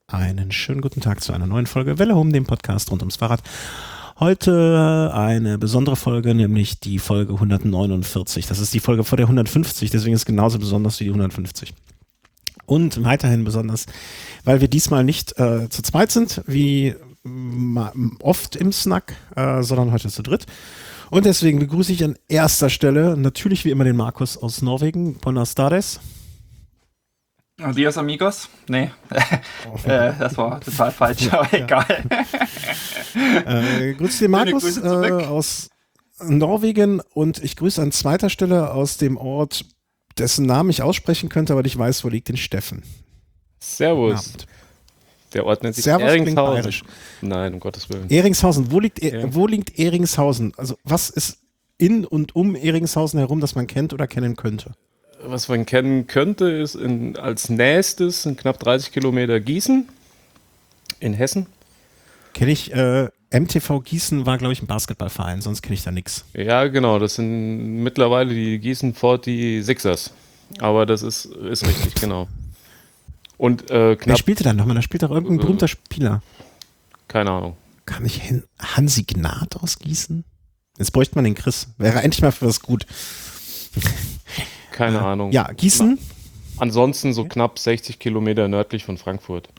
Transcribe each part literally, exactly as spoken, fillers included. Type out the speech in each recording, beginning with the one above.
Einen schönen guten Tag zu einer neuen Folge Welle Home, dem Podcast rund ums Fahrrad. Heute eine besondere Folge, nämlich die Folge hundertneunundvierzig. Das ist die Folge vor der hundertfünfzig, deswegen ist es genauso besonders wie die hundertfünfzig. Und weiterhin besonders, weil wir diesmal nicht äh, zu zweit sind, wie oft im Snack, äh, sondern heute zu dritt. Und deswegen begrüße ich an erster Stelle natürlich wie immer den Markus aus Norwegen. Buenas tardes. Adios amigos? Nee, äh, das war total falsch, aber ja. Egal. äh, grüße den Markus äh, aus Norwegen und ich grüße an zweiter Stelle aus dem Ort, dessen Namen ich aussprechen könnte, aber ich weiß, wo liegt, den Steffen. Servus. Der Ort nennt sich Servus Eringshausen. Nein, um Gottes Willen. Eringshausen, wo liegt, ja. wo liegt Eringshausen? Also was ist in und um Eringshausen herum, das man kennt oder kennen könnte? Was man kennen könnte, ist in, als nächstes in knapp dreißig Kilometer Gießen in Hessen. Kenne ich, äh, M T V Gießen war, glaube ich, ein Basketballverein, sonst kenne ich da nichts. Ja, genau, das sind mittlerweile die Gießen forty-sixers. Aber das ist, ist richtig, genau. Und äh, knapp... Wer spielte dann nochmal? Da spielt doch irgendein äh, berühmter Spieler. Keine Ahnung. Kann ich hin? Hansi Gnad aus Gießen? Jetzt bräuchte man den Chris. Wäre endlich mal für was gut. Keine Ahnung. Ja, Gießen. Ansonsten so knapp sechzig Kilometer nördlich von Frankfurt.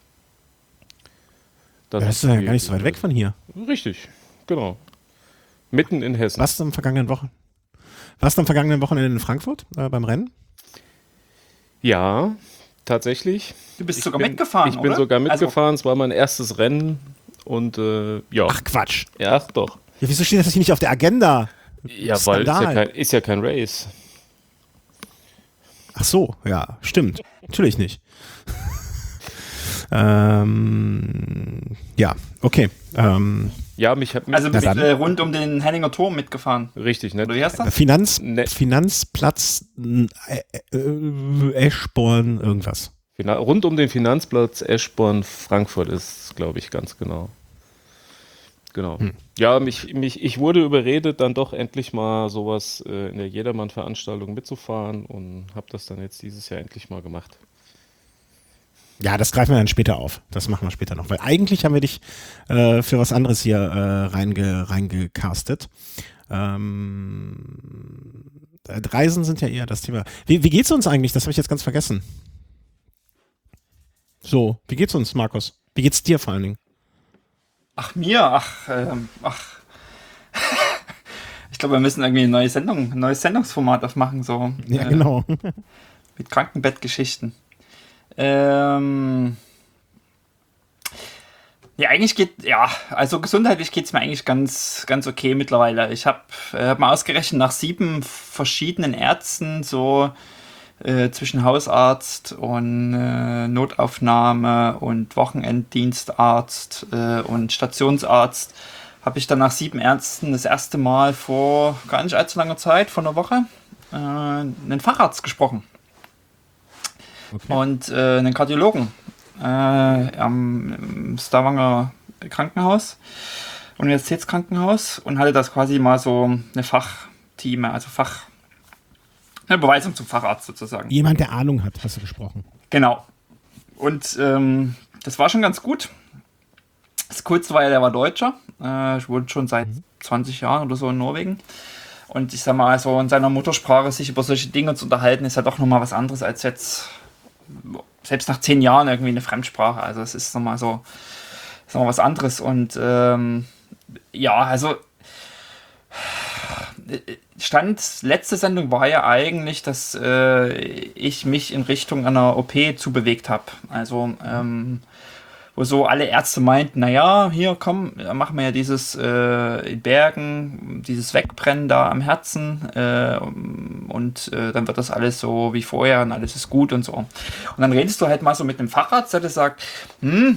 Das, ja, das ist ja gar nicht so weit weg von hier. Richtig, genau. Mitten in Hessen. Warst du am vergangenen Wochen? Warst du am vergangenen Wochenende in Frankfurt äh, beim Rennen? Ja, tatsächlich. Du bist ich sogar bin, mitgefahren, Ich bin oder? sogar mitgefahren. Also, es war mein erstes Rennen und äh, ja. Ach Quatsch. Ja, doch. Ja, wieso steht das hier nicht auf der Agenda? Ja, Skandal. Weil ist ja, kein, ist ja kein Race. Ach so, ja, stimmt. Natürlich nicht. ähm, ja, okay. Ähm, ja, mich hat mich also bist du äh, rund um den Henninger Turm mitgefahren. Richtig, ne? Oder wie heißt das? Finanz, ne. Finanzplatz äh, äh, Eschborn, irgendwas. Finan- rund um den Finanzplatz Eschborn, Frankfurt ist, glaube ich, ganz genau. Genau. Hm. Ja, mich, mich, ich wurde überredet, dann doch endlich mal sowas äh, in der Jedermann-Veranstaltung mitzufahren und habe das dann jetzt dieses Jahr endlich mal gemacht. Ja, das greifen wir dann später auf. Das machen wir später noch, weil eigentlich haben wir dich äh, für was anderes hier äh, reinge, reingecastet. Ähm, Reisen sind ja eher das Thema. Wie, wie geht's uns eigentlich? Das habe ich jetzt ganz vergessen. So, wie geht's uns, Markus? Wie geht's dir vor allen Dingen? Ach, mir? Ach, ähm, ach. Ich glaube, wir müssen irgendwie eine neue Sendung, ein neues Sendungsformat aufmachen, so. Ja, äh, genau. Mit Krankenbettgeschichten. Ähm. Ja, eigentlich geht, ja, also gesundheitlich geht es mir eigentlich ganz, ganz okay mittlerweile. Ich habe äh, hab mal ausgerechnet, nach sieben verschiedenen Ärzten, so äh, zwischen Hausarzt und äh, Notaufnahme und Wochenenddienstarzt äh, und Stationsarzt, habe ich dann nach sieben Ärzten das erste Mal vor gar nicht allzu langer Zeit, vor einer Woche, äh, einen Facharzt gesprochen. Okay. Und äh, einen Kardiologen äh, am Stavanger Krankenhaus, Universitätskrankenhaus, und hatte das quasi mal so eine Fachteam, also Fach, eine Beweisung zum Facharzt sozusagen. Jemand, der Ahnung hat, hast du gesprochen. Genau. Und ähm, das war schon ganz gut. Das Coolste war ja, der war Deutscher. Äh, ich wohne schon seit mhm. zwanzig Jahren oder so in Norwegen. Und ich sag mal, so in seiner Muttersprache sich über solche Dinge zu unterhalten, ist ja doch nochmal was anderes als jetzt, selbst nach zehn Jahren irgendwie eine Fremdsprache. Also es ist nochmal so, ist nochmal was anderes. Und ähm, ja, also Stand, letzte Sendung war ja eigentlich, dass äh, ich mich in Richtung einer O P zubewegt habe. Also ähm, wo so alle Ärzte meinten, naja, hier komm, da machen wir ja dieses äh, in Bergen, dieses Wegbrennen da am Herzen äh, und äh, dann wird das alles so wie vorher und alles ist gut und so. Und dann redest du halt mal so mit einem Facharzt, der dir sagt, hm,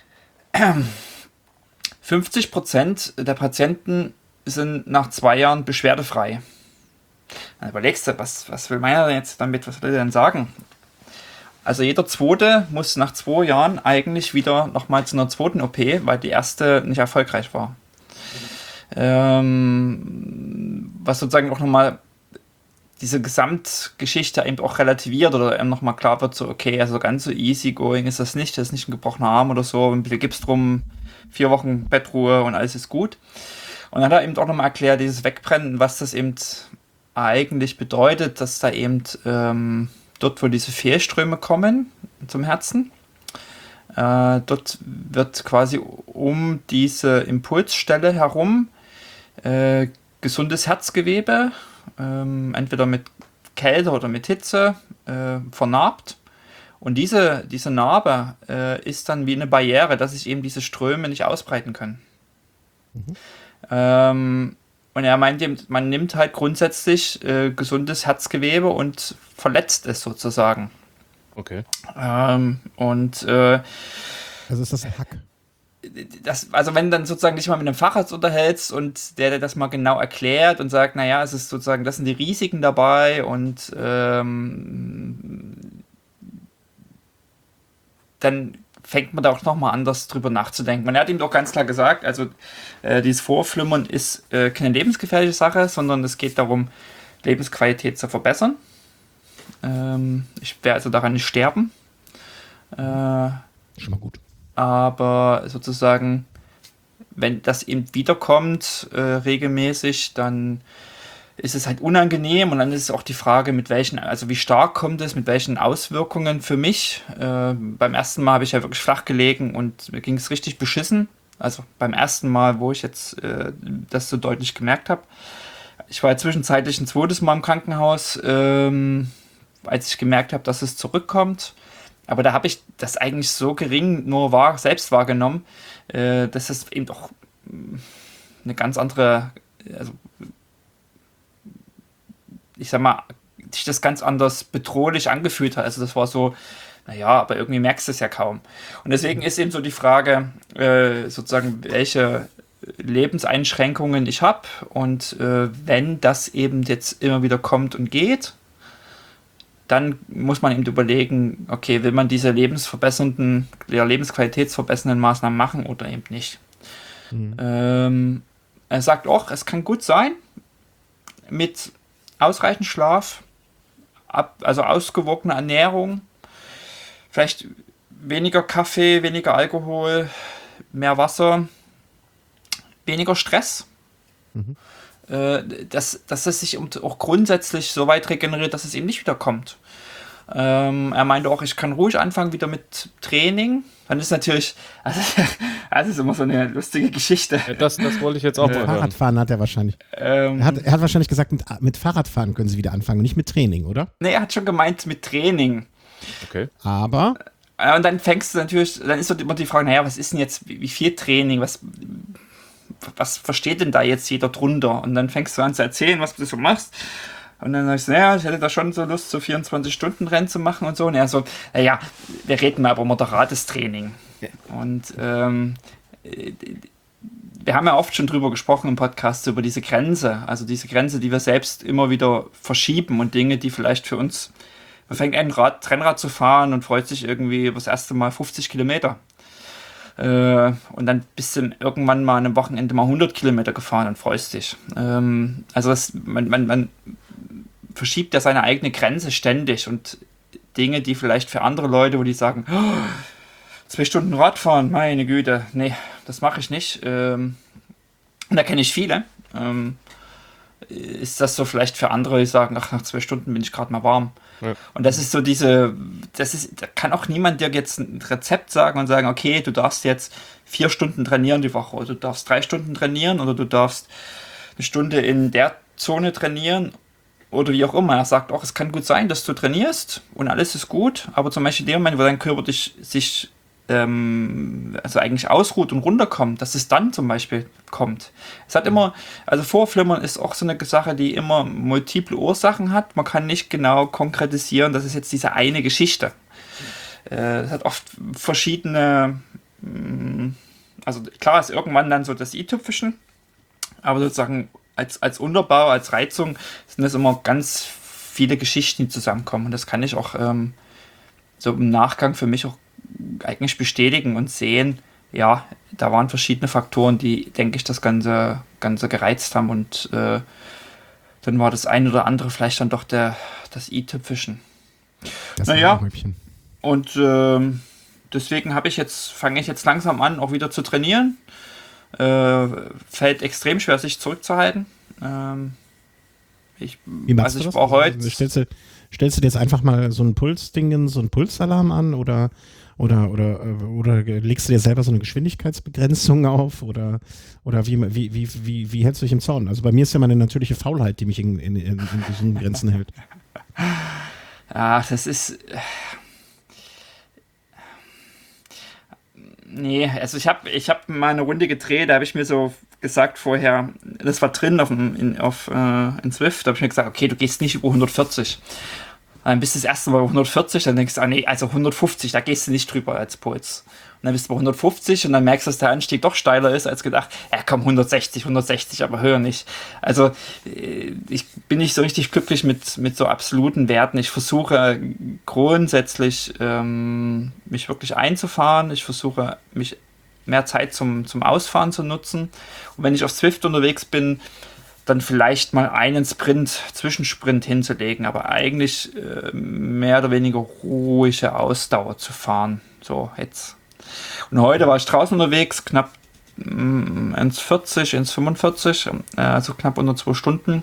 fünfzig Prozent der Patienten sind nach zwei Jahren beschwerdefrei. Dann überlegst du, was, was will meiner denn jetzt damit, was will er denn sagen? Also jeder Zweite muss nach zwei Jahren eigentlich wieder nochmal zu einer zweiten O P, weil die erste nicht erfolgreich war. Ähm, was sozusagen auch nochmal diese Gesamtgeschichte eben auch relativiert oder eben nochmal klar wird, so okay, also ganz so easygoing ist das nicht, das ist nicht ein gebrochener Arm oder so, ein bisschen Gips drum, vier Wochen Bettruhe und alles ist gut. Und dann hat er eben auch nochmal erklärt, dieses Wegbrennen, was das eben eigentlich bedeutet, dass da eben ähm, dort, wo diese Fehlströme kommen zum Herzen, äh, dort wird quasi um diese Impulsstelle herum äh, gesundes Herzgewebe, ähm, entweder mit Kälte oder mit Hitze, äh, vernarbt. Und diese, diese Narbe äh, ist dann wie eine Barriere, dass sich eben diese Ströme nicht ausbreiten können. Mhm. Ähm, und er meint eben, man nimmt halt grundsätzlich äh, gesundes Herzgewebe und verletzt es sozusagen. Okay. Ähm, und äh, also ist das ein Hack? Das, also wenn dann sozusagen dich mal mit einem Facharzt unterhältst und der dir das mal genau erklärt und sagt, naja, es ist sozusagen, das sind die Risiken dabei und ähm, dann fängt man da auch nochmal anders drüber nachzudenken. Und er hat ihm doch ganz klar gesagt, also äh, dieses Vorflimmern ist äh, keine lebensgefährliche Sache, sondern es geht darum, Lebensqualität zu verbessern. Ähm, ich werde also daran nicht sterben. Äh, Schon mal gut. Aber sozusagen, wenn das eben wiederkommt, äh, regelmäßig, dann ist es halt unangenehm und dann ist es auch die Frage, mit welchen, also wie stark kommt es, mit welchen Auswirkungen für mich. Äh, beim ersten Mal habe ich ja wirklich flach gelegen und mir ging es richtig beschissen. Also beim ersten Mal, wo ich jetzt äh, das so deutlich gemerkt habe. Ich war ja zwischenzeitlich ein zweites Mal im Krankenhaus, ähm, als ich gemerkt habe, dass es zurückkommt. Aber da habe ich das eigentlich so gering nur wahr, selbst wahrgenommen, äh, dass es eben doch eine ganz andere, also ich sag mal, sich das ganz anders bedrohlich angefühlt hat. Also das war so, naja, aber irgendwie merkst du es ja kaum. Und deswegen ist eben so die Frage, äh, sozusagen, welche Lebenseinschränkungen ich habe und äh, wenn das eben jetzt immer wieder kommt und geht, dann muss man eben überlegen, okay, will man diese lebensverbessernden, ja, lebensqualitätsverbessernden Maßnahmen machen oder eben nicht. Mhm. Ähm, er sagt auch, es kann gut sein, mit ausreichend Schlaf, ab, also ausgewogene Ernährung, vielleicht weniger Kaffee, weniger Alkohol, mehr Wasser, weniger Stress, mhm. Dass, dass es sich auch grundsätzlich so weit regeneriert, dass es eben nicht wieder kommt. Ähm, er meinte auch, ich kann ruhig anfangen wieder mit Training. Dann ist natürlich, also, das ist immer so eine lustige Geschichte. Ja, das, das wollte ich jetzt auch mit mal Fahrradfahren hören. Hat er wahrscheinlich. Ähm, er, hat, er hat wahrscheinlich gesagt, mit, mit Fahrradfahren können sie wieder anfangen, nicht mit Training, oder? Nee, er hat schon gemeint mit Training. Okay. Aber? Und dann fängst du natürlich, dann ist so immer die Frage, naja, was ist denn jetzt, wie viel Training, was... was versteht denn da jetzt jeder drunter? Und dann fängst du an zu erzählen, was du so machst. Und dann sagst du, naja, ich hätte da schon so Lust, so vierundzwanzig-Stunden-Rennen zu machen und so. Und er so, naja, wir reden mal über moderates Training. Ja. Und ähm, wir haben ja oft schon drüber gesprochen im Podcast, über diese Grenze. Also diese Grenze, die wir selbst immer wieder verschieben und Dinge, die vielleicht für uns, man fängt an, Rad, Rennrad zu fahren und freut sich irgendwie über das erste Mal fünfzig Kilometer. Und dann bist du irgendwann mal an einem Wochenende mal hundert Kilometer gefahren und freust dich. Ähm, also das, man, man, man verschiebt ja seine eigene Grenze ständig und Dinge, die vielleicht für andere Leute, wo die sagen, oh, zwei Stunden Radfahren, meine Güte, nee, das mache ich nicht. Ähm, und da kenne ich viele. Ähm, ist das so vielleicht für andere, die sagen, ach, nach zwei Stunden bin ich gerade mal warm. Ja. Und das ist so diese, das ist, da kann auch niemand dir jetzt ein Rezept sagen und sagen, okay, du darfst jetzt vier Stunden trainieren die Woche oder du darfst drei Stunden trainieren oder du darfst eine Stunde in der Zone trainieren oder wie auch immer. Er sagt auch, es kann gut sein, dass du trainierst und alles ist gut, aber zum Beispiel in dem Moment, wo dein Körper dich, sich ähm, also eigentlich ausruht und runterkommt, dass es dann zum Beispiel kommt. Es hat immer, also Vorflimmern ist auch so eine Sache, die immer multiple Ursachen hat. Man kann nicht genau konkretisieren, das ist jetzt diese eine Geschichte. Äh, es hat oft verschiedene, mh, also klar ist irgendwann dann so das i-Tüpfelchen, aber sozusagen als, als Unterbau, als Reizung sind das immer ganz viele Geschichten, die zusammenkommen. Und das kann ich auch ähm, so im Nachgang für mich auch eigentlich bestätigen und sehen, ja, da waren verschiedene Faktoren, die, denke ich, das Ganze, Ganze gereizt haben und äh, dann war das ein oder andere vielleicht dann doch der, das i-Tüpfelchen. Das naja, und ähm, deswegen habe ich jetzt, fange ich jetzt langsam an, auch wieder zu trainieren. Äh, fällt extrem schwer, sich zurückzuhalten. Ähm, ich, Wie machst also du ich das? brauche heute. Also stellst, du, stellst du dir jetzt einfach mal so ein Pulsding, so einen Pulsalarm an oder, oder, oder, oder legst du dir selber so eine Geschwindigkeitsbegrenzung auf oder, oder wie, wie, wie, wie, wie hältst du dich im Zaun? Also bei mir ist ja meine natürliche Faulheit, die mich in, in, in, in gesunden Grenzen hält. Ach, das ist. Nee, also ich habe ich hab mal eine Runde gedreht, da habe ich mir so gesagt vorher, das war drin auf, dem, in, auf äh, in Zwift, da habe ich mir gesagt, okay, du gehst nicht über hundertvierzig. Dann bist du das erste Mal bei hundertvierzig, dann denkst du, ah nee, also hundertfünfzig, da gehst du nicht drüber als Puls. Und dann bist du bei hundertfünfzig und dann merkst du, dass der Anstieg doch steiler ist als gedacht. Ja komm, hundertsechzig, hundertsechzig, aber höher nicht. Also ich bin nicht so richtig glücklich mit, mit so absoluten Werten. Ich versuche grundsätzlich ähm, mich wirklich einzufahren. Ich versuche mich mehr Zeit zum, zum Ausfahren zu nutzen. Und wenn ich auf Zwift unterwegs bin, dann vielleicht mal einen Sprint, Zwischensprint hinzulegen, aber eigentlich äh, mehr oder weniger ruhige Ausdauer zu fahren. So, jetzt. Und heute war ich draußen unterwegs, knapp mm, eins vierzig, eins fünfundvierzig, äh, also knapp unter zwei Stunden.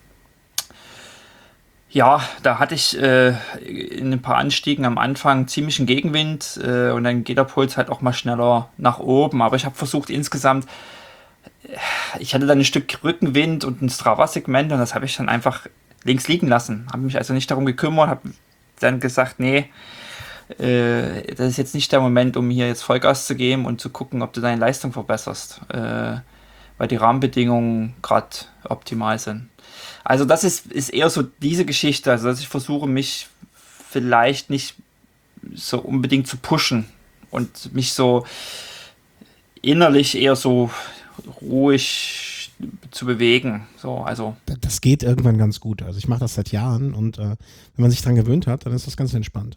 Ja, da hatte ich äh, in ein paar Anstiegen am Anfang ziemlichen Gegenwind äh, und dann geht der Puls halt auch mal schneller nach oben. Aber ich habe versucht insgesamt, ich hatte dann ein Stück Rückenwind und ein Strava-Segment und das habe ich dann einfach links liegen lassen. Habe mich also nicht darum gekümmert, habe dann gesagt, nee, äh, das ist jetzt nicht der Moment, um hier jetzt Vollgas zu geben und zu gucken, ob du deine Leistung verbesserst, äh, weil die Rahmenbedingungen gerade optimal sind. Also das ist, ist eher so diese Geschichte, also dass ich versuche, mich vielleicht nicht so unbedingt zu pushen und mich so innerlich eher so ruhig zu bewegen. So, also. Das geht irgendwann ganz gut. Also ich mache das seit Jahren und äh, wenn man sich dran gewöhnt hat, dann ist das ganz entspannt.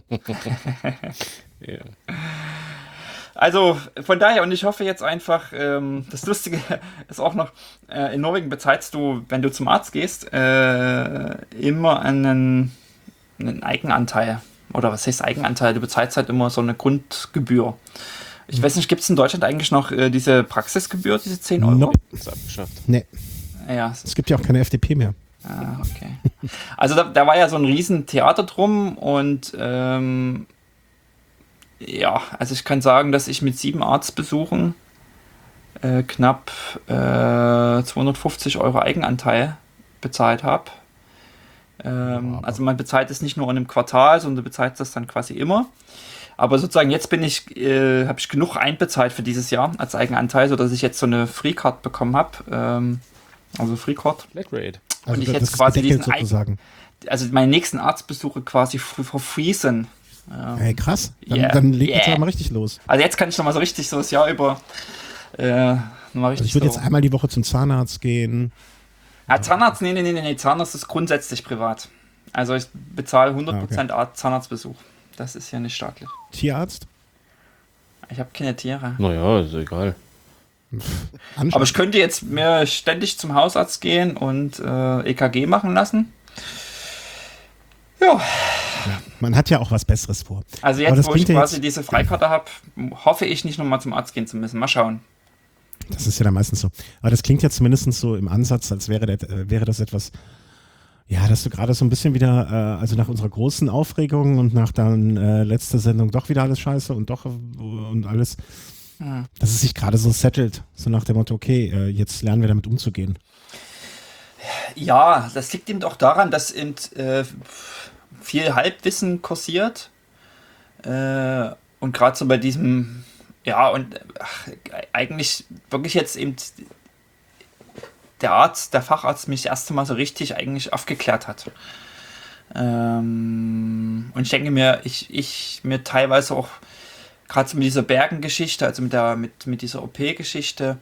Yeah. Also von daher, und ich hoffe jetzt einfach, ähm, das Lustige ist auch noch, äh, in Norwegen bezahlst du, wenn du zum Arzt gehst, äh, immer einen, einen Eigenanteil. Oder was heißt Eigenanteil? Du bezahlst halt immer so eine Grundgebühr. Ich weiß nicht, gibt es in Deutschland eigentlich noch äh, diese Praxisgebühr, diese zehn Euro? Nope. Das ist abgeschafft. Nee. Ja. Es gibt ja auch keine F D P mehr. Ah, okay. Also da, da war ja so ein riesen Theater drum und ähm, ja, also ich kann sagen, dass ich mit sieben Arztbesuchen äh, knapp äh, zweihundertfünfzig Euro Eigenanteil bezahlt habe. Ähm, wow. Also man bezahlt es nicht nur in einem Quartal, sondern du bezahlst das dann quasi immer. Aber sozusagen jetzt bin ich, äh, habe ich genug einbezahlt für dieses Jahr als Eigenanteil, sodass ich jetzt so eine Free-Card bekommen habe. Ähm, also Free-Card. Flatrate. Also und ich das jetzt ist quasi diesen sozusagen. Eigen, also meine nächsten Arztbesuche quasi for free sind. Ähm, hey, krass. Dann, yeah, dann leg jetzt yeah. mal richtig los. Also jetzt kann ich nochmal so richtig so das Jahr über äh, nochmal richtig. Also ich würde so. jetzt einmal die Woche zum Zahnarzt gehen. Ja, Zahnarzt, nee, nee, nee, nee, Zahnarzt ist grundsätzlich privat. Also ich bezahle hundert Prozent ah, okay. Zahnarztbesuch. Das ist ja nicht staatlich. Tierarzt? Ich habe keine Tiere. Naja, ist egal. Aber ich könnte jetzt mir ständig zum Hausarzt gehen und äh, E K G machen lassen. Ja. Ja. Man hat ja auch was Besseres vor. Also jetzt, wo ich quasi jetzt diese Freikarte habe, hoffe ich nicht nochmal zum Arzt gehen zu müssen. Mal schauen. Das ist ja dann meistens so. Aber das klingt ja zumindest so im Ansatz, als wäre, der, wäre das etwas, ja, dass du gerade so ein bisschen wieder, äh, also nach unserer großen Aufregung und nach dann äh, letzter Sendung doch wieder alles scheiße und doch und alles, hm. dass es sich gerade so settelt, so nach dem Motto, okay, äh, jetzt lernen wir damit umzugehen. Ja, das liegt eben auch daran, dass eben äh, viel Halbwissen kursiert äh, und gerade so bei diesem, ja, und ach, eigentlich wirklich jetzt eben der Arzt, der Facharzt mich das erste Mal so richtig eigentlich aufgeklärt hat. Ähm, und ich denke mir, ich, ich mir teilweise auch gerade so mit dieser Bergengeschichte, also mit der mit, mit dieser O P-Geschichte,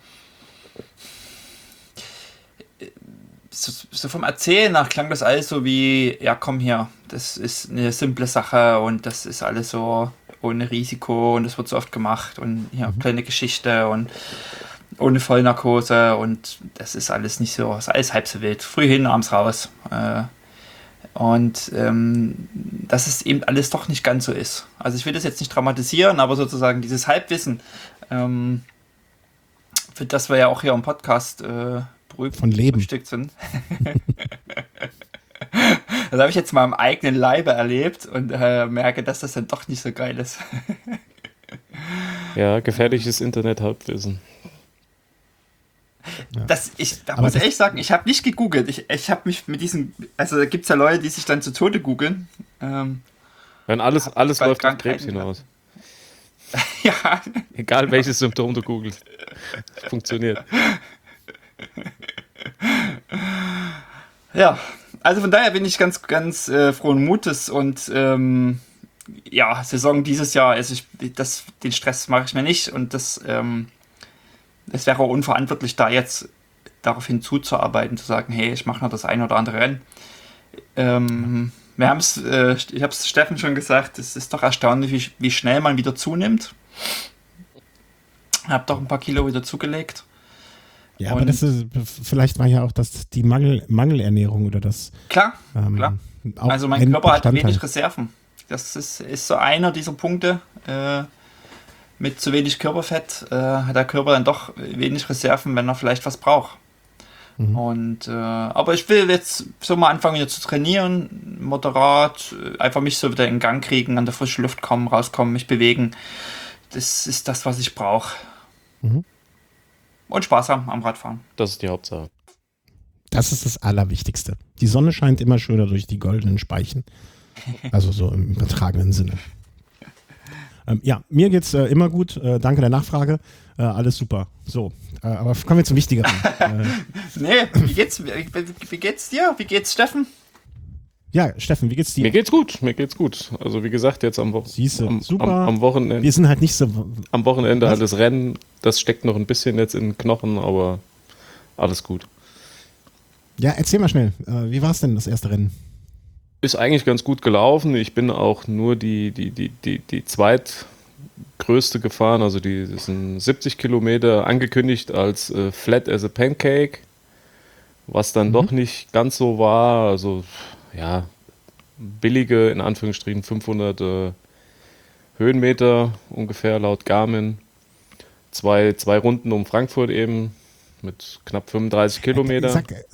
so, so vom Erzählen nach klang das alles so wie, ja komm hier, das ist eine simple Sache und das ist alles so ohne Risiko und das wird so oft gemacht und ja, mhm. kleine Geschichte und ohne Vollnarkose und das ist alles nicht so, ist alles halb so wild. Früh hin, abends raus. Äh, und ähm, dass es eben alles doch nicht ganz so ist. Also ich will das jetzt nicht dramatisieren, aber sozusagen dieses Halbwissen, ähm, für das wir ja auch hier im Podcast äh, berühmt von Leben sind. Das habe ich jetzt mal im eigenen Leibe erlebt und äh, merke, dass das dann doch nicht so geil ist. Ja, gefährliches Internet-Halbwissen. Das, ich da muss ich ehrlich sagen, ich habe nicht gegoogelt. Ich, ich habe mich mit diesen, also da gibt es ja Leute, die sich dann zu Tode googeln. Ähm, Wenn alles, alles läuft auf Krebs hinaus. Ja. Egal welches Symptom du googelst. Funktioniert. Ja, also von daher bin ich ganz, ganz äh, frohen Mutes und ähm, ja, Saison dieses Jahr, also ich, das, den Stress mache ich mir nicht und das ähm, es wäre auch unverantwortlich, da jetzt darauf hinzuzuarbeiten, zu sagen, hey, ich mache noch das ein oder andere Rennen. Ähm, wir haben es, äh, ich habe es Steffen schon gesagt, es ist doch erstaunlich, wie, wie schnell man wieder zunimmt. Ich habe doch ein paar Kilo wieder zugelegt. Ja, aber das ist, vielleicht war ja auch das, die Mangel, Mangelernährung oder das. Klar, ähm, klar. Also mein Körper hat wenig Reserven. Das ist, ist so einer dieser Punkte. Äh, mit zu wenig Körperfett äh, hat der Körper dann doch wenig Reserven, wenn er vielleicht was braucht. Mhm. Und, äh, aber ich will jetzt so mal anfangen wieder zu trainieren, moderat, einfach mich so wieder in Gang kriegen, an der frischen Luft kommen, rauskommen, mich bewegen. Das ist das, was ich brauche. Mhm. Und Spaß haben am Radfahren. Das ist die Hauptsache. Das ist das Allerwichtigste. Die Sonne scheint immer schöner durch die goldenen Speichen. Also so im übertragenen Sinne. Ähm, ja, mir geht's äh, immer gut. Äh, danke der Nachfrage. Äh, alles super. So, äh, aber kommen wir zum Wichtigeren. äh, nee, wie geht's, wie, wie geht's dir? Wie geht's Steffen? Ja, Steffen, wie geht's dir? Mir geht's gut, mir geht's gut. Also wie gesagt, jetzt am, Wo- Siehste, am, super. am, am Wochenende. Wir sind halt nicht so. Am Wochenende Was? halt das Rennen, das steckt noch ein bisschen jetzt in den Knochen, aber alles gut. Ja, erzähl mal schnell. Äh, wie war es denn, das erste Rennen? Ist eigentlich ganz gut gelaufen. Ich bin auch nur die, die, die, die, die zweitgrößte gefahren, also die das sind siebzig Kilometer angekündigt als äh, Flat as a Pancake, was dann mhm. doch nicht ganz so war. Also ja, billige, in Anführungsstrichen fünfhundert äh, Höhenmeter ungefähr laut Garmin. Zwei, zwei Runden um Frankfurt eben mit knapp fünfunddreißig Kilometer. Sag, äh,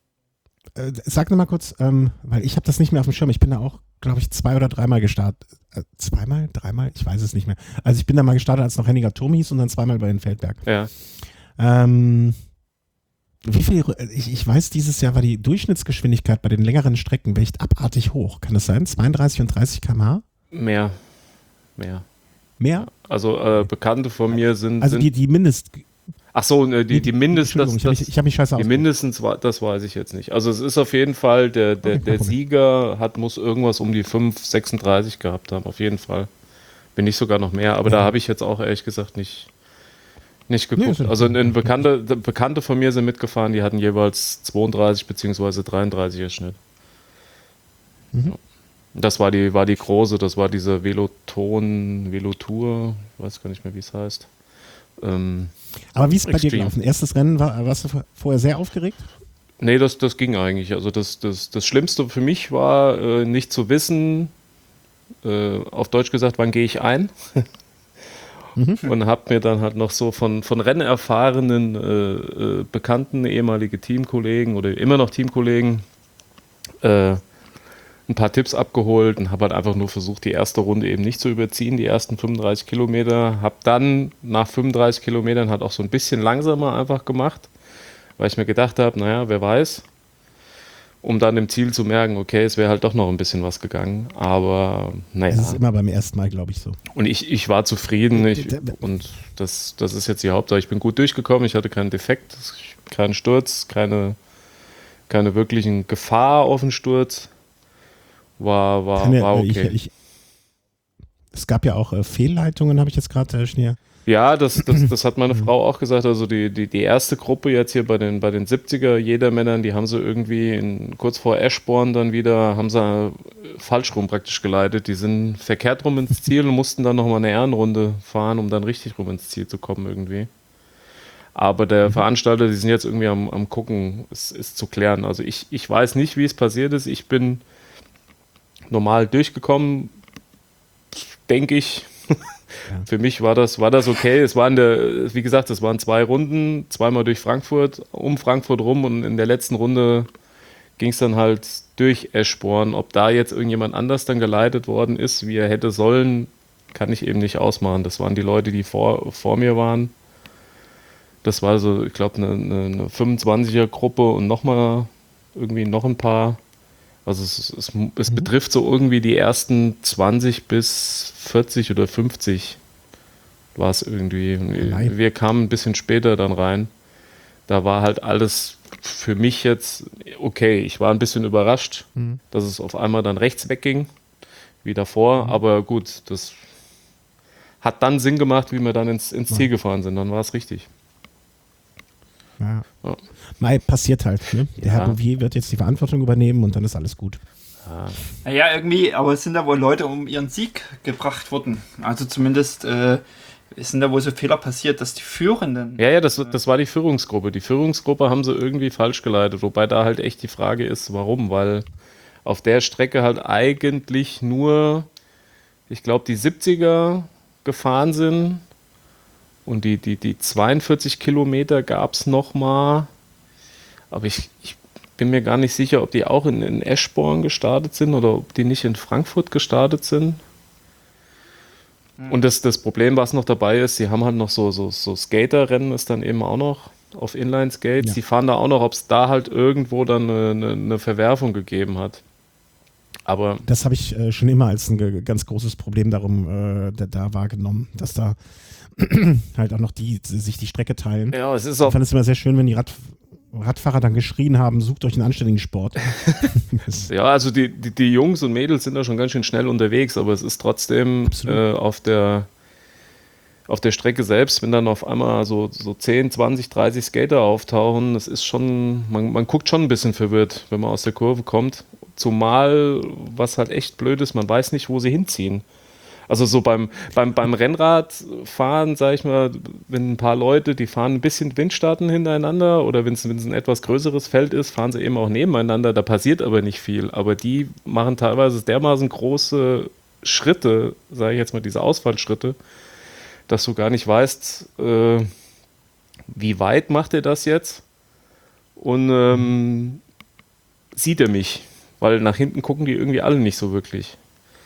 sag nochmal kurz, ähm, weil ich habe das nicht mehr auf dem Schirm. Ich bin da auch, glaube ich, zwei oder dreimal gestartet. Äh, zweimal? Dreimal? Ich weiß es nicht mehr. Also ich bin da mal gestartet, als noch Henninger Turm hieß und dann zweimal bei den Feldberg. Ja. Ähm, wie viel, ich, ich weiß, dieses Jahr war die Durchschnittsgeschwindigkeit bei den längeren Strecken echt abartig hoch. Kann das sein? zweiunddreißig und dreißig Kilometer pro Stunde? Mehr. Mehr. Mehr? Also äh, Bekannte von mir sind... Also sind die, die Mindest... Ach so, die, die, die Mindest... Entschuldigung, das, ich habe mich, ich hab mich scheiße Die mindestens, das weiß ich jetzt nicht. Also es ist auf jeden Fall, der, der, okay, der Sieger hat, muss irgendwas um die fünf sechsunddreißig gehabt haben, auf jeden Fall. Bin ich sogar noch mehr, aber ja. Da habe ich jetzt auch ehrlich gesagt nicht, nicht geguckt. Nee, also ein Bekannte, Bekannte von mir sind mitgefahren, die hatten jeweils zweiunddreißig bzw. dreiunddreißiger Schnitt. Mhm. Das war die, war die große, das war diese Veloton, Velotour, ich weiß gar nicht mehr, wie es heißt. Ähm, Aber wie ist es bei dir gelaufen? Erstes Rennen, war, warst du vorher sehr aufgeregt? Nee, das, das ging eigentlich. Also das, das, das Schlimmste für mich war, äh, nicht zu wissen, äh, auf Deutsch gesagt, wann gehe ich ein? mhm. Und habe mir dann halt noch so von, von rennerfahrenen äh, äh, Bekannten, ehemalige Teamkollegen oder immer noch Teamkollegen, äh, ein paar Tipps abgeholt und habe halt einfach nur versucht, die erste Runde eben nicht zu überziehen, die ersten fünfunddreißig Kilometer. Habe dann nach fünfunddreißig Kilometern halt auch so ein bisschen langsamer einfach gemacht, weil ich mir gedacht habe, naja, wer weiß, um dann im Ziel zu merken, okay, es wäre halt doch noch ein bisschen was gegangen, aber naja. Das ist immer beim ersten Mal, glaube ich, so. Und ich, ich war zufrieden ich, und das, das ist jetzt die Hauptsache. Ich bin gut durchgekommen, ich hatte keinen Defekt, keinen Sturz, keine, keine wirklichen Gefahr auf den Sturz. War, war, ja, war okay. Ich, ich, es gab ja auch äh, Fehlleitungen, habe ich jetzt gerade, äh, Schnier. Ja, das, das, das hat meine Frau auch gesagt. Also die, die, die erste Gruppe jetzt hier bei den, bei den siebziger Jedermännern, die haben sie irgendwie in, kurz vor Eschborn dann wieder, haben sie falsch rum praktisch geleitet. Die sind verkehrt rum ins Ziel und mussten dann nochmal eine Ehrenrunde fahren, um dann richtig rum ins Ziel zu kommen irgendwie. Aber der Veranstalter, die sind jetzt irgendwie am, am gucken, es ist zu klären. Also ich, ich weiß nicht, wie es passiert ist. Ich bin normal durchgekommen, denke ich. Ja. Für mich war das, war das okay. Es waren, der, wie gesagt, es waren zwei Runden, zweimal durch Frankfurt, um Frankfurt rum und in der letzten Runde ging es dann halt durch Eschborn. Ob da jetzt irgendjemand anders dann geleitet worden ist, wie er hätte sollen, kann ich eben nicht ausmachen. Das waren die Leute, die vor, vor mir waren. Das war so, ich glaube, eine, eine fünfundzwanziger-Gruppe und nochmal irgendwie noch ein paar. Also es, es, es mhm. betrifft so irgendwie die ersten zwanzig bis vierzig oder fünfzig war es irgendwie. Nein. Wir kamen ein bisschen später dann rein. Da war halt alles für mich jetzt okay. Ich war ein bisschen überrascht, mhm. dass es auf einmal dann rechts wegging, wie davor. Mhm. Aber gut, das hat dann Sinn gemacht, wie wir dann ins, ins Ziel gefahren sind. Dann war es richtig. Ja. Ja. Mai passiert halt. Ne? Der ja. Herr Bouvier wird jetzt die Verantwortung übernehmen und dann ist alles gut. Ja. Naja, irgendwie, aber es sind da wohl Leute um ihren Sieg gebracht worden. Also zumindest äh, sind da wohl so Fehler passiert, dass die Führenden... Ja, ja, das, das war die Führungsgruppe. Die Führungsgruppe haben sie irgendwie falsch geleitet, wobei da halt echt die Frage ist, warum? Weil auf der Strecke halt eigentlich nur, ich glaube, die siebziger gefahren sind. Und die, die, die zweiundvierzig Kilometer gab es nochmal. Aber ich, ich bin mir gar nicht sicher, ob die auch in, in Eschborn gestartet sind oder ob die nicht in Frankfurt gestartet sind. Mhm. Und das, das Problem, was noch dabei ist, sie haben halt noch so, so, so Skaterrennen, ist dann eben auch noch auf Inline-Skates. Ja. Die fahren da auch noch, ob es da halt irgendwo dann eine, eine, eine Verwerfung gegeben hat. Aber das habe ich äh, schon immer als ein ganz großes Problem darum äh, da, da wahrgenommen, dass da halt auch noch die sich die Strecke teilen. Ja, es ist auch. Ich fand es immer sehr schön, wenn die Rad, Radfahrer dann geschrien haben, sucht euch einen anständigen Sport. Ja, also die, die, die Jungs und Mädels sind da schon ganz schön schnell unterwegs, aber es ist trotzdem äh, auf der auf der Strecke selbst, wenn dann auf einmal so, so zehn, zwanzig, dreißig Skater auftauchen, das ist schon, man, man guckt schon ein bisschen verwirrt, wenn man aus der Kurve kommt. Zumal, was halt echt blöd ist, man weiß nicht, wo sie hinziehen. Also so beim, beim, beim Rennradfahren, sag ich mal, wenn ein paar Leute, die fahren ein bisschen Windstarten hintereinander oder wenn es ein etwas größeres Feld ist, fahren sie eben auch nebeneinander, da passiert aber nicht viel. Aber die machen teilweise dermaßen große Schritte, sage ich jetzt mal, diese Ausfallschritte, dass du gar nicht weißt, äh, wie weit macht er das jetzt und ähm, sieht er mich, weil nach hinten gucken die irgendwie alle nicht so wirklich.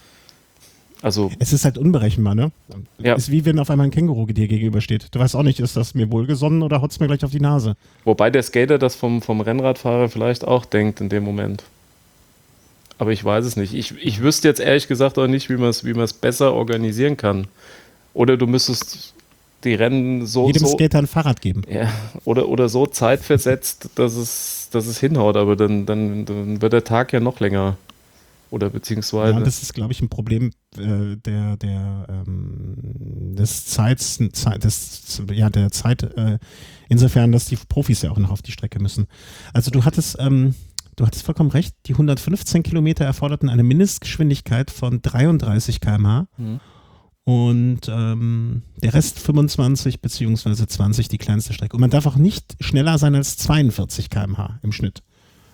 Also, es ist halt unberechenbar, ne? Ja. Es ist wie wenn auf einmal ein Känguru dir gegenübersteht. Du weißt auch nicht, ist das mir wohlgesonnen oder haut es mir gleich auf die Nase? Wobei der Skater das vom, vom Rennradfahrer vielleicht auch denkt in dem Moment. Aber ich weiß es nicht. Ich, ich wüsste jetzt ehrlich gesagt auch nicht, wie man es wie man es besser organisieren kann. Oder du müsstest die Rennen so... Jedem so, Skater ein Fahrrad geben. Ja, oder, oder so zeitversetzt, dass es, dass es hinhaut. Aber dann, dann, dann wird der Tag ja noch länger. Oder beziehungsweise... Ja, das ist, glaube ich, ein Problem äh, der, der, ähm, des Zeits, Zeit, des, ja, der Zeit, äh, insofern, dass die Profis ja auch noch auf die Strecke müssen. Also du hattest, ähm, du hattest vollkommen recht, die hundertfünfzehn Kilometer erforderten eine Mindestgeschwindigkeit von dreiunddreißig Kilometer pro Stunde. Mhm. Und ähm, der Rest fünfundzwanzig beziehungsweise zwanzig, die kleinste Strecke. Und man darf auch nicht schneller sein als zweiundvierzig Kilometer pro Stunde im Schnitt.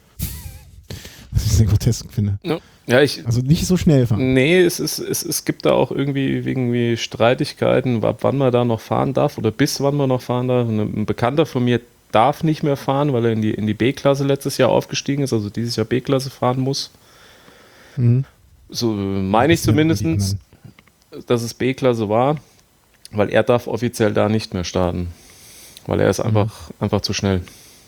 Was ich sehr grotesk finde. No. Ja, ich, also nicht so schnell fahren. Nee, es, ist, es, es gibt da auch irgendwie, irgendwie Streitigkeiten, ab wann man da noch fahren darf oder bis wann man noch fahren darf. Ein Bekannter von mir darf nicht mehr fahren, weil er in die, in die B-Klasse letztes Jahr aufgestiegen ist, also dieses Jahr B-Klasse fahren muss. Mhm. So meine ich zumindest, dass es B-Klasse war, weil er darf offiziell da nicht mehr starten, weil er ist einfach, mhm. einfach zu schnell.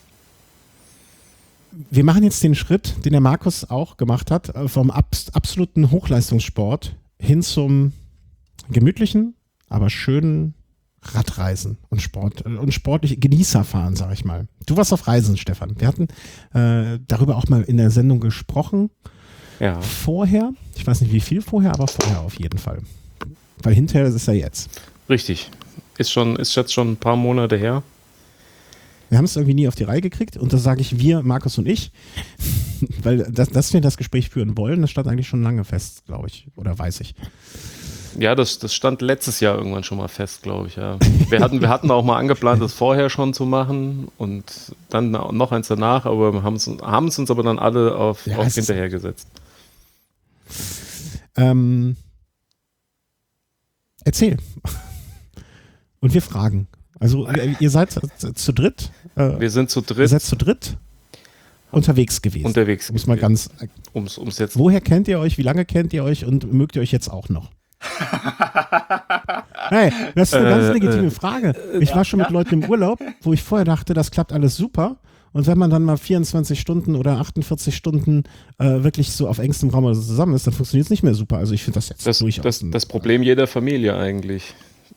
Wir machen jetzt den Schritt, den der Markus auch gemacht hat, vom abs- absoluten Hochleistungssport hin zum gemütlichen, aber schönen Radreisen und Sport und sportliche Genießerfahren, sag ich mal. Du warst auf Reisen, Stefan. Wir hatten äh, darüber auch mal in der Sendung gesprochen. Ja. Vorher, ich weiß nicht wie viel vorher, aber vorher auf jeden Fall. Weil hinterher ist es ja jetzt. Richtig. Ist schon, ist jetzt schon ein paar Monate her. Wir haben es irgendwie nie auf die Reihe gekriegt und das sage ich wir, Markus und ich, weil das, dass wir das Gespräch führen wollen, das stand eigentlich schon lange fest, glaube ich, oder weiß ich. Ja, das, das stand letztes Jahr irgendwann schon mal fest, glaube ich. Ja. Wir hatten, wir hatten auch mal angeplant, das vorher schon zu machen und dann noch eins danach, aber wir haben es haben es uns aber dann alle auf, Ja, auf es ist- hinterher gesetzt. Ähm, erzähl. Und wir fragen. Also äh, ihr seid zu, zu dritt. Äh, Wir sind zu ihr dritt seid zu dritt unterwegs gewesen. unterwegs. Um es mal ganz. Ums, ums jetzt. Woher kennt ihr euch? Wie lange kennt ihr euch? Und mögt ihr euch jetzt auch noch? Hey, das ist eine Äh, ganz legitime äh, Frage. Ich war schon mit Leuten im Urlaub, wo ich vorher dachte, das klappt alles super. Und wenn man dann mal vierundzwanzig Stunden oder achtundvierzig Stunden äh, wirklich so auf engstem Raum zusammen ist, dann funktioniert es nicht mehr super. Also ich finde das jetzt Das, durchaus. das, ein- das Problem jeder Familie eigentlich.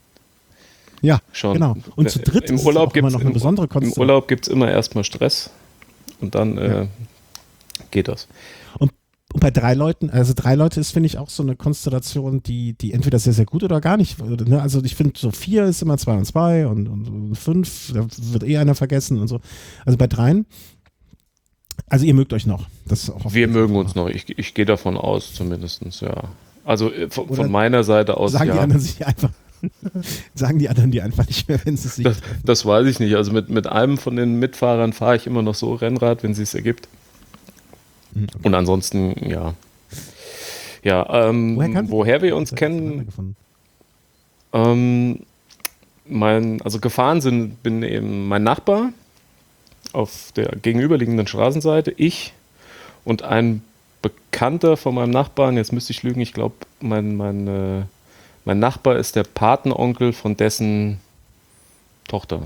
ja, Schon. genau. Und zu dritt Im ist es Urlaub auch immer gibt's noch eine im- besondere Im Konstellation. Urlaub gibt es immer erstmal Stress und dann äh, Ja. geht das. Und bei drei Leuten, also drei Leute ist, finde ich, auch so eine Konstellation, die, die entweder sehr, sehr gut oder gar nicht. Ne? Also ich finde, so vier ist immer zwei und zwei und, und, und fünf, da wird eh einer vergessen und so. Also bei dreien, also ihr mögt euch noch. Das ist auch auf Wir jeden Fall mögen uns wahr. noch. Ich, ich gehe davon aus, zumindest, ja. Also äh, von, Oder von meiner Seite aus, Sagen die ja. anderen sich einfach, sagen die anderen die einfach nicht mehr, wenn sie sich Das, das weiß ich nicht. Also mit, mit einem von den Mitfahrern fahre ich immer noch so Rennrad, wenn es sich ergibt. Mhm. Und ansonsten, ja. Ja, ähm, Woher, kann, woher wir uns Seid ihr kennen, zueinander gefunden? ähm, mein, also gefahren sind, bin eben mein Nachbar auf der gegenüberliegenden Straßenseite, ich und ein Bekannter von meinem Nachbarn, jetzt müsste ich lügen, ich glaube, mein, mein, äh, mein Nachbar ist der Patenonkel von dessen Tochter.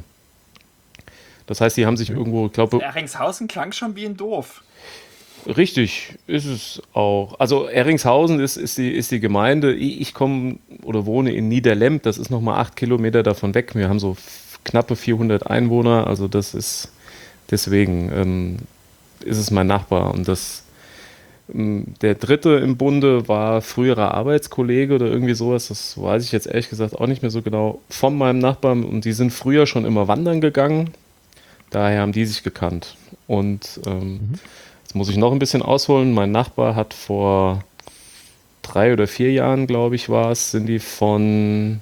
Das heißt, die haben sich irgendwo, ich glaube, Erringshausen klang schon wie ein Dorf. richtig ist es auch. Also Erringshausen ist, ist, die, ist die Gemeinde. Ich, ich komme oder wohne in Niederlemp, das ist nochmal acht Kilometer davon weg. Wir haben so f- knappe vierhundert Einwohner, also das ist, deswegen ähm, ist es mein Nachbar. Und das, ähm, der dritte im Bunde war früherer Arbeitskollege oder irgendwie sowas, das weiß ich jetzt ehrlich gesagt auch nicht mehr so genau, von meinem Nachbarn. Und die sind früher schon immer wandern gegangen, daher haben die sich gekannt. Und ähm, Mhm. Jetzt muss ich noch ein bisschen ausholen. Mein Nachbar hat vor drei oder vier Jahren, glaube ich, war es, sind die von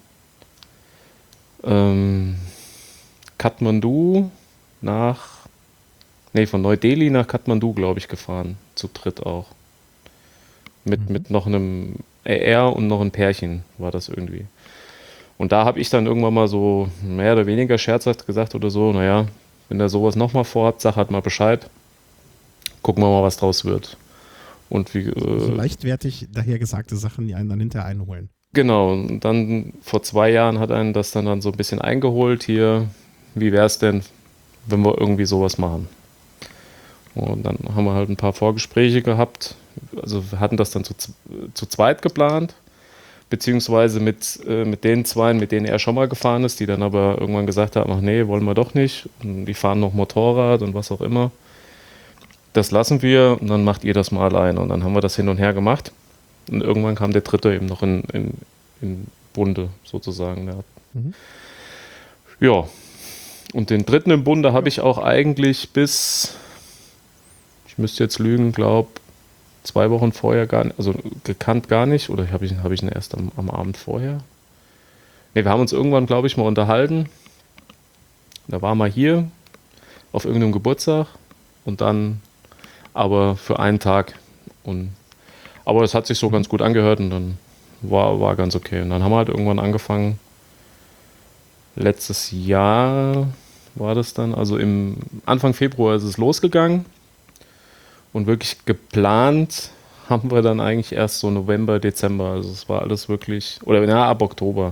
ähm, Kathmandu nach, nee, von Neu-Delhi nach Kathmandu, glaube ich, gefahren. Zu dritt auch. Mit, Mhm. mit noch einem, äh, er und noch ein Pärchen war das irgendwie. Und da habe ich dann irgendwann mal so mehr oder weniger scherzhaft gesagt oder so, naja, wenn ihr sowas nochmal vorhabt, sag halt mal Bescheid. Gucken wir mal, was draus wird. Und wie, So äh, leichtwertig dahergesagte Sachen, die einen dann hinterher einholen. genau, und dann vor zwei Jahren hat einen das dann, dann so ein bisschen eingeholt hier. Wie wäre es denn, wenn wir irgendwie sowas machen? Und dann haben wir halt ein paar Vorgespräche gehabt. Also wir hatten das dann zu, zu zweit geplant, beziehungsweise mit, äh, mit den Zweien, mit denen er schon mal gefahren ist, die dann aber irgendwann gesagt haben, ach nee, wollen wir doch nicht. Und die fahren noch Motorrad und was auch immer. Das lassen wir und dann macht ihr das mal allein. Und dann haben wir das hin und her gemacht. Und irgendwann kam der dritte eben noch in, in, in Bunde sozusagen. Ja. Mhm. ja. Und den dritten im Bunde habe ich auch eigentlich bis, ich müsste jetzt lügen, glaube zwei Wochen vorher gar nicht, also gekannt gar nicht. Oder habe ich, hab ich ihn erst am, am Abend vorher? Ne, wir haben uns irgendwann, glaube ich, mal unterhalten. Da war mal hier auf irgendeinem Geburtstag und dann aber für einen Tag. Und, aber es hat sich so ganz gut angehört und dann war, war ganz okay. Und dann haben wir halt irgendwann angefangen, letztes Jahr war das dann, also im Anfang Februar ist es losgegangen und wirklich geplant haben wir dann eigentlich erst so November, Dezember. Also es war alles wirklich, oder ja, ab Oktober.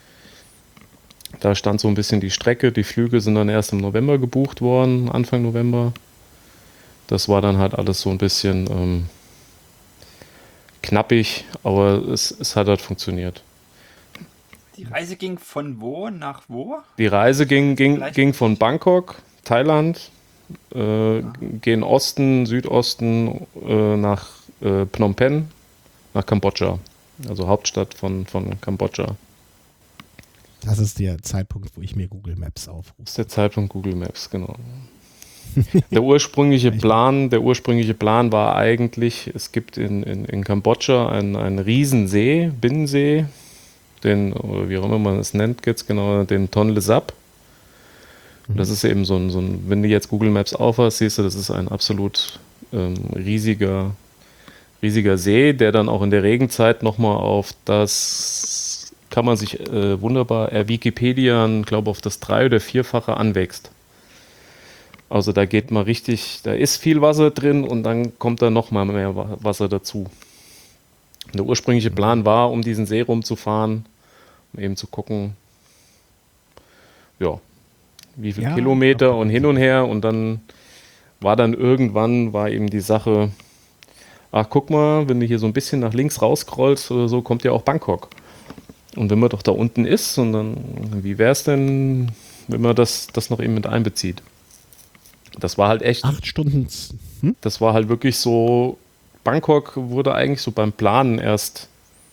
Da stand so ein bisschen die Strecke, die Flüge sind dann erst im November gebucht worden, Anfang November. Das war dann halt alles so ein bisschen ähm, knappig, aber es, es hat halt funktioniert. Die Reise ging von wo nach wo? Die Reise ging, ging, Vielleicht- ging von Bangkok, Thailand, äh, gen Osten, Südosten äh, nach äh, Phnom Penh, nach Kambodscha, also Hauptstadt von, von Kambodscha. Das ist der Zeitpunkt, wo ich mir Google Maps aufrufe. Das ist der Zeitpunkt Google Maps, genau. Der ursprüngliche Plan, der ursprüngliche Plan war eigentlich, es gibt in, in, in Kambodscha einen, einen Riesensee, Binnensee, den, oder wie auch immer man es nennt, jetzt genau, den Tonle Sap. Mhm. Das ist eben so ein, so ein, wenn du jetzt Google Maps aufhast, siehst du, das ist ein absolut ähm, riesiger, riesiger See, der dann auch in der Regenzeit nochmal auf das, kann man sich äh, wunderbar er Wikipedian, glaube auf das drei- oder vierfache anwächst. Also da geht mal richtig, da ist viel Wasser drin und dann kommt da noch mal mehr Wasser dazu. Der ursprüngliche Plan war, um diesen See rumzufahren, um eben zu gucken, ja, wie viele Ja, Kilometer okay. und hin und her. Und dann war dann irgendwann, war eben die Sache, ach guck mal, wenn du hier so ein bisschen nach links rausscrollst oder so, kommt ja auch Bangkok. Und wenn man doch da unten ist, und dann, wie wäre es denn, wenn man das, das noch eben mit einbezieht? Das war halt echt. Acht Stunden. Hm? Das war halt wirklich so. Bangkok wurde eigentlich so beim Planen erst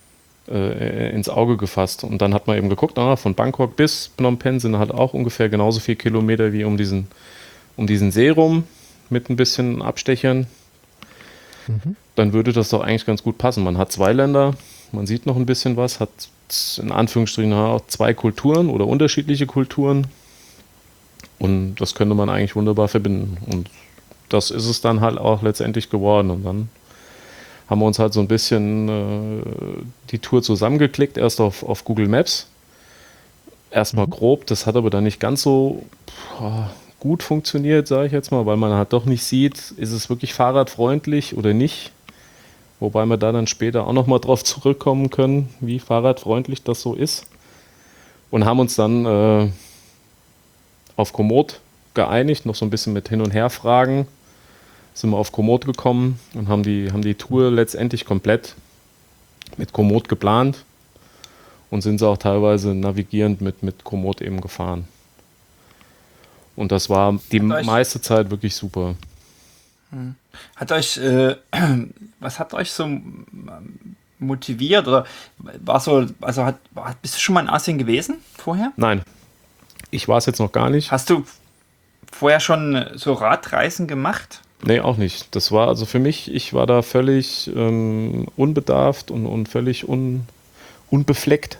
äh, ins Auge gefasst. Und dann hat man eben geguckt, ah, von Bangkok bis Phnom Penh sind halt auch ungefähr genauso viele Kilometer wie um diesen, um diesen See rum, mit ein bisschen Abstechern. Mhm. Dann würde das doch eigentlich ganz gut passen. Man hat zwei Länder, man sieht noch ein bisschen was, hat in Anführungsstrichen auch zwei Kulturen oder unterschiedliche Kulturen. Und das könnte man eigentlich wunderbar verbinden. Und das ist es dann halt auch letztendlich geworden. Und dann haben wir uns halt so ein bisschen äh, die Tour zusammengeklickt, erst auf, auf Google Maps. Erstmal mhm. grob, das hat aber dann nicht ganz so boah, gut funktioniert, sage ich jetzt mal, weil man halt doch nicht sieht, ist es wirklich fahrradfreundlich oder nicht. Wobei wir da dann später auch nochmal drauf zurückkommen können, wie fahrradfreundlich das so ist. Und haben uns dann äh, auf Komoot geeinigt, noch so ein bisschen mit Hin- und Herfragen. Sind wir auf Komoot gekommen und haben die, haben die Tour letztendlich komplett mit Komoot geplant und sind sie auch teilweise navigierend mit, mit Komoot eben gefahren. Und das war die hat meiste euch, Zeit wirklich super. Hat euch, äh, was hat euch so motiviert oder war so, also hat, bist du schon mal in Asien gewesen vorher? Nein, ich war es jetzt noch gar nicht. Hast du vorher schon so Radreisen gemacht? Nee, auch nicht. Das war also für mich, ich war da völlig ähm, unbedarft und, und völlig un, unbefleckt,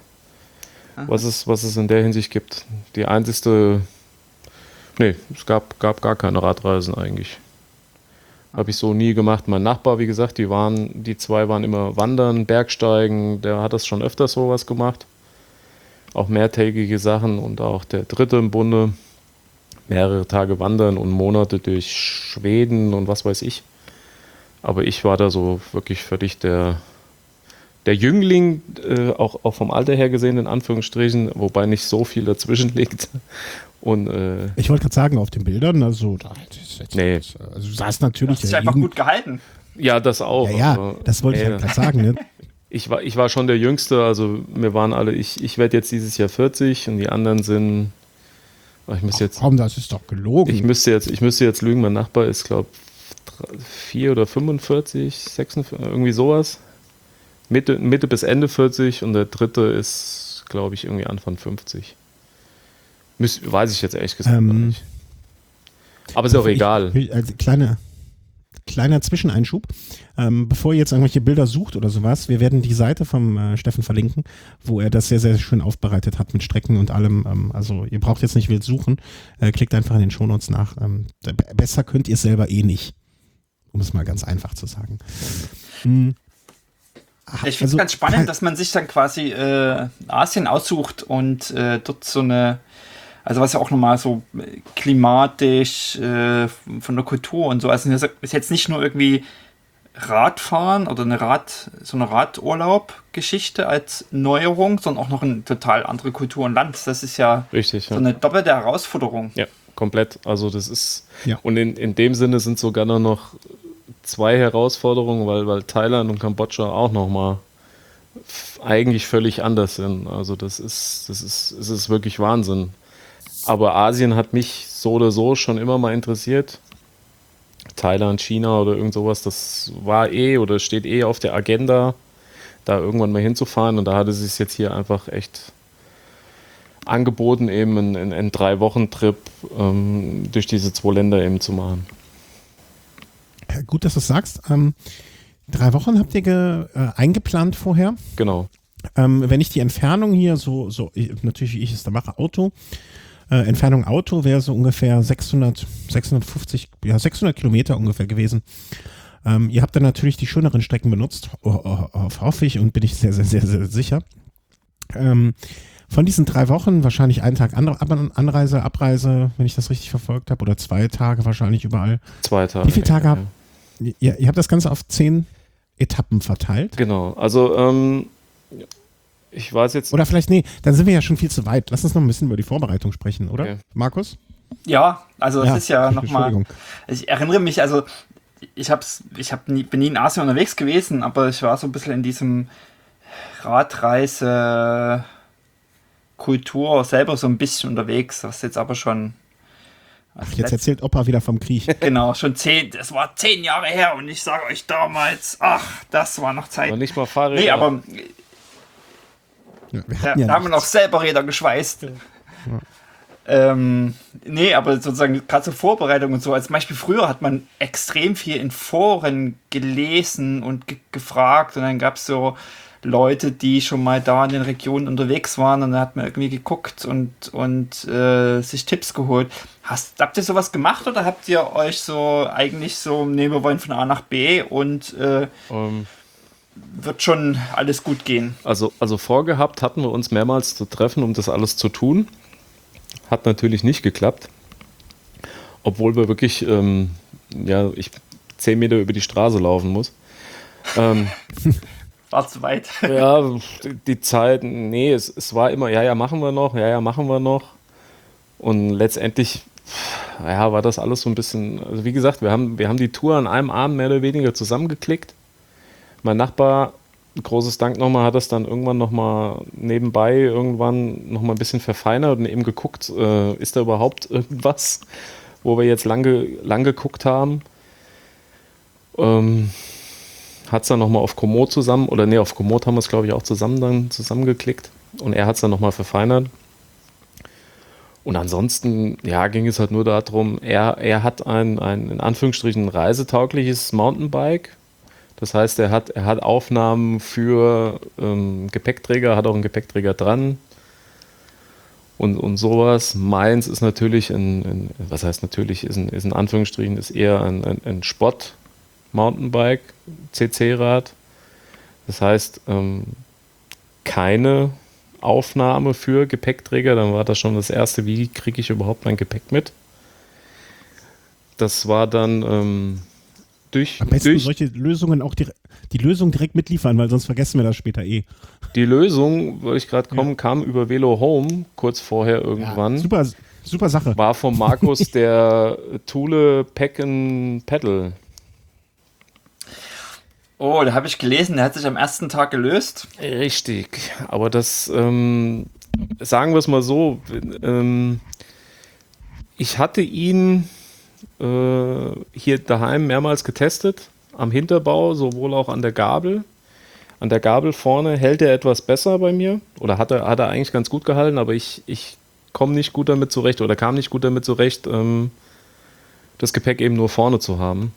was es, was es in der Hinsicht gibt. Die einzigste, nee, es gab, gab gar keine Radreisen eigentlich. Habe ich so nie gemacht. Mein Nachbar, wie gesagt, die waren, die zwei waren immer wandern, Bergsteigen, der hat das schon öfters sowas gemacht. Auch mehrtägige Sachen und auch der dritte im Bunde. Mehrere Tage wandern und Monate durch Schweden und was weiß ich. Aber ich war da so wirklich völlig der, der Jüngling, äh, auch, auch vom Alter her gesehen, in Anführungsstrichen, wobei nicht so viel dazwischen liegt. Und, äh, ich wollte gerade sagen, auf den Bildern, also, da, das, nee. also du sahst natürlich. Du hast dich einfach gut gehalten. Ja, das auch. Ja, ja aber, das wollte äh, ich halt gerade sagen. Ne? Ich war, ich war schon der Jüngste, also wir waren alle, ich, ich werde jetzt dieses Jahr vierzig und die anderen sind. Ich müsste jetzt, Warum, das ist doch gelogen. Ich müsste jetzt, ich müsste jetzt lügen, mein Nachbar ist, glaube ich, vier oder fünfundvierzig, sechsundvierzig, irgendwie sowas. Mitte, Mitte bis Ende vierzig und der dritte ist, glaube ich, irgendwie Anfang fünfzig. Müß, weiß ich jetzt ehrlich gesagt ähm, nicht. Aber ist auch ich, egal. Ich, also kleine, kleiner Zwischeneinschub. Ähm, bevor ihr jetzt irgendwelche Bilder sucht oder sowas, wir werden die Seite vom äh, Steffen verlinken, wo er das sehr, sehr schön aufbereitet hat mit Strecken und allem. Ähm, also ihr braucht jetzt nicht wild suchen. Äh, klickt einfach in den Shownotes nach. Ähm, besser könnt ihr es selber eh nicht. Um es mal ganz einfach zu sagen. Hm. Ich finde es also, ganz spannend, dass man sich dann quasi äh, Asien aussucht und äh, dort so eine, also was ja auch nochmal so klimatisch äh, von der Kultur und so, also das ist jetzt nicht nur irgendwie Radfahren oder eine Rad, so eine Radurlaub-Geschichte als Neuerung, sondern auch noch eine total andere Kultur und Land. Das ist ja richtig, so ja. eine doppelte Herausforderung. Ja, komplett. Also das ist, ja. Und in, in dem Sinne sind sogar noch zwei Herausforderungen, weil, weil Thailand und Kambodscha auch nochmal eigentlich völlig anders sind. Also das ist, das ist, es ist wirklich Wahnsinn. Aber Asien hat mich so oder so schon immer mal interessiert. Thailand, China oder irgend sowas, das war eh oder steht eh auf der Agenda, da irgendwann mal hinzufahren. Und da hatte es sich jetzt hier einfach echt angeboten, eben einen, einen, einen Drei-Wochen-Trip ähm, durch diese zwei Länder eben zu machen. Gut, dass du es sagst. Ähm, drei Wochen habt ihr ge, äh, eingeplant vorher? Genau. Ähm, wenn ich die Entfernung hier so, so ich, natürlich wie ich es da mache, Auto, äh, Entfernung Auto wäre so ungefähr sechshundert, sechshundertfünfzig, ja sechshundert Kilometer ungefähr gewesen. Ähm, ihr habt dann natürlich die schöneren Strecken benutzt, oh, oh, oh, hoffe ich und bin ich sehr, sehr, sehr, sehr sicher. Ähm, von diesen drei Wochen wahrscheinlich einen Tag Anre- Ab- Anreise, Abreise, wenn ich das richtig verfolgt habe, oder zwei Tage wahrscheinlich überall. Zwei Tage. Wie viele Tage ja, habt ja. ihr? Ihr habt das Ganze auf zehn Etappen verteilt? Genau, also ähm, ich weiß jetzt... Oder vielleicht, nee, dann sind wir ja schon viel zu weit. Lass uns noch ein bisschen über die Vorbereitung sprechen, oder? Okay. Markus? Ja, also es ja, ist ja nochmal... Ich erinnere mich, also ich, hab's, ich hab nie, bin nie in Asien unterwegs gewesen, aber ich war so ein bisschen in diesem Radreise... Kultur selber so ein bisschen unterwegs, was jetzt aber schon... Ach, jetzt erzählt Opa wieder vom Krieg. Genau, schon zehn, das war zehn Jahre her und ich sage euch damals, ach, das war noch Zeit. Aber nicht mal Fahrräder. Nee, aber ja, wir da, ja da haben wir noch selber Räder geschweißt. Ja. Ähm, nee, aber sozusagen gerade zur Vorbereitung und so, als Beispiel früher hat man extrem viel in Foren gelesen und ge- gefragt und dann gab es so Leute, die schon mal da in den Regionen unterwegs waren und dann hat man irgendwie geguckt und, und äh, sich Tipps geholt. Hast, habt ihr sowas gemacht oder habt ihr euch so eigentlich so, nee, wir wollen von A nach B und äh, um, wird schon alles gut gehen? Also, also vorgehabt hatten wir uns mehrmals zu treffen, um das alles zu tun. Hat natürlich nicht geklappt. Obwohl wir wirklich, ähm, ja, ich zehn Meter über die Straße laufen muss. Ähm, War zu weit. Ja, die Zeit, nee, es, es war immer, ja, ja, machen wir noch, ja, ja, machen wir noch. Und letztendlich, ja, war das alles so ein bisschen, also wie gesagt, wir haben, wir haben die Tour an einem Abend mehr oder weniger zusammengeklickt. Mein Nachbar, großes Dank nochmal, hat das dann irgendwann nochmal nebenbei irgendwann nochmal ein bisschen verfeinert und eben geguckt, äh, ist da überhaupt irgendwas, wo wir jetzt lange, lang geguckt haben. Ähm, hat es dann nochmal auf Komoot zusammen, oder nee, auf Komoot haben wir es, glaube ich, auch zusammen dann zusammengeklickt und er hat es dann nochmal verfeinert. Und ansonsten, ja, ging es halt nur darum, er, er hat ein, ein, in Anführungsstrichen, reisetaugliches Mountainbike. Das heißt, er hat, er hat Aufnahmen für ähm, Gepäckträger, hat auch einen Gepäckträger dran und, und sowas. Meins ist natürlich, ein, ein, was heißt natürlich, ist, ein, ist in Anführungsstrichen, ist eher ein, ein, ein Sport- Mountainbike, C C-Rad. Das heißt, ähm, keine Aufnahme für Gepäckträger. Dann war das schon das erste, wie kriege ich überhaupt mein Gepäck mit? Das war dann ähm, durch... Am besten durch solche Lösungen auch direkt, die Lösung direkt mitliefern, weil sonst vergessen wir das später eh. Die Lösung, wollte ich gerade kommen, ja. kam über Velo Home, kurz vorher irgendwann. Ja, super, super Sache. War von Markus der Thule Pack and Pedal. Oh, da habe ich gelesen, der hat sich am ersten Tag gelöst. Richtig, aber das, ähm, sagen wir es mal so, ähm, ich hatte ihn äh, hier daheim mehrmals getestet, am Hinterbau, sowohl auch an der Gabel. An der Gabel vorne hält er etwas besser bei mir, oder hat er, hat er eigentlich ganz gut gehalten, aber ich, ich komme nicht gut damit zurecht, oder kam nicht gut damit zurecht, ähm, das Gepäck eben nur vorne zu haben.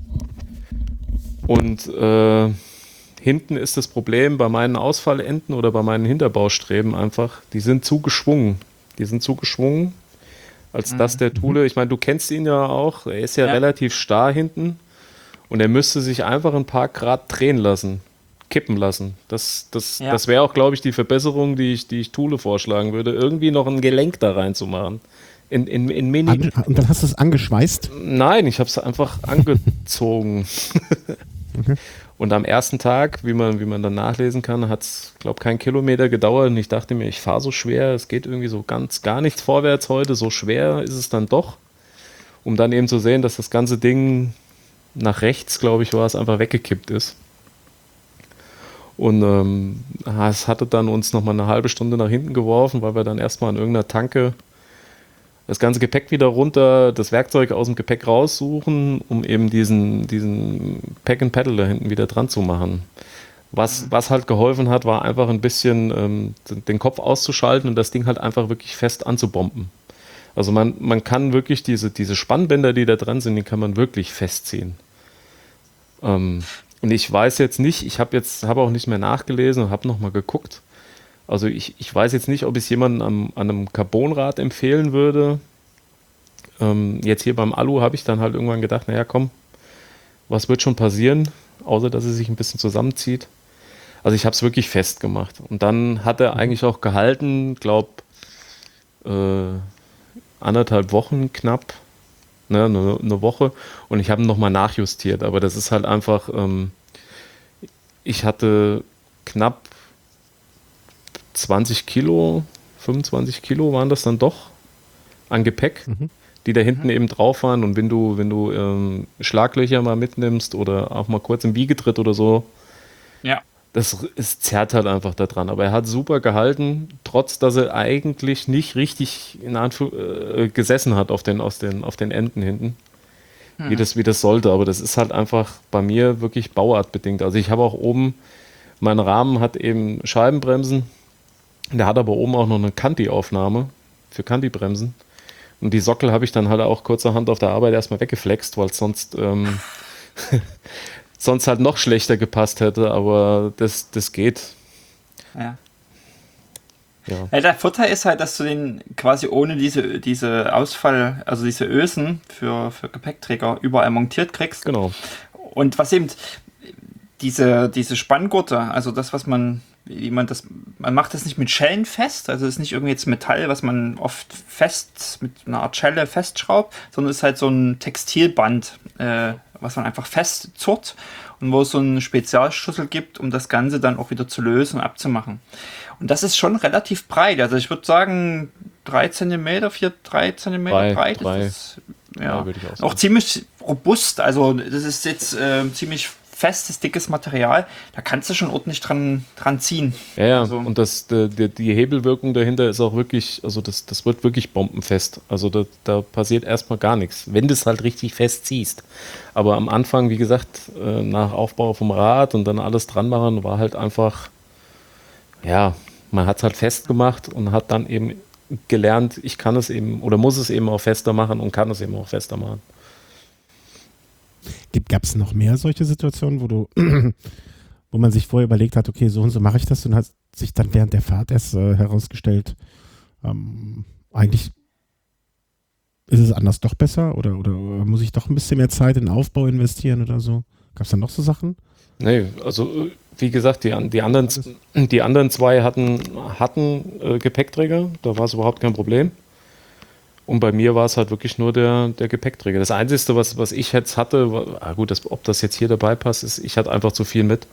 Und äh, hinten ist das Problem bei meinen Ausfallenden oder bei meinen Hinterbaustreben einfach, die sind zu geschwungen. Die sind zu geschwungen, als mhm. dass der Thule, ich meine, du kennst ihn ja auch, er ist ja, ja relativ starr hinten und er müsste sich einfach ein paar Grad drehen lassen, kippen lassen. Das, das, ja. das wäre auch, glaube ich, die Verbesserung, die ich, die ich Thule vorschlagen würde, irgendwie noch ein Gelenk da reinzumachen. In, in, in Mini. Und dann hast du es angeschweißt? Nein, ich habe es einfach angezogen. Okay. Und am ersten Tag, wie man, wie man dann nachlesen kann, hat es, glaube ich, keinen Kilometer gedauert. Und ich dachte mir, ich fahre so schwer, es geht irgendwie so ganz gar nichts vorwärts heute. So schwer ist es dann doch. Um dann eben zu sehen, dass das ganze Ding nach rechts, glaube ich, war es, einfach weggekippt ist. Und ähm, es hatte dann uns nochmal eine halbe Stunde nach hinten geworfen, weil wir dann erstmal an irgendeiner Tanke das ganze Gepäck wieder runter, das Werkzeug aus dem Gepäck raussuchen, um eben diesen, diesen Pack and Pedal da hinten wieder dran zu machen. Was, was halt geholfen hat, war einfach ein bisschen ähm, den Kopf auszuschalten und das Ding halt einfach wirklich fest anzubomben. Also man, man kann wirklich diese, diese Spannbänder, die da dran sind, die kann man wirklich festziehen. Ähm, und ich weiß jetzt nicht, ich habe jetzt habe auch nicht mehr nachgelesen und habe nochmal geguckt, Also ich, ich weiß jetzt nicht, ob ich es jemandem am, an einem Carbonrad empfehlen würde. Ähm, jetzt hier beim Alu habe ich dann halt irgendwann gedacht, naja komm, was wird schon passieren, außer dass es sich ein bisschen zusammenzieht. Also ich habe es wirklich festgemacht. Und dann hat er eigentlich auch gehalten, glaube äh, anderthalb Wochen knapp, ne, eine, eine Woche. Und ich habe ihn nochmal nachjustiert. Aber das ist halt einfach, ähm, ich hatte knapp zwanzig Kilo, fünfundzwanzig Kilo waren das dann doch an Gepäck, mhm. die da hinten mhm. eben drauf waren. Und wenn du, wenn du ähm, Schlaglöcher mal mitnimmst oder auch mal kurz im Wiegetritt oder so, ja. das es zerrt halt einfach da dran. Aber er hat super gehalten, trotz dass er eigentlich nicht richtig in Anfu- äh, gesessen hat auf den, aus den, auf den Enden hinten, mhm. wie, das, wie das sollte. Aber das ist halt einfach bei mir wirklich bauartbedingt. Also ich habe auch oben, mein Rahmen hat eben Scheibenbremsen, der hat aber oben auch noch eine Kanti-Aufnahme für Kanti-Bremsen. Und die Sockel habe ich dann halt auch kurzerhand auf der Arbeit erstmal weggeflext, weil es sonst, ähm, sonst halt noch schlechter gepasst hätte, aber das, das geht. Ja. Ja. Ja, der Vorteil ist halt, dass du den quasi ohne diese, diese Ausfall, also diese Ösen für, für Gepäckträger überall montiert kriegst. Genau. Und was eben diese, diese Spanngurte, also das, was man, wie man das, man macht das nicht mit Schellen fest, also es ist nicht irgendwie jetzt Metall, was man oft fest mit einer Art Schelle festschraubt, sondern es ist halt so ein Textilband, äh, was man einfach festzurrt und wo es so einen Spezialschlüssel gibt, um das Ganze dann auch wieder zu lösen und abzumachen. Und das ist schon relativ breit, also ich würde sagen drei Zentimeter, vier, drei Zentimeter drei, breit. Drei. Das ist, ja, drei auch, auch ziemlich robust, also das ist jetzt äh, ziemlich festes, dickes Material, da kannst du schon ordentlich dran, dran ziehen. Ja, ja. Also, Und das, die, die, die Hebelwirkung dahinter ist auch wirklich, also das, das wird wirklich bombenfest. Also da, da passiert erstmal gar nichts, wenn du es halt richtig fest ziehst. Aber am Anfang, wie gesagt, nach Aufbau vom Rad und dann alles dran machen, war halt einfach, ja, man hat es halt festgemacht und hat dann eben gelernt, ich kann es eben oder muss es eben auch fester machen und kann es eben auch fester machen. Gab es noch mehr solche Situationen, wo du, wo man sich vorher überlegt hat, okay, so und so mache ich das und hat sich dann während der Fahrt erst äh, herausgestellt, ähm, eigentlich ist es anders doch besser oder, oder muss ich doch ein bisschen mehr Zeit in den Aufbau investieren oder so? Gab es da noch so Sachen? Nee, also wie gesagt, die, die, anderen, die anderen zwei hatten, hatten äh, Gepäckträger, da war es überhaupt kein Problem. Und bei mir war es halt wirklich nur der, der Gepäckträger. Das Einzige, was, was ich jetzt hatte, war, ah gut, das, ob das jetzt hier dabei passt, ist, ich hatte einfach zu viel mit.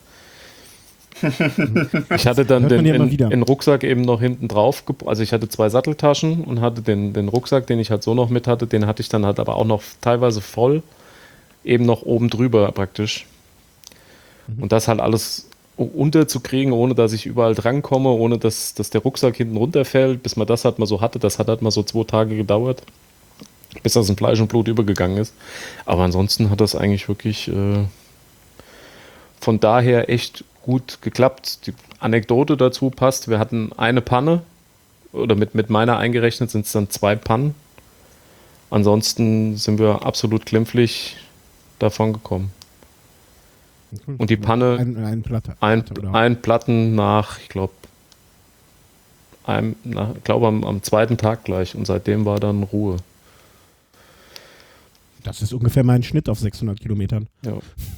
Ich hatte dann den, ja den, den Rucksack eben noch hinten drauf, also ich hatte zwei Satteltaschen und hatte den, den Rucksack, den ich halt so noch mit hatte, den hatte ich dann halt aber auch noch teilweise voll, eben noch oben drüber praktisch. Und das halt alles unterzukriegen, ohne dass ich überall drankomme, ohne dass, dass der Rucksack hinten runterfällt, bis man das halt mal so hatte. Das hat halt mal so zwei Tage gedauert, bis das in Fleisch und Blut übergegangen ist. Aber ansonsten hat das eigentlich wirklich äh, von daher echt gut geklappt. Die Anekdote dazu passt, wir hatten eine Panne, oder mit, mit meiner eingerechnet sind es dann zwei Pannen. Ansonsten sind wir absolut glimpflich davon gekommen. Und die Panne, ein, ein, Platte, ein, Platte, ein Platten nach, ich glaube, ich glaube am, am zweiten Tag gleich. Und seitdem war dann Ruhe. Das ist ungefähr mein Schnitt auf sechshundert Kilometern. Ja.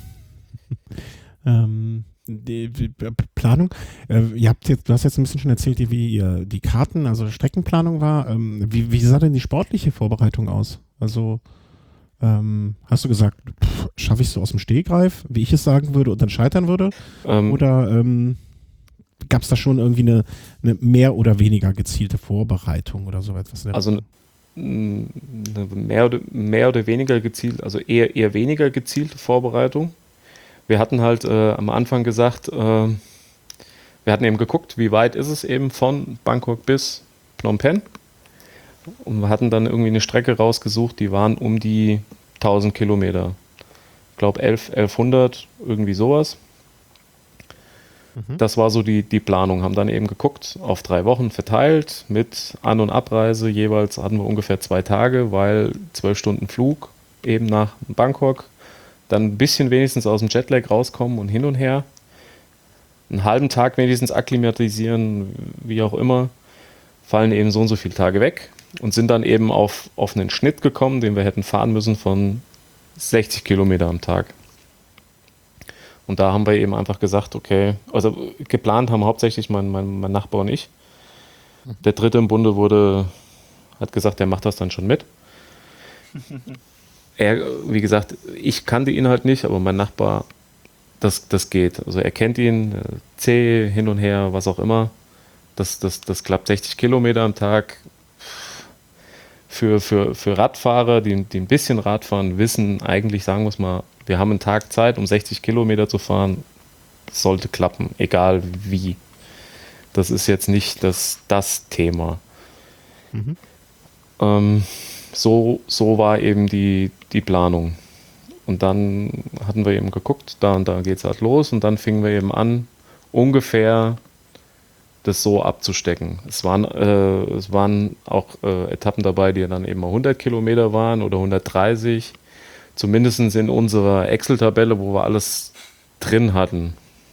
ähm, die, die Planung, äh, ihr habt jetzt, du hast jetzt ein bisschen schon erzählt, wie ihr die Karten, also Streckenplanung war. Ähm, wie, wie sah denn die sportliche Vorbereitung aus? Also Ähm, hast du gesagt, schaffe ich es so aus dem Stegreif, wie ich es sagen würde und dann scheitern würde? Ähm, oder ähm, gab es da schon irgendwie eine, eine mehr oder weniger gezielte Vorbereitung oder so etwas? Also eine mehr oder, mehr oder weniger gezielt, also eher, eher weniger gezielte Vorbereitung. Wir hatten halt äh, am Anfang gesagt, äh, wir hatten eben geguckt, wie weit ist es eben von Bangkok bis Phnom Penh. Und wir hatten dann irgendwie eine Strecke rausgesucht, die waren um die tausend Kilometer. Ich glaube elf, elfhundert, irgendwie sowas. Mhm. Das war so die, die Planung. Haben dann eben geguckt, auf drei Wochen verteilt, mit An- und Abreise jeweils hatten wir ungefähr zwei Tage, weil zwölf Stunden Flug eben nach Bangkok, dann ein bisschen wenigstens aus dem Jetlag rauskommen und hin und her. einen halben Tag wenigstens akklimatisieren, wie auch immer, fallen eben so und so viele Tage weg und sind dann eben auf, auf einen Schnitt gekommen, den wir hätten fahren müssen von sechzig Kilometer am Tag. Und da haben wir eben einfach gesagt, okay, also geplant haben hauptsächlich mein, mein, mein Nachbar und ich. Der Dritte im Bunde wurde, hat gesagt, der macht das dann schon mit. Er, wie gesagt, ich kannte ihn halt nicht, aber mein Nachbar, das, das geht. Also er kennt ihn, zäh, hin und her, was auch immer. Das, das, das klappt sechzig Kilometer am Tag. Für, für, für Radfahrer, die, die ein bisschen Rad fahren, wissen eigentlich, sagen wir es mal, wir haben einen Tag Zeit, um sechzig Kilometer zu fahren. Das sollte klappen, egal wie. Das ist jetzt nicht das, das Thema. Mhm. Ähm, so, so war eben die, die Planung. Und dann hatten wir eben geguckt, da und da geht es halt los. Und dann fingen wir eben an, ungefähr das so abzustecken. Es waren, äh, es waren auch äh, Etappen dabei, die dann eben mal hundert Kilometer waren oder hundertdreißig. Zumindest in unserer Excel-Tabelle, wo wir alles drin hatten.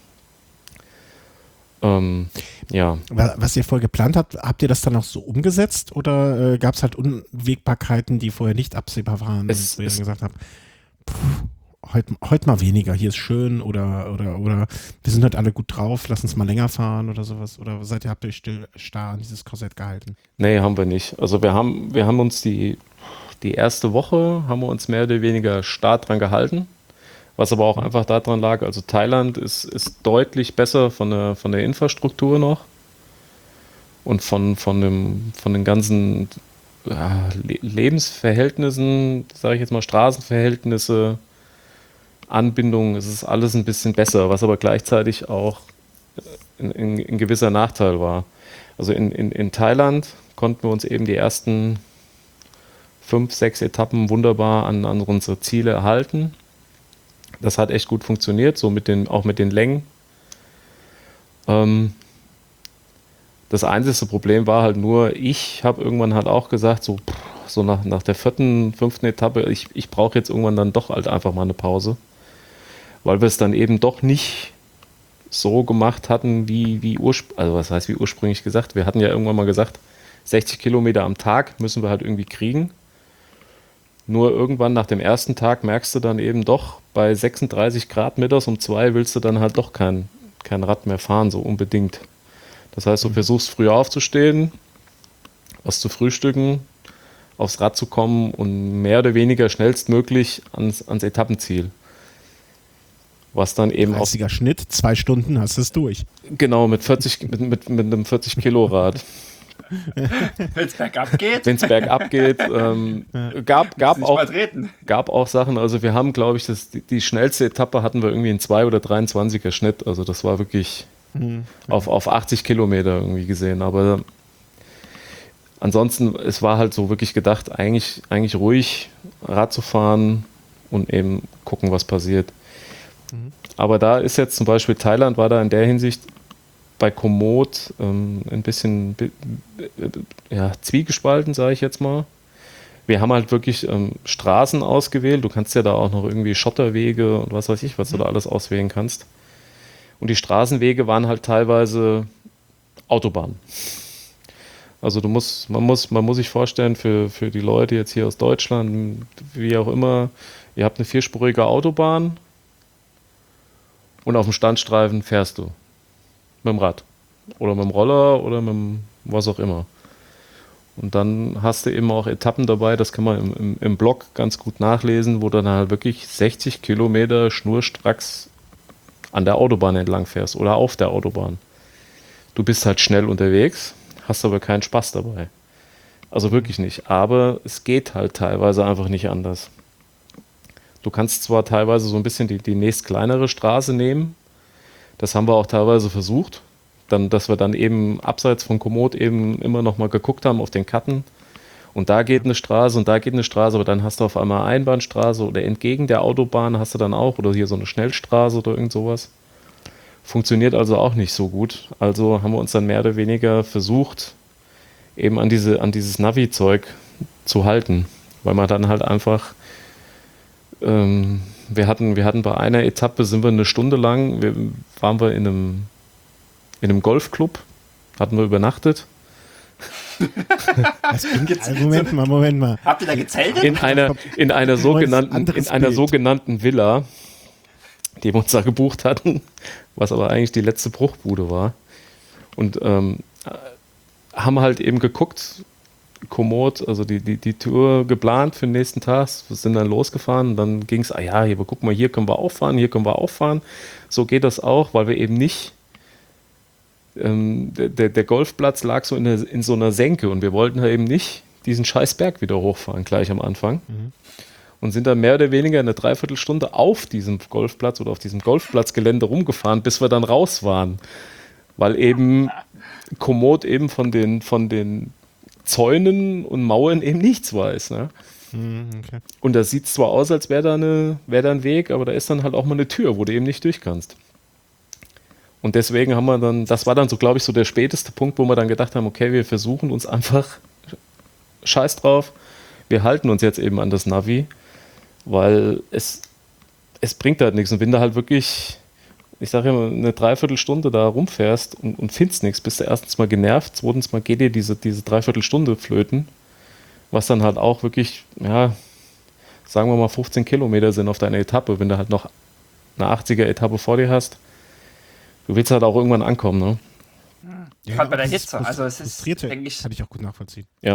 Ähm, ja. Was ihr vorher geplant habt, habt ihr das dann auch so umgesetzt oder äh, gab es halt Unwägbarkeiten, die vorher nicht absehbar waren? Es, und wo ihr es, dann gesagt habt, heute heut mal weniger, hier ist schön oder, oder, oder wir sind halt alle gut drauf, lass uns mal länger fahren oder sowas. Oder seid ihr, habt ihr euch still starr an dieses Korsett gehalten? Nee, haben wir nicht. Also wir haben, wir haben uns die, die erste Woche, haben wir uns mehr oder weniger starr dran gehalten. Was aber auch einfach daran lag, also Thailand ist, ist deutlich besser von der, von der Infrastruktur noch und von, von, dem, von den ganzen ja, Lebensverhältnissen, sage ich jetzt mal Straßenverhältnisse, Anbindung, es ist alles ein bisschen besser, was aber gleichzeitig auch ein gewisser Nachteil war. Also in, in, in Thailand konnten wir uns eben die ersten fünf, sechs Etappen wunderbar an, an unsere Ziele erhalten. Das hat echt gut funktioniert, so mit den, auch mit den Längen. Ähm, das einzige Problem war halt nur, ich habe irgendwann halt auch gesagt, so, so nach, nach der vierten, fünften Etappe, ich, ich brauche jetzt irgendwann dann doch halt einfach mal eine Pause. Weil wir es dann eben doch nicht so gemacht hatten, wie, wie ursprünglich, also was heißt wie ursprünglich gesagt, wir hatten ja irgendwann mal gesagt, sechzig Kilometer am Tag müssen wir halt irgendwie kriegen. Nur irgendwann nach dem ersten Tag merkst du dann eben doch, bei sechsunddreißig Grad mittags um zwei willst du dann halt doch kein, kein Rad mehr fahren, so unbedingt. Das heißt, du versuchst früher aufzustehen, was zu frühstücken, aufs Rad zu kommen und mehr oder weniger schnellstmöglich ans, ans Etappenziel. Was dann eben auch. dreißiger Schnitt, zwei Stunden hast du es durch. Genau, mit, vierzig, mit, mit, mit einem vierzig Kilo Rad. Wenn es bergab geht. Wenn es bergab geht. Ähm, gab, gab, auch, gab auch Sachen, also wir haben, glaube ich, das, die, die schnellste Etappe hatten wir irgendwie einen zwei- oder dreiundzwanziger Schnitt. Also das war wirklich mhm. auf, auf achtzig Kilometer irgendwie gesehen. Aber ansonsten, es war halt so wirklich gedacht, eigentlich, eigentlich ruhig Rad zu fahren und eben gucken, was passiert. Mhm. Aber da ist jetzt zum Beispiel Thailand, war da in der Hinsicht bei Komoot ähm, ein bisschen ja, zwiegespalten, sage ich jetzt mal. Wir haben halt wirklich ähm, Straßen ausgewählt. Du kannst ja da auch noch irgendwie Schotterwege und was weiß ich, was mhm. du da alles auswählen kannst. Und die Straßenwege waren halt teilweise Autobahnen. Also du musst, man muss, man muss sich vorstellen, für, für die Leute jetzt hier aus Deutschland, wie auch immer, ihr habt eine vierspurige Autobahn und auf dem Standstreifen fährst du. Mit dem Rad. Oder mit dem Roller oder mit dem was auch immer. Und dann hast du eben auch Etappen dabei, das kann man im, im, im Blog ganz gut nachlesen, wo du dann halt wirklich sechzig Kilometer schnurstracks an der Autobahn entlang fährst oder auf der Autobahn. Du bist halt schnell unterwegs, hast aber keinen Spaß dabei. Also wirklich nicht. Aber es geht halt teilweise einfach nicht anders. Du kannst zwar teilweise so ein bisschen die, die nächst kleinere Straße nehmen. Das haben wir auch teilweise versucht, dann, dass wir dann eben abseits von Komoot eben immer noch mal geguckt haben auf den Karten und da geht eine Straße und da geht eine Straße, aber dann hast du auf einmal Einbahnstraße oder entgegen der Autobahn hast du dann auch oder hier so eine Schnellstraße oder irgend sowas. Funktioniert also auch nicht so gut. Also haben wir uns dann mehr oder weniger versucht, eben an, diese, an dieses Navi-Zeug zu halten, weil man dann halt einfach ähm, Wir hatten, wir hatten bei einer Etappe, sind wir eine Stunde lang, wir, waren wir in einem, in einem Golfclub, hatten wir übernachtet. Das klingt, Moment mal, Moment mal. Habt ihr da gezeltet? In einer, in einer, sogenannten, in einer sogenannten Villa, die wir uns da gebucht hatten, was aber eigentlich die letzte Bruchbude war. Und ähm, haben halt eben geguckt, Komoot, also die, die, die Tour geplant für den nächsten Tag, wir sind dann losgefahren und dann ging es, ah ja, hier, guck mal, hier können wir auffahren, hier können wir auffahren. So geht das auch, weil wir eben nicht, ähm, der, der Golfplatz lag so in, der, in so einer Senke und wir wollten halt eben nicht diesen scheiß Berg wieder hochfahren, gleich am Anfang. Mhm. Und sind dann mehr oder weniger eine Dreiviertelstunde auf diesem Golfplatz oder auf diesem Golfplatzgelände rumgefahren, bis wir dann raus waren. Weil eben Komoot eben von den, von den Zäunen und Mauern eben nichts weiß. Ne? Okay. Und das sieht zwar aus, als wäre da, eine, wär da ein Weg, aber da ist dann halt auch mal eine Tür, wo du eben nicht durch kannst. Und deswegen haben wir dann, das war dann so, glaube ich, so der späteste Punkt, wo wir dann gedacht haben, okay, wir versuchen uns einfach, scheiß drauf, wir halten uns jetzt eben an das Navi, weil es, es bringt halt nichts. Und wenn du halt wirklich, ich sage ja, eine Dreiviertelstunde da rumfährst und, und findest nichts, bist du erstens mal genervt, zweitens mal geht dir diese, diese Dreiviertelstunde flöten, was dann halt auch wirklich, ja, sagen wir mal fünfzehn Kilometer sind auf deiner Etappe, wenn du halt noch eine achtziger-Etappe vor dir hast. Du willst halt auch irgendwann ankommen, ne? Ja, gerade bei der Hitze, also es ist, denke ich, kann ich auch gut nachvollziehen. Ja.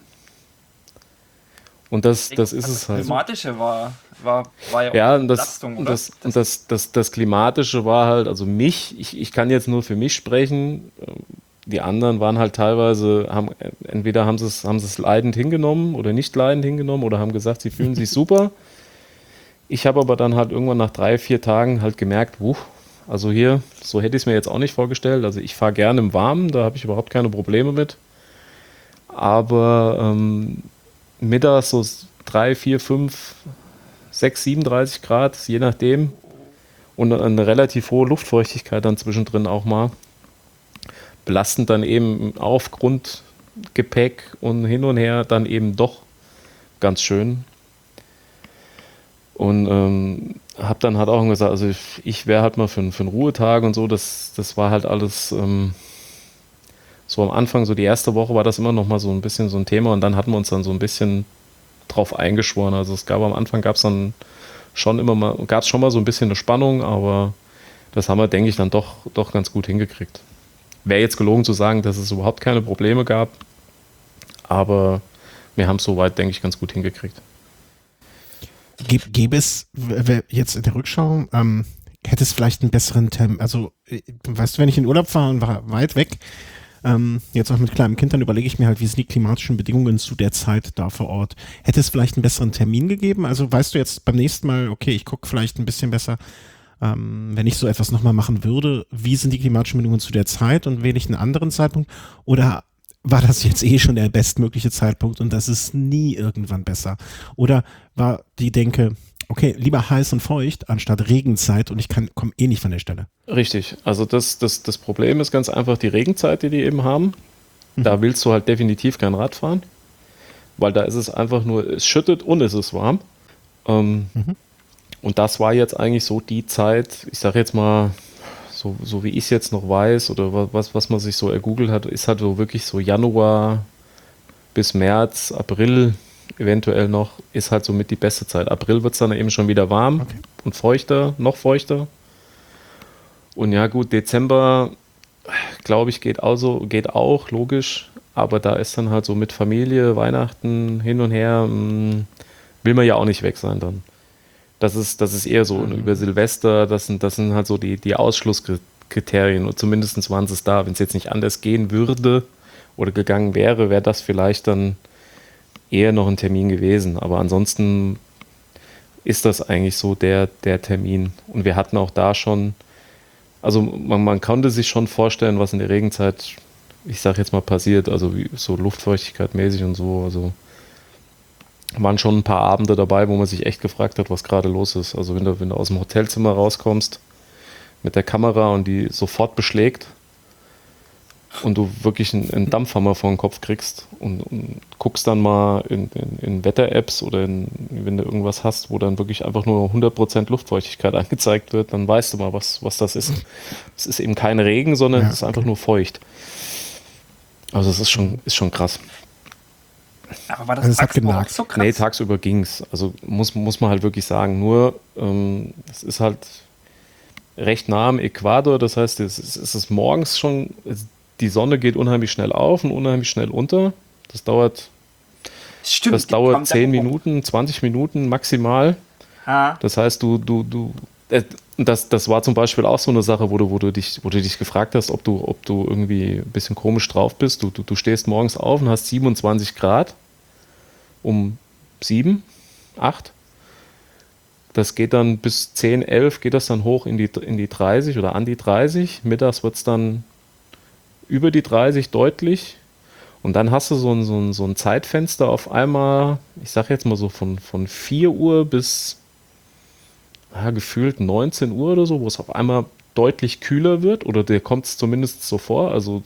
Und das, das ist also es halt. Das Klimatische war, war, war ja auch ja, eine und das, Belastung, und oder? das, und das, das, das Klimatische war halt, also mich, ich, ich kann jetzt nur für mich sprechen, die anderen waren halt teilweise, haben entweder haben sie es haben sie es leidend hingenommen oder nicht leidend hingenommen oder haben gesagt, sie fühlen sich super. Ich habe aber dann halt irgendwann nach drei, vier Tagen halt gemerkt, wuh, also hier, so hätte ich es mir jetzt auch nicht vorgestellt. Also ich fahre gerne im Warmen, da habe ich überhaupt keine Probleme mit. Aber ähm, mittags so drei, vier, fünf, sechs, siebenunddreißig Grad, je nachdem. Und eine relativ hohe Luftfeuchtigkeit dann zwischendrin auch mal. Belastend dann eben auf Grundgepäck und hin und her dann eben doch ganz schön. Und ähm, habe dann halt auch gesagt, also ich, ich wäre halt mal für, für einen Ruhetag und so, das, das war halt alles ähm, so am Anfang, so die erste Woche war das immer noch mal so ein bisschen so ein Thema und dann hatten wir uns dann so ein bisschen drauf eingeschworen. Also es gab am Anfang gab es dann schon immer mal, gab es schon mal so ein bisschen eine Spannung, aber das haben wir, denke ich, dann doch, doch ganz gut hingekriegt. Wäre jetzt gelogen zu sagen, dass es überhaupt keine Probleme gab, aber wir haben es soweit, denke ich, ganz gut hingekriegt. Gäbe es jetzt in der Rückschau, ähm, hätte es vielleicht einen besseren Termin, also weißt du, wenn ich in Urlaub fahre und war weit weg, ähm, jetzt auch mit kleinem Kind, dann überlege ich mir halt, wie sind die klimatischen Bedingungen zu der Zeit da vor Ort. Hätte es vielleicht einen besseren Termin gegeben? Also weißt du jetzt beim nächsten Mal, okay, ich gucke vielleicht ein bisschen besser, ähm, wenn ich so etwas nochmal machen würde, wie sind die klimatischen Bedingungen zu der Zeit und wähle ich einen anderen Zeitpunkt? Oder war das jetzt eh schon der bestmögliche Zeitpunkt und das ist nie irgendwann besser? Oder war die Denke, okay, lieber heiß und feucht anstatt Regenzeit und ich kann komme eh nicht von der Stelle? Richtig, also das, das, das Problem ist ganz einfach die Regenzeit, die die eben haben. Mhm. Da willst du halt definitiv kein Rad fahren, weil da ist es einfach nur, es schüttet und es ist warm. Ähm, mhm. Und das war jetzt eigentlich so die Zeit, ich sage jetzt mal, So, so wie ich es jetzt noch weiß oder was, was man sich so ergoogelt hat, ist halt so wirklich so Januar bis März, April eventuell noch, ist halt so mit die beste Zeit. April wird es dann eben schon wieder warm okay. und feuchter, noch feuchter. Und ja gut, Dezember, glaube ich, geht auch, so, geht auch, logisch, aber da ist dann halt so mit Familie, Weihnachten hin und her, mh, will man ja auch nicht weg sein dann. Das ist, das ist eher so mhm. über Silvester, das sind, das sind halt so die, die Ausschlusskriterien und zumindest waren es da. Wenn es jetzt nicht anders gehen würde oder gegangen wäre, wäre das vielleicht dann eher noch ein Termin gewesen. Aber ansonsten ist das eigentlich so der, der Termin. Und wir hatten auch da schon, also man, man konnte sich schon vorstellen, was in der Regenzeit, ich sag jetzt mal, passiert, also wie, so Luftfeuchtigkeit mäßig und so, also waren schon ein paar Abende dabei, wo man sich echt gefragt hat, was gerade los ist. Also wenn du, wenn du aus dem Hotelzimmer rauskommst mit der Kamera und die sofort beschlägt und du wirklich einen, einen Dampfhammer vor den Kopf kriegst und, und guckst dann mal in, in, in Wetter-Apps oder in, wenn du irgendwas hast, wo dann wirklich einfach nur hundert Prozent Luftfeuchtigkeit angezeigt wird, dann weißt du mal, was, was das ist. Es ist eben kein Regen, sondern ja, es ist einfach okay. nur feucht. Also es ist schon, ist schon krass. Aber war das, also tagsüber auch so krass? Nee, tagsüber ging es. Also muss, muss man halt wirklich sagen. Nur, ähm, es ist halt recht nah am Äquator. Das heißt, es ist, es ist morgens schon, die Sonne geht unheimlich schnell auf und unheimlich schnell unter. Das dauert, Stimmt, das dauert zehn Minuten, zwanzig Minuten maximal. Ha. Das heißt, du, du, du, äh, das, das war zum Beispiel auch so eine Sache, wo du, wo du dich, wo du dich gefragt hast, ob du, ob du irgendwie ein bisschen komisch drauf bist. Du, du, du stehst morgens auf und hast siebenundzwanzig Grad um sieben, acht. Das geht dann bis zehn, elf, geht das dann hoch in die, in die dreißig oder an die dreißig. Mittags wird es dann über die dreißig deutlich. Und dann hast du so ein, so ein, so ein Zeitfenster auf einmal, ich sag jetzt mal so von, von vier Uhr bis ja, gefühlt neunzehn Uhr oder so, wo es auf einmal deutlich kühler wird. Oder dir kommt es zumindest so vor. Also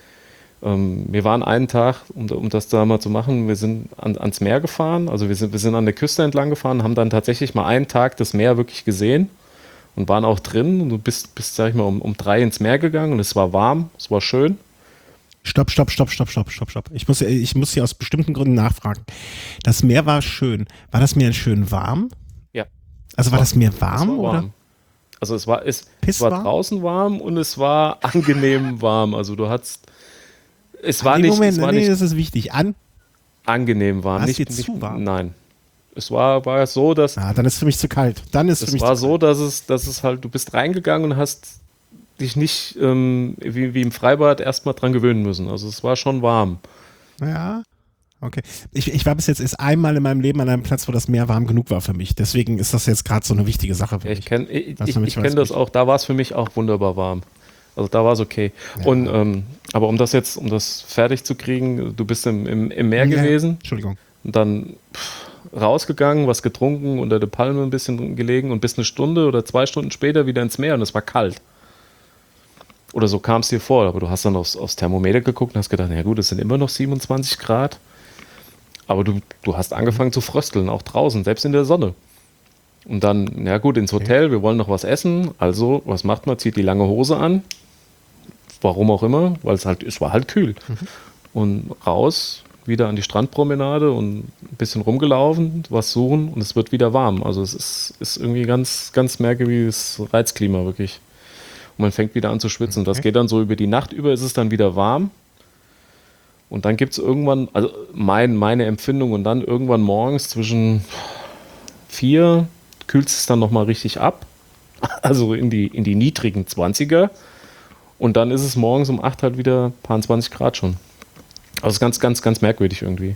ähm, wir waren einen Tag, um, um das da mal zu machen, wir sind an, ans Meer gefahren. Also wir sind, wir sind an der Küste entlang gefahren, haben dann tatsächlich mal einen Tag das Meer wirklich gesehen und waren auch drin. Und du bist, bist sag ich mal, um, um drei ins Meer gegangen und es war warm, es war schön. Stopp, stopp, stopp, stopp, stopp, stopp, stopp. Ich muss, ich muss hier aus bestimmten Gründen nachfragen. Das Meer war schön. War das Meer schön warm? Ja. Also war, war das Meer warm, war warm, oder? Also es war, es, es war draußen warm und es war angenehm warm. Also du hattest, es war nicht, Moment, es war nee, nicht das ist wichtig. An, angenehm warm. War es nicht, jetzt nicht, zu warm? Nein. Es war, war so, dass ah, dann ist es für mich zu kalt. Dann ist es für es mich war zu so, kalt. dass es, dass es halt, du bist reingegangen und hast dich nicht ähm, wie, wie im Freibad erstmal dran gewöhnen müssen. Also es war schon warm. Ja, okay. Ich, ich war bis jetzt erst einmal in meinem Leben an einem Platz, wo das Meer warm genug war für mich. Deswegen ist das jetzt gerade so eine wichtige Sache für Ja, mich. ich kenne ich, Was ich, für mich ich kenn das auch, da war es für mich auch wunderbar warm. Also da war es okay. Ja. Und ähm, aber um das jetzt, um das fertig zu kriegen, du bist im, im, im Meer Ja, gewesen. Entschuldigung. Und dann pff, rausgegangen, was getrunken, unter der Palme ein bisschen gelegen und bis eine Stunde oder zwei Stunden später wieder ins Meer und es war kalt. Oder so kam es dir vor, aber du hast dann aufs, aufs Thermometer geguckt und hast gedacht, na gut, es sind immer noch siebenundzwanzig Grad. Aber du, du hast angefangen zu frösteln, auch draußen, selbst in der Sonne. Und dann, na gut, ins Hotel, wir wollen noch was essen. Also, was macht man? Zieht die lange Hose an. Warum auch immer, weil es halt, es war halt kühl. Mhm. Und raus, wieder an die Strandpromenade und ein bisschen rumgelaufen, was suchen und es wird wieder warm. Also es ist, ist irgendwie ganz, ganz merkwürdiges Reizklima wirklich. Und man fängt wieder an zu schwitzen. Okay. Das geht dann so über die Nacht über, ist es dann wieder warm. Und dann gibt es irgendwann, also mein, meine Empfindung, und dann irgendwann morgens zwischen vier kühlt es dann nochmal richtig ab. Also in die, in die niedrigen zwanziger. Und dann ist es morgens um acht halt wieder ein paar zwanzig Grad schon. Also es ist ganz, ganz, ganz merkwürdig irgendwie.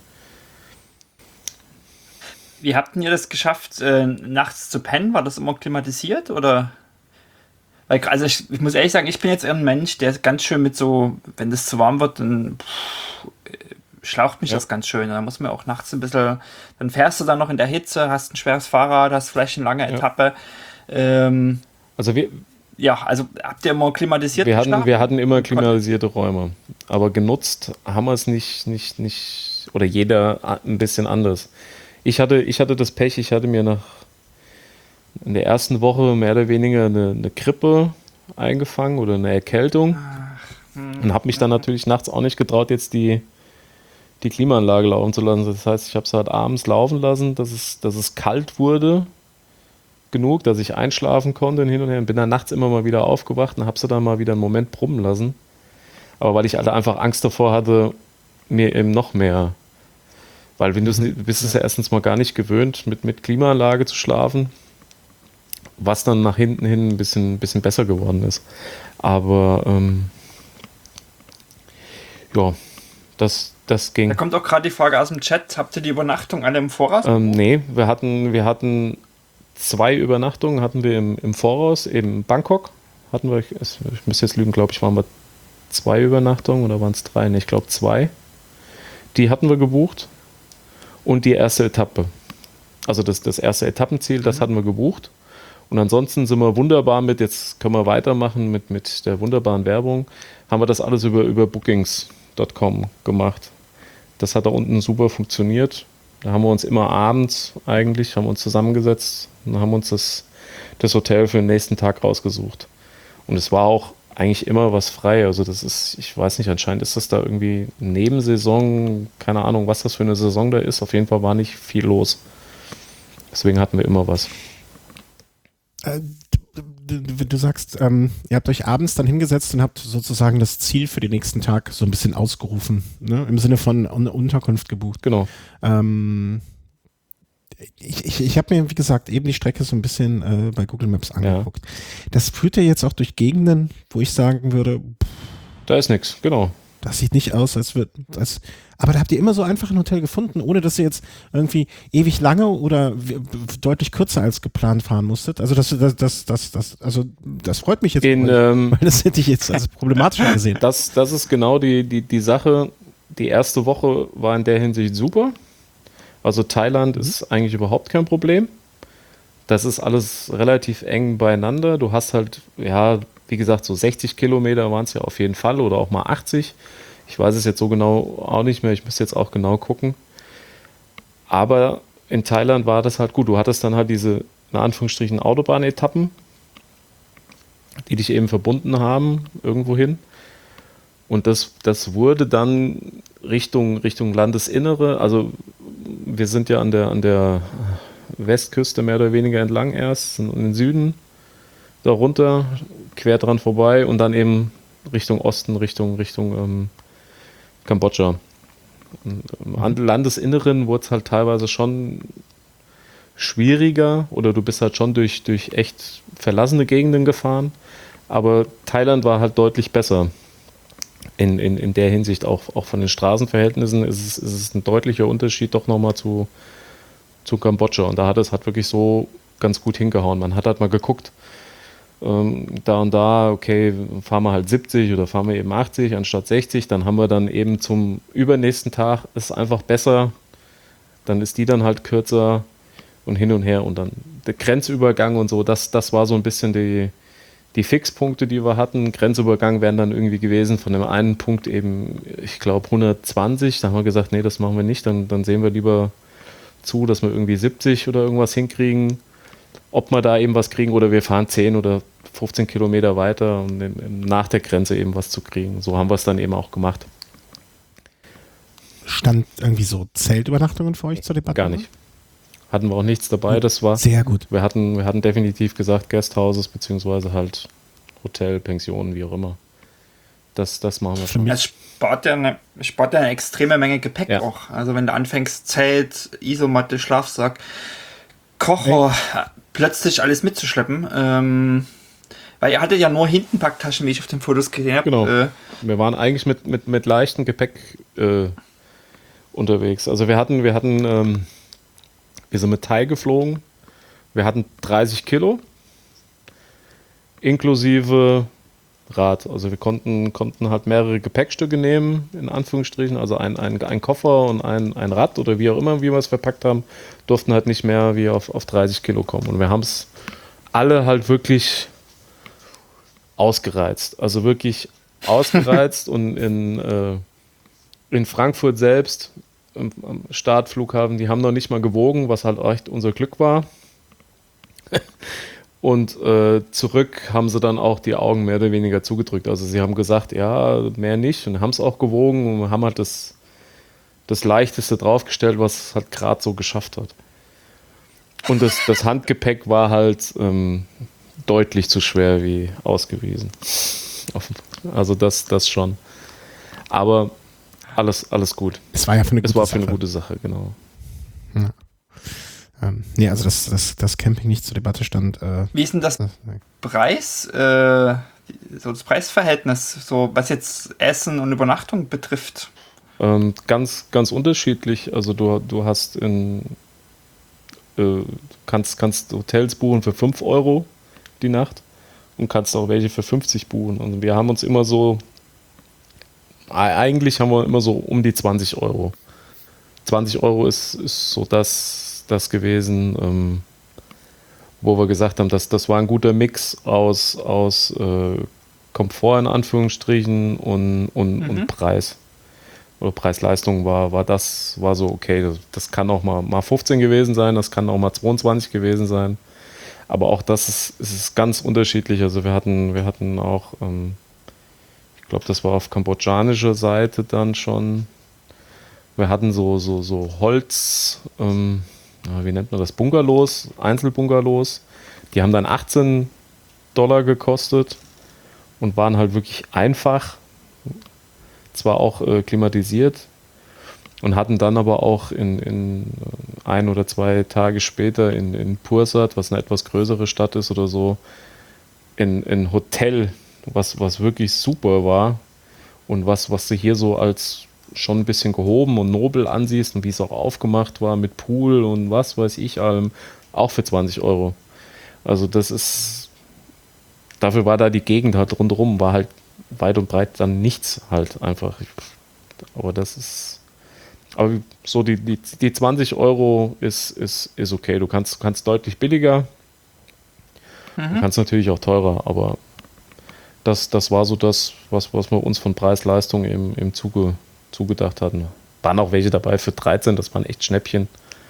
Wie habt ihr das geschafft, äh, nachts zu pennen? War das immer klimatisiert oder? Weil, also ich, ich muss ehrlich sagen, ich bin jetzt eher ein Mensch, der ganz schön mit so, wenn das zu warm wird, dann pff, schlaucht mich ja. das ganz schön. Da muss man auch nachts ein bisschen, dann fährst du dann noch in der Hitze, hast ein schweres Fahrrad, hast vielleicht eine lange Etappe. Ja. Ähm, also wir Ja, also habt ihr immer klimatisiert wir hatten, wir hatten immer klimatisierte Räume, aber genutzt haben wir es nicht, nicht, nicht, oder jeder ein bisschen anders. Ich hatte, ich hatte das Pech, ich hatte mir nach in der ersten Woche mehr oder weniger eine, eine Grippe eingefangen oder eine Erkältung. Ach, hm, und habe mich dann natürlich nachts auch nicht getraut, jetzt die, die Klimaanlage laufen zu lassen. Das heißt, ich habe es halt abends laufen lassen, dass es, dass es kalt wurde. Genug, dass ich einschlafen konnte und hin und her und bin dann nachts immer mal wieder aufgewacht und habe sie dann mal wieder einen Moment brummen lassen. Aber weil ich halt einfach Angst davor hatte, mir eben noch mehr, weil wenn du bist es ja erstens mal gar nicht gewöhnt, mit, mit Klimaanlage zu schlafen, was dann nach hinten hin ein bisschen, bisschen besser geworden ist. Aber ähm, ja, das, das ging. Da kommt auch gerade die Frage aus dem Chat, habt ihr die Übernachtung alle im Voraus? Ähm, nee, wir hatten, wir hatten zwei Übernachtungen hatten wir im, im Voraus, eben in Bangkok hatten wir, ich, ich muss jetzt lügen, glaube ich, waren wir zwei Übernachtungen oder waren es drei? Ne, ich glaube zwei. Die hatten wir gebucht und die erste Etappe. Also das, das erste Etappenziel, das hatten wir gebucht Und ansonsten sind wir wunderbar mit, jetzt können wir weitermachen mit, mit der wunderbaren Werbung, haben wir das alles über, über Bookings Punkt com gemacht. Das hat da unten super funktioniert. Da haben wir uns immer abends eigentlich, haben wir uns zusammengesetzt und haben uns das, das Hotel für den nächsten Tag rausgesucht. Und es war auch eigentlich immer was frei. Also das ist, ich weiß nicht, anscheinend ist das da irgendwie Nebensaison, keine Ahnung, was das für eine Saison da ist. Auf jeden Fall war nicht viel los. Deswegen hatten wir immer was. Äh, du, du, du sagst, ähm, ihr habt euch abends dann hingesetzt und habt sozusagen das Ziel für den nächsten Tag so ein bisschen ausgerufen, ne? Im Sinne von eine Unterkunft gebucht. Genau. Ähm, ich ich, ich habe mir, wie gesagt, eben die Strecke so ein bisschen äh, bei Google Maps angeguckt. Ja. Das führt ja jetzt auch durch Gegenden, wo ich sagen würde, pff, da ist nichts, genau. Das sieht nicht aus, als wird, als, aber da habt ihr immer so einfach ein Hotel gefunden, ohne dass ihr jetzt irgendwie ewig lange oder deutlich kürzer als geplant fahren musstet. Also das, das, das, das, das also das freut mich jetzt, In, ähm, weil das hätte ich jetzt als problematischer gesehen. Das, das ist genau die, die, die Sache. Die erste Woche war in der Hinsicht super. Also Thailand mhm. ist eigentlich überhaupt kein Problem. Das ist alles relativ eng beieinander. Du hast halt, ja, wie gesagt, so sechzig Kilometer waren es ja auf jeden Fall oder auch mal achtzig. Ich weiß es jetzt so genau auch nicht mehr. Ich müsste jetzt auch genau gucken. Aber in Thailand war das halt gut. Du hattest dann halt diese, in Anführungsstrichen, Autobahnetappen, die dich eben verbunden haben irgendwo hin. Und das, das wurde dann Richtung, Richtung Landesinnere. Also wir sind ja an der, an der Westküste mehr oder weniger entlang erst, in den Süden da runter, quer dran vorbei und dann eben Richtung Osten, Richtung, Richtung ähm, Kambodscha. Im Landesinneren wurde es halt teilweise schon schwieriger oder du bist halt schon durch, durch echt verlassene Gegenden gefahren, aber Thailand war halt deutlich besser. In, in, in der Hinsicht auch, auch von den Straßenverhältnissen ist es, ist es ein deutlicher Unterschied doch nochmal zu, zu Kambodscha. Und da hat es halt wirklich so ganz gut hingehauen. Man hat halt mal geguckt, ähm, da und da, okay, fahren wir halt siebzig oder fahren wir eben achtzig anstatt sechzig. Dann haben wir dann eben zum übernächsten Tag, ist einfach besser. Dann ist die dann halt kürzer und hin und her. Und dann der Grenzübergang und so, das, das war so ein bisschen die Die Fixpunkte, die wir hatten. Grenzübergang wären dann irgendwie gewesen von dem einen Punkt eben, ich glaube, hundertzwanzig. Da haben wir gesagt, nee, das machen wir nicht. Dann, dann sehen wir lieber zu, dass wir irgendwie siebzig oder irgendwas hinkriegen. Ob wir da eben was kriegen oder wir fahren zehn oder fünfzehn Kilometer weiter, um nach der Grenze eben was zu kriegen. So haben wir es dann eben auch gemacht. Stand irgendwie so Zeltübernachtungen für euch zur Debatte? Gar nicht. Hatten wir auch nichts dabei, das war. Sehr gut. Wir hatten, wir hatten definitiv gesagt Guesthouses, beziehungsweise halt Hotel, Pensionen, wie auch immer. Das, das machen wir schon. Es spart ja eine, spart ja eine extreme Menge Gepäck ja. auch. Also wenn du anfängst, Zelt, Isomatte, Schlafsack, Kocher, hey. plötzlich alles mitzuschleppen. Ähm, weil ihr hattet ja nur hinten Packtaschen, wie ich auf den Fotos gesehen habe. Genau. Äh, wir waren eigentlich mit, mit, mit leichtem Gepäck äh, unterwegs. Also wir hatten, wir hatten ähm, wir sind mit Thai geflogen. Wir hatten dreißig Kilo inklusive Rad. Also wir konnten, konnten halt mehrere Gepäckstücke nehmen, in Anführungsstrichen. Also ein, ein, ein Koffer und ein, ein Rad oder wie auch immer, wie wir es verpackt haben, durften halt nicht mehr wie auf, auf dreißig Kilo kommen. Und wir haben es alle halt wirklich ausgereizt. Also wirklich ausgereizt und in, äh, in Frankfurt selbst am Startflughafen, die haben noch nicht mal gewogen, was halt echt unser Glück war. Und äh, zurück haben sie dann auch die Augen mehr oder weniger zugedrückt. Also sie haben gesagt, ja, mehr nicht und haben es auch gewogen und haben halt das, das Leichteste draufgestellt, was es halt gerade so geschafft hat. Und das, das Handgepäck war halt ähm, deutlich zu schwer wie ausgewiesen. Also das, das schon. Aber Alles, alles gut. Es war ja für eine gute es war Sache. für eine gute Sache, genau. Ja. Ähm, nee, also dass das, das Camping nicht zur Debatte stand. Äh, Wie ist denn das, das Preis, äh, so das Preisverhältnis, so was jetzt Essen und Übernachtung betrifft? Ähm, ganz, ganz unterschiedlich. Also du, du hast in äh, kannst, kannst Hotels buchen für fünf Euro die Nacht und kannst auch welche für fünfzig buchen. Und wir haben uns immer so Eigentlich haben wir immer so um die zwanzig Euro. zwanzig Euro ist, ist so das, das gewesen, ähm, wo wir gesagt haben, dass das war ein guter Mix aus, aus äh, Komfort in Anführungsstrichen und, und, mhm. und Preis. Oder Preis-Leistung war, war das, war so okay. Das, das kann auch mal, mal fünfzehn gewesen sein, das kann auch mal zweiundzwanzig gewesen sein. Aber auch das ist, ist ganz unterschiedlich. Also wir hatten, wir hatten auch, ähm, ich glaube, das war auf kambodschanischer Seite dann schon. Wir hatten so, so, so Holz, ähm, wie nennt man das, Bungalows, Einzelbungalows. Die haben dann achtzehn Dollar gekostet und waren halt wirklich einfach, zwar auch äh, klimatisiert und hatten dann aber auch in, in ein oder zwei Tage später in, in Pursat, was eine etwas größere Stadt ist oder so, in ein Hotel, was, was wirklich super war und was, was du hier so als schon ein bisschen gehoben und nobel ansiehst und wie es auch aufgemacht war mit Pool und was weiß ich allem, auch für zwanzig Euro. Also das ist, dafür war da die Gegend halt rundherum, war halt weit und breit dann nichts halt einfach. Aber das ist, aber so die, die, die zwanzig Euro ist, ist, ist okay. Du kannst, kannst deutlich billiger, mhm. du kannst natürlich auch teurer, aber das, das war so das, was, was wir uns von Preis-Leistung im, im Zuge zugedacht hatten. Waren auch welche dabei für dreizehn, das waren echt Schnäppchen.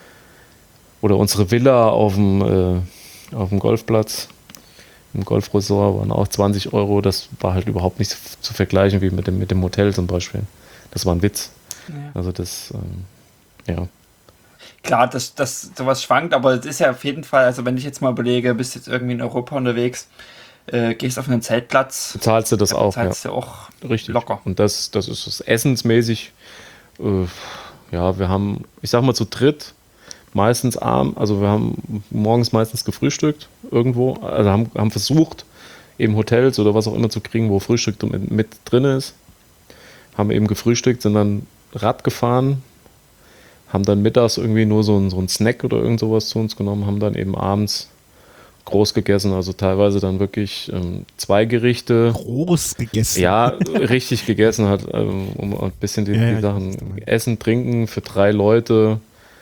Oder unsere Villa auf dem, äh, auf dem Golfplatz, im Golfresort waren auch zwanzig Euro. Das war halt überhaupt nicht zu vergleichen wie mit dem, mit dem Hotel zum Beispiel. Das war ein Witz. Ja. Also das, ähm, ja. Klar, dass das, sowas schwankt, aber es ist ja auf jeden Fall, also wenn ich jetzt mal überlege, bist jetzt irgendwie in Europa unterwegs, äh, gehst auf einen Zeltplatz. Zahlst du das da auch, zahlst ja. du auch richtig locker. Und das, das ist das essensmäßig, äh, ja, wir haben, ich sag mal zu dritt, meistens arm, also wir haben morgens meistens gefrühstückt irgendwo, also haben, haben versucht, eben Hotels oder was auch immer zu kriegen, wo Frühstück mit, mit drin ist. Haben eben gefrühstückt, sind dann Rad gefahren, haben dann mittags irgendwie nur so ein, so ein Snack oder irgend sowas zu uns genommen, haben dann eben abends groß gegessen, also teilweise dann wirklich ähm, zwei Gerichte. Groß gegessen? Ja, richtig gegessen hat, ähm, um ein bisschen die, ja, die Sachen essen, trinken für drei Leute.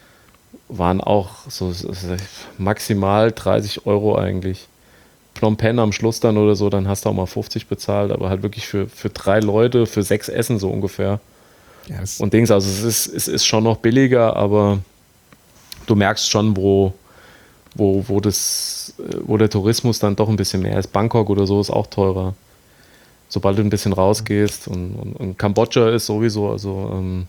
Waren auch so, so maximal dreißig Euro eigentlich. Phnom Penh am Schluss dann oder so, dann hast du auch mal fünfzig bezahlt, aber halt wirklich für, für drei Leute, für sechs Essen so ungefähr. Ja, und Dings, also es ist, es ist schon noch billiger, aber du merkst schon, wo, wo, wo, das, wo der Tourismus dann doch ein bisschen mehr ist. Bangkok oder so ist auch teurer. Sobald du ein bisschen rausgehst und, und, und Kambodscha ist sowieso, also ähm,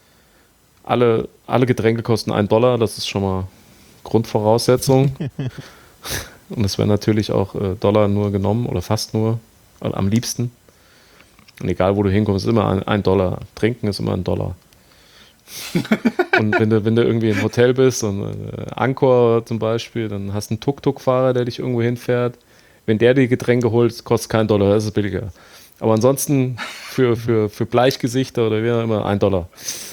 Alle, alle Getränke kosten einen Dollar, das ist schon mal Grundvoraussetzung. Und es werden natürlich auch äh, Dollar nur genommen oder fast nur, also am liebsten. Und egal, wo du hinkommst, ist immer ein, ein Dollar. Trinken ist immer ein Dollar. Und wenn du, wenn du irgendwie im Hotel bist und äh, Angkor zum Beispiel, dann hast du einen Tuk-Tuk-Fahrer, der dich irgendwo hinfährt. Wenn der die Getränke holt, kostet es keinen Dollar, das ist billiger. Aber ansonsten für, für, für Bleichgesichter oder wie auch immer, ein Dollar.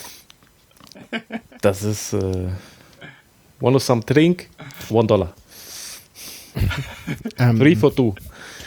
Das ist äh, one of some drink, one dollar. Ähm, Three for two.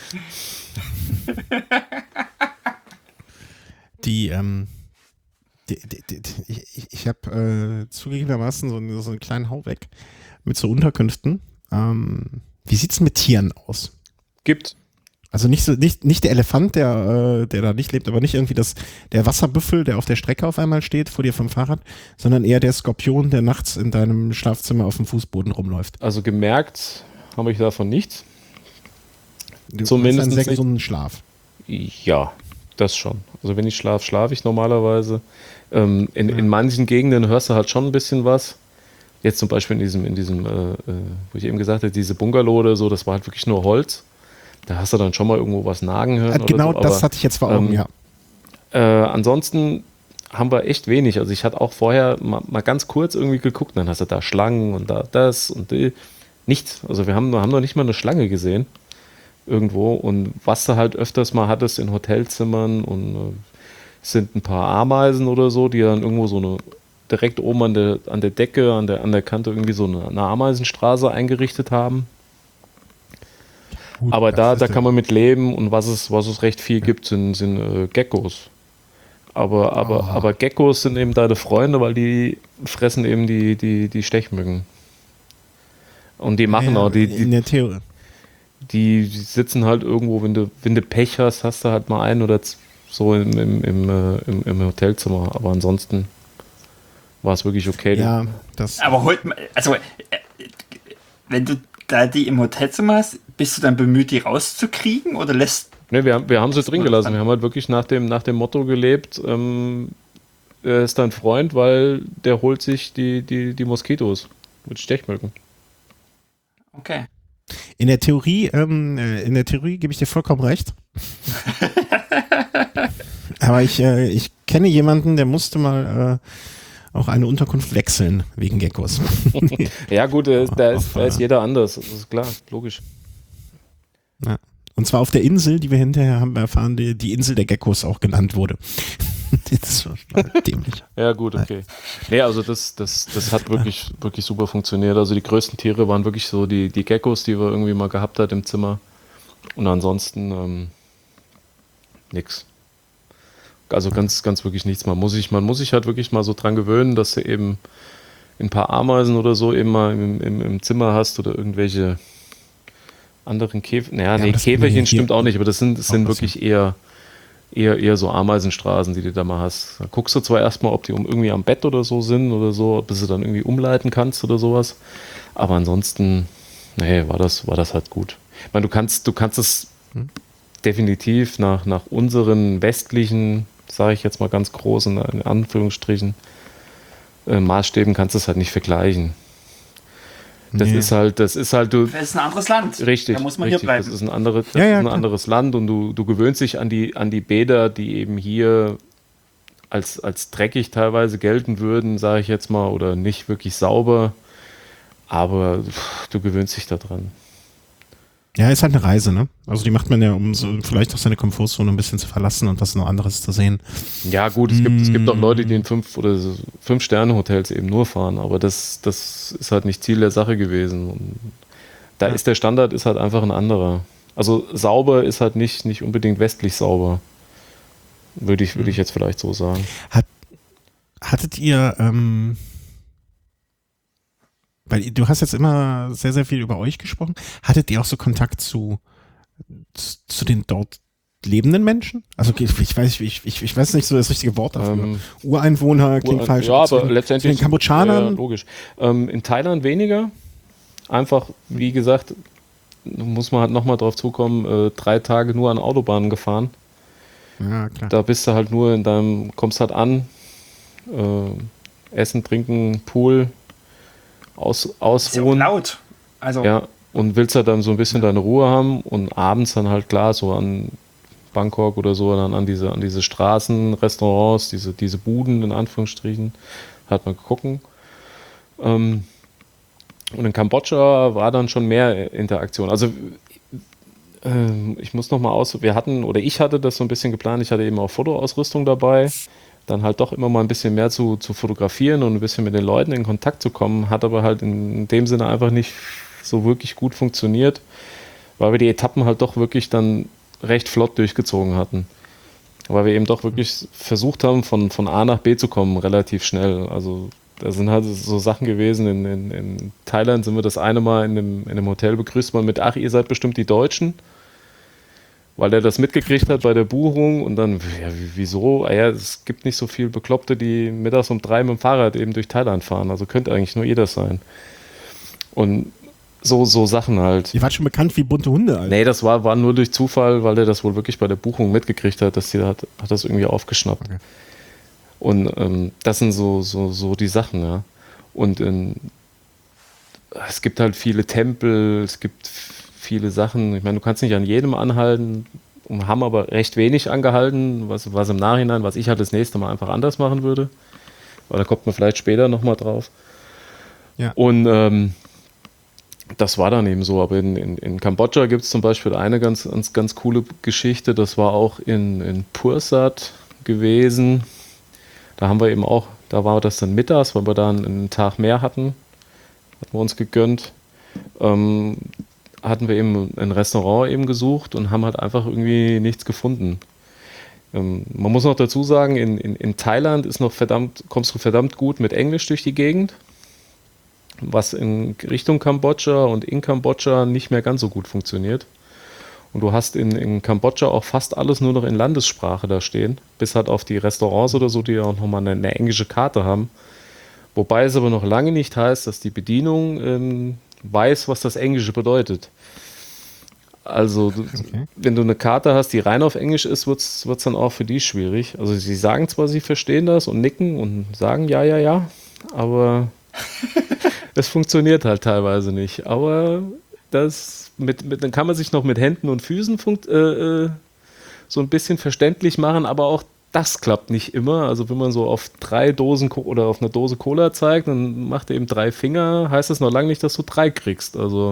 Die, ähm, die, die, die, die ich, ich habe äh, zugegebenermaßen so, einen- so einen kleinen Hau weg mit so Unterkünften. Ähm, wie sieht's denn mit Tieren aus? Gibt. Also nicht so, nicht, nicht der Elefant, der, äh, der da nicht lebt, aber nicht irgendwie das, der Wasserbüffel, der auf der Strecke auf einmal steht, vor dir vom Fahrrad, sondern eher der Skorpion, der nachts in deinem Schlafzimmer auf dem Fußboden rumläuft. Also gemerkt habe ich davon nichts. Du Zumindest hast einen sehr nicht. gesunden Schlaf. Ja, das schon. Also wenn ich schlafe, schlafe ich normalerweise. Ähm, in, in manchen Gegenden hörst du halt schon ein bisschen was. Jetzt zum Beispiel in diesem, in diesem, äh, äh, wo ich eben gesagt habe, diese Bungalow oder so, das war halt wirklich nur Holz. Da hast du dann schon mal irgendwo was nagen hören. Äh, genau oder so, das aber, hatte ich jetzt vor Augen, ähm, ja. Äh, ansonsten haben wir echt wenig. Also ich hatte auch vorher mal, mal ganz kurz irgendwie geguckt, dann hast du da Schlangen und da das und die. Nichts. Also wir haben, haben noch nicht mal eine Schlange gesehen irgendwo. Und was du halt öfters mal hattest in Hotelzimmern und äh, sind ein paar Ameisen oder so, die dann irgendwo so eine direkt oben an der, an der Decke, an der, an der Kante irgendwie so eine, eine Ameisenstraße eingerichtet haben. Gut, Aber das da, ist da ja- kann man mit leben und was es, was es recht viel gibt, sind, sind äh, Geckos. Aber, aber, Aha. aber Geckos sind eben deine Freunde, weil die fressen eben die, die, die Stechmücken. Und die machen ja, auch, die, die, in der Theorie. Die sitzen halt irgendwo, wenn du, wenn du Pech hast, hast du halt mal einen oder so im, im, im, im, im Hotelzimmer. Aber ansonsten war es wirklich okay. Ja, das. Aber holt man, also, äh, wenn du da die im Hotelzimmer hast, bist du dann bemüht, die rauszukriegen oder lässt. Ne, wir, wir haben sie drin gelassen. Wir haben halt wirklich nach dem, nach dem Motto gelebt, ähm, er ist dein Freund, weil der holt sich die, die, die Moskitos mit Stechmücken. Okay. In der Theorie, ähm, in der Theorie gebe ich dir vollkommen recht. Aber ich, äh, ich kenne jemanden, der musste mal äh, auch eine Unterkunft wechseln wegen Geckos. Ja gut, da ist, da ist, da ist jeder anders, das ist klar, logisch. Ja. Und zwar auf der Insel, die wir hinterher haben erfahren, die, die Insel der Geckos auch genannt wurde. Das war dämlich. Ja gut, okay. Nee, also das, das, das hat wirklich, wirklich super funktioniert. Also die größten Tiere waren wirklich so die, die Geckos, die wir irgendwie mal gehabt hat im Zimmer. Und ansonsten ähm, nix. Also ganz, ganz wirklich nichts. Man muss sich, man muss sich halt wirklich mal so dran gewöhnen, dass du eben ein paar Ameisen oder so eben mal im, im, im Zimmer hast oder irgendwelche anderen Käfer. Naja, ja, nee, Käferchen stimmt auch nicht, aber das sind, das sind wirklich eher, eher, eher so Ameisenstraßen, die du da mal hast. Da guckst du zwar erstmal, ob die um irgendwie am Bett oder so sind oder so, bis du dann irgendwie umleiten kannst oder sowas. Aber ansonsten, nee, war das, war das halt gut. Ich meine, du kannst, du kannst es hm? definitiv nach, nach unseren westlichen, sage ich jetzt mal ganz groß in, in Anführungsstrichen, äh, Maßstäben kannst du es halt nicht vergleichen. Das nee. ist halt, das ist halt, du. Das ist ein anderes Land. Richtig. Da muss man richtig, hier bleiben. Das ist ein, andere, das ja, ja, ist ein anderes Land und du, du gewöhnst dich an die, an die Bäder, die eben hier als, als dreckig teilweise gelten würden, sage ich jetzt mal, oder nicht wirklich sauber. Aber pff, du gewöhnst dich daran. Ja, ist halt eine Reise, ne? Also die macht man ja, um so vielleicht auch seine Komfortzone ein bisschen zu verlassen und was noch anderes zu sehen. Ja gut, es gibt, es gibt auch Leute, die in fünf oder so fünf Sterne Hotels eben nur fahren, aber das, das ist halt nicht Ziel der Sache gewesen. Und da ja. ist der Standard ist halt einfach ein anderer. Also sauber ist halt nicht, nicht unbedingt westlich sauber. Würde ich, würde ich jetzt vielleicht so sagen. Hat, hattet ihr, ähm, weil du hast jetzt immer sehr, sehr viel über euch gesprochen. Hattet ihr auch so Kontakt zu, zu den dort lebenden Menschen? Also ich, ich weiß ich, ich, ich weiß nicht so das richtige Wort dafür. Ähm, Ureinwohner klingt Ure- falsch. Ja, aber den, letztendlich den Kambodschanern. Ja, logisch. Ähm, in Thailand weniger. Einfach, wie gesagt, muss man halt nochmal drauf zukommen, äh, drei Tage nur an Autobahnen gefahren. Ja, klar. Da bist du halt nur in deinem, kommst halt an, äh, Essen, Trinken, Pool, Aus, ausruhen. Ist ja laut. Also ja, und willst halt dann so ein bisschen deine Ruhe haben und abends dann halt klar so an Bangkok oder so dann an diese, an diese Straßen, Restaurants, diese, diese Buden in Anführungsstrichen, hat man gucken. Ähm, und in Kambodscha war dann schon mehr Interaktion. Also äh, ich muss noch mal aus, wir hatten, oder ich hatte das so ein bisschen geplant, ich hatte eben auch Fotoausrüstung dabei, dann halt doch immer mal ein bisschen mehr zu, zu fotografieren und ein bisschen mit den Leuten in Kontakt zu kommen, hat aber halt in dem Sinne einfach nicht so wirklich gut funktioniert, weil wir die Etappen halt doch wirklich dann recht flott durchgezogen hatten. Weil wir eben doch wirklich versucht haben, von, von A nach B zu kommen, relativ schnell. Also da sind halt so Sachen gewesen, in, in, in Thailand sind wir das eine Mal in einem, in einem Hotel begrüßt worden mit, ach, ihr seid bestimmt die Deutschen. Weil er das mitgekriegt hat bei der Buchung und dann, ja, wieso? Ah ja, es gibt nicht so viele Bekloppte, die mittags um drei mit dem Fahrrad eben durch Thailand fahren. Also könnte eigentlich nur jeder sein. Und so, so Sachen halt. Ihr wart schon bekannt wie bunte Hunde, Alter. Nee, das war, war nur durch Zufall, weil er das wohl wirklich bei der Buchung mitgekriegt hat, dass die hat, hat das irgendwie aufgeschnappt. Okay. Und ähm, das sind so, so, so die Sachen, ja. Und in, es gibt halt viele Tempel, es gibt viele Sachen. Ich meine, du kannst nicht an jedem anhalten, und haben aber recht wenig angehalten, was, was im Nachhinein, was ich halt das nächste Mal einfach anders machen würde. Aber da kommt man vielleicht später nochmal drauf. Ja. Und ähm, das war dann eben so. Aber in, in, in Kambodscha gibt es zum Beispiel eine ganz, ganz, ganz coole Geschichte. Das war auch in, in Pursat gewesen. Da haben wir eben auch, da war das dann mittags, weil wir da einen, einen Tag mehr hatten. Hatten wir uns gegönnt. Ähm, hatten wir eben ein Restaurant eben gesucht und haben halt einfach irgendwie nichts gefunden. Ähm, man muss noch dazu sagen, in, in, in Thailand ist noch verdammt, kommst du verdammt gut mit Englisch durch die Gegend. was in Richtung Kambodscha und in Kambodscha nicht mehr ganz so gut funktioniert. Und du hast in, in Kambodscha auch fast alles nur noch in Landessprache da stehen, bis halt auf die Restaurants oder so, die auch nochmal eine, eine englische Karte haben. Wobei es aber noch lange nicht heißt, dass die Bedienung ähm, weiß, was das Englische bedeutet. Also, du, okay. wenn du eine Karte hast, die rein auf Englisch ist, wird es dann auch für die schwierig. Also, sie sagen zwar, sie verstehen das und nicken und sagen ja, ja, ja, aber es funktioniert halt teilweise nicht. Aber das mit, mit, dann kann man sich noch mit Händen und Füßen funkt, äh, so ein bisschen verständlich machen, aber auch das klappt nicht immer. Also, wenn man so auf drei Dosen oder auf eine Dose Cola zeigt, dann macht er eben drei Finger, heißt das noch lange nicht, dass du drei kriegst. Also.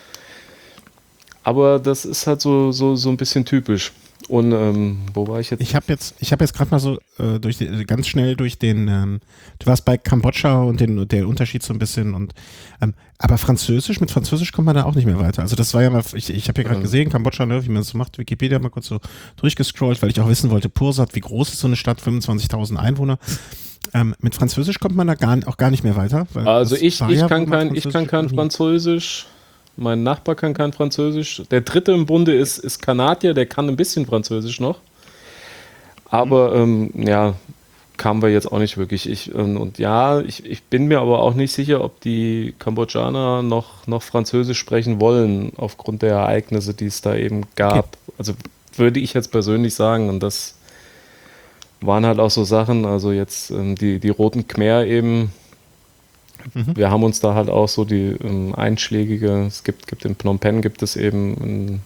Aber das ist halt so, so, so ein bisschen typisch. Und ähm, wo war ich jetzt? Ich habe jetzt, ich habe jetzt gerade mal so äh, durch die, ganz schnell durch den, ähm, du warst bei Kambodscha und den, der Unterschied so ein bisschen und ähm, aber Französisch, mit Französisch kommt man da auch nicht mehr weiter. Also das war ja mal, ich, ich habe ja gerade gesehen, Kambodscha, ne, wie man es so macht, Wikipedia mal kurz so durchgescrollt, weil ich auch wissen wollte, Pursat, wie groß ist so eine Stadt, fünfundzwanzigtausend Einwohner. Ähm, mit Französisch kommt man da gar, auch gar nicht mehr weiter. Weil also ich, ich, ja, kann kein, ich kann kein Französisch. Mein Nachbar kann kein Französisch. Der dritte im Bunde ist, ist Kanadier, der kann ein bisschen Französisch noch. Aber mhm. ähm, ja, kamen wir jetzt auch nicht wirklich. Ich, ähm, und ja, ich, ich bin mir aber auch nicht sicher, ob die Kambodschaner noch, noch Französisch sprechen wollen, aufgrund der Ereignisse, die es da eben gab. Okay. Also würde ich jetzt persönlich sagen, und das waren halt auch so Sachen, also jetzt ähm, die, die Roten Khmer eben. Mhm. Wir haben uns da halt auch so die ähm, einschlägige, es gibt, gibt in Phnom Penh gibt es eben ein,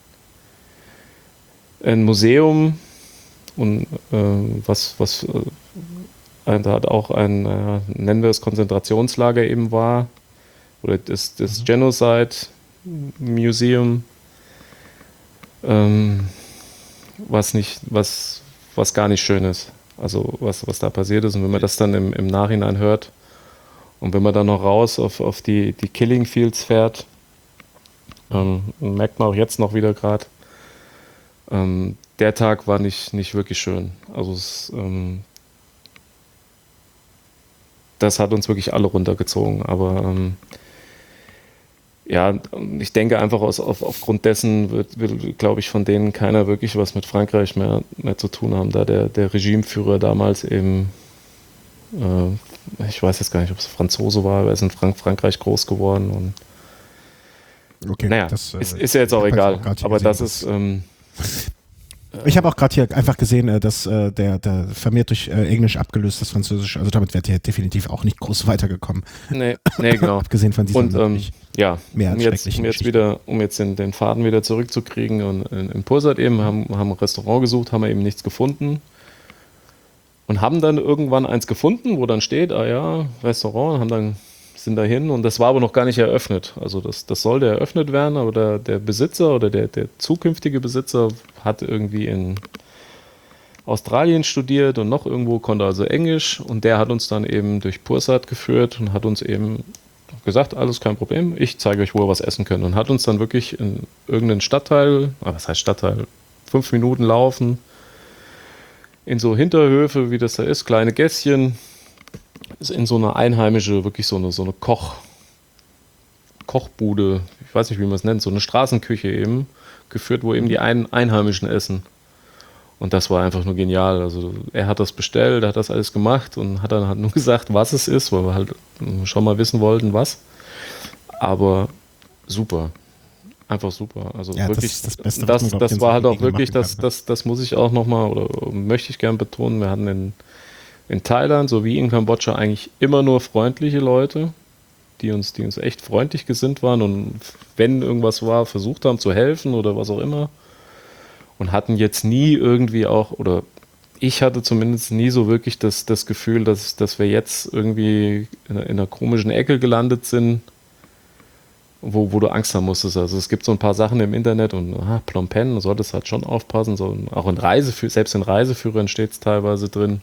ein Museum und äh, was, was äh, da hat auch ein, äh, nennen wir es Konzentrationslager eben war, oder das, das mhm. Genocide Museum, ähm, was nicht, was, was gar nicht schön ist, also was, was da passiert ist, und wenn man das dann im, im Nachhinein hört, und wenn man dann noch raus auf, auf die, die Killing Fields fährt, ähm, merkt man auch jetzt noch wieder gerade, ähm, der Tag war nicht, nicht wirklich schön. Also es, ähm, das hat uns wirklich alle runtergezogen. Aber ähm, ja, ich denke einfach aus, auf, aufgrund dessen wird, wird glaube ich, von denen keiner wirklich was mit Frankreich mehr, mehr zu tun haben, da der, der Regimeführer damals eben ich weiß jetzt gar nicht, ob es Franzose war, aber er ist in Frank- Frankreich groß geworden. Und okay, naja, das, ist, ist ja jetzt auch egal. Auch aber gesehen, das ist... Ähm, ich habe auch gerade hier einfach gesehen, dass äh, der, der vermehrt durch äh, Englisch abgelöst das Französisch. Also damit wäre der definitiv auch nicht groß weitergekommen. Nee, nee genau. Abgesehen von diesem und, ähm, ja, mehr um jetzt, um jetzt wieder, um jetzt den, den Faden wieder zurückzukriegen, und in, in Pursat eben haben, haben ein Restaurant gesucht, haben wir eben nichts gefunden. Und haben dann irgendwann eins gefunden, wo dann steht, ah ja, Restaurant, haben dann, sind dahin, und das war aber noch gar nicht eröffnet. Also das, das sollte eröffnet werden, aber der, der Besitzer oder der, der zukünftige Besitzer hat irgendwie in Australien studiert und noch irgendwo, konnte also Englisch, und der hat uns dann eben durch Pursat geführt und hat uns eben gesagt, alles kein Problem, ich zeige euch, wo ihr was essen könnt, und hat uns dann wirklich in irgendeinen Stadtteil, was heißt Stadtteil, fünf Minuten laufen, in so Hinterhöfe, wie das da ist, kleine Gässchen, ist in so eine einheimische, wirklich so eine, so eine Koch, Kochbude, ich weiß nicht, wie man es nennt, so eine Straßenküche eben, geführt, wo eben die ein, Einheimischen essen. Und das war einfach nur genial. Also er hat das bestellt, er hat das alles gemacht und hat dann halt nur gesagt, was es ist, weil wir halt schon mal wissen wollten, was. Aber super. Einfach super. Also ja, wirklich, das, das, Beste, das, man, das war halt auch wirklich, kann, das, ne? das, das muss ich auch nochmal, oder möchte ich gern betonen, wir hatten in, in Thailand sowie in Kambodscha eigentlich immer nur freundliche Leute, die uns, die uns echt freundlich gesinnt waren und wenn irgendwas war, versucht haben zu helfen oder was auch immer, und hatten jetzt nie irgendwie auch, oder ich hatte zumindest nie so wirklich das, das Gefühl, dass, dass wir jetzt irgendwie in, in einer komischen Ecke gelandet sind, Wo, wo du Angst haben musstest. Also es gibt so ein paar Sachen im Internet und ah, Phnom Penh, du solltest halt schon aufpassen. So, auch in Reiseführern, selbst in Reiseführern steht es teilweise drin.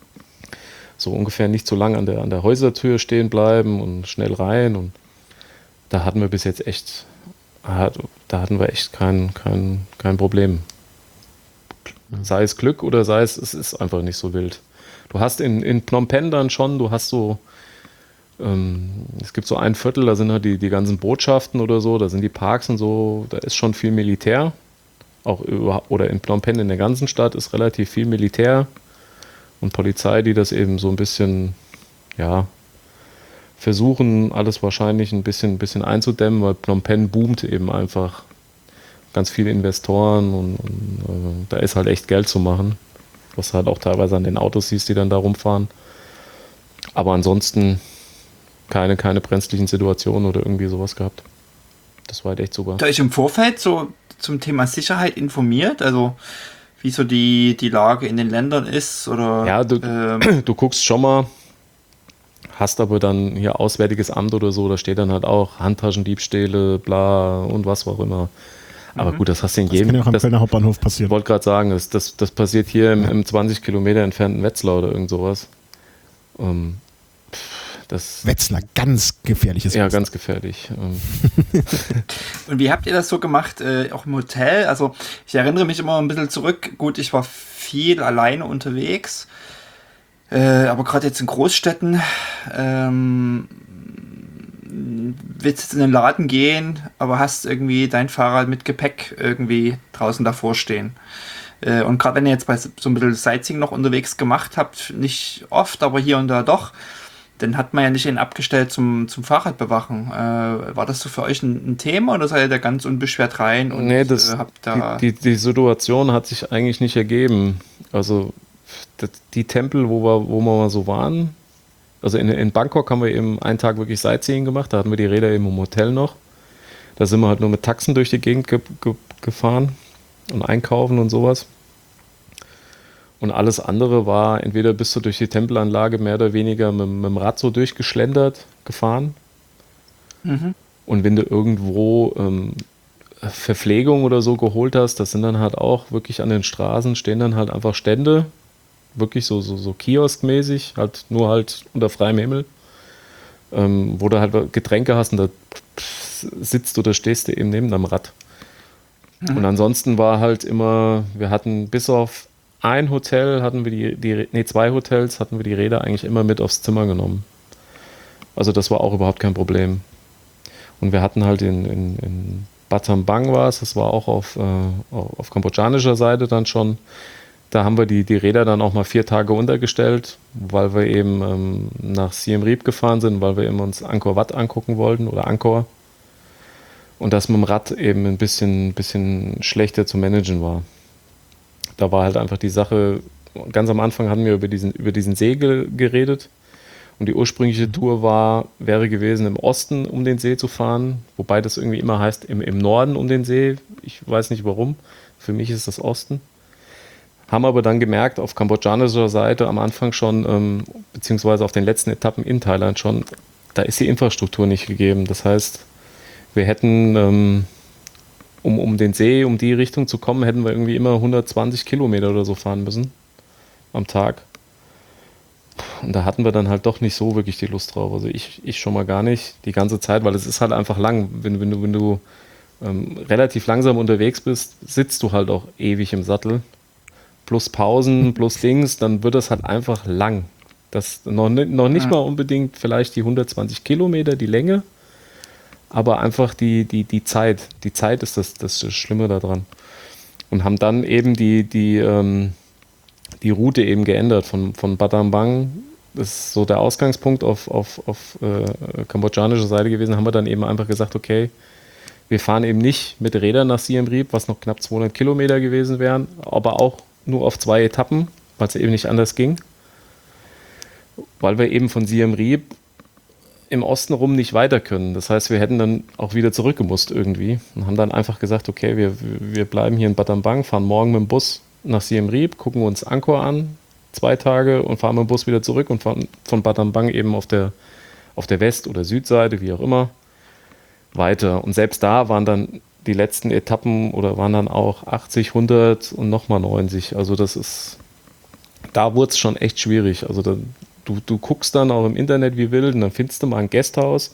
So ungefähr nicht zu lange an der, an der Häusertür stehen bleiben und schnell rein. Und da hatten wir bis jetzt echt, da hatten wir echt kein, kein, kein Problem. Sei es Glück oder sei es, es ist einfach nicht so wild. Du hast in, in Phnom Penh dann schon, du hast so Ähm, es gibt so ein Viertel, da sind halt die, die ganzen Botschaften oder so, da sind die Parks und so, da ist schon viel Militär. Auch über, oder in Phnom Penh in der ganzen Stadt ist relativ viel Militär und Polizei, die das eben so ein bisschen, ja, versuchen, alles wahrscheinlich ein bisschen, bisschen einzudämmen, weil Phnom Penh boomt eben einfach. Ganz viele Investoren und, und äh, da ist halt echt Geld zu machen, was halt auch teilweise an den Autos siehst, die dann da rumfahren. Aber ansonsten keine, keine brenzlichen Situationen oder irgendwie sowas gehabt. Das war halt echt super. Habt ihr euch im Vorfeld so zum Thema Sicherheit informiert? Also wie so die, die Lage in den Ländern ist? Oder, ja, du, ähm, du guckst schon mal, hast aber dann hier Auswärtiges Amt oder so, da steht dann halt auch Handtaschendiebstähle, bla und was auch immer. Aber gut, das hast du in jedem. Das kann ja auch am das, Kölner Hauptbahnhof passieren. Ich wollte gerade sagen, das, das, das passiert hier im, im zwanzig Kilometer entfernten Wetzlar oder irgend sowas. Ähm, das, Wetzlar, ganz gefährliches ja, Wetzlar. ganz gefährlich. Ähm. Und wie habt ihr das so gemacht, äh, auch im Hotel? Also ich erinnere mich immer ein bisschen zurück. Gut, ich war viel alleine unterwegs. Äh, aber gerade jetzt in Großstädten ähm, willst jetzt in den Laden gehen, aber hast irgendwie dein Fahrrad mit Gepäck irgendwie draußen davor stehen. Äh, und gerade wenn ihr jetzt bei so ein bisschen Sightseeing noch unterwegs gemacht habt, nicht oft, aber hier und da doch, dann hat man ja nicht ihn abgestellt zum, zum Fahrradbewachen. Äh, war das so für euch ein, ein Thema oder seid ihr da ganz unbeschwert rein und nee, das, äh, habt da... Die, die, die Situation hat sich eigentlich nicht ergeben. Also das, die Tempel, wo wir, wo wir mal so waren, also in, in Bangkok haben wir eben einen Tag wirklich Sightseeing gemacht, da hatten wir die Räder eben im Hotel noch. Da sind wir halt nur mit Taxen durch die Gegend ge, ge, gefahren und einkaufen und sowas. Und alles andere war, entweder bist du durch die Tempelanlage mehr oder weniger mit, mit dem Rad so durchgeschlendert, gefahren. Mhm. Und wenn du irgendwo ähm, Verpflegung oder so geholt hast, das sind dann halt auch wirklich an den Straßen, stehen dann halt einfach Stände, wirklich so, so, so kioskmäßig, halt nur halt unter freiem Himmel, ähm, wo du halt Getränke hast und da sitzt oder stehst du eben neben deinem Rad. Mhm. Und ansonsten war halt immer, wir hatten bis auf ein Hotel, hatten wir die, die, nee, zwei Hotels, hatten wir die Räder eigentlich immer mit aufs Zimmer genommen. Also das war auch überhaupt kein Problem. Und wir hatten halt in, in, in Battambang war es, das war auch auf, äh, auf kambodschanischer Seite dann schon. Da haben wir die, die Räder dann auch mal vier Tage untergestellt, weil wir eben ähm, nach Siem Reap gefahren sind, weil wir eben uns Angkor Wat angucken wollten oder Angkor. Und das mit dem Rad eben ein bisschen, bisschen schlechter zu managen war. Da war halt einfach die Sache, ganz am Anfang hatten wir über diesen, über diesen See ge- geredet. Und die ursprüngliche Tour war, wäre gewesen, im Osten um den See zu fahren, wobei das irgendwie immer heißt, im, im Norden um den See. Ich weiß nicht warum. Für mich ist das Osten. Haben aber dann gemerkt, auf kambodschanischer Seite am Anfang schon, ähm, beziehungsweise auf den letzten Etappen in Thailand schon, da ist die Infrastruktur nicht gegeben. Das heißt, wir hätten, ähm, um, um den See, um die Richtung zu kommen, hätten wir irgendwie immer hundertzwanzig Kilometer oder so fahren müssen am Tag. Und da hatten wir dann halt doch nicht so wirklich die Lust drauf. Also ich, ich schon mal gar nicht die ganze Zeit, weil es ist halt einfach lang. Wenn, wenn du, wenn du ähm, relativ langsam unterwegs bist, sitzt du halt auch ewig im Sattel. Plus Pausen, plus Dings, dann wird das halt einfach lang. Das noch, noch nicht mal unbedingt vielleicht die hundertzwanzig Kilometer, die Länge, aber einfach die, die, die Zeit. Die Zeit ist das, das Schlimme daran. Und haben dann eben die, die, ähm, die Route eben geändert von, von Battambang. Das ist so der Ausgangspunkt auf, auf, auf äh, kambodschanischer Seite gewesen. Haben wir dann eben einfach gesagt, okay, wir fahren eben nicht mit Rädern nach Siem Reap, was noch knapp zweihundert Kilometer gewesen wären, aber auch nur auf zwei Etappen, weil es eben nicht anders ging. Weil wir eben von Siem Reap im Osten rum nicht weiter können. Das heißt, wir hätten dann auch wieder zurückgemusst irgendwie und haben dann einfach gesagt, okay, wir, wir bleiben hier in Battambang, fahren morgen mit dem Bus nach Siem Reap, gucken uns Angkor an, zwei Tage und fahren mit dem Bus wieder zurück und fahren von Battambang eben auf der, auf der West- oder Südseite, wie auch immer, weiter. Und selbst da waren dann die letzten Etappen oder waren dann auch achtzig, hundert und nochmal neunzig. Also das ist, da wurde es schon echt schwierig. Also da, du, du guckst dann auch im Internet wie wild und dann findest du mal ein Gasthaus,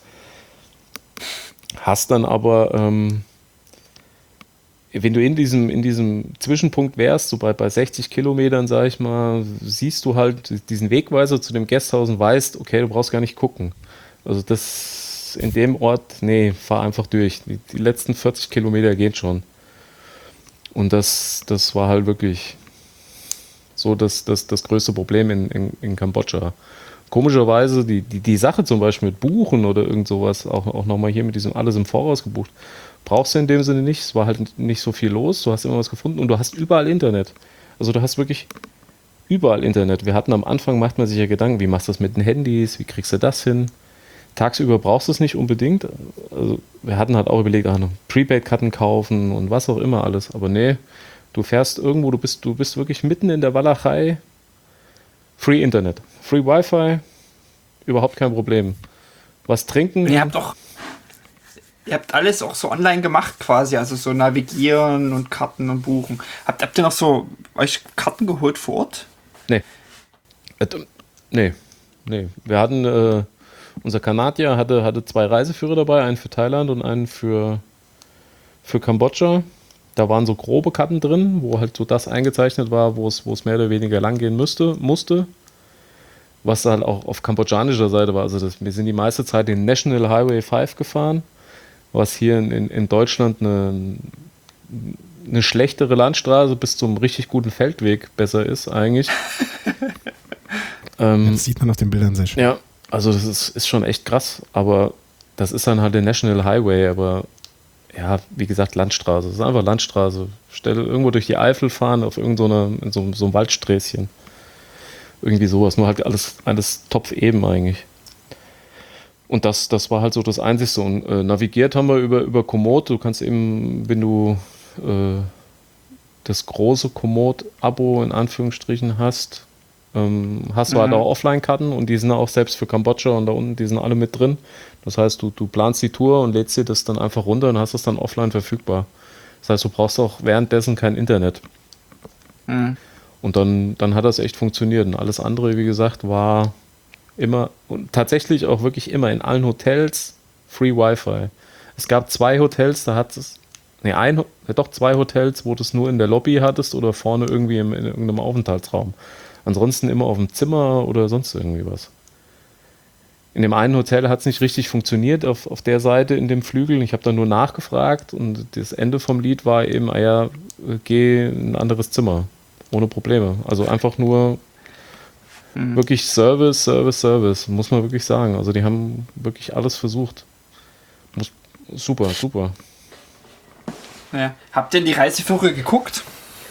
hast dann aber, ähm, wenn du in diesem, in diesem Zwischenpunkt wärst, so bei, bei sechzig Kilometern, sag ich mal, siehst du halt diesen Wegweiser zu dem Gasthaus und weißt, okay, du brauchst gar nicht gucken. Also das in dem Ort, nee, fahr einfach durch. Die, die letzten vierzig Kilometer gehen schon. Und das, das war halt wirklich so das, das, das größte Problem in, in, in Kambodscha. Komischerweise, die, die, die Sache zum Beispiel mit Buchen oder irgend sowas, auch, auch nochmal hier mit diesem alles im Voraus gebucht, brauchst du in dem Sinne nicht. Es war halt nicht so viel los, du hast immer was gefunden und du hast überall Internet. Also du hast wirklich überall Internet. Wir hatten am Anfang, macht man sich ja Gedanken, wie machst du das mit den Handys, wie kriegst du das hin? Tagsüber brauchst du es nicht unbedingt. Also wir hatten halt auch überlegt, ach, noch Prepaid-Karten kaufen und was auch immer alles. Aber nee, du fährst irgendwo, du bist, du bist wirklich mitten in der Walachei. Free Internet, Free Wi-Fi, überhaupt kein Problem. Was trinken? Ihr habt doch, ihr habt alles auch so online gemacht quasi, also so navigieren und Karten und buchen. Habt, habt ihr noch so euch Karten geholt vor Ort? Nee. Äh, nee, nee. Wir hatten, äh, unser Kanadier hatte, hatte zwei Reiseführer dabei, einen für Thailand und einen für, für Kambodscha. Da waren so grobe Karten drin, wo halt so das eingezeichnet war, wo es, wo es mehr oder weniger lang gehen müsste, musste. Was halt auch auf kambodschanischer Seite war. Also das, wir sind die meiste Zeit den National Highway fünf gefahren, was hier in, in, in Deutschland eine, eine schlechtere Landstraße bis zum richtig guten Feldweg besser ist eigentlich. ähm, das sieht man auf den Bildern sehr schön. Ja, also das ist, ist schon echt krass, aber das ist dann halt der National Highway, aber ja, wie gesagt, Landstraße. Das ist einfach Landstraße. Stelle irgendwo durch die Eifel fahren, auf irgend so, eine, in so, so einem Waldsträßchen. Irgendwie sowas. Nur halt alles, alles topf eben eigentlich. Und das, das war halt so das Einzige. Und äh, navigiert haben wir über, über Komoot. Du kannst eben, wenn du äh, das große Komoot-Abo in Anführungsstrichen hast, ähm, hast du mhm. halt auch Offline-Karten und die sind auch selbst für Kambodscha und da unten, die sind alle mit drin. Das heißt, du, du planst die Tour und lädst dir das dann einfach runter und hast das dann offline verfügbar. Das heißt, du brauchst auch währenddessen kein Internet. Mhm. Und dann, dann hat das echt funktioniert. Und alles andere, wie gesagt, war immer und tatsächlich auch wirklich immer in allen Hotels Free Wi-Fi. Es gab zwei Hotels, da hat es, nee, ein, doch zwei Hotels, wo du es nur in der Lobby hattest oder vorne irgendwie im, in irgendeinem Aufenthaltsraum. Ansonsten immer auf dem Zimmer oder sonst irgendwie was. In dem einen Hotel hat es nicht richtig funktioniert, auf, auf der Seite in dem Flügel. Ich habe dann nur nachgefragt und das Ende vom Lied war eben, ah ja, geh in ein anderes Zimmer. Ohne Probleme. Also einfach nur hm. wirklich Service, Service, Service. Muss man wirklich sagen. Also die haben wirklich alles versucht. Muss, super, super. Ja. Habt ihr in die Reiseführer geguckt?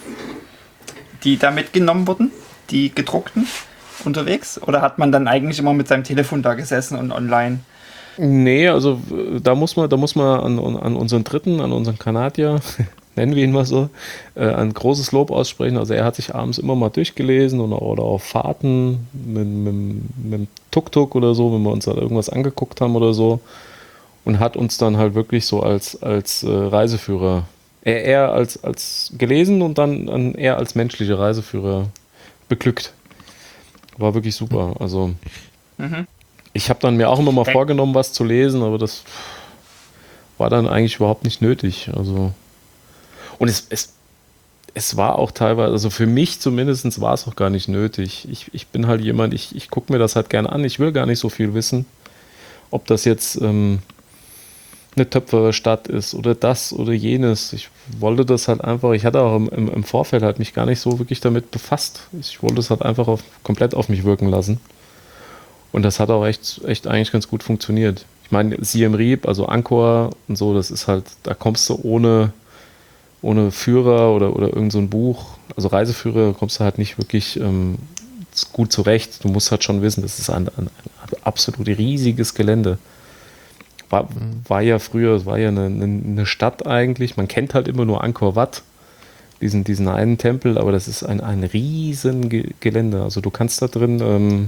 Die da mitgenommen wurden? Die gedruckten unterwegs? Oder hat man dann eigentlich immer mit seinem Telefon da gesessen und online? Nee, also da muss man, da muss man an, an unseren Dritten, an unseren Kanadier, nennen wir ihn mal so, äh, ein großes Lob aussprechen. Also er hat sich abends immer mal durchgelesen und, oder auf Fahrten mit, mit, mit dem Tuk-Tuk oder so, wenn wir uns da irgendwas angeguckt haben oder so, und hat uns dann halt wirklich so als, als äh, Reiseführer, er, er als, als gelesen und dann, dann er als menschlicher Reiseführer beglückt. War wirklich super. Also mhm. ich habe dann mir auch immer mal vorgenommen, was zu lesen, aber das war dann eigentlich überhaupt nicht nötig. Also und es, es, es war auch teilweise, also für mich zumindest war es auch gar nicht nötig. Ich, ich bin halt jemand, ich, ich gucke mir das halt gerne an. Ich will gar nicht so viel wissen, ob das jetzt ähm, eine Töpferstadt ist oder das oder jenes. Ich wollte das halt einfach, ich hatte auch im, im, im Vorfeld halt mich gar nicht so wirklich damit befasst. Ich wollte es halt einfach auf, komplett auf mich wirken lassen. Und das hat auch echt, echt eigentlich ganz gut funktioniert. Ich meine, Siem Reap, also Angkor und so, das ist halt, da kommst du ohne, ohne Führer oder, oder irgend so ein Buch, also Reiseführer, kommst du halt nicht wirklich ähm, gut zurecht. Du musst halt schon wissen, das ist ein, ein, ein absolut riesiges Gelände. War, war ja früher, war ja eine, eine Stadt eigentlich. Man kennt halt immer nur Angkor Wat, diesen, diesen einen Tempel, aber das ist ein, ein riesen Ge- Gelände. Also du kannst da drin ähm,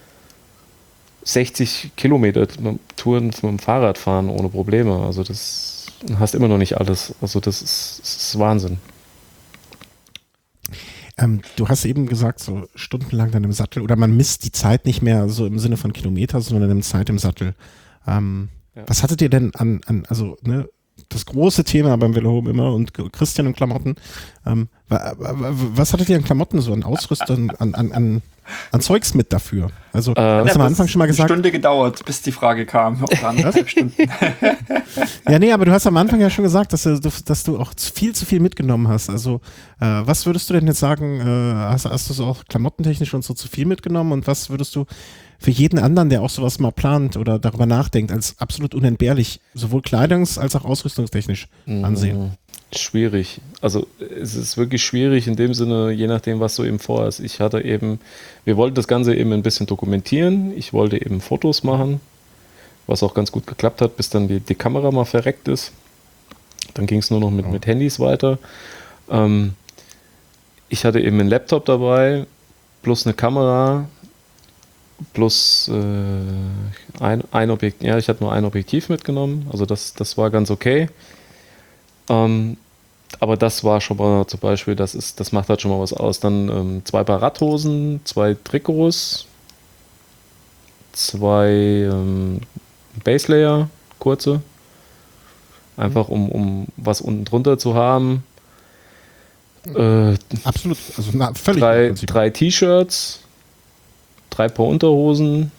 sechzig Kilometer Touren mit dem Fahrrad fahren ohne Probleme. Also das hast immer noch nicht alles. Also das ist, das ist Wahnsinn. Ähm, du hast eben gesagt, so stundenlang dann im Sattel, oder man misst die Zeit nicht mehr so im Sinne von Kilometer, sondern in Zeit im Sattel. Ähm, Ja. Was hattet ihr denn an, an also ne, das große Thema beim Velohome immer und Christian und Klamotten. Ähm, was hattet ihr an Klamotten so, an Ausrüstung, an, an, an, an Zeugs mit dafür? Also, äh, du hast am Anfang schon mal gesagt. Eine Stunde gedauert, bis die Frage kam. Auch anderthalb Stunden. Ja, nee, aber du hast am Anfang ja schon gesagt, dass du, dass du auch viel zu viel mitgenommen hast. Also, äh, was würdest du denn jetzt sagen, äh, hast, hast du so auch klamottentechnisch und so zu viel mitgenommen und was würdest du für jeden anderen, der auch sowas mal plant oder darüber nachdenkt, als absolut unentbehrlich, sowohl kleidungs- als auch ausrüstungstechnisch ansehen? Schwierig. Also es ist wirklich schwierig in dem Sinne, je nachdem, was du eben vorhast. Ich hatte eben, wir wollten das Ganze eben ein bisschen dokumentieren. Ich wollte eben Fotos machen, was auch ganz gut geklappt hat, bis dann die, die Kamera mal verreckt ist. Dann ging es nur noch mit, mit Handys weiter. Ähm, ich hatte eben einen Laptop dabei, plus eine Kamera, plus äh, ein, ein Objektiv. Ja, ich hatte nur ein Objektiv mitgenommen, also das, das war ganz okay. Ähm, aber das war schon mal zum Beispiel, das ist, das macht halt schon mal was aus. Dann ähm, zwei Paar Radhosen, zwei Trikots, zwei ähm, Baselayer, kurze. Einfach um, um was unten drunter zu haben. Äh, Absolut, also na, völlig. Drei, drei T-Shirts, drei Paar Unterhosen.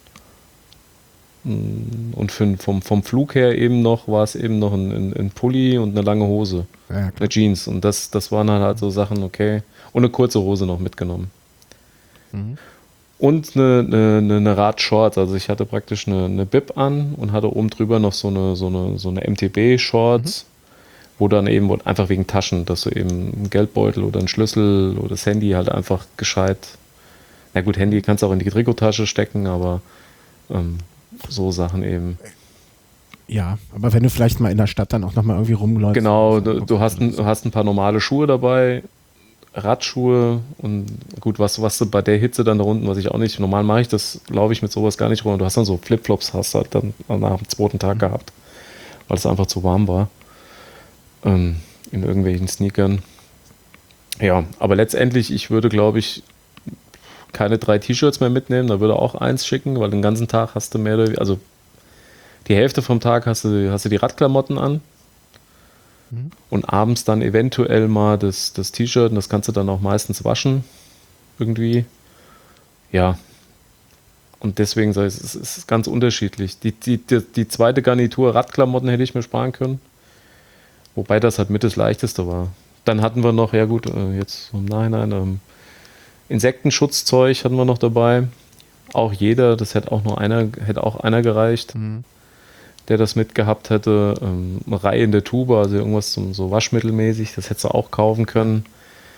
Und für, vom, vom Flug her eben noch, war es eben noch ein, ein, ein Pulli und eine lange Hose. Ja, eine Jeans. Und das, das waren halt, halt so Sachen, okay. Und eine kurze Hose noch mitgenommen. Mhm. Und eine, eine, eine Radshort. Also ich hatte praktisch eine, eine Bib an und hatte oben drüber noch so eine, so eine, so eine M T B-Shorts, mhm. wo dann eben einfach wegen Taschen, dass du eben einen Geldbeutel oder einen Schlüssel oder das Handy halt einfach gescheit. Na gut, Handy kannst du auch in die Trikottasche stecken, aber ähm, so Sachen eben. Ja, aber wenn du vielleicht mal in der Stadt dann auch nochmal irgendwie rumläufst. Genau, du, du, hast ein, du hast ein paar normale Schuhe dabei, Radschuhe und gut, was, was du bei der Hitze dann da unten, was ich auch nicht, normal mache ich das, glaube ich, mit sowas gar nicht rum. Du hast dann so Flipflops, hast halt dann nach dem zweiten Tag mhm. gehabt, weil es einfach zu warm war. Ähm, in irgendwelchen Sneakern. Ja, aber letztendlich, ich würde, glaube ich, keine drei T-Shirts mehr mitnehmen, da würde auch eins schicken, weil den ganzen Tag hast du mehr oder also die Hälfte vom Tag hast du, hast du die Radklamotten an mhm. und abends dann eventuell mal das, das T-Shirt und das kannst du dann auch meistens waschen irgendwie. Ja. Und deswegen sage ich, es ist ganz unterschiedlich. Die, die, die, die zweite Garnitur Radklamotten hätte ich mir sparen können, wobei das halt mit das Leichteste war. Dann hatten wir noch, ja gut, jetzt im Nachhinein, ähm, Insektenschutzzeug hatten wir noch dabei. Auch jeder, das hätte auch nur einer, hätte auch einer gereicht, mhm. der das mitgehabt hätte. Ähm, eine Reihe in der Tube, also irgendwas zum, so waschmittelmäßig, das hättest du auch kaufen können.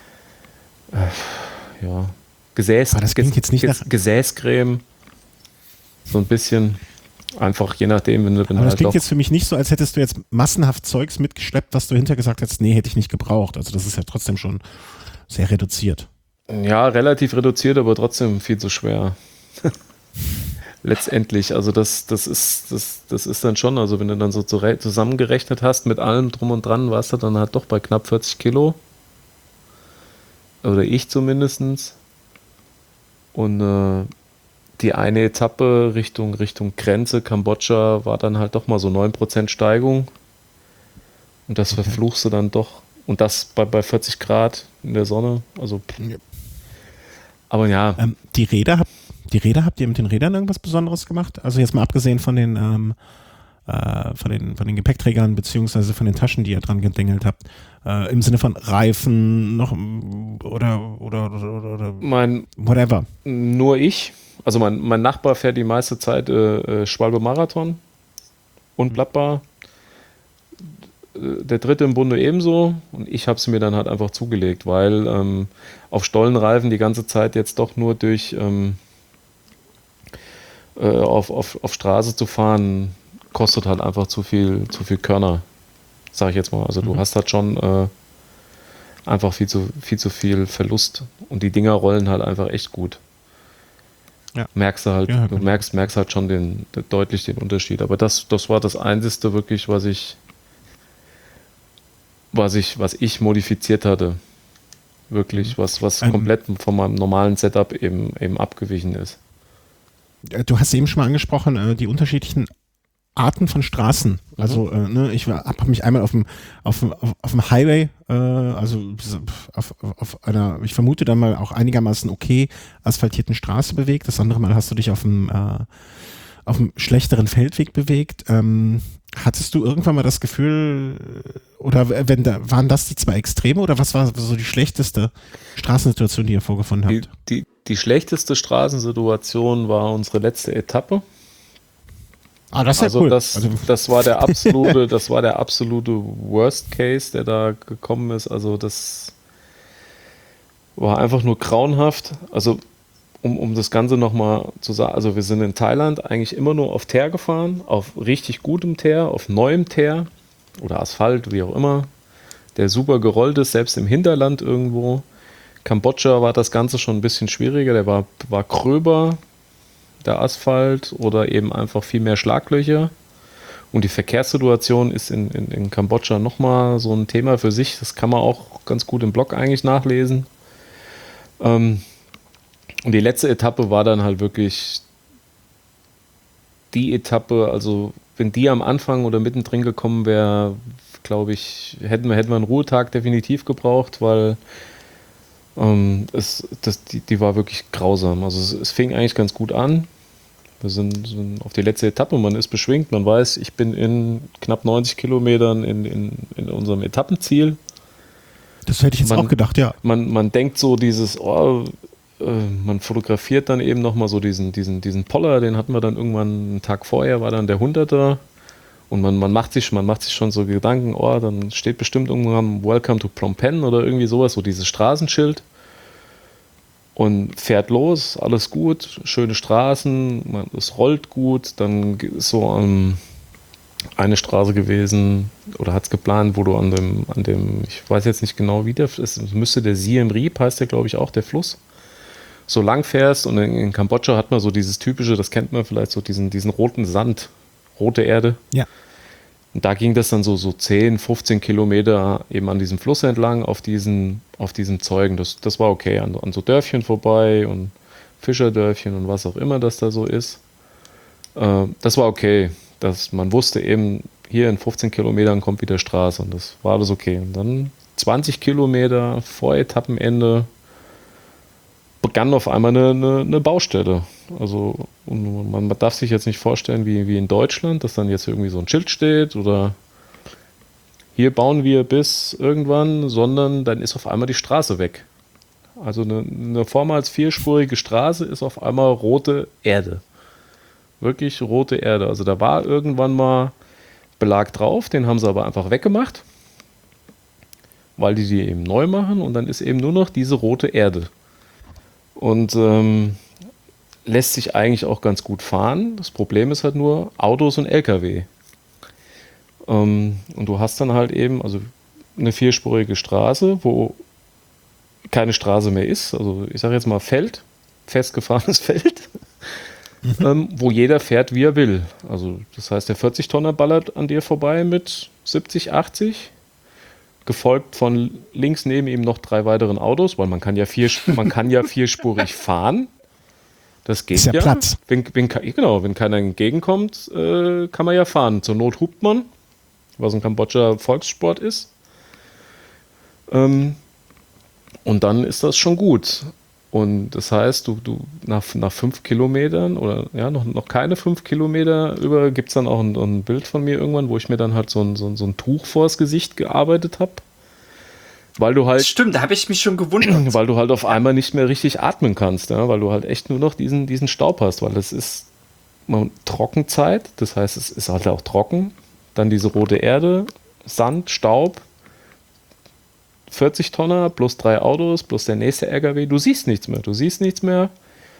Äh, ja. Gesäß, Aber das klingt jetzt nicht Ges- nach Gesäßcreme. So ein bisschen. Einfach je nachdem, wenn du. Wenn Aber das halt klingt jetzt für mich nicht so, als hättest du jetzt massenhaft Zeugs mitgeschleppt, was du hinterher gesagt hättest, nee, hätte ich nicht gebraucht. Also das ist ja trotzdem schon sehr reduziert. Ja, relativ reduziert, aber trotzdem viel zu schwer. Letztendlich, also das, das ist, das, das ist dann schon, also wenn du dann so zusammengerechnet hast mit allem drum und dran, warst du dann halt doch bei knapp vierzig Kilo. Oder ich zumindest. Und äh, die eine Etappe Richtung, Richtung Grenze, Kambodscha, war dann halt doch mal so neun Prozent Steigung. Und das okay. verfluchst du dann doch. Und das bei, bei vierzig Grad in der Sonne. Also. Ja. Aber ja. Ähm, die Räder, die Räder, habt ihr mit den Rädern irgendwas Besonderes gemacht? Also jetzt mal abgesehen von den, ähm, äh, von den, von den Gepäckträgern beziehungsweise von den Taschen, die ihr dran gedengelt habt. Äh, Im Sinne von Reifen noch oder oder oder, oder mein, whatever. Nur ich. Also mein, mein Nachbar fährt die meiste Zeit äh, Schwalbe Marathon und Blattbar. Der dritte im Bunde ebenso und ich habe es mir dann halt einfach zugelegt, weil ähm, auf Stollenreifen die ganze Zeit jetzt doch nur durch ähm, äh, auf, auf, auf Straße zu fahren, kostet halt einfach zu viel, zu viel Körner, sage ich jetzt mal. Also mhm. du hast halt schon äh, einfach viel zu, viel zu viel Verlust und die Dinger rollen halt einfach echt gut. Ja. Merkst du halt, ja, du merkst, merkst halt schon den, deutlich den Unterschied. Aber das, das war das Einzige wirklich, was ich was ich, was ich modifiziert hatte. Wirklich, was, was ähm, komplett von meinem normalen Setup eben, eben abgewichen ist. Du hast eben schon mal angesprochen, die unterschiedlichen Arten von Straßen. Also mhm. äh, ne, ich habe mich einmal auf dem auf dem auf, auf dem Highway, äh, also auf, auf einer, ich vermute dann mal auch einigermaßen okay asphaltierten Straße bewegt. Das andere Mal hast du dich auf dem äh, auf einem schlechteren Feldweg bewegt. Ähm, hattest du irgendwann mal das Gefühl, oder wenn da, waren das die zwei Extreme oder was war so die schlechteste Straßensituation, die ihr vorgefunden habt? Die, die, die schlechteste Straßensituation war unsere letzte Etappe. Ah, das ist also ja cool. Das, also das war der absolute, das war der absolute Worst Case, der da gekommen ist. Also das war einfach nur grauenhaft. Also Um, um das Ganze nochmal zu sagen, also wir sind in Thailand eigentlich immer nur auf Teer gefahren, auf richtig gutem Teer, auf neuem Teer oder Asphalt, wie auch immer, der super gerollt ist, selbst im Hinterland irgendwo. Kambodscha war das Ganze schon ein bisschen schwieriger, der war, war gröber, der Asphalt, oder eben einfach viel mehr Schlaglöcher. Und die Verkehrssituation ist in, in, in Kambodscha nochmal so ein Thema für sich, das kann man auch ganz gut im Blog eigentlich nachlesen. Ähm, Und die letzte Etappe war dann halt wirklich die Etappe, also wenn die am Anfang oder mittendrin gekommen wäre, glaube ich, hätten wir, hätten wir einen Ruhetag definitiv gebraucht, weil ähm, es, das, die, die war wirklich grausam. Also es, es fing eigentlich ganz gut an. Wir sind, sind auf die letzte Etappe, man ist beschwingt, man weiß, ich bin in knapp neunzig Kilometern in, in, in unserem Etappenziel. Das hätte ich jetzt man, auch gedacht, ja. Man, man denkt so dieses, oh, man fotografiert dann eben nochmal so diesen, diesen, diesen Poller, den hatten wir dann irgendwann einen Tag vorher, war dann der hunderter, und man, man, macht sich, man macht sich schon so Gedanken, oh, dann steht bestimmt irgendwann Welcome to Phnom Penh oder irgendwie sowas, so dieses Straßenschild, und fährt los, alles gut, schöne Straßen, man, es rollt gut, dann ist so um, eine Straße gewesen, oder hat es geplant, wo du an dem, an dem, ich weiß jetzt nicht genau wie der, es müsste der Siem Reap, heißt der glaube ich auch, der Fluss, so lang fährst, und in, in Kambodscha hat man so dieses typische, das kennt man vielleicht, so diesen, diesen roten Sand, rote Erde. Ja. Und da ging das dann so, so zehn, fünfzehn Kilometer eben an diesem Fluss entlang auf diesen, auf diesen Zeugen. Das, das war okay, an, an so Dörfchen vorbei und Fischerdörfchen und was auch immer das da so ist. Äh, das war okay. Das, man wusste eben, hier in fünfzehn Kilometern kommt wieder Straße, und das war alles okay. Und dann zwanzig Kilometer vor Etappenende begann auf einmal eine, eine, eine Baustelle. Also man, man darf sich jetzt nicht vorstellen, wie, wie in Deutschland, dass dann jetzt irgendwie so ein Schild steht oder hier bauen wir bis irgendwann, sondern dann ist auf einmal die Straße weg. Also eine, eine vormals vierspurige Straße ist auf einmal rote Erde. Wirklich rote Erde. Also da war irgendwann mal Belag drauf, den haben sie aber einfach weggemacht, weil die die eben neu machen, und dann ist eben nur noch diese rote Erde. Und ähm, lässt sich eigentlich auch ganz gut fahren. Das Problem ist halt nur Autos und L K W. Ähm, und du hast dann halt eben also eine vierspurige Straße, wo keine Straße mehr ist. Also ich sage jetzt mal Feld, festgefahrenes Feld, mhm. ähm, wo jeder fährt, wie er will. Also das heißt, der vierzig-Tonner ballert an dir vorbei mit siebzig, achtzig. Gefolgt von links neben ihm noch drei weiteren Autos, weil man kann ja, vier, man kann ja vierspurig fahren. Das geht ist ja, ja. Platz. Wenn, wenn, genau, wenn keiner entgegenkommt, äh, kann man ja fahren. Zur Not hupt man, was in Kambodscha Volkssport ist. Ähm, und dann ist das schon gut. Und das heißt, du, du nach, nach fünf Kilometern oder ja, noch, noch keine fünf Kilometer über, gibt es dann auch ein, ein Bild von mir irgendwann, wo ich mir dann halt so ein, so ein, so ein Tuch vors Gesicht gearbeitet habe. Weil du halt. Stimmt, da habe ich mich schon gewundert. Weil du halt auf einmal nicht mehr richtig atmen kannst, ja? Weil du halt echt nur noch diesen, diesen Staub hast, weil es ist Trockenzeit, das heißt, es ist halt auch trocken. Dann diese rote Erde, Sand, Staub. vierzig Tonner plus drei Autos plus der nächste L K W, du siehst nichts mehr, du siehst nichts mehr,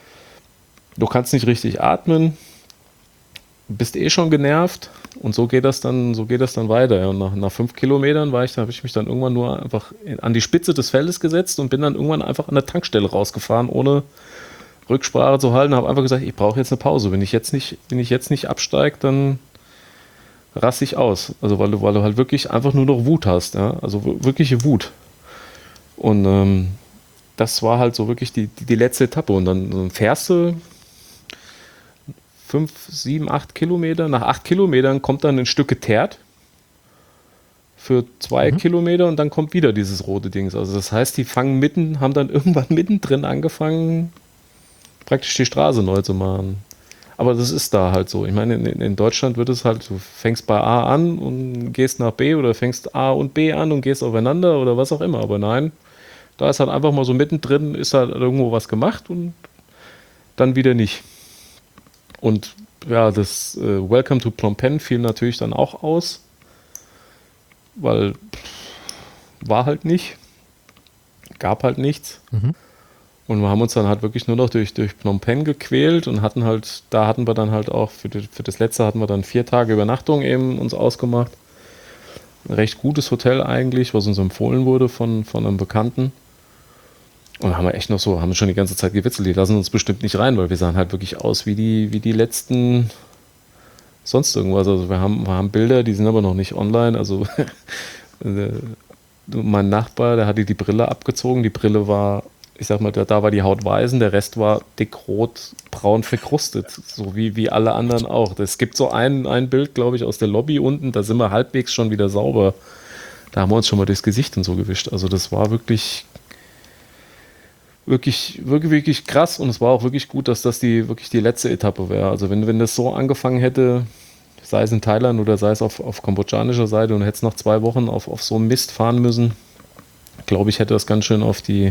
du kannst nicht richtig atmen, bist eh schon genervt, und so geht das dann, so geht das dann weiter. Und nach, nach fünf Kilometern war ich, da habe ich mich dann irgendwann nur einfach an die Spitze des Feldes gesetzt und bin dann irgendwann einfach an der Tankstelle rausgefahren, ohne Rücksprache zu halten, habe einfach gesagt, ich brauche jetzt eine Pause, wenn ich jetzt nicht, wenn ich jetzt nicht absteige, dann raste ich aus. Also weil du, weil du halt wirklich einfach nur noch Wut hast, ja? Also wirkliche Wut. Und ähm, das war halt so wirklich die, die, die letzte Etappe. Und dann, dann fährst du fünf, sieben, acht Kilometer. Nach acht Kilometern kommt dann ein Stück geteert für zwei mhm. Kilometer und dann kommt wieder dieses rote Ding. Also das heißt, die fangen mitten, haben dann irgendwann mittendrin angefangen, praktisch die Straße neu zu machen. Aber das ist da halt so. Ich meine, in, in Deutschland wird es halt, du fängst bei A an und gehst nach B oder fängst A und B an und gehst aufeinander oder was auch immer. Aber nein, da ist halt einfach mal so mittendrin, ist halt irgendwo was gemacht und dann wieder nicht. Und ja, das äh, Welcome to Phnom Penh fiel natürlich dann auch aus, weil war halt nicht, gab halt nichts. Mhm. Und wir haben uns dann halt wirklich nur noch durch, durch Phnom Penh gequält und hatten halt, da hatten wir dann halt auch, für, die, für das letzte hatten wir dann vier Tage Übernachtung eben uns ausgemacht. Ein recht gutes Hotel eigentlich, was uns empfohlen wurde von, von einem Bekannten. Und da haben wir echt noch so, haben schon die ganze Zeit gewitzelt, die lassen uns bestimmt nicht rein, weil wir sahen halt wirklich aus wie die, wie die letzten sonst irgendwas. Also wir haben, wir haben Bilder, die sind aber noch nicht online. Also mein Nachbar, der hatte die Brille abgezogen, die Brille war, ich sag mal, da, da war die Haut weißen, der Rest war dick rot, braun verkrustet, so wie, wie alle anderen auch. Es gibt so ein, ein Bild, glaube ich, aus der Lobby unten, da sind wir halbwegs schon wieder sauber. Da haben wir uns schon mal durchs Gesicht und so gewischt. Also das war wirklich, wirklich, wirklich, wirklich krass und es war auch wirklich gut, dass das die, wirklich die letzte Etappe wäre. Also wenn, wenn das so angefangen hätte, sei es in Thailand oder sei es auf, auf kambodschanischer Seite und hätte es noch zwei Wochen auf, auf so einen Mist fahren müssen, glaube ich, hätte das ganz schön auf die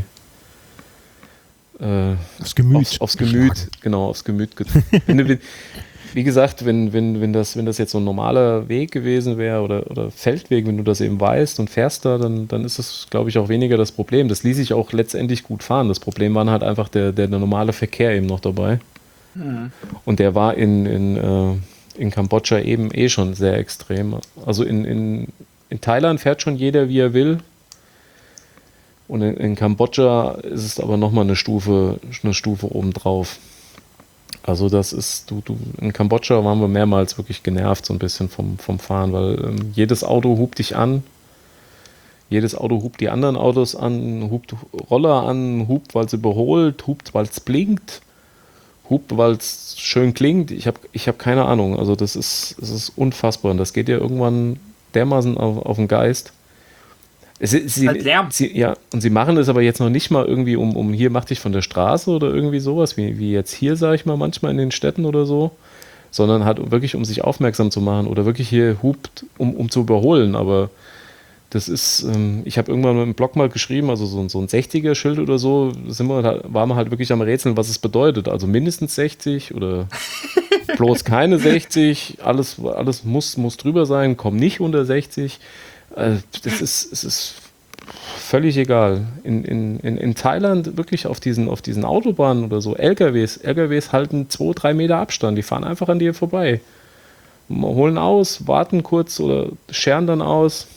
Äh, aufs Gemüt. Aufs, aufs Gemüt, geschlagen. Genau, aufs Gemüt. wenn, wie gesagt, wenn, wenn, wenn, das, wenn das jetzt so ein normaler Weg gewesen wäre oder, oder Feldweg, wenn du das eben weißt und fährst da, dann, dann ist das, glaube ich, auch weniger das Problem. Das ließ sich auch letztendlich gut fahren. Das Problem war halt einfach der, der, der normale Verkehr eben noch dabei. Mhm. Und der war in, in, äh, in Kambodscha eben eh schon sehr extrem. Also in, in, in Thailand fährt schon jeder, wie er will. Und in, in Kambodscha ist es aber nochmal eine Stufe, eine Stufe obendrauf. Also das ist, du, du, in Kambodscha waren wir mehrmals wirklich genervt so ein bisschen vom, vom Fahren, weil ähm, jedes Auto hupt dich an, jedes Auto hupt die anderen Autos an, hupt Roller an, hupt, weil es überholt, hupt, weil es blinkt, hupt, weil es schön klingt. Ich habe ich hab keine Ahnung, also das ist, das ist unfassbar und das geht dir irgendwann dermaßen auf, auf den Geist. Sie, sie, halt Lärm. Sie, ja, und sie machen das aber jetzt noch nicht mal irgendwie um, um hier mach dich von der Straße oder irgendwie sowas, wie, wie jetzt hier, sage ich mal, manchmal in den Städten oder so, sondern halt wirklich, um sich aufmerksam zu machen oder wirklich hier hupt, um, um zu überholen. Aber das ist, ähm, ich habe irgendwann im Blog mal geschrieben, also so, so ein sechziger-Schild oder so, sind wir, waren wir halt wirklich am Rätseln, was es bedeutet. Also mindestens sechzig oder bloß keine sechzig, alles, alles muss, muss drüber sein, komm nicht unter sechzig. Das ist, es ist völlig egal. In, in, in, in Thailand wirklich auf diesen, auf diesen Autobahnen oder so, L K Ws, L K Ws halten zwei, drei Meter Abstand, die fahren einfach an dir vorbei. Holen aus, warten kurz oder scheren dann aus.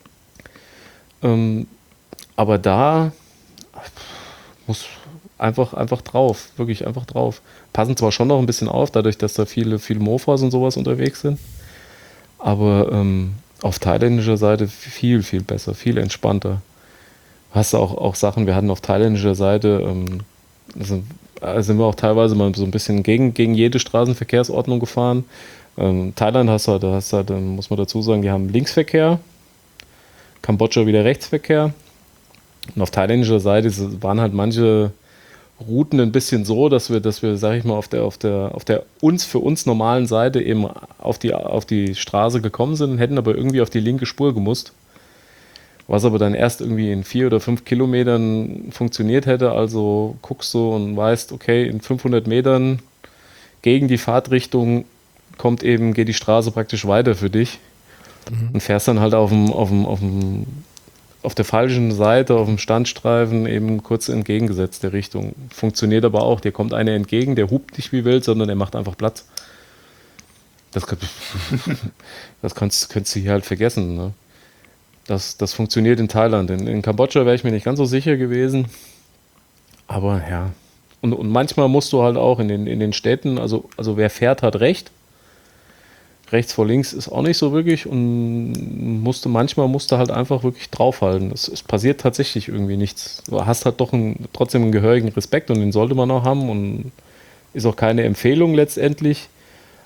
Ähm, aber da muss einfach, einfach drauf, wirklich einfach drauf. Passen zwar schon noch ein bisschen auf, dadurch, dass da viele, viele Mofas und sowas unterwegs sind, aber ähm, auf thailändischer Seite viel, viel besser, viel entspannter. Hast du auch, auch Sachen, wir hatten auf thailändischer Seite, ähm, also, also sind wir auch teilweise mal so ein bisschen gegen, gegen jede Straßenverkehrsordnung gefahren. Ähm, Thailand hast du halt, hast halt, muss man dazu sagen, die haben Linksverkehr, Kambodscha wieder Rechtsverkehr. Und auf thailändischer Seite waren halt manche Routen ein bisschen so, dass wir, dass wir, sag ich mal, auf der, auf der, auf der uns für uns normalen Seite eben auf die, auf die Straße gekommen sind, hätten aber irgendwie auf die linke Spur gemusst. Was aber dann erst irgendwie in vier oder fünf Kilometern funktioniert hätte. Also guckst du und weißt, okay, in fünfhundert Metern gegen die Fahrtrichtung kommt eben, geht die Straße praktisch weiter für dich. Mhm. Und fährst dann halt auf dem, auf dem, auf dem auf der falschen Seite, auf dem Standstreifen eben kurz entgegengesetzte Richtung. Funktioniert aber auch. Dir kommt einer entgegen, der hupt nicht wie wild, sondern er macht einfach Platz. Das, das kannst, könntest du hier halt vergessen. Ne? Das, das funktioniert in Thailand. In, in Kambodscha wäre ich mir nicht ganz so sicher gewesen. Aber ja. Und, und manchmal musst du halt auch in den, in den Städten, also, also wer fährt, hat recht. Rechts vor links ist auch nicht so wirklich und musste, manchmal musst du halt einfach wirklich draufhalten. Es, es passiert tatsächlich irgendwie nichts. Du hast halt doch einen, trotzdem einen gehörigen Respekt und den sollte man auch haben und ist auch keine Empfehlung letztendlich.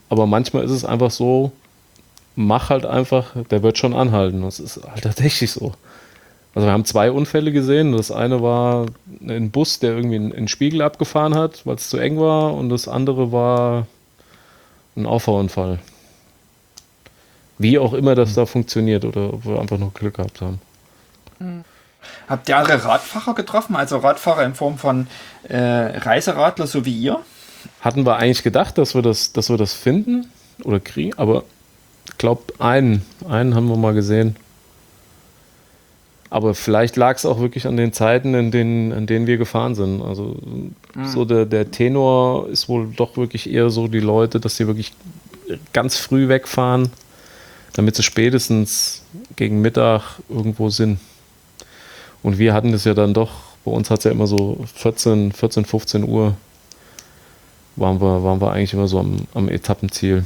Aber manchmal ist es einfach so, mach halt einfach, der wird schon anhalten. Das ist halt tatsächlich so. Also wir haben zwei Unfälle gesehen. Das eine war ein Bus, der irgendwie einen Spiegel abgefahren hat, weil es zu eng war. Und das andere war ein Auffahrunfall. Wie auch immer das da funktioniert oder ob wir einfach noch Glück gehabt haben. Mhm. Habt ihr alle Radfahrer getroffen? Also Radfahrer in Form von äh, Reiseradler, so wie ihr? Hatten wir eigentlich gedacht, dass wir das, dass wir das finden oder kriegen, aber ich glaube, einen, einen haben wir mal gesehen. Aber vielleicht lag es auch wirklich an den Zeiten, in denen, in denen wir gefahren sind. Also mhm. so der, der Tenor ist wohl doch wirklich eher so die Leute, dass sie wirklich ganz früh wegfahren, damit sie spätestens gegen Mittag irgendwo sind. Und wir hatten das ja dann doch, bei uns hat es ja immer so vierzehn, vierzehn, fünfzehn Uhr waren wir, waren wir eigentlich immer so am, am Etappenziel.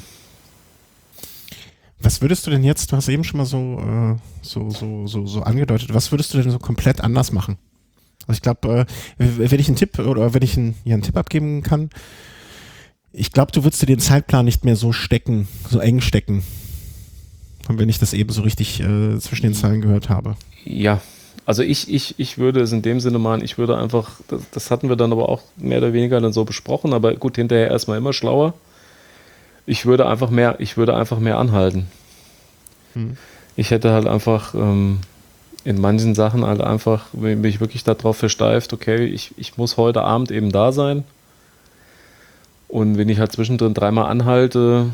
Was würdest du denn jetzt, du hast eben schon mal so, äh, so, so, so, so angedeutet, was würdest du denn so komplett anders machen? Also ich glaube, äh, wenn ich einen Tipp oder wenn ich einen, ja, einen Tipp abgeben kann, ich glaube, du würdest dir den Zeitplan nicht mehr so stecken, so eng stecken, wenn ich das eben so richtig äh, zwischen den Zeilen gehört habe. Ja, also ich, ich, ich würde es in dem Sinne machen, ich würde einfach, das, das hatten wir dann aber auch mehr oder weniger dann so besprochen, aber gut, hinterher erstmal immer schlauer. Ich würde einfach mehr, ich würde einfach mehr anhalten. Hm. Ich hätte halt einfach ähm, in manchen Sachen halt einfach, wenn mich wirklich darauf versteift, okay, ich, ich muss heute Abend eben da sein. Und wenn ich halt zwischendrin dreimal anhalte,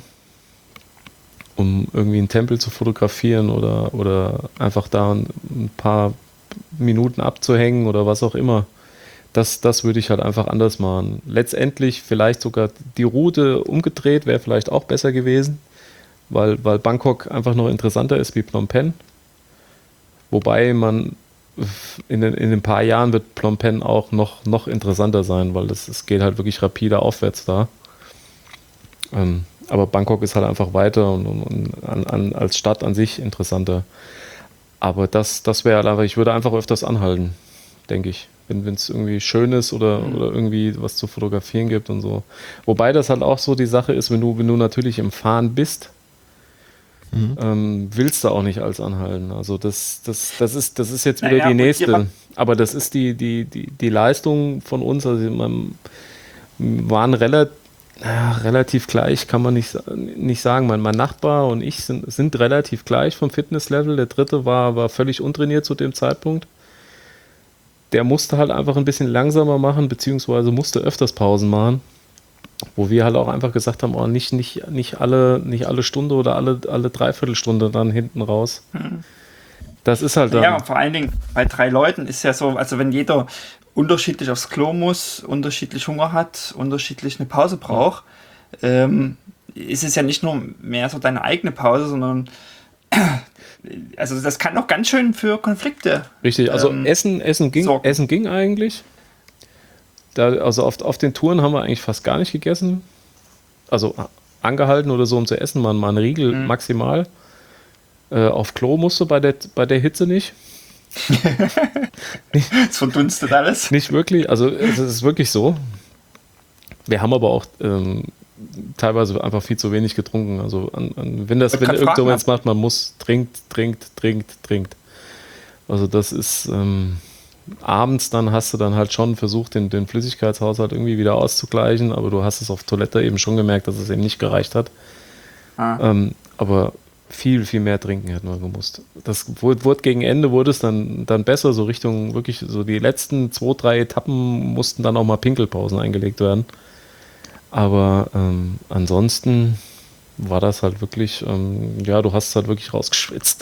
um irgendwie einen Tempel zu fotografieren oder, oder einfach da ein paar Minuten abzuhängen oder was auch immer, das, das würde ich halt einfach anders machen. Letztendlich vielleicht sogar die Route umgedreht, wäre vielleicht auch besser gewesen, weil, weil Bangkok einfach noch interessanter ist wie Phnom Penh. Wobei man in, in ein paar Jahren wird Phnom Penh auch noch, noch interessanter sein, weil es das, geht halt wirklich rapide aufwärts da. Ähm, aber Bangkok ist halt einfach weiter und, und, und an, an, als Stadt an sich interessanter. Aber das, das wäre halt einfach, ich würde einfach öfters anhalten, denke ich. Wenn es irgendwie schön ist oder, mhm. oder irgendwie was zu fotografieren gibt und so. Wobei das halt auch so die Sache ist, wenn du, wenn du natürlich im Fahren bist, mhm. ähm, willst du auch nicht alles anhalten. Also das, das, das, ist, das ist jetzt wieder naja, die nächste. Aber das ist die, die, die, die Leistung von uns. Also man waren relativ, ja, relativ gleich, kann man nicht, nicht sagen. Mein, mein Nachbar und ich sind, sind relativ gleich vom Fitnesslevel. Der dritte war, war völlig untrainiert zu dem Zeitpunkt. Der musste halt einfach ein bisschen langsamer machen, beziehungsweise musste öfters Pausen machen, wo wir halt auch einfach gesagt haben, oh, nicht, nicht, nicht, alle, nicht alle Stunde oder alle, alle Dreiviertelstunde dann hinten raus. Hm. Das ist halt dann... Ja, vor allen Dingen bei drei Leuten ist ja so, also wenn jeder unterschiedlich aufs Klo muss, unterschiedlich Hunger hat, unterschiedlich eine Pause braucht, ja. ähm, ist es ja nicht nur mehr so deine eigene Pause, sondern... Also das kann auch ganz schön für Konflikte. Richtig, also ähm, Essen, Essen, ging, Essen ging eigentlich. Da, also auf, auf den Touren haben wir eigentlich fast gar nicht gegessen. Also angehalten oder so, um zu essen, mal, mal einen Riegel mhm. maximal. Äh, auf Klo musste bei der, bei der Hitze nicht. Es verdunstet alles. Nicht wirklich, also es ist wirklich so. Wir haben aber auch ähm, teilweise einfach viel zu wenig getrunken. Also an, an, wenn das, wenn irgendjemand macht, man muss, trinkt, trinkt, trinkt, trinkt. Also das ist ähm, abends dann hast du dann halt schon versucht, den, den Flüssigkeitshaushalt irgendwie wieder auszugleichen, aber du hast es auf Toilette eben schon gemerkt, dass es eben nicht gereicht hat. Ah. Ähm, aber viel, viel mehr trinken hätten wir gemusst. Das wurde, wurde gegen Ende wurde es dann, dann besser, so Richtung wirklich, so die letzten zwei, drei Etappen mussten dann auch mal Pinkelpausen eingelegt werden. Aber ähm, ansonsten war das halt wirklich, ähm, ja, du hast es halt wirklich rausgeschwitzt.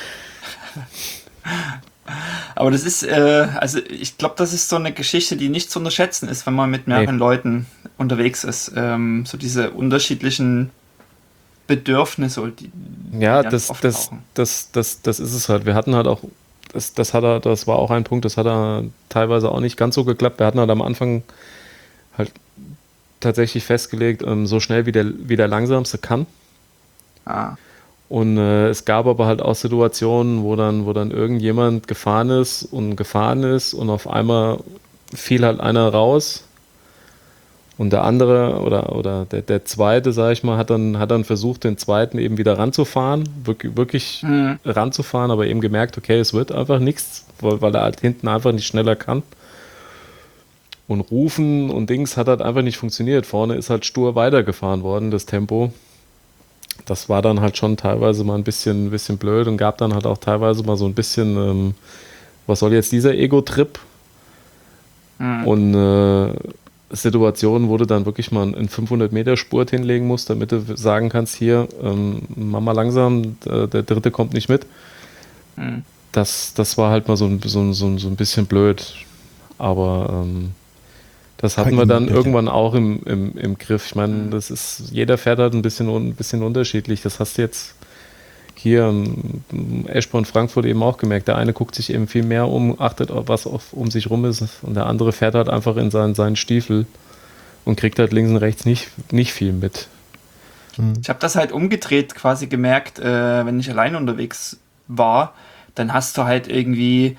Aber das ist, äh, also ich glaube, das ist so eine Geschichte, die nicht zu unterschätzen ist, wenn man mit mehreren nee. Leuten unterwegs ist. Ähm, so diese unterschiedlichen Bedürfnisse, die, ja, die das, das, das, das, das ist es halt. Wir hatten halt auch, das, das hat er, das war auch ein Punkt, das hat er teilweise auch nicht ganz so geklappt. Wir hatten halt am Anfang halt tatsächlich festgelegt, ähm, so schnell wie der, wie der langsamste kann. Ah. Und äh, es gab aber halt auch Situationen, wo dann, wo dann irgendjemand gefahren ist und gefahren ist und auf einmal fiel halt einer raus Und der andere oder, oder der, der zweite, sag ich mal, hat dann, hat dann versucht, den zweiten eben wieder ranzufahren, wirklich, wirklich mhm. ranzufahren, aber eben gemerkt, okay, es wird einfach nichts, weil, weil er halt hinten einfach nicht schneller kann. Und Rufen und Dings hat halt einfach nicht funktioniert. Vorne ist halt stur weitergefahren worden, das Tempo. Das war dann halt schon teilweise mal ein bisschen, ein bisschen blöd und gab dann halt auch teilweise mal so ein bisschen, ähm, was soll jetzt dieser Ego-Trip? Mhm. Und äh, Situationen, wo du dann wirklich mal einen fünfhundert Meter Spurt hinlegen musst, damit du sagen kannst, hier, ähm, mach mal langsam, der, der dritte kommt nicht mit. Mhm. Das, das war halt mal so ein, so, so, so ein bisschen blöd. Aber ähm, das hatten wir dann irgendwann auch im, im, im Griff. Ich meine, das ist, jeder fährt halt ein bisschen, ein bisschen unterschiedlich. Das hast du jetzt hier in Eschborn, Frankfurt eben auch gemerkt. Der eine guckt sich eben viel mehr um, achtet auf was auf, um sich rum ist, und der andere fährt halt einfach in seinen, seinen Stiefel und kriegt halt links und rechts nicht, nicht viel mit. Ich habe das halt umgedreht quasi gemerkt, äh, wenn ich alleine unterwegs war, dann hast du halt irgendwie,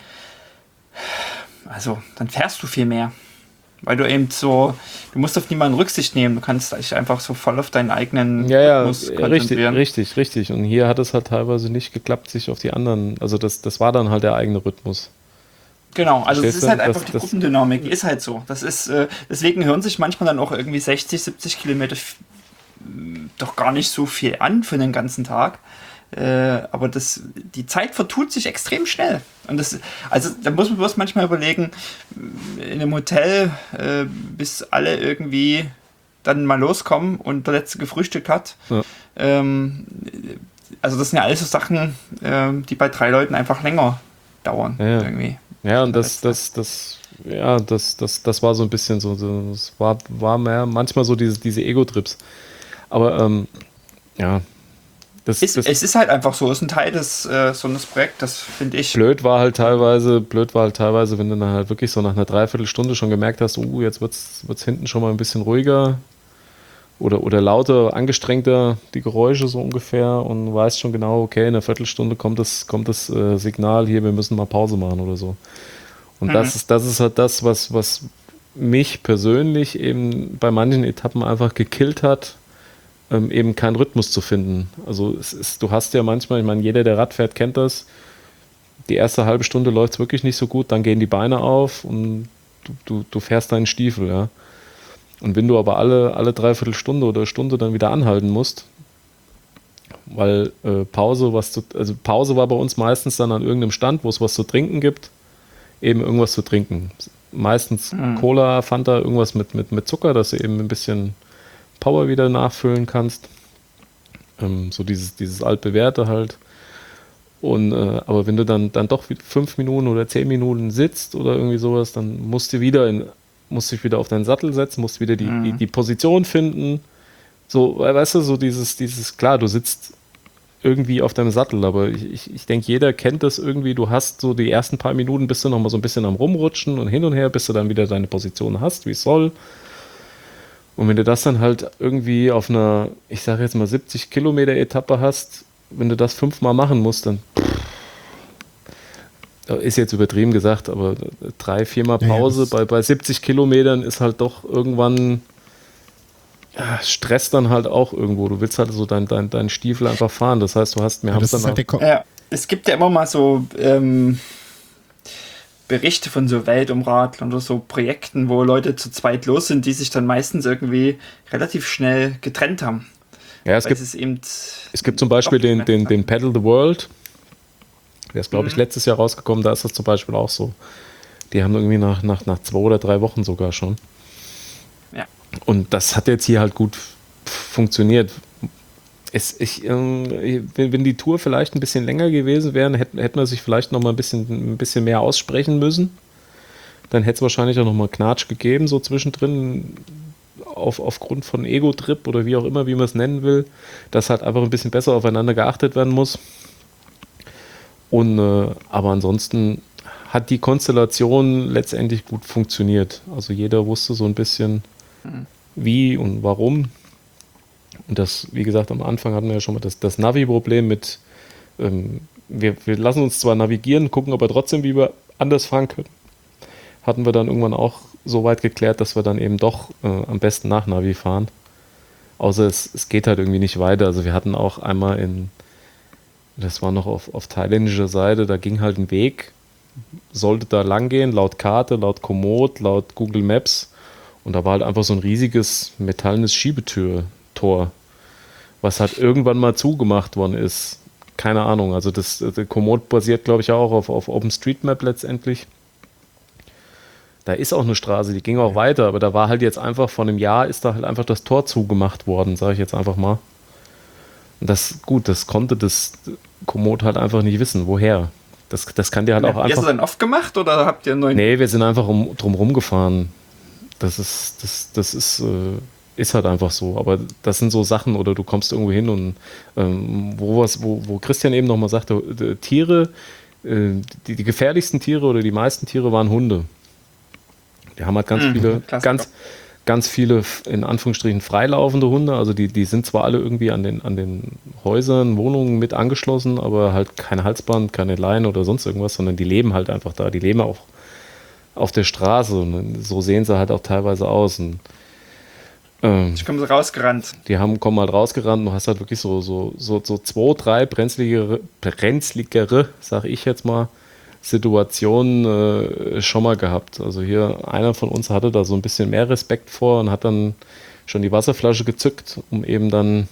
also dann fährst du viel mehr. Weil du eben so, du musst auf niemanden Rücksicht nehmen, du kannst dich einfach so voll auf deinen eigenen ja, ja, Rhythmus konzentrieren. Richtig, richtig, richtig. Und hier hat es halt teilweise nicht geklappt, sich auf die anderen, also das, das war dann halt der eigene Rhythmus. Genau, also das ist halt einfach das, die das, Gruppendynamik, die ist halt so. Das ist, äh, deswegen hören sich manchmal dann auch irgendwie sechzig, siebzig Kilometer f- doch gar nicht so viel an für den ganzen Tag. Äh, aber das, die Zeit vertut sich extrem schnell. Und das, also da muss man bloß manchmal überlegen, in einem Hotel, äh, bis alle irgendwie dann mal loskommen und der Letzte gefrühstückt hat. Ja. Ähm, also das sind ja alles so Sachen, äh, die bei drei Leuten einfach länger dauern. Ja, irgendwie. Ja, und das, das, das, ja, das, das, das war so ein bisschen so, das war, war mehr, manchmal so diese, diese Ego-Trips. Aber ähm, ja. Das, ist, das es ist halt einfach so, es ist ein Teil des äh, so eines Projektes, finde ich. Blöd war halt teilweise, blöd war halt teilweise, wenn du dann halt wirklich so nach einer Dreiviertelstunde schon gemerkt hast, uh, jetzt wird's, wird's hinten schon mal ein bisschen ruhiger oder, oder lauter, angestrengter, die Geräusche so ungefähr, und weißt schon genau, okay, in einer Viertelstunde kommt das, kommt das äh, Signal, hier, wir müssen mal Pause machen oder so. Und mhm. das ist, das ist halt das, was, was mich persönlich eben bei manchen Etappen einfach gekillt hat, Ähm, eben keinen Rhythmus zu finden. Also es ist, du hast ja manchmal, ich meine, jeder, der Rad fährt, kennt das, die erste halbe Stunde läuft es wirklich nicht so gut, dann gehen die Beine auf und du, du, du fährst deinen Stiefel, ja. Und wenn du aber alle, alle Dreiviertelstunde oder Stunde dann wieder anhalten musst, weil äh, Pause, was zu, also Pause war bei uns meistens dann an irgendeinem Stand, wo es was zu trinken gibt, eben irgendwas zu trinken. Meistens mhm. Cola, Fanta, irgendwas mit, mit, mit Zucker, dass du eben ein bisschen Power wieder nachfüllen kannst. Ähm, so dieses, dieses altbewährte halt. Und, äh, aber wenn du dann, dann doch fünf Minuten oder zehn Minuten sitzt oder irgendwie sowas, dann musst du wieder in, musst dich wieder auf deinen Sattel setzen, musst wieder die, mhm. die, die Position finden. So, weißt du, so dieses, dieses, klar, du sitzt irgendwie auf deinem Sattel, aber ich, ich, ich denke, jeder kennt das irgendwie. Du hast so die ersten paar Minuten, bist du noch mal so ein bisschen am Rumrutschen und hin und her, bis du dann wieder deine Position hast, wie es soll. Und wenn du das dann halt irgendwie auf einer, ich sage jetzt mal siebzig Kilometer Etappe hast, wenn du das fünfmal machen musst, dann pff, ist jetzt übertrieben gesagt, aber drei, viermal Pause ja, bei, bei siebzig Kilometern ist halt doch irgendwann, ja, Stress dann halt auch irgendwo. Du willst halt so deinen dein, dein Stiefel einfach fahren. Das heißt, du hast, wir ja, haben es dann halt auch, ja, es gibt ja immer mal so ähm, Berichte von so Weltumradlern oder so Projekten, wo Leute zu zweit los sind, die sich dann meistens irgendwie relativ schnell getrennt haben. Ja, es gibt, es, eben es gibt zum Beispiel den, den, den Pedal the World. Der ist, glaube mhm. ich, letztes Jahr rausgekommen. Da ist das zum Beispiel auch so. Die haben irgendwie nach, nach, nach zwei oder drei Wochen sogar schon. Ja. Und das hat jetzt hier halt gut funktioniert. Es, ich, äh, wenn, wenn die Tour vielleicht ein bisschen länger gewesen wäre, hätte, hätte man sich vielleicht noch mal ein bisschen, ein bisschen mehr aussprechen müssen. Dann hätte es wahrscheinlich auch noch mal Knatsch gegeben, so zwischendrin, auf, aufgrund von Ego-Trip oder wie auch immer, wie man es nennen will, dass halt einfach ein bisschen besser aufeinander geachtet werden muss. Und, äh, aber ansonsten hat die Konstellation letztendlich gut funktioniert. Also jeder wusste so ein bisschen, mhm. wie und warum. Und das, wie gesagt, am Anfang hatten wir ja schon mal das, das Navi-Problem mit, ähm, wir, wir lassen uns zwar navigieren, gucken aber trotzdem, wie wir anders fahren können. hatten wir dann irgendwann auch so weit geklärt, dass wir dann eben doch äh, am besten nach Navi fahren. Außer es, es geht halt irgendwie nicht weiter. Also wir hatten auch einmal in, das war noch auf, auf thailändischer Seite, da ging halt ein Weg, sollte da lang gehen, laut Karte, laut Komoot, laut Google Maps. Und da war halt einfach so ein riesiges metallenes Schiebetür-Tor, was halt irgendwann mal zugemacht worden ist. Keine Ahnung, also das, der Komoot basiert, glaube ich, auch auf, auf OpenStreetMap letztendlich. Da ist auch eine Straße, die ging auch weiter, aber da war halt jetzt einfach vor einem Jahr ist da halt einfach das Tor zugemacht worden, sage ich jetzt einfach mal. Und das, gut, das konnte das Komoot halt einfach nicht wissen, woher. Das, das kann dir halt ja, auch einfach... Hast du dann oft gemacht oder habt ihr einen neuen... Nee, wir sind einfach um, drum rumgefahren. Das ist, das, das ist, äh, ist halt einfach so. Aber das sind so Sachen, oder du kommst irgendwo hin und ähm, wo, was, wo, wo Christian eben nochmal sagte, äh, Tiere, äh, die, die gefährlichsten Tiere oder die meisten Tiere waren Hunde. Die haben halt ganz mhm, viele, ganz, ganz viele in Anführungsstrichen freilaufende Hunde. Also die, die sind zwar alle irgendwie an den, an den Häusern, Wohnungen mit angeschlossen, aber halt kein Halsband, keine Leine oder sonst irgendwas, sondern die leben halt einfach da. Die leben auch auf der Straße und so sehen sie halt auch teilweise aus. Und, ähm, ich komme so rausgerannt. Die haben, kommen halt rausgerannt und du hast halt wirklich so, so, so, so zwei, drei brenzligere, brenzligere, sag ich jetzt mal, Situationen äh, schon mal gehabt. Also hier, einer von uns hatte da so ein bisschen mehr Respekt vor und hat dann schon die Wasserflasche gezückt, um eben dann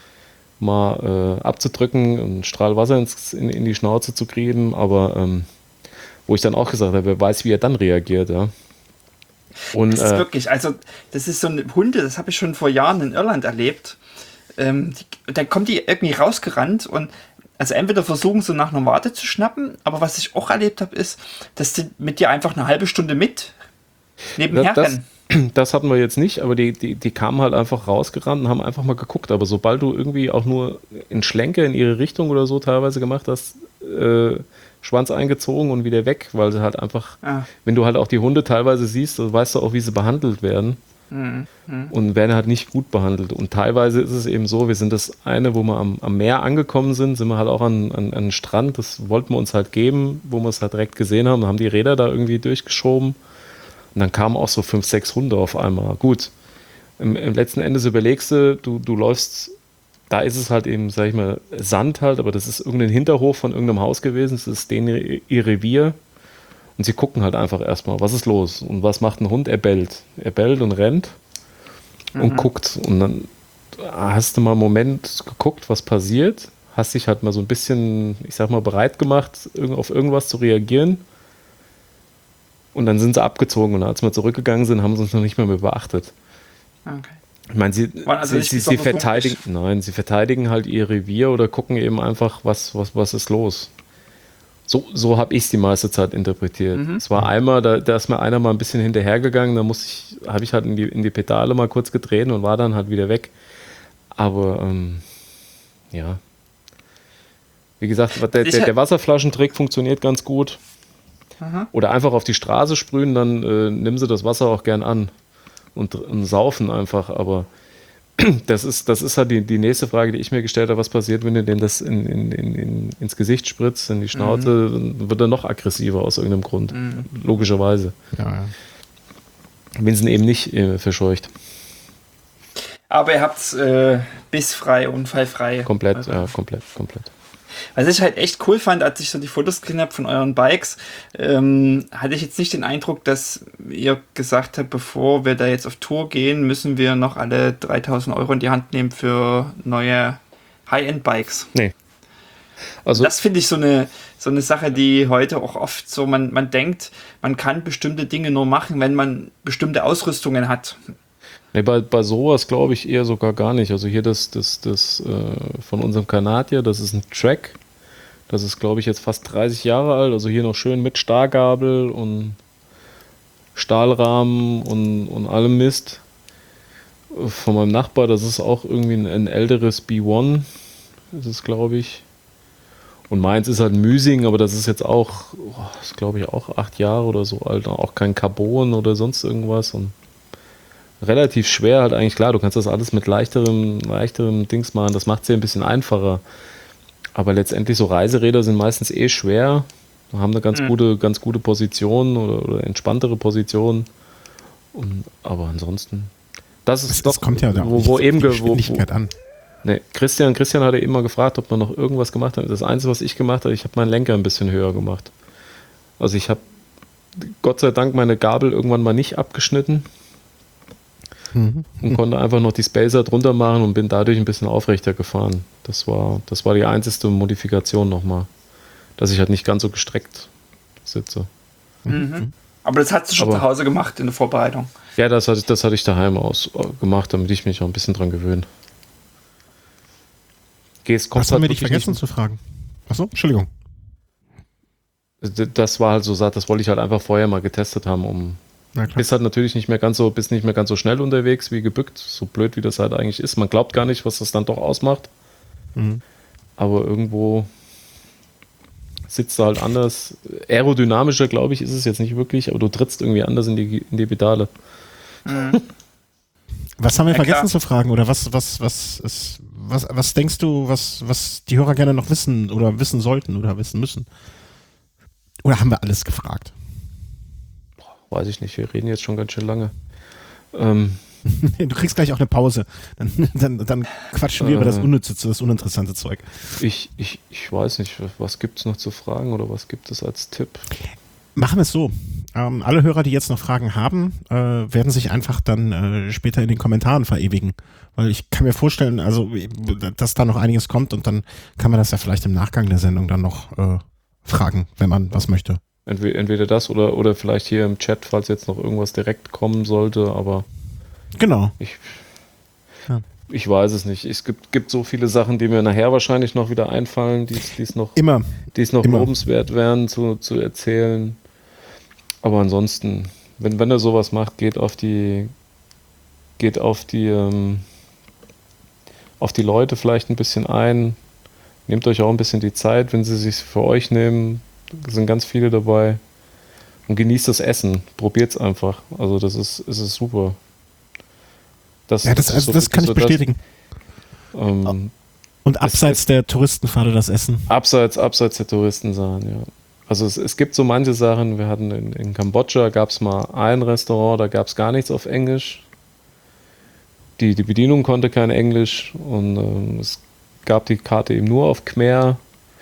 mal äh, abzudrücken, einen Strahl Wasser ins, in, in die Schnauze zu kriegen, aber ähm, wo ich dann auch gesagt habe, wer weiß, wie er dann reagiert, ja. Und, das ist äh, wirklich, also das ist so eine Hunde, das habe ich schon vor Jahren in Irland erlebt. Ähm, die, dann kommt die irgendwie rausgerannt und also entweder versuchen sie nach einer Warte zu schnappen, aber was ich auch erlebt habe, ist, dass die mit dir einfach eine halbe Stunde mit nebenher das, rennen. Das hatten wir jetzt nicht, aber die, die, die kamen halt einfach rausgerannt und haben einfach mal geguckt. Aber sobald du irgendwie auch nur einen Schlenker in ihre Richtung oder so teilweise gemacht hast, äh, Schwanz eingezogen und wieder weg, weil sie halt einfach, ah. wenn du halt auch die Hunde teilweise siehst, dann weißt du auch, wie sie behandelt werden. Mhm. Und werden halt nicht gut behandelt. Und teilweise ist es eben so, wir sind das eine, wo wir am, am Meer angekommen sind, sind wir halt auch an, an, an den Strand, das wollten wir uns halt geben, wo wir es halt direkt gesehen haben, haben die Räder da irgendwie durchgeschoben und dann kamen auch so fünf, sechs Hunde auf einmal. Gut, im, im letzten Endes überlegst du, du, du läufst, da ist es halt eben, sag ich mal, Sand halt, aber das ist irgendein Hinterhof von irgendeinem Haus gewesen, das ist denen ihr Revier. Und sie gucken halt einfach erstmal, was ist los? Und was macht ein Hund? Er bellt. Er bellt und rennt mhm. und guckt. Und dann hast du mal einen Moment geguckt, was passiert. Hast dich halt mal so ein bisschen, ich sag mal, bereit gemacht, auf irgendwas zu reagieren. Und dann sind sie abgezogen. Und als wir zurückgegangen sind, haben sie uns noch nicht mehr, mehr beachtet. Okay. Ich meine, sie, also sie, sie, sie verteidigen, nein, sie verteidigen halt ihr Revier oder gucken eben einfach, was, was, was ist los. So, so habe ich es die meiste Zeit interpretiert. Mhm. Es war einmal, da, da ist mir einer mal ein bisschen hinterhergegangen, da muss ich, habe ich halt in die, in die Pedale mal kurz gedreht und war dann halt wieder weg. Aber ähm, ja. Wie gesagt, der, der, der Wasserflaschentrick funktioniert ganz gut. Aha. Oder einfach auf die Straße sprühen, dann äh, nimm sie das Wasser auch gern an und, und saufen einfach, aber Das ist, das ist halt die, die nächste Frage, die ich mir gestellt habe, was passiert, wenn du dem das in, in, in, ins Gesicht spritzt, in die Schnauze, mhm. dann wird er noch aggressiver aus irgendeinem Grund, mhm. logischerweise. Ja, ja. Wenn es ihn eben nicht äh, verscheucht. Aber ihr habt es äh, bissfrei, unfallfrei. Komplett, also. ja, komplett, komplett. Was ich halt echt cool fand, als ich so die Fotos gesehen habe von euren Bikes, ähm, hatte ich jetzt nicht den Eindruck, dass ihr gesagt habt, bevor wir da jetzt auf Tour gehen, müssen wir noch alle dreitausend Euro in die Hand nehmen für neue High-End-Bikes. Nee. Also das finde ich so eine, so eine Sache, die heute auch oft so, man, man denkt, man kann bestimmte Dinge nur machen, wenn man bestimmte Ausrüstungen hat. Nee, bei, bei sowas glaube ich eher sogar gar nicht. Also hier das, das, das äh, von unserem Kanadier, das ist ein Track. Das ist, glaube ich, jetzt fast dreißig Jahre alt. Also hier noch schön mit Stargabel und Stahlrahmen und, und allem Mist. Von meinem Nachbar, das ist auch irgendwie ein, ein älteres B eins. Das ist, glaube ich. Und meins ist halt ein Müsing, aber das ist jetzt auch, oh, ist glaube ich auch acht Jahre oder so alt. Auch kein Carbon oder sonst irgendwas. Und relativ schwer halt eigentlich, klar, du kannst das alles mit leichterem, leichterem Dings machen, das macht es ja ein bisschen einfacher. Aber letztendlich so Reiseräder sind meistens eh schwer haben eine ganz, mhm. gute, ganz gute Position oder, oder entspanntere Position. Und, aber ansonsten, das ist das, doch, das kommt ja da wo, wo eben die Geschwindigkeit wo, wo, an. Nee, Christian, Christian hatte immer gefragt, ob man noch irgendwas gemacht hat. Das Einzige, was ich gemacht habe, ich habe meinen Lenker ein bisschen höher gemacht. Also ich habe Gott sei Dank meine Gabel irgendwann mal nicht abgeschnitten mhm. und konnte einfach noch die Spacer drunter machen und bin dadurch ein bisschen aufrechter gefahren. Das war, das war die einzige Modifikation nochmal, dass ich halt nicht ganz so gestreckt sitze. Mhm. Aber das hast du schon Aber, zu Hause gemacht in der Vorbereitung? Ja, das hatte, das hatte ich daheim aus gemacht, damit ich mich auch ein bisschen dran gewöhne. Was haben halt wir dich vergessen zu fragen? Achso, Entschuldigung. Das war halt so, das wollte ich halt einfach vorher mal getestet haben, um bist halt natürlich nicht mehr ganz so, bist nicht mehr ganz so schnell unterwegs wie gebückt, so blöd wie das halt eigentlich ist. Man glaubt gar nicht, was das dann doch ausmacht. Mhm. Aber irgendwo sitzt du halt anders. Aerodynamischer, glaube ich, ist es jetzt nicht wirklich, aber du trittst irgendwie anders in die, in die Pedale. Mhm. Was haben wir ja, vergessen klar. zu fragen? Oder was, was, was ist, was, was denkst du, was, was die Hörer gerne noch wissen oder wissen sollten oder wissen müssen? Oder haben wir alles gefragt? Weiß ich nicht, wir reden jetzt schon ganz schön lange. Ähm, du kriegst gleich auch eine Pause. Dann, dann, dann quatschen wir äh, über das unnütze, das uninteressante Zeug. Ich, ich, ich weiß nicht, was gibt es noch zu fragen oder was gibt es als Tipp? Machen wir es so. Ähm, alle Hörer, die jetzt noch Fragen haben, äh, werden sich einfach dann äh, später in den Kommentaren verewigen. Weil ich kann mir vorstellen, also dass da noch einiges kommt und dann kann man das ja vielleicht im Nachgang der Sendung dann noch äh, fragen, wenn man was möchte. Entweder, entweder das oder, oder vielleicht hier im Chat, falls jetzt noch irgendwas direkt kommen sollte, aber genau. Ich, ja. ich weiß es nicht. Es gibt, gibt so viele Sachen, die mir nachher wahrscheinlich noch wieder einfallen, die es noch, Immer. Die's noch Immer. lobenswert wären zu, zu erzählen. Aber ansonsten, wenn, wenn er sowas macht, geht auf die geht auf die ähm, auf die Leute vielleicht ein bisschen ein. Nehmt euch auch ein bisschen die Zeit, wenn sie sich für euch nehmen. Sind ganz viele dabei. Und genießt das Essen. Probiert es einfach. Also das ist, es ist super. Das, ja, das, das, also so, das kann ich bestätigen. Das, ähm, Und abseits es, der Touristenpfade das Essen? Abseits, abseits der Touristensachen, ja. Also es, es gibt so manche Sachen, wir hatten in, in Kambodscha, gab es mal ein Restaurant, da gab es gar nichts auf Englisch. Die, die Bedienung konnte kein Englisch und ähm, es gab die Karte eben nur auf Khmer.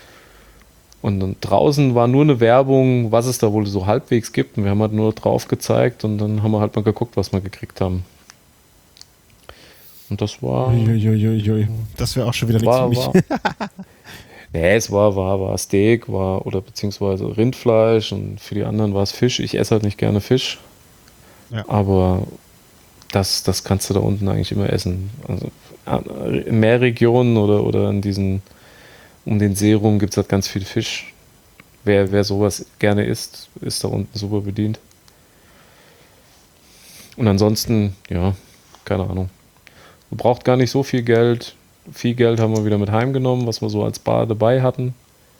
Und dann draußen war nur eine Werbung, was es da wohl so halbwegs gibt. Und wir haben halt nur drauf gezeigt und dann haben wir halt mal geguckt, was wir gekriegt haben. Und das war... Uiuiuiui. Das wäre auch schon wieder war, nichts für mich. Nee, es war, war, war Steak, war oder beziehungsweise Rindfleisch und für die anderen war es Fisch. Ich esse halt nicht gerne Fisch. Ja. Aber das, das kannst du da unten eigentlich immer essen. Also in mehr Regionen oder, oder in diesen, um den See rum gibt es halt ganz viel Fisch. Wer, wer sowas gerne isst, ist da unten super bedient. Und ansonsten, ja, keine Ahnung. Man braucht gar nicht so viel Geld. Viel Geld haben wir wieder mit heimgenommen, was wir so als Bar dabei hatten.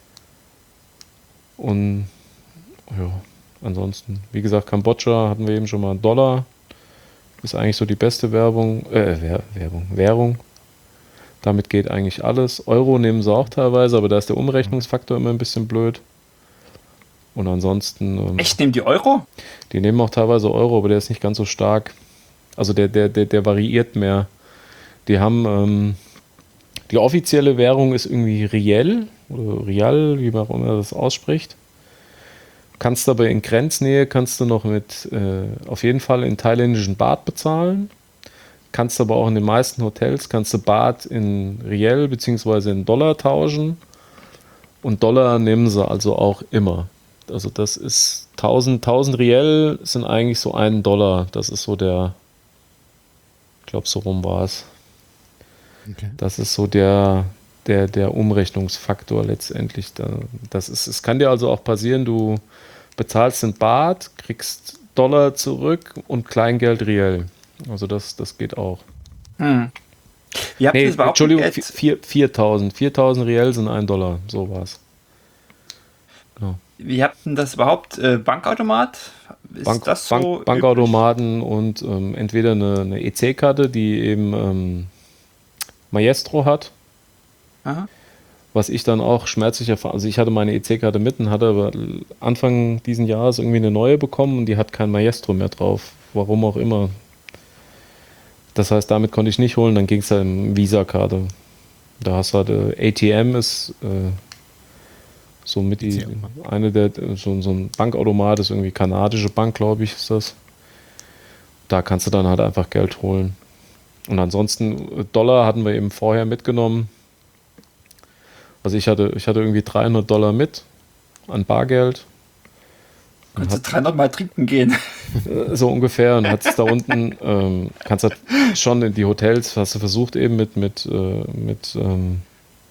Und ja, ansonsten, wie gesagt, Kambodscha hatten wir eben schon mal einen Dollar. Ist eigentlich so die beste Werbung, äh, Wer- Werbung, Währung. Damit geht eigentlich alles. Euro nehmen sie auch teilweise, aber da ist der Umrechnungsfaktor immer ein bisschen blöd. Und ansonsten... Ähm, Echt, nehmen die Euro? Die nehmen auch teilweise Euro, aber der ist nicht ganz so stark. Also der, der, der, der variiert mehr. Die haben... Ähm, Die offizielle Währung ist irgendwie Riel oder Rial, wie man auch immer das ausspricht. Kannst aber in Grenznähe kannst du noch mit äh, auf jeden Fall in thailändischen Baht bezahlen. Kannst aber auch in den meisten Hotels kannst du Baht in Riel bzw. in Dollar tauschen. Und Dollar nehmen sie also auch immer. Also das ist tausend, tausend Riel sind eigentlich so ein Dollar. Das ist so der, ich glaube so rum war es. Okay. Das ist so der, der, der Umrechnungsfaktor letztendlich. Das ist, es kann dir also auch passieren, du bezahlst in Baht, kriegst Dollar zurück und Kleingeld Riel. Also das, das geht auch. Hm. Wie habt nee, ihr das überhaupt Entschuldigung, viertausend. viertausend Riel sind ein Dollar, so war's. Genau. Wie habt ihr das überhaupt? Äh, Bankautomat? Ist Bank, das so Bank, Bankautomaten und ähm, entweder eine, eine E C-Karte, die eben ähm, Maestro hat. Aha. was ich dann auch schmerzlich erfahren, also ich hatte meine E C-Karte mit und hatte aber Anfang diesen Jahres irgendwie eine neue bekommen und die hat kein Maestro mehr drauf, warum auch immer. Das heißt, damit konnte ich nicht holen, dann ging es halt um Visa-Karte. Da hast du halt, äh, A T M ist äh, so mit die, eine der, so, so ein Bankautomat ist irgendwie kanadische Bank, glaube ich, ist das. Da kannst du dann halt einfach Geld holen. Und ansonsten Dollar hatten wir eben vorher mitgenommen. Also ich hatte, ich hatte irgendwie dreihundert Dollar mit an Bargeld. Kannst du dreihundert Mal trinken gehen? So ungefähr. Und hat es da unten, ähm, kannst halt schon in die Hotels, hast du versucht eben mit, mit, äh, mit, ähm,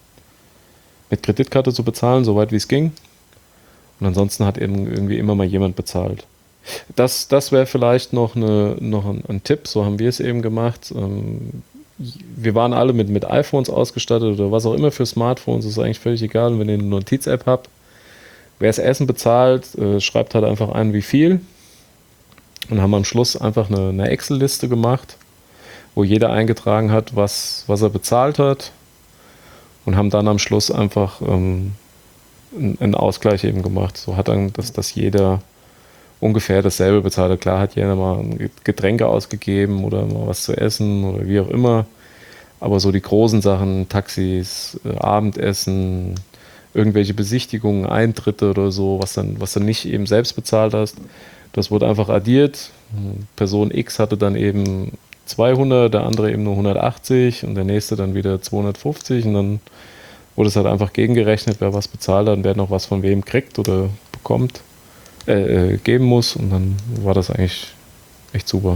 mit Kreditkarte zu bezahlen, soweit wie es ging. Und ansonsten hat eben irgendwie immer mal jemand bezahlt. Das, das wäre vielleicht noch, eine, noch ein, ein Tipp, so haben wir es eben gemacht. Ähm, wir waren alle mit, mit iPhones ausgestattet oder was auch immer für Smartphones, ist eigentlich völlig egal. Und wenn ihr eine Notiz-App habt, wer das Essen bezahlt, äh, schreibt halt einfach ein, wie viel. Und haben am Schluss einfach eine, eine Excel-Liste gemacht, wo jeder eingetragen hat, was, was er bezahlt hat. Und haben dann am Schluss einfach ähm, einen Ausgleich eben gemacht. So hat dann, dass, dass jeder ungefähr dasselbe bezahlt hat. Klar hat jeder mal Getränke ausgegeben oder mal was zu essen oder wie auch immer. Aber so die großen Sachen, Taxis, äh, Abendessen, irgendwelche Besichtigungen, Eintritte oder so, was dann, was dann nicht eben selbst bezahlt hast, das wurde einfach addiert. Person X hatte dann eben zweihundert, der andere eben nur hundertachtzig und der nächste dann wieder zweihundertfünfzig und dann wurde es halt einfach gegengerechnet, wer was bezahlt hat und wer noch was von wem kriegt oder bekommt, äh, äh, geben muss und dann war das eigentlich echt super.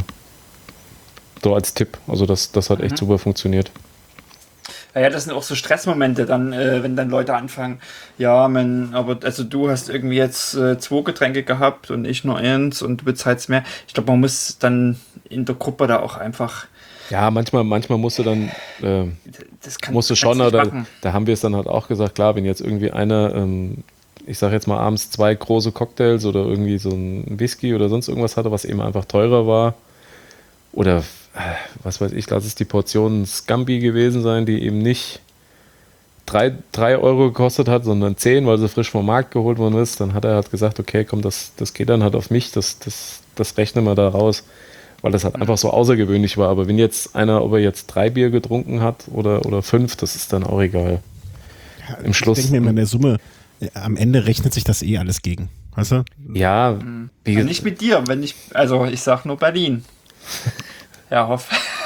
So als Tipp, also das, das hat echt mhm. super funktioniert. Ja, das sind auch so Stressmomente, dann, äh, wenn dann Leute anfangen, ja, man, aber also du hast irgendwie jetzt äh, zwei Getränke gehabt und ich nur eins und du bezahlst mehr. Ich glaube, man muss dann in der Gruppe da auch einfach. Ja, manchmal, manchmal musst du dann, äh, das kann, musst du schon, da, da haben wir es dann halt auch gesagt, klar, wenn jetzt irgendwie einer, ähm, ich sag jetzt mal abends zwei große Cocktails oder irgendwie so ein Whisky oder sonst irgendwas hatte, was eben einfach teurer war, oder was weiß ich, lass es die Portion Scampi gewesen sein, die eben nicht drei Euro gekostet hat, sondern zehn, weil sie frisch vom Markt geholt worden ist, dann hat er halt gesagt, okay, komm, das, das geht dann halt auf mich, das, das, das rechnen wir da raus, weil das halt einfach so außergewöhnlich war. Aber wenn jetzt einer, ob er jetzt drei Bier getrunken hat oder, oder fünf, das ist dann auch egal. Ja, Im Schluss. Ich denke mir immer in der Summe, am Ende rechnet sich das eh alles gegen, weißt du? Ja. Wie ja nicht mit dir, wenn ich, also ich sag nur Berlin. Ja, Hoff.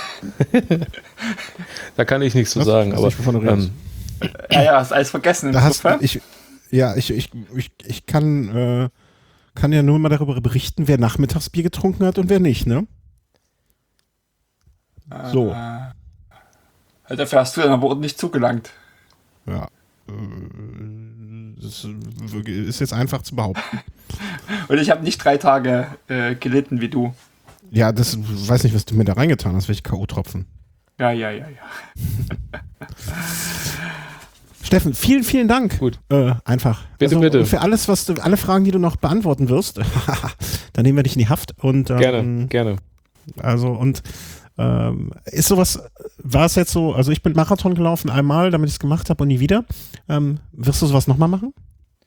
Da kann ich nichts zu Was? sagen, aber ähm, ja, ja, hast alles vergessen. Da hast, ich, ja, ich, ich, ich, ich kann, äh, kann ja nur mal darüber berichten, wer Nachmittagsbier getrunken hat und wer nicht, ne? Äh, so. Äh, dafür hast du dann aber ordentlich zugelangt. Ja. Das ist jetzt einfach zu behaupten. Und ich habe nicht drei Tage äh, gelitten wie du. Ja, das weiß nicht, was du mir da reingetan hast, welche K O-Tropfen. Ja, ja, ja, ja. Steffen, vielen, vielen Dank. Gut. Äh, einfach. Bitte, also, bitte. Für alles, was du, alle Fragen, die du noch beantworten wirst, dann nehmen wir dich in die Haft. Und, ähm, gerne, gerne. Also, und ähm, ist sowas, war es jetzt so, also ich bin Marathon gelaufen einmal, damit ich es gemacht habe und nie wieder. Ähm, wirst du sowas nochmal machen?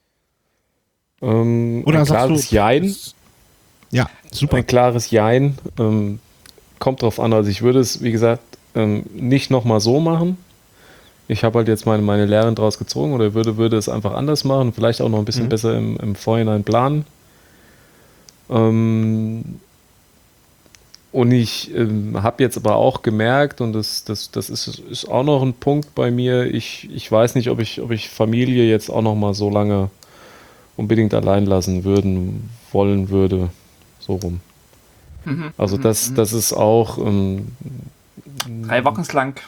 Ähm, Oder ein sagst klares du, Jein. Ja, super. Ein klares Jein. Ähm, kommt drauf an. Also ich würde es, wie gesagt, ähm, nicht nochmal so machen. Ich habe halt jetzt meine, meine Lehren draus gezogen oder würde, würde es einfach anders machen. Vielleicht auch noch ein bisschen mhm. besser im, im Vorhinein planen. Ähm, und ich ähm, habe jetzt aber auch gemerkt, und das, das, das ist, ist auch noch ein Punkt bei mir, ich, ich weiß nicht, ob ich, ob ich Familie jetzt auch nochmal so lange unbedingt allein lassen würden, wollen würde. So rum. Mhm. Also das, das ist auch ähm, drei Wochen ist lang.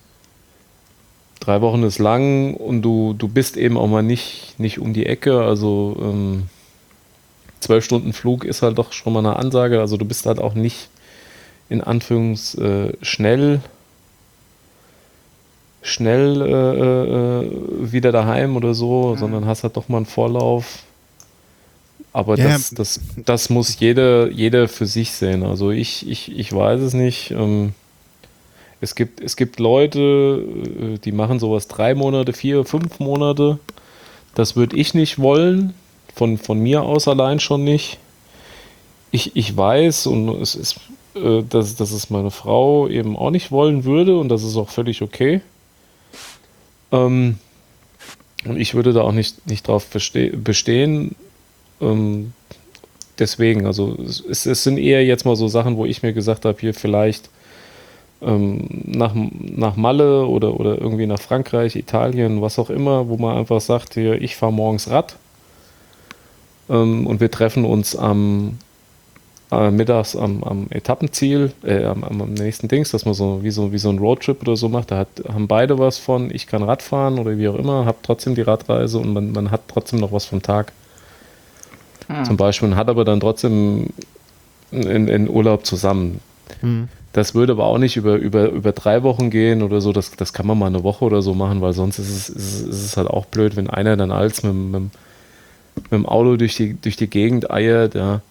Drei Wochen ist lang und du, du bist eben auch mal nicht, nicht um die Ecke. Also ähm, zwölf Stunden Flug ist halt doch schon mal eine Ansage. Also du bist halt auch nicht in Anführungs äh, schnell schnell äh, äh, wieder daheim oder so, mhm. sondern hast halt doch mal einen Vorlauf. Aber ja, das, das, das muss jeder, jeder für sich sehen. Also ich, ich, ich weiß es nicht. Ähm, Es gibt, es gibt Leute, die machen sowas drei Monate, vier, fünf Monate. Das würde ich nicht wollen. Von, von mir aus allein schon nicht. Ich, ich weiß, und es ist, äh, dass, dass es meine Frau eben auch nicht wollen würde, und das ist auch völlig okay. Ähm, und ich würde da auch nicht, nicht drauf beste- bestehen. Ähm, deswegen, also es, es sind eher jetzt mal so Sachen, wo ich mir gesagt habe, hier vielleicht ähm, nach, nach Malle oder, oder irgendwie nach Frankreich, Italien, was auch immer, wo man einfach sagt, hier, ich fahre morgens Rad ähm, und wir treffen uns am äh, mittags am, am Etappenziel, äh, am, am nächsten Dings, dass man so wie so, wie so ein Roadtrip oder so macht. Da hat, haben beide was von, ich kann Rad fahren oder wie auch immer, habe trotzdem die Radreise und man, man hat trotzdem noch was vom Tag. Hm. Zum Beispiel, man hat aber dann trotzdem in, in Urlaub zusammen. Hm. Das würde aber auch nicht über, über, über drei Wochen gehen oder so. Das, das kann man mal eine Woche oder so machen, weil sonst ist es, ist, ist es halt auch blöd, wenn einer dann als mit, mit, mit dem Auto durch die, durch die Gegend eiert, ja.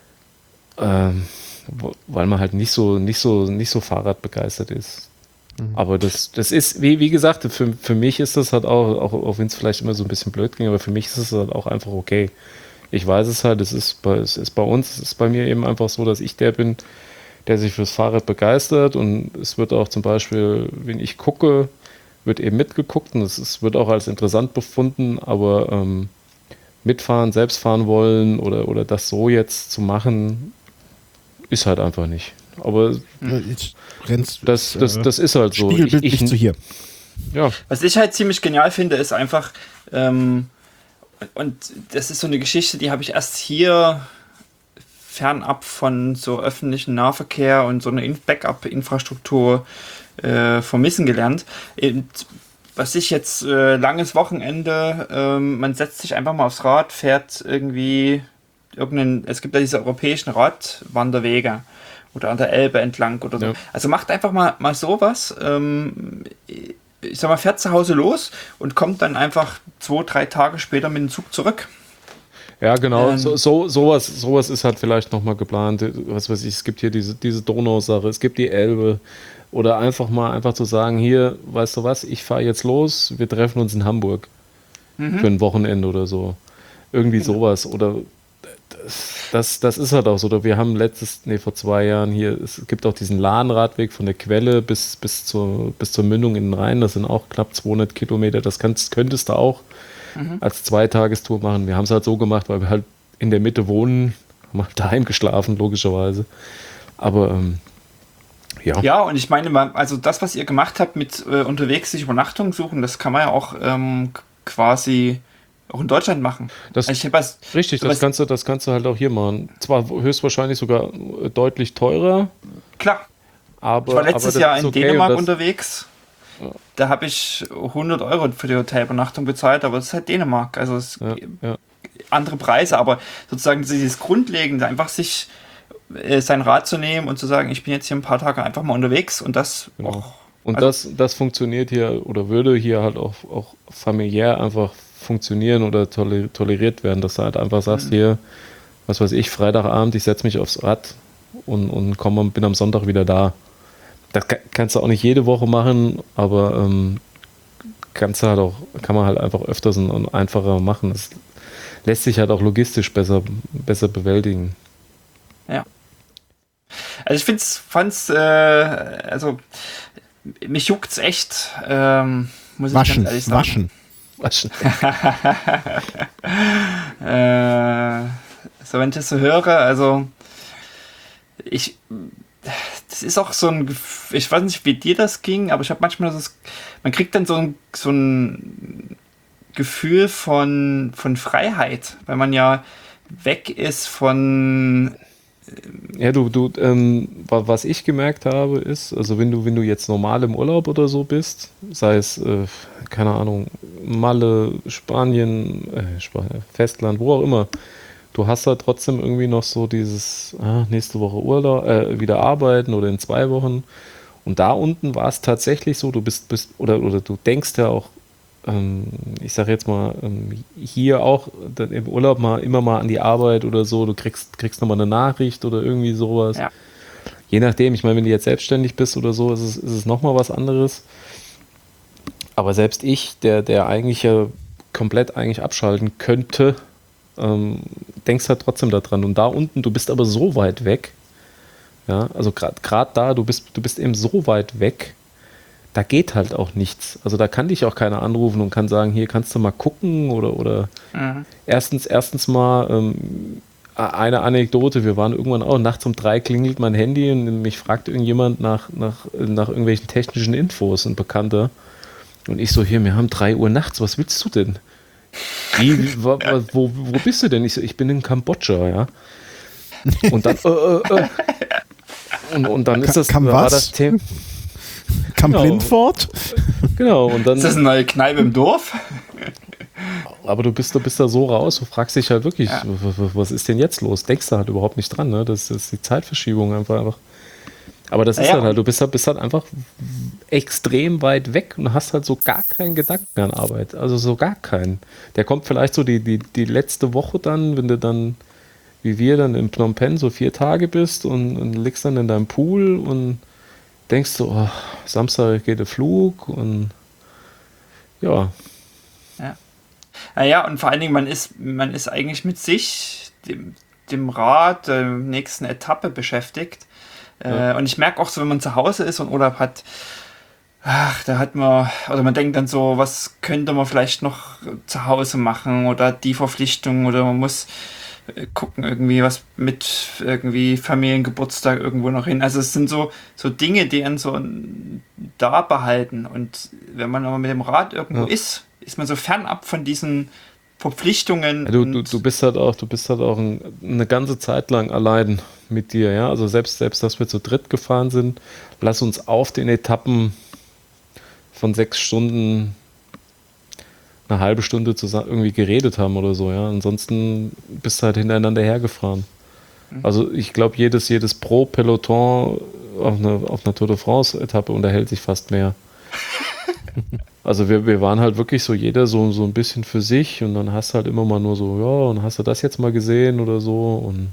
Ähm, weil man halt nicht so, nicht so, nicht so Fahrradbegeistert ist. Mhm. Aber das, das ist, wie, wie gesagt, für, für mich ist das halt auch, auch, auch wenn es vielleicht immer so ein bisschen blöd ging, aber für mich ist es halt auch einfach okay. Ich weiß es halt, es ist bei, es ist bei uns, es ist bei mir eben einfach so, dass ich der bin, der sich fürs Fahrrad begeistert, und es wird auch zum Beispiel, wenn ich gucke, wird eben mitgeguckt, und es, es wird auch als interessant befunden, aber ähm, mitfahren, selbst fahren wollen oder, oder das so jetzt zu machen, ist halt einfach nicht. Aber jetzt rennst, das, das, das ist halt so. Spiegelbildlich ich, ich, zu hier. Ja. Was ich halt ziemlich genial finde, ist einfach, ähm, und das ist so eine Geschichte, die habe ich erst hier fernab von so öffentlichen Nahverkehr und so einer Backup-Infrastruktur äh, vermissen gelernt. Und was ich jetzt äh, langes Wochenende, ähm, man setzt sich einfach mal aufs Rad, fährt irgendwie irgendeinen, es gibt ja diese europäischen Radwanderwege oder an der Elbe entlang oder so. Ja. Also macht einfach mal, mal sowas. Ähm, ich sag mal, fährt zu Hause los und kommt dann einfach zwei, drei Tage später mit dem Zug zurück. Ja, genau. Ähm, so, so, sowas, sowas ist halt vielleicht nochmal geplant. Was weiß ich, es gibt hier diese, diese Donausache, es gibt die Elbe. Oder einfach mal einfach zu sagen, hier, weißt du was, ich fahre jetzt los, wir treffen uns in Hamburg mhm. für ein Wochenende oder so. Irgendwie genau. sowas. Oder das, das ist halt auch so. Oder wir haben letztes, nee, vor zwei Jahren hier, es gibt auch diesen Lahnradweg von der Quelle bis, bis, zur, bis zur Mündung in den Rhein. Das sind auch knapp zweihundert Kilometer. Das kannst, könntest du auch mhm. als Zweitagestour machen. Wir haben es halt so gemacht, weil wir halt in der Mitte wohnen, haben halt daheim geschlafen, logischerweise. Aber ähm, ja. Ja, und ich meine, also das, was ihr gemacht habt mit äh, unterwegs sich Übernachtung suchen, das kann man ja auch ähm, quasi auch in Deutschland machen. Das, also ich was, richtig, das kannst, du, das kannst du halt auch hier machen. Zwar höchstwahrscheinlich sogar deutlich teurer. Klar. Aber, ich war letztes aber Jahr in okay, Dänemark das, unterwegs. Ja. Da habe ich hundert Euro für die Hotelübernachtung bezahlt, aber es ist halt Dänemark. Also es ja, ja. andere Preise, aber sozusagen dieses Grundlegende, einfach sich äh, sein Rad zu nehmen und zu sagen, ich bin jetzt hier ein paar Tage einfach mal unterwegs und das genau. auch. Und also, das, das funktioniert hier oder würde hier halt auch, auch familiär einfach funktionieren oder toleriert werden, dass du halt einfach sagst, mhm. hier, was weiß ich, Freitagabend, ich setze mich aufs Rad und, und komm und bin am Sonntag wieder da. Das kannst du auch nicht jede Woche machen, aber ähm, kannst du halt auch, kann man halt einfach öfters und einfacher machen. Das lässt sich halt auch logistisch besser, besser bewältigen. Ja. Also ich finde es, fand's, äh, also mich juckt's echt, ähm, muss waschen, ich ganz ehrlich sagen. Waschen. Waschen. äh, so, wenn ich das so höre, also ich, das ist auch so ein, ich weiß nicht, wie dir das ging, aber ich habe manchmal das, man kriegt dann so ein, so ein Gefühl von, von Freiheit, weil man ja weg ist von. Ja, du, du, ähm, was ich gemerkt habe, ist, also wenn du, wenn du jetzt normal im Urlaub oder so bist, sei es, äh, keine Ahnung, Malle, Spanien, äh, Spanien, Festland, wo auch immer, du hast da trotzdem irgendwie noch so dieses, ah, nächste Woche Urlaub, äh, wieder arbeiten oder in zwei Wochen. Und da unten war es tatsächlich so, du bist, bist oder, oder du denkst ja auch, ähm, ich sag jetzt mal, ähm, hier auch dann im Urlaub mal immer mal an die Arbeit oder so, du kriegst, kriegst nochmal eine Nachricht oder irgendwie sowas. Ja. Je nachdem, ich meine, wenn du jetzt selbstständig bist oder so, ist es, ist es nochmal was anderes. Aber selbst ich, der, der eigentlich ja komplett eigentlich abschalten könnte, ähm, denkst halt trotzdem daran. Und da unten, du bist aber so weit weg, ja, also gerade da, du bist, du bist eben so weit weg, da geht halt auch nichts. Also da kann dich auch keiner anrufen und kann sagen, hier kannst du mal gucken oder, oder mhm. erstens, erstens mal ähm, eine Anekdote, wir waren irgendwann auch, nachts um drei klingelt mein Handy und mich fragt irgendjemand nach, nach, nach irgendwelchen technischen Infos, ein Bekannter. Und ich so, hier, wir haben drei Uhr nachts, was willst du denn? Wie, wo, wo, wo bist du denn? Ich so, ich bin in Kambodscha, ja. Und dann, äh, äh, äh. Und, und dann ist das, Kam war was? das Thema. Kam Genau. Blindfort? Genau. Und dann, ist das eine neue Kneipe im Dorf? Aber du bist, du bist da so raus, du fragst dich halt wirklich, ja. was ist denn jetzt los? Denkst du halt überhaupt nicht dran, ne? Das ist die Zeitverschiebung einfach. einfach. Aber das ist ja, halt, halt, du bist halt, bist halt einfach extrem weit weg und hast halt so gar keinen Gedanken an Arbeit. Also so gar keinen. Der kommt vielleicht so die, die, die letzte Woche dann, wenn du dann, wie wir dann in Phnom Penh so vier Tage bist und, und liegst dann in deinem Pool und denkst so, oh, Samstag geht der Flug und ja. Ja. Naja, und vor allen Dingen, man ist, man ist eigentlich mit sich, dem, dem Rad, der nächsten Etappe beschäftigt. Ja. Äh, und ich merke auch so, wenn man zu Hause ist und Urlaub hat, ach, da hat man, oder man denkt dann so, was könnte man vielleicht noch zu Hause machen oder die Verpflichtung oder man muss äh, gucken irgendwie, was mit irgendwie Familiengeburtstag irgendwo noch hin. Also es sind so, so Dinge, die einen so da behalten. Und wenn man aber mit dem Rad irgendwo ja. ist, ist man so fernab von diesen Verpflichtungen. Ja, du, du, du bist halt auch, du bist halt auch ein, eine ganze Zeit lang allein mit dir, ja. Also selbst, selbst, dass wir zu dritt gefahren sind, lass uns auf den Etappen von sechs Stunden eine halbe Stunde zusammen irgendwie geredet haben oder so, ja. Ansonsten bist du halt hintereinander hergefahren. Mhm. Also ich glaube, jedes, jedes Pro-Peloton auf einer, auf einer Tour de France-Etappe unterhält sich fast mehr. Also wir, wir waren halt wirklich so, jeder so, so ein bisschen für sich und dann hast du halt immer mal nur so, ja, und hast du das jetzt mal gesehen oder so und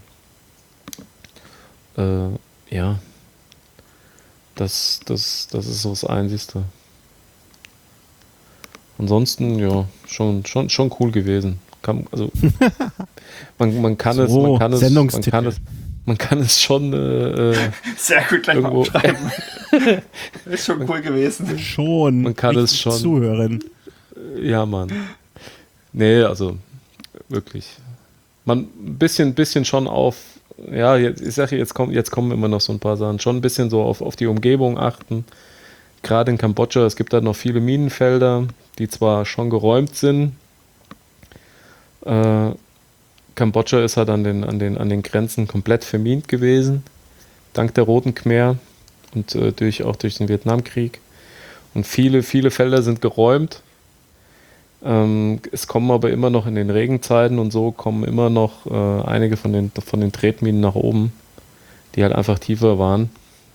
äh, ja, das, das, das ist so das Einzigste. Ansonsten, ja, schon, schon, schon cool gewesen. Kann, also man, man kann so, es, man kann es, man kann es, man kann es schon äh, sehr gut gleich mal aufschreiben. Ist schon cool gewesen. Schon. Man kann es schon zuhören. Ja, Mann. Nee, also wirklich. Man ein bisschen, bisschen schon auf, ja, jetzt, ich sage, jetzt kommen, jetzt kommen immer noch so ein paar Sachen. Schon ein bisschen so auf, auf die Umgebung achten. Gerade in Kambodscha, es gibt da noch viele Minenfelder, die zwar schon geräumt sind. Äh, Kambodscha ist halt an den, an, den, an den Grenzen komplett vermint gewesen, dank der Roten Khmer und äh, durch, auch durch den Vietnamkrieg. Und viele, viele Felder sind geräumt. Ähm, es kommen aber immer noch in den Regenzeiten und so kommen immer noch äh, einige von den, von den Tretminen nach oben, die halt einfach tiefer waren.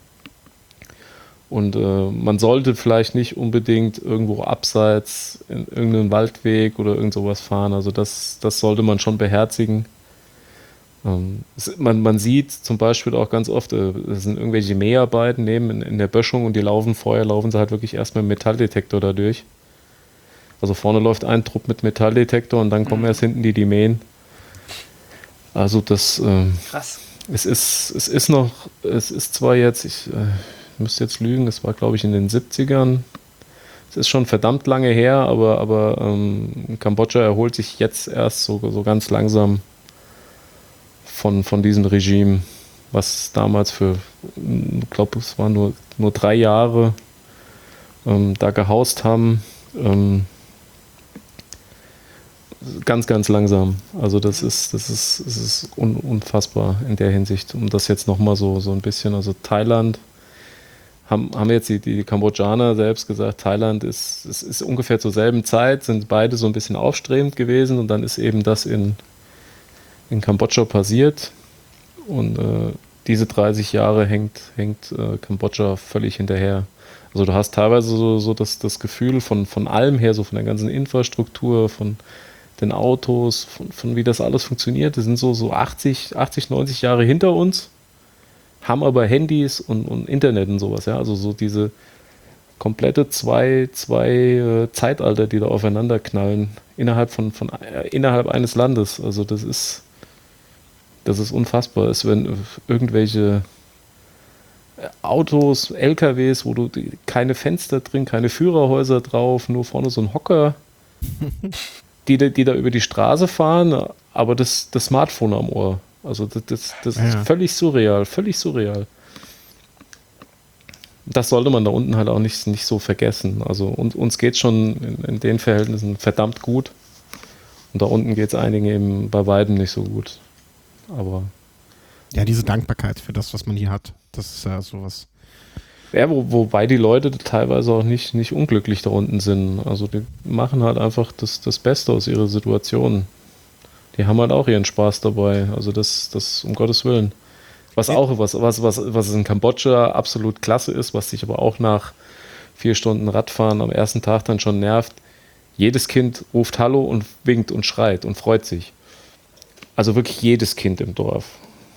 Und äh, man sollte vielleicht nicht unbedingt irgendwo abseits in irgendeinen Waldweg oder irgend sowas fahren. Also das, das sollte man schon beherzigen. Ähm, es, man, man sieht zum Beispiel auch ganz oft, äh, es sind irgendwelche Mäharbeiten neben in, in der Böschung und die laufen vorher, laufen sie halt wirklich erst mit dem Metalldetektor da durch. Also vorne läuft ein Trupp mit Metalldetektor und dann kommen mhm. erst hinten die, die mähen. Also das ähm, krass. Es ist, es ist noch, es ist zwar jetzt, ich äh, Ich müsste jetzt lügen, es war glaube ich in den siebzigern. Es ist schon verdammt lange her, aber, aber ähm, Kambodscha erholt sich jetzt erst so, so ganz langsam von, von diesem Regime, was damals für, ich glaube es waren nur, nur drei Jahre ähm, da gehaust haben. Ähm, ganz, ganz langsam. Also das ist, das ist, das ist un, unfassbar in der Hinsicht. Um das jetzt nochmal so, so ein bisschen, also Thailand, Haben, haben jetzt die, die Kambodschaner selbst gesagt, Thailand ist, ist, ist ungefähr zur selben Zeit, sind beide so ein bisschen aufstrebend gewesen und dann ist eben das in, in Kambodscha passiert und äh, diese dreißig Jahre hängt, hängt äh, Kambodscha völlig hinterher. Also du hast teilweise so, so das, das Gefühl von, von allem her, so von der ganzen Infrastruktur, von den Autos, von, von wie das alles funktioniert. Die sind so, so achtzig, neunzig Jahre hinter uns. haben aber Handys und, und Internet und sowas, ja, also so diese komplette zwei, zwei äh, Zeitalter, die da aufeinander knallen, innerhalb von, von äh, innerhalb eines Landes. Also das ist das ist unfassbar. Es werden irgendwelche Autos, L K Ws, wo du die, keine Fenster drin, keine Führerhäuser drauf, nur vorne so ein Hocker, die, die da über die Straße fahren, aber das, das Smartphone am Ohr. Also das, das, das ja. ist völlig surreal, völlig surreal. Das sollte man da unten halt auch nicht, nicht so vergessen. Also uns, uns geht es schon in, in den Verhältnissen verdammt gut. Und da unten geht es einigen eben bei weitem nicht so gut. Aber ja, diese Dankbarkeit für das, was man hier hat, das ist ja sowas. Ja, wo, wobei die Leute teilweise auch nicht, nicht unglücklich da unten sind. Also die machen halt einfach das, das Beste aus ihrer Situation. Die haben halt auch ihren Spaß dabei. Also das, das um Gottes Willen. Was auch, was, was, was, was in Kambodscha absolut klasse ist, was sich aber auch nach vier Stunden Radfahren am ersten Tag dann schon nervt. Jedes Kind ruft Hallo und winkt und schreit und freut sich. Also wirklich jedes Kind im Dorf.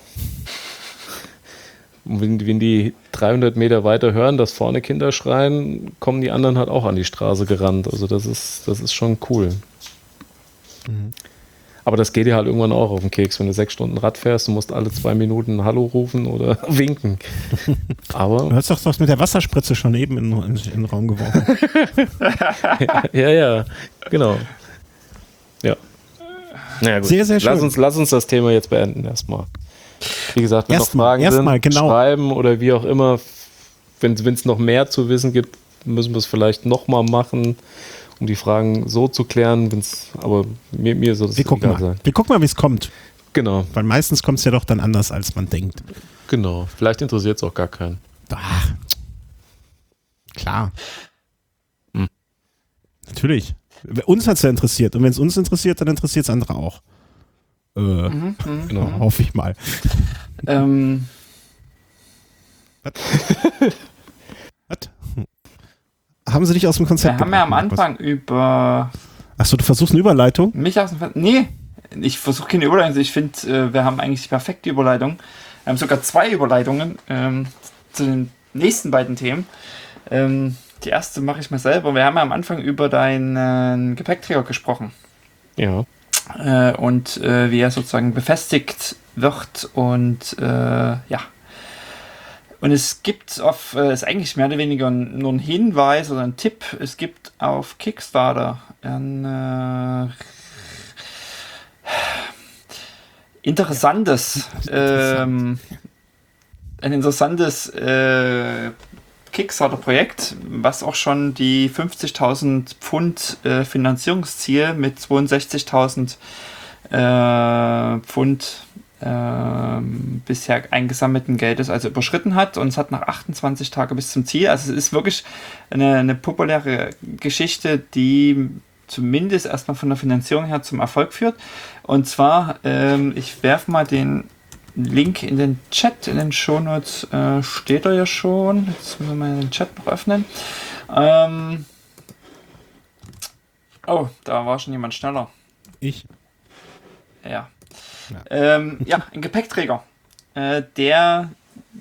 Und wenn, wenn die dreihundert Meter weiter hören, dass vorne Kinder schreien, kommen die anderen halt auch an die Straße gerannt. Also das ist, das ist schon cool. Mhm. Aber das geht dir halt irgendwann auch auf den Keks, wenn du sechs Stunden Rad fährst, du musst alle zwei Minuten Hallo rufen oder winken. Aber du hast doch das mit der Wasserspritze schon eben in, in, in den Raum geworfen. ja, ja, ja, genau. Ja. Naja, gut. Sehr, sehr schön. Lass uns, lass uns das Thema jetzt beenden erstmal. Wie gesagt, wenn erst noch Fragen mal, sind, mal, genau. schreiben oder wie auch immer. Wenn es noch mehr zu wissen gibt, müssen wir es vielleicht nochmal machen, um die Fragen so zu klären. Wenn's, aber mir, mir soll das wir gucken egal mal. sein. Wir gucken mal, wie es kommt. Genau. Weil meistens kommt es ja doch dann anders, als man denkt. Genau. Vielleicht interessiert es auch gar keinen. Ach, klar. Hm. Natürlich. Uns hat es ja interessiert. Und wenn es uns interessiert, dann interessiert es andere auch. Äh, Mhm, mh, genau, mh. hoffe ich mal. Ähm, Was? Was? Haben sie dich aus dem Konzept wir haben ja am gebracht, Anfang über Achso, du versuchst eine Überleitung? mich aus dem Fenster. Nee, ich versuche keine Überleitung. Ich finde, äh, wir haben eigentlich die perfekte Überleitung. Wir haben sogar zwei Überleitungen ähm, zu den nächsten beiden Themen. Ähm, die erste mache ich mal selber. Wir haben ja am Anfang über deinen Gepäckträger gesprochen. Ja. Äh, und äh, wie er sozusagen befestigt wird und äh, ja. Und es gibt auf, äh, ist eigentlich mehr oder weniger nur ein Hinweis oder ein Tipp. Es gibt auf Kickstarter ein äh, interessantes, ähm, ein interessantes äh, Kickstarter-Projekt, was auch schon die fünfzigtausend Pfund äh, Finanzierungsziel mit zweiundsechzigtausend äh, Pfund ähm, bisher eingesammelten Geldes also überschritten hat, und es hat nach achtundzwanzig Tagen bis zum Ziel. Also es ist wirklich eine, eine populäre Geschichte, die zumindest erstmal von der Finanzierung her zum Erfolg führt. Und zwar, ähm, ich werfe mal den Link in den Chat, in den Shownotes äh, steht er ja schon. Jetzt müssen wir mal den Chat noch öffnen. Ähm oh, da war schon jemand schneller. Ich. Ja. Ja. Ähm, ja, ein Gepäckträger, äh, der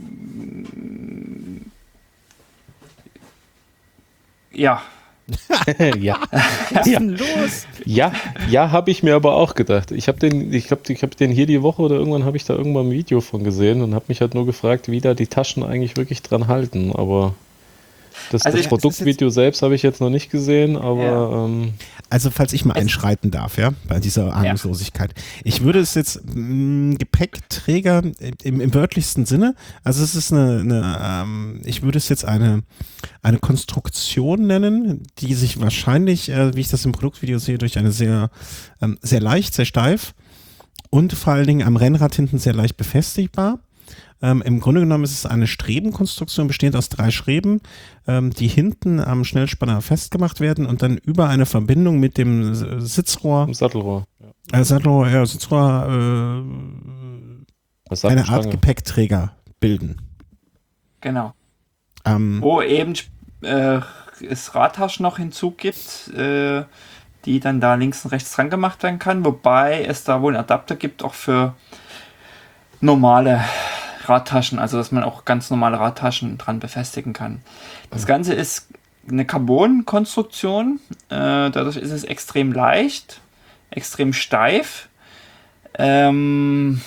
ja. ja. Was ist denn los? Ja, ja, habe ich mir aber auch gedacht. Ich habe den, ich glaube, ich habe den hier die Woche oder irgendwann habe ich da irgendwann ein Video von gesehen und habe mich halt nur gefragt, wie da die Taschen eigentlich wirklich dran halten. Aber das, Also das ich- Produktvideo selbst habe ich jetzt noch nicht gesehen, aber Ja. ähm, Also, falls ich mal Es- einschreiten darf, ja, bei dieser Ahnungslosigkeit. Ich würde es jetzt mh, Gepäckträger im, im wörtlichsten Sinne, also es ist eine, eine ähm, ich würde es jetzt eine, eine Konstruktion nennen, die sich wahrscheinlich, äh, wie ich das im Produktvideo sehe, durch eine sehr, ähm, sehr leicht, sehr steif und vor allen Dingen am Rennrad hinten sehr leicht befestigbar. Ähm, Im Grunde genommen ist es eine Strebenkonstruktion, bestehend aus drei Streben, ähm, die hinten am Schnellspanner festgemacht werden und dann über eine Verbindung mit dem S- Sitzrohr, im Sattelrohr. Ja. äh, Sattelrohr, ja, Sitzrohr, äh, Das eine Art Sattelstange. Gepäckträger bilden. Genau. Ähm, Wo eben äh, es Radtaschen noch hinzugibt, äh, die dann da links und rechts dran gemacht werden kann, wobei es da wohl einen Adapter gibt, auch für normale Radtaschen, also dass man auch ganz normale Radtaschen dran befestigen kann. Das Ganze ist eine Carbon-Konstruktion, äh, dadurch ist es extrem leicht, extrem steif, ähm,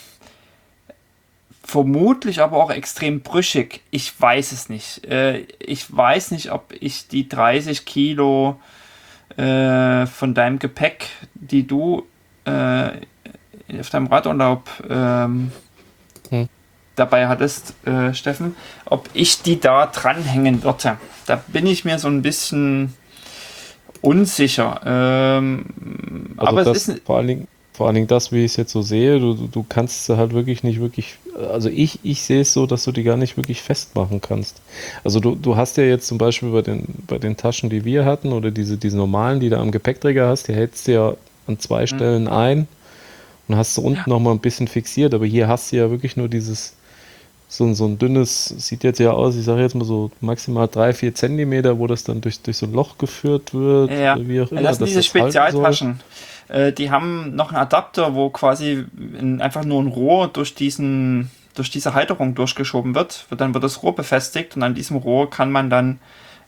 vermutlich aber auch extrem brüchig. Ich weiß es nicht. Äh, ich weiß nicht, ob ich die dreißig Kilo äh, von deinem Gepäck, die du äh, auf deinem Radurlaub ähm, hm. dabei hattest, äh, Steffen, ob ich die da dranhängen würde. Da bin ich mir so ein bisschen unsicher. Ähm, also aber das es ist vor allen Dingen, vor allen Dingen das, wie ich es jetzt so sehe, du, du kannst halt wirklich nicht wirklich, also ich, ich sehe es so, dass du die gar nicht wirklich festmachen kannst. Also du, du hast ja jetzt zum Beispiel bei den, bei den Taschen, die wir hatten, oder diese, diese normalen, die du am Gepäckträger hast, die hältst du ja an zwei mhm. Stellen ein und hast du unten ja. nochmal ein bisschen fixiert, aber hier hast du ja wirklich nur dieses, so, so ein dünnes, sieht jetzt ja aus, ich sage jetzt mal so maximal drei, vier Zentimeter, wo das dann durch, durch so ein Loch geführt wird, ja. wie auch immer. Das sind diese das Spezialtaschen. Äh, die haben noch einen Adapter, wo quasi in, einfach nur ein Rohr durch diesen, durch diese Halterung durchgeschoben wird. Dann wird das Rohr befestigt und an diesem Rohr kann man dann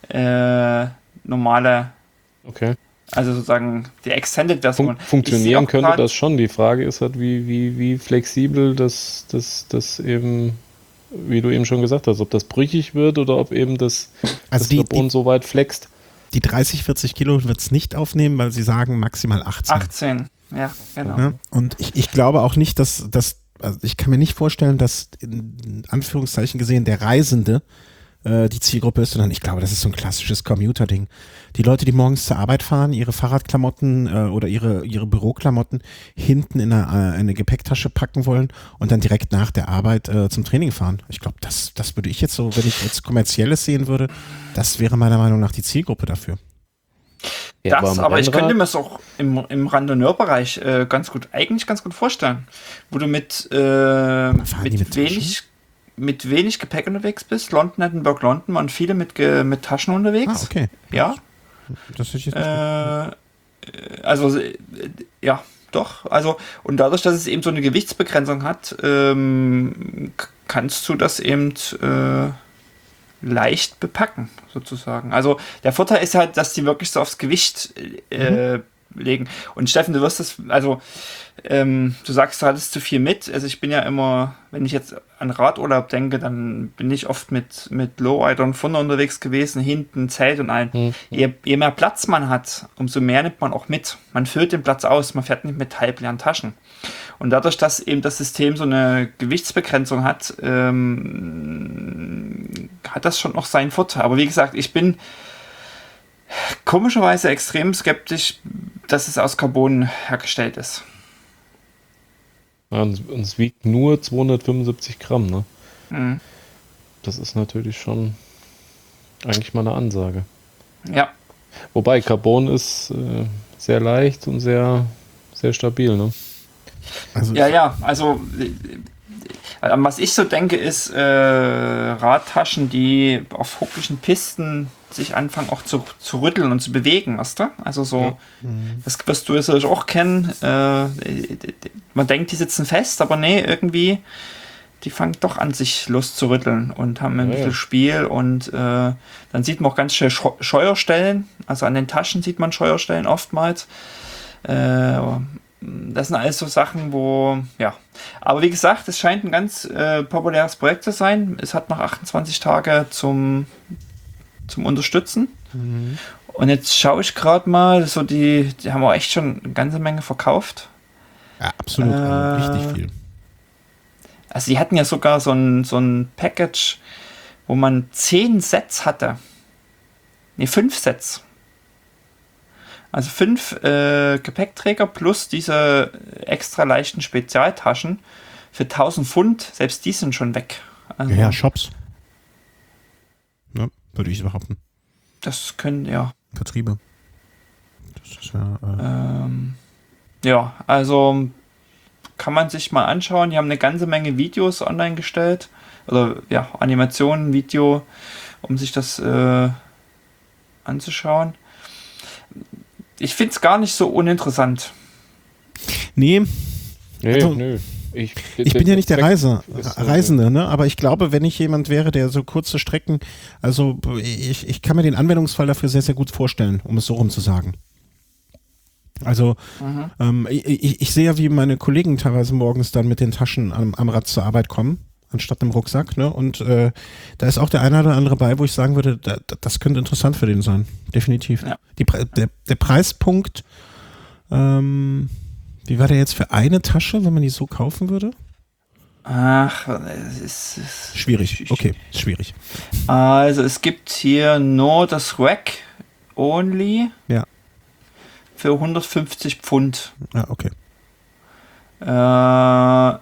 äh, normale, okay. also sozusagen die Extended-Version. Fun- funktionieren könnte das schon. Die Frage ist halt, wie, wie, wie flexibel das, das, das eben, wie du eben schon gesagt hast, ob das brüchig wird oder ob eben das, also das die, Carbon die, so weit flext. Die dreißig, vierzig Kilo wird es nicht aufnehmen, weil sie sagen maximal achtzehn. achtzehn, ja, genau. Ja, und ich, ich glaube auch nicht, dass, dass also ich kann mir nicht vorstellen, dass in Anführungszeichen gesehen der Reisende äh, die Zielgruppe ist, sondern ich glaube, das ist so ein klassisches Commuter-Ding. Die Leute, die morgens zur Arbeit fahren, ihre Fahrradklamotten äh, oder ihre, ihre Büroklamotten hinten in eine, äh, eine Gepäcktasche packen wollen und dann direkt nach der Arbeit äh, zum Training fahren. Ich glaube, das, das würde ich jetzt so, wenn ich jetzt Kommerzielles sehen würde, das wäre meiner Meinung nach die Zielgruppe dafür. Ja, das, aber ich könnte mir es auch im, im Randonneurbereich äh, ganz gut, eigentlich ganz gut vorstellen, wo du mit, äh, mit, mit wenig mit wenig Gepäck unterwegs bist. London, Edinburgh, London waren viele mit, ge, mit Taschen unterwegs. Ah, okay. Ja. Das ist jetzt äh, also, äh, ja, doch. Also, und dadurch, dass es eben so eine Gewichtsbegrenzung hat, ähm, kannst du das eben äh, leicht bepacken, sozusagen. Also, der Vorteil ist halt, dass die wirklich so aufs Gewicht äh, mhm. legen. Und Steffen, du wirst das, also, ähm, du sagst, du hattest zu viel mit. Also ich bin ja immer, wenn ich jetzt an Radurlaub denke, dann bin ich oft mit, mit Lowridern vorne unterwegs gewesen, hinten Zelt und allem. Mhm. Je, je mehr Platz man hat, umso mehr nimmt man auch mit. Man füllt den Platz aus, man fährt nicht mit halbleeren Taschen. Und dadurch, dass eben das System so eine Gewichtsbegrenzung hat, ähm, hat das schon noch seinen Vorteil. Aber wie gesagt, ich bin komischerweise extrem skeptisch, dass es aus Carbon hergestellt ist. Ja, und es wiegt nur zweihundertfünfundsiebzig Gramm, ne? Mhm. Das ist natürlich schon eigentlich mal eine Ansage. Ja. Wobei Carbon ist äh, sehr leicht und sehr, sehr stabil, ne? Also ja, ja, also äh, was ich so denke, ist äh, Radtaschen, die auf huckligen Pisten sich anfangen auch zu, zu rütteln und zu bewegen, weißt du? Also so, ja. mhm. das wirst du jetzt auch kennen. Äh, man denkt, die sitzen fest, aber nee, irgendwie, die fangen doch an, sich loszurütteln und haben ein ja, bisschen ja. Spiel und äh, dann sieht man auch ganz schön Scheuerstellen, also an den Taschen sieht man Scheuerstellen oftmals. Äh, Das sind alles so Sachen, wo, ja. Aber wie gesagt, es scheint ein ganz äh, populäres Projekt zu sein. Es hat noch achtundzwanzig Tage zum, zum Unterstützen. Mhm. Und jetzt schaue ich gerade mal, so die, die haben wir echt schon eine ganze Menge verkauft. Ja, absolut. Äh, richtig viel. Also die hatten ja sogar so ein, so ein Package, wo man zehn Sets hatte. Ne, fünf Sets. Also fünf äh, Gepäckträger plus diese extra leichten Spezialtaschen für tausend Pfund. Selbst die sind schon weg. Also, ja, Shops. Ja, würde ich behaupten. Das können, ja. Vertriebe. Das ist ja, äh ähm, ja, also kann man sich mal anschauen. Die haben eine ganze Menge Videos online gestellt. Oder ja, Animationen, Video, um sich das äh, anzuschauen. Ich finde es gar nicht so uninteressant. Nee. Nee, also, nö. Ich, ich bin ja nicht der Reise, Reisende, ne? Aber ich glaube, wenn ich jemand wäre, der so kurze Strecken, also ich, ich kann mir den Anwendungsfall dafür sehr, sehr gut vorstellen, um es so rum zu sagen. Also mhm. ähm, ich, ich sehe ja, wie meine Kollegen teilweise morgens dann mit den Taschen am, am Rad zur Arbeit kommen, anstatt im Rucksack, ne? Und äh, da ist auch der eine oder andere bei, wo ich sagen würde, da, das könnte interessant für den sein. Definitiv. Ja. Die, der, der Preispunkt, ähm, wie war der jetzt für eine Tasche, wenn man die so kaufen würde? Ach, es ist, es ist schwierig. Okay, ist schwierig. Also es gibt hier nur das Rack Only. Ja. Für hundertfünfzig Pfund. Ja, okay. Äh,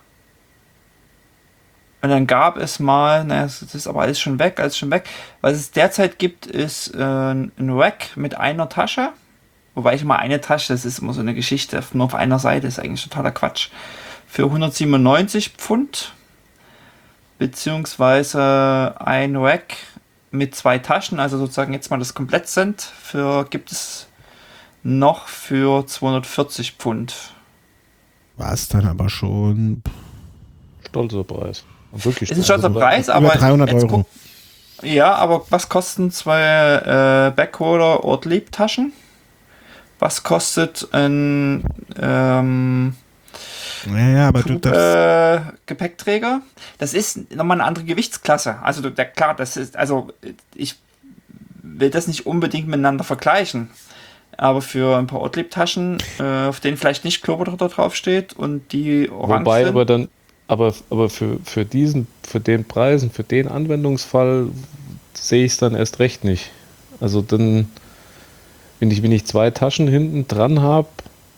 und dann gab es mal, naja, das ist aber alles schon weg, alles schon weg. Was es derzeit gibt, ist äh, ein Rack mit einer Tasche. Wobei ich mal eine Tasche, das ist immer so eine Geschichte, nur auf einer Seite, ist eigentlich totaler Quatsch. Für hundertsiebenundneunzig Pfund. Beziehungsweise ein Rack mit zwei Taschen, also sozusagen jetzt mal das Komplettset, für gibt es noch für zweihundertvierzig Pfund. War es dann aber schon stolzer Preis. Wirklich ist ein stolzer also, Preis, aber über dreihundert Euro. Guck, ja, aber was kosten zwei äh, Backroller Ortlieb Taschen? Was kostet ein ähm, ja, aber du, das äh, Gepäckträger? Das ist nochmal eine andere Gewichtsklasse. Also du, da, klar, das ist, also ich will das nicht unbedingt miteinander vergleichen. Aber für ein paar Ortlieb-Taschen, äh, auf denen vielleicht nicht Klobutter drauf steht und die orange Wobei sind. aber dann, aber, aber für, für diesen, für den Preisen, für den Anwendungsfall sehe ich es dann erst recht nicht. Also dann, wenn ich, wenn ich zwei Taschen hinten dran habe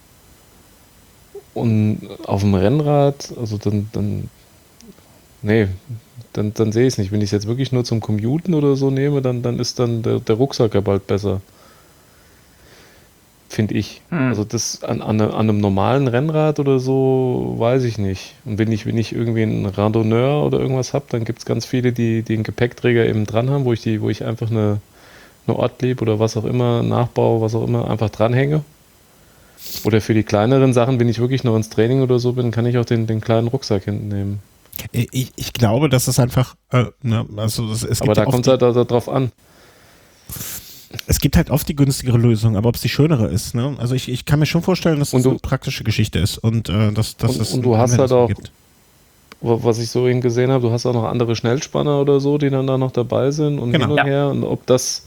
und auf dem Rennrad, also dann, dann nee, dann, dann sehe ich es nicht. Wenn ich es jetzt wirklich nur zum Commuten oder so nehme, dann, dann ist dann der, der Rucksack ja bald besser. Finde ich. Hm. Also das an, an, an einem normalen Rennrad oder so, weiß ich nicht. Und wenn ich, wenn ich irgendwie einen Randonneur oder irgendwas habe, dann gibt es ganz viele, die, die einen Gepäckträger eben dran haben, wo ich die, wo ich einfach eine, eine Ortlieb oder was auch immer, Nachbau, was auch immer, einfach dranhänge. Oder für die kleineren Sachen, wenn ich wirklich noch ins Training oder so bin, kann ich auch den, den kleinen Rucksack hinten nehmen. Ich, ich glaube, das ist einfach, äh, ne, also es, es gibt aber da kommt es halt da, drauf an. Es gibt halt oft die günstigere Lösung, aber ob es die schönere ist, ne? Also ich, ich kann mir schon vorstellen, dass das du, eine praktische Geschichte ist und äh, dass, dass und, es und du hast halt auch, gibt. Was ich so eben gesehen habe, du hast auch noch andere Schnellspanner oder so, die dann da noch dabei sind und genau. hin und ja. her und ob das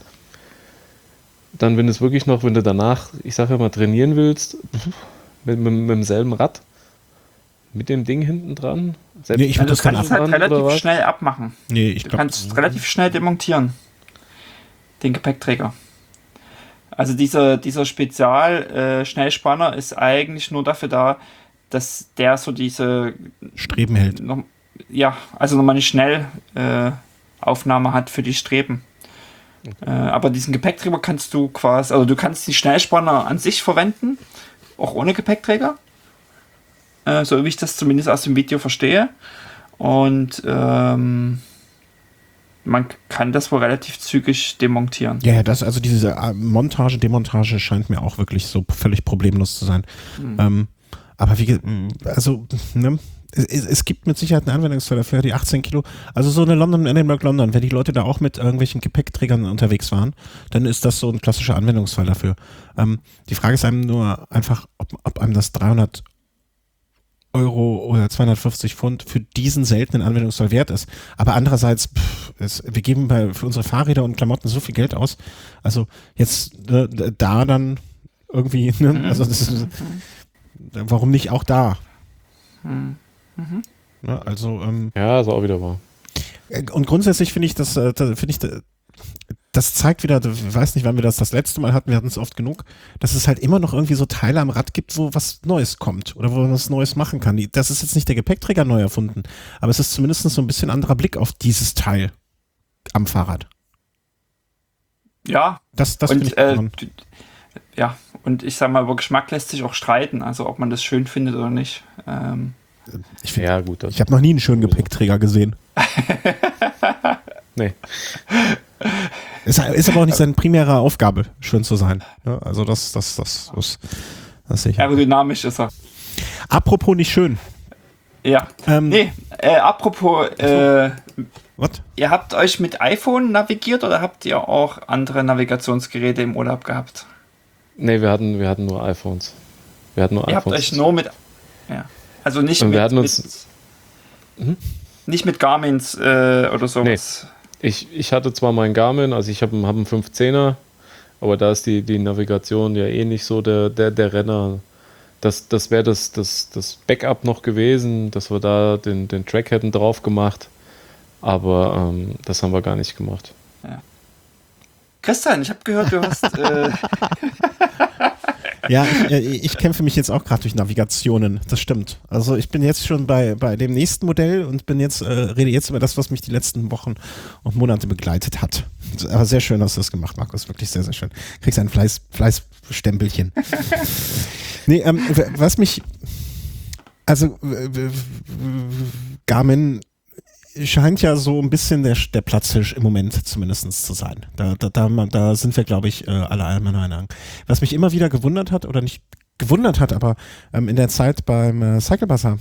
dann, wenn es wirklich noch, wenn du danach, ich sage ja mal, trainieren willst, mit, mit, mit demselben Rad, mit dem Ding hinten dran, selbst nee, ich also du kannst es halt relativ schnell abmachen. Nee, ich du glaub, kannst relativ schnell demontieren. Den Gepäckträger. Also dieser, dieser Spezial-Schnellspanner äh, ist eigentlich nur dafür da, dass der so diese Streben hält. Noch, ja, also nochmal eine Schnellaufnahme äh, hat für die Streben. Okay. Äh, aber diesen Gepäckträger kannst du quasi, also du kannst die Schnellspanner an sich verwenden, auch ohne Gepäckträger. Äh, so wie ich das zumindest aus dem Video verstehe. Und ähm, man kann das wohl relativ zügig demontieren. Ja, ja, das, also diese Montage, Demontage scheint mir auch wirklich so völlig problemlos zu sein. Mhm. Ähm, aber wie, also, ne, es, es gibt mit Sicherheit einen Anwendungsfall dafür, die achtzehn Kilo, also so eine London, Edinburgh, London, wenn die Leute da auch mit irgendwelchen Gepäckträgern unterwegs waren, dann ist das so ein klassischer Anwendungsfall dafür. Ähm, die Frage ist einem nur einfach, ob, ob einem das dreihundert Euro oder zweihundertfünfzig Pfund für diesen seltenen Anwendungsfall wert ist. Aber andererseits, pff, es, wir geben bei, für unsere Fahrräder und Klamotten so viel Geld aus. Also jetzt äh, da dann irgendwie, ne? Also das ist, warum nicht auch da? Mhm. Ne? Also ähm, ja, ist auch wieder wahr. Und grundsätzlich finde ich das, äh, finde ich, das zeigt wieder, ich weiß nicht, wann wir das das letzte Mal hatten, wir hatten es oft genug, dass es halt immer noch irgendwie so Teile am Rad gibt, wo was Neues kommt oder wo man was Neues machen kann. Das ist jetzt nicht der Gepäckträger neu erfunden, aber es ist zumindest so ein bisschen anderer Blick auf dieses Teil am Fahrrad. Ja. Das, das und, ich äh, ja, und ich sag mal, über Geschmack lässt sich auch streiten, also ob man das schön findet oder nicht. Ähm, ich find, ja, gut. Ich habe noch nie einen schönen Gepäckträger gesehen. Nee. Ist, ist aber auch nicht seine primäre Aufgabe, schön zu sein. Ja, also das, das, das, das, das sicher. Aerodynamisch ist er. Apropos nicht schön. Ja. Ähm, nee, äh, apropos, äh, What? Ihr habt euch mit iPhone navigiert oder habt ihr auch andere Navigationsgeräte im Urlaub gehabt? Nee, wir hatten, wir hatten nur iPhones. Wir hatten nur ihr iPhones. habt euch nur mit, ja, also nicht Und mit, wir hatten uns, mit hm? nicht mit Garmins äh, oder sowas. Nee. Ich, ich hatte zwar meinen Garmin, also ich habe hab einen fünfzehner, aber da ist die, die Navigation ja eh nicht so der, der, der Renner. Das, das wäre das, das, das Backup noch gewesen, dass wir da den, den Track hätten drauf gemacht. Aber ähm, das haben wir gar nicht gemacht. Ja. Christian, ich habe gehört, du hast... Äh ja, ich, äh, ich kämpfe mich jetzt auch gerade durch Navigationen, das stimmt. Also ich bin jetzt schon bei, bei dem nächsten Modell und bin jetzt, äh, rede jetzt über das, was mich die letzten Wochen und Monate begleitet hat. Aber sehr schön hast du das gemacht, Markus, wirklich sehr, sehr schön. Kriegst ein Fleiß, Fleißstempelchen. Nee, ähm, was mich, also Garmin scheint ja so ein bisschen der, der Platzhirsch im Moment zumindest zu sein. Da, da, da, da sind wir, glaube ich, alle einer Meinung. Was mich immer wieder gewundert hat, oder nicht gewundert hat, aber ähm, in der Zeit beim äh, Cycle Bazaar,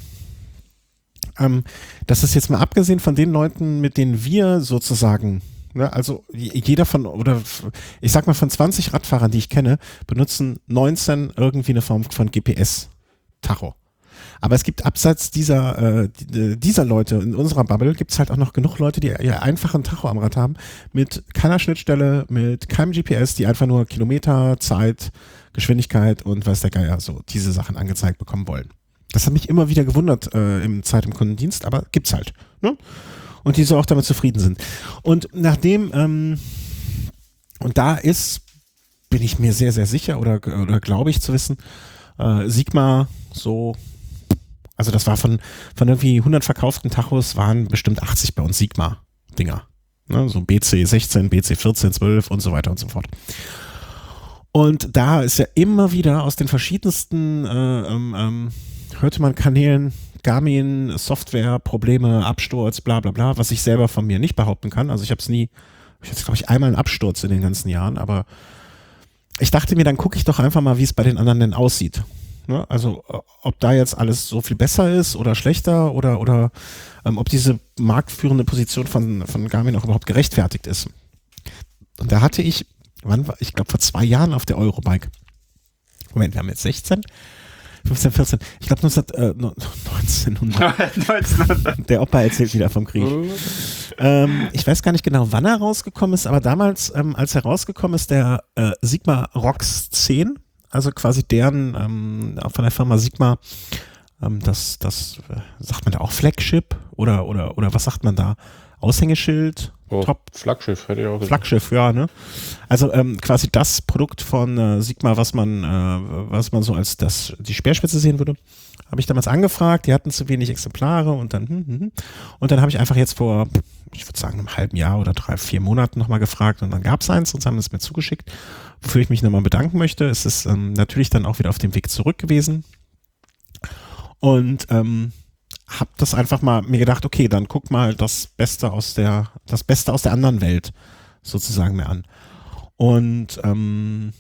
ähm, das ist jetzt mal abgesehen von den Leuten, mit denen wir sozusagen, ne, also jeder von, oder ich sag mal von zwanzig Radfahrern, die ich kenne, benutzen neunzehn irgendwie eine Form von G P S-Tacho. Aber es gibt abseits dieser, äh, dieser Leute in unserer Bubble, gibt es halt auch noch genug Leute, die ja einfach einen Tacho am Rad haben, mit keiner Schnittstelle, mit keinem G P S, die einfach nur Kilometer, Zeit, Geschwindigkeit und weiß der Geier, so diese Sachen angezeigt bekommen wollen. Das hat mich immer wieder gewundert äh, im Zeit im Kundendienst, aber gibt's halt. Ne? Und die so auch damit zufrieden sind. Und nachdem, ähm, und da ist, bin ich mir sehr, sehr sicher oder, oder glaube ich zu wissen, äh, Sigma so, also das war von, von irgendwie hundert verkauften Tachos waren bestimmt achtzig bei uns Sigma-Dinger. Ne? So B C sechzehn, B C vierzehn, zwölf und so weiter und so fort. Und da ist ja immer wieder aus den verschiedensten äh, ähm, ähm, hörte man Kanälen, Garmin, Software, Probleme, Absturz, bla bla bla, was ich selber von mir nicht behaupten kann. Also ich habe es nie, ich hatte glaube ich einmal einen Absturz in den ganzen Jahren, aber ich dachte mir, dann gucke ich doch einfach mal, wie es bei den anderen denn aussieht. Ne? Also ob da jetzt alles so viel besser ist oder schlechter oder, oder ähm, ob diese marktführende Position von, von Garmin auch überhaupt gerechtfertigt ist. Und da hatte ich, wann war, ich glaube vor zwei Jahren auf der Eurobike. Moment, wir haben jetzt sechzehn, fünfzehn, vierzehn, ich glaube äh, neunzehnhundert. Der Opa erzählt wieder vom Krieg. ähm, ich weiß gar nicht genau, wann er rausgekommen ist, aber damals, ähm, als er rausgekommen ist, der äh, Sigma Rox zehn, also quasi deren, ähm, von der Firma Sigma, ähm, das, das, äh, sagt man da auch Flagship oder, oder, oder was sagt man da? Aushängeschild? Oh, Top. Flaggschiff hätte ich auch gesagt. Flaggschiff, ja, ne? Also ähm, quasi das Produkt von äh, Sigma, was man, äh, was man so als das die Speerspitze sehen würde, habe ich damals angefragt. Die hatten zu wenig Exemplare und dann hm, hm, und dann habe ich einfach jetzt vor, ich würde sagen, einem halben Jahr oder drei, vier Monaten nochmal gefragt und dann gab es eins und haben es mir zugeschickt, wofür ich mich nochmal bedanken möchte. Es ist ähm, natürlich dann auch wieder auf dem Weg zurück gewesen und ähm, hab das einfach mal mir gedacht, okay, dann guck mal das Beste aus der, das Beste aus der anderen Welt sozusagen mir an. Und ähm,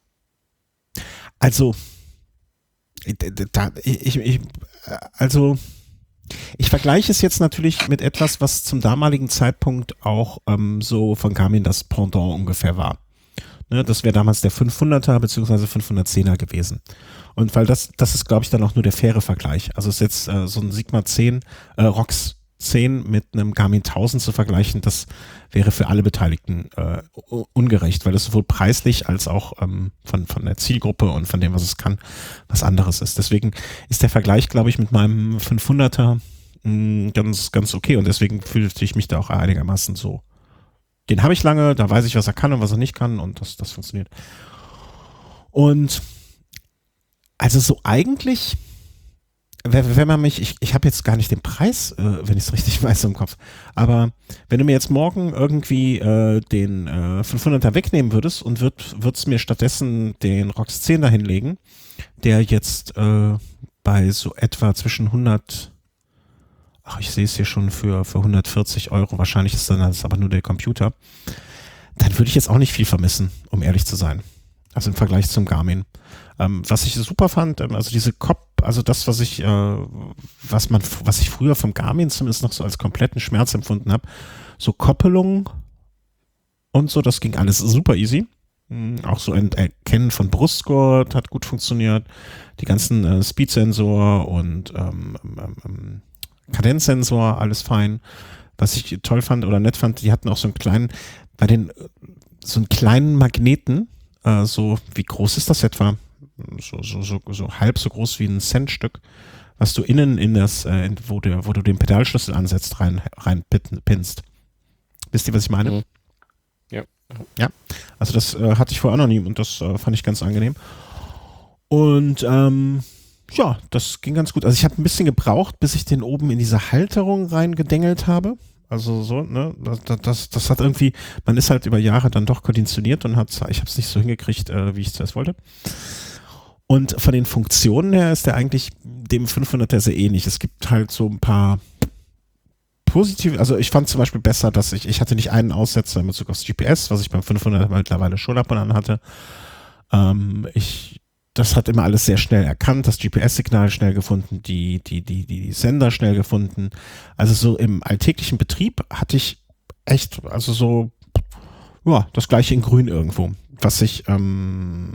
also da, ich, ich, also ich vergleiche es jetzt natürlich mit etwas, was zum damaligen Zeitpunkt auch ähm, so von Garmin das Pendant ungefähr war. Ne, das wäre damals der fünfhunderter bzw. fünfhundertzehner gewesen. Und weil das, das ist, glaube ich, dann auch nur der faire Vergleich. Also ist jetzt äh, so ein Sigma zehn, äh, Rox zehn mit einem Garmin tausend zu vergleichen, das wäre für alle Beteiligten äh, ungerecht, weil es sowohl preislich als auch ähm, von, von der Zielgruppe und von dem, was es kann, was anderes ist. Deswegen ist der Vergleich, glaube ich, mit meinem fünfhunderter mh, ganz, ganz okay und deswegen fühlte ich mich da auch einigermaßen so. Den habe ich lange, da weiß ich, was er kann und was er nicht kann und das, das funktioniert. Und also so eigentlich, wenn man mich, ich, ich habe jetzt gar nicht den Preis, äh, wenn ich es richtig weiß im Kopf, aber wenn du mir jetzt morgen irgendwie äh, den äh, fünfhunderter wegnehmen würdest und würd, würdest mir stattdessen den Rox zehn da hinlegen, der jetzt äh, bei so etwa zwischen hundert, ach ich sehe es hier schon für, für hundertvierzig Euro, wahrscheinlich ist dann das aber nur der Computer, dann würde ich jetzt auch nicht viel vermissen, um ehrlich zu sein. Also im Vergleich zum Garmin. Ähm, was ich super fand, ähm, also diese Kopf, also das, was ich, äh, was man, was ich früher vom Garmin zumindest noch so als kompletten Schmerz empfunden habe, so Koppelung und so, das ging alles super easy. Mhm, auch so ein Erkennen von Brustgurt hat gut funktioniert. Die ganzen äh, Speed-Sensor und ähm, ähm, Kadenzsensor, alles fein. Was ich toll fand oder nett fand, die hatten auch so einen kleinen, bei den, so einen kleinen Magneten, äh, so, wie groß ist das etwa? So, so, so, so halb so groß wie ein Centstück, was du innen in das, äh, in, wo, du, wo du den Pedalschlüssel ansetzt, rein, rein pinst. Wisst ihr, was ich meine? Mhm. Ja. Ja, also das äh, hatte ich vorher noch nie und das äh, fand ich ganz angenehm. Und ähm, ja, das ging ganz gut. Also ich habe ein bisschen gebraucht, bis ich den oben in diese Halterung reingedengelt habe. Also so, ne, das, das, das hat irgendwie, man ist halt über Jahre dann doch konditioniert und hat, ich habe es nicht so hingekriegt, äh, wie ich es zuerst wollte. Und von den Funktionen her ist der eigentlich dem fünfhunderter sehr ähnlich. Es gibt halt so ein paar positive, also ich fand zum Beispiel besser, dass ich, ich hatte nicht einen Aussetzer in Bezug aufs G P S, was ich beim fünfhunderter mittlerweile schon ab und an hatte. Ähm, ich, das hat immer alles sehr schnell erkannt, das G P S-Signal schnell gefunden, die, die, die, die Sender schnell gefunden. Also so im alltäglichen Betrieb hatte ich echt, also so, ja, das gleiche in grün irgendwo, was ich, ähm,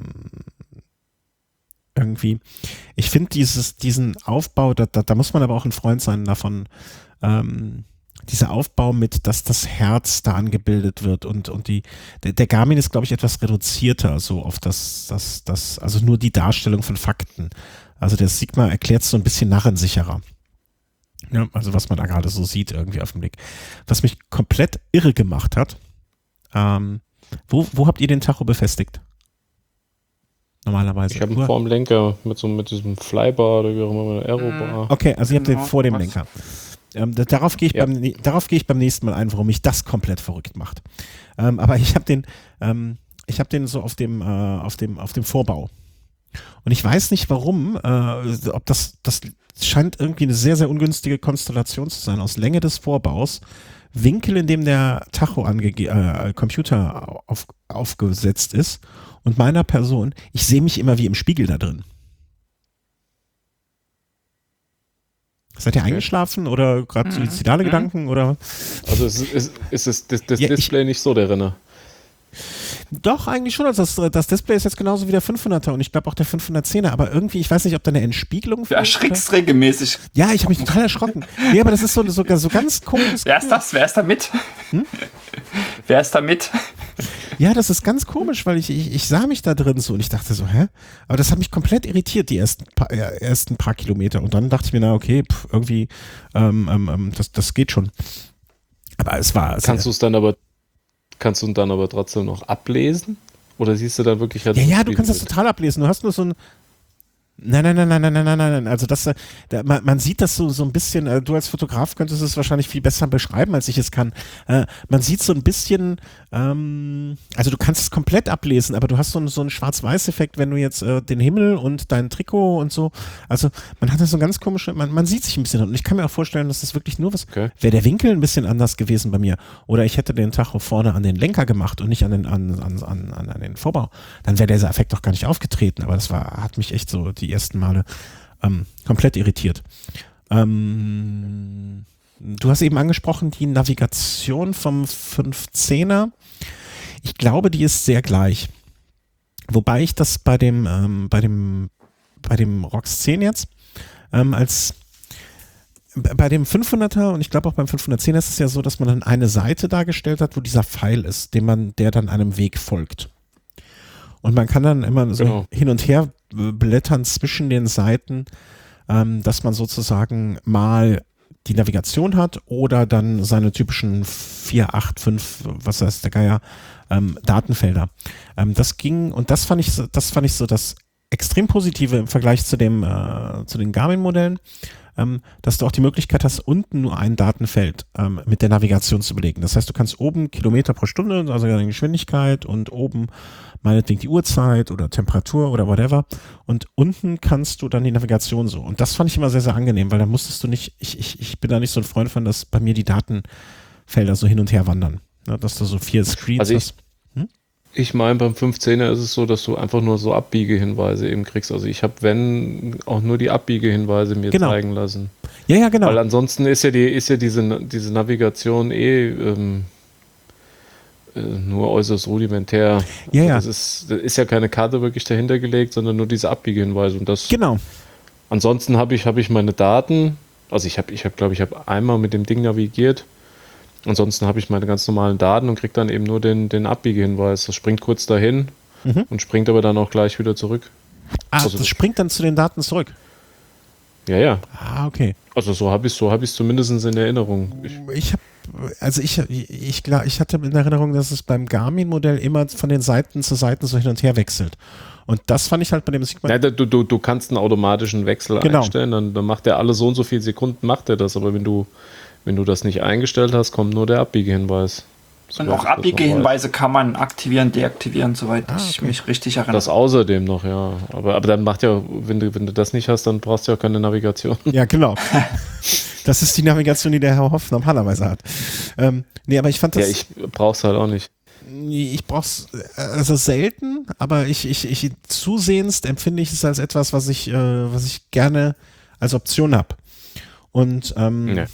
irgendwie, ich finde dieses, diesen Aufbau, da, da, da muss man aber auch ein Freund sein davon, ähm, dieser Aufbau mit, dass das Herz da angebildet wird und, und die, der, der Garmin ist, glaube ich, etwas reduzierter, so auf das, das, das, also nur die Darstellung von Fakten. Also der Sigma erklärt es so ein bisschen narrensicherer. Ja, also was man da gerade so sieht irgendwie auf dem Blick. Was mich komplett irre gemacht hat, ähm, wo, wo habt ihr den Tacho befestigt? Normalerweise. Ich habe ihn vor dem Lenker mit so mit diesem Flybar oder wie auch immer, Aerobar. Okay, also ihr habt den vor dem Lenker. Ähm, da, darauf gehe ich, Ja. beim, darauf gehe ich beim nächsten Mal ein, warum mich das komplett verrückt macht. Ähm, aber ich habe den, ähm, ich habe den so auf dem, äh, auf dem, auf dem Vorbau. Und ich weiß nicht warum, äh, ob das, das scheint irgendwie eine sehr, sehr ungünstige Konstellation zu sein, aus Länge des Vorbaus, Winkel, in dem der Tacho angege- äh, Computer auf, aufgesetzt ist und meiner Person, ich sehe mich immer wie im Spiegel da drin. Seid ihr Okay. eingeschlafen oder gerade Mhm. suizidale Mhm. Gedanken oder? Also es ist, ist, ist, ist das, das Ja, ich- Display nicht so der Renner. Doch, eigentlich schon. Also das, das Display ist jetzt genauso wie der fünfhunderter und ich glaube auch der fünfhundertzehner, aber irgendwie, ich weiß nicht, ob da eine Entspiegelung Du erschrickst regelmäßig. Ja, ich habe mich total erschrocken. Nee, aber das ist so, so, so ganz komisch. Wer ist das? Wer ist da mit? Wer ist da mit? Ja, das ist ganz komisch, weil ich, ich, ich sah mich da drin so und ich dachte so, hä? Aber das hat mich komplett irritiert, die ersten paar, äh, ersten paar Kilometer. Und dann dachte ich mir, na okay, pff, irgendwie, ähm, ähm, das, das geht schon. Aber es war... Kannst du es dann aber kannst du ihn dann aber trotzdem noch ablesen? Oder siehst du dann wirklich halt Ja, so ja, ein du Spiel kannst das mit? total ablesen. Du hast nur so ein. Nein, nein, nein, nein, nein, nein, nein, nein. Also das, äh, da, man, man sieht das so, so ein bisschen, äh, du als Fotograf könntest es wahrscheinlich viel besser beschreiben, als ich es kann. Äh, man sieht so ein bisschen, ähm, also du kannst es komplett ablesen, aber du hast so, einen- so einen Schwarz-Weiß-Effekt, wenn du jetzt äh, den Himmel und dein Trikot und so, also man hat das so ganz komische, man, man sieht sich ein bisschen und ich kann mir auch vorstellen, dass das wirklich nur was, Okay. wäre der Winkel ein bisschen anders gewesen bei mir oder ich hätte den Tacho vorne an den Lenker gemacht und nicht an den, an, an, an, an an den Vorbau, dann wäre dieser Effekt doch gar nicht aufgetreten, aber das war, hat mich echt so die ersten Male ähm, komplett irritiert. Ähm, du hast eben angesprochen, die Navigation vom fünfzehner. Ich glaube, die ist sehr gleich. Wobei ich das bei dem, ähm, bei dem, bei dem ROX zehn jetzt ähm, als bei dem fünfhunderter und ich glaube auch beim fünfhundertzehner ist es ja so, dass man dann eine Seite dargestellt hat, wo dieser Pfeil ist, den man, der dann einem Weg folgt. Und man kann dann immer so Genau. hin und her äh, blättern zwischen den Seiten, ähm, dass man sozusagen mal die Navigation hat oder dann seine typischen vier, acht, fünf, was heißt der Geier, ähm, Datenfelder. Ähm, das ging, und das fand ich so, das fand ich so das extrem Positive im Vergleich zu dem, äh, zu den Garmin-Modellen, ähm, dass du auch die Möglichkeit hast, unten nur ein Datenfeld ähm, mit der Navigation zu belegen. Das heißt, du kannst oben Kilometer pro Stunde, also deine Geschwindigkeit und oben meinetwegen die Uhrzeit oder Temperatur oder whatever und unten kannst du dann die Navigation so. Und das fand ich immer sehr, sehr angenehm, weil da musstest du nicht, ich, ich, ich bin da nicht so ein Freund von, dass bei mir die Datenfelder so hin und her wandern. Ne, dass du so vier Screens Also ich- hast. Ich meine, beim fünfzehner ist es so, dass du einfach nur so Abbiegehinweise eben kriegst. Also ich habe, wenn, auch nur die Abbiegehinweise mir Genau. zeigen lassen. Ja, ja, genau. Weil ansonsten ist ja, die, ist ja diese, diese Navigation eh ähm, äh, nur äußerst rudimentär. Ja, also ja. Das ist, das ist ja keine Karte wirklich dahinter gelegt, sondern nur diese Abbiegehinweise. Und das, Genau. ansonsten habe ich, hab ich meine Daten, also ich habe, ich hab, glaube ich, habe einmal mit dem Ding navigiert. Ansonsten habe ich meine ganz normalen Daten und kriege dann eben nur den, den Abbiegehinweis. Das springt kurz dahin Mhm. und springt aber dann auch gleich wieder zurück. Ah, Also das das- springt dann zu den Daten zurück. Ja, ja. Ah, okay. Also so habe ich es so hab ich's zumindest in Erinnerung. Ich, Ich habe, also ich, ich, klar, ich hatte in Erinnerung, dass es beim Garmin-Modell immer von den Seiten zu Seiten so hin und her wechselt. Und das fand ich halt bei dem Sigma. Nein, du, du, du kannst einen automatischen Wechsel Genau. einstellen, dann, dann macht er alle so und so viele Sekunden, macht er das. Aber wenn du, wenn du das nicht eingestellt hast, kommt nur der Abbiegehinweis. Und Soweit auch ich das noch Abbiegehinweise kann man aktivieren, deaktivieren, soweit Ah, ich okay. mich richtig weiß. erinnere. Das außerdem noch, ja. Aber, aber dann macht ja, wenn du, wenn du das nicht hast, dann brauchst du ja keine Navigation. Ja, genau. Das ist die Navigation, die der Herr Hoff normalerweise hat. Ähm, nee, aber ich fand das. Ja, ich brauch's halt auch nicht. Ich brauch's also selten, aber ich, ich, ich zusehends empfinde ich es als etwas, was ich, äh, was ich gerne als Option habe. Und ähm, Nee.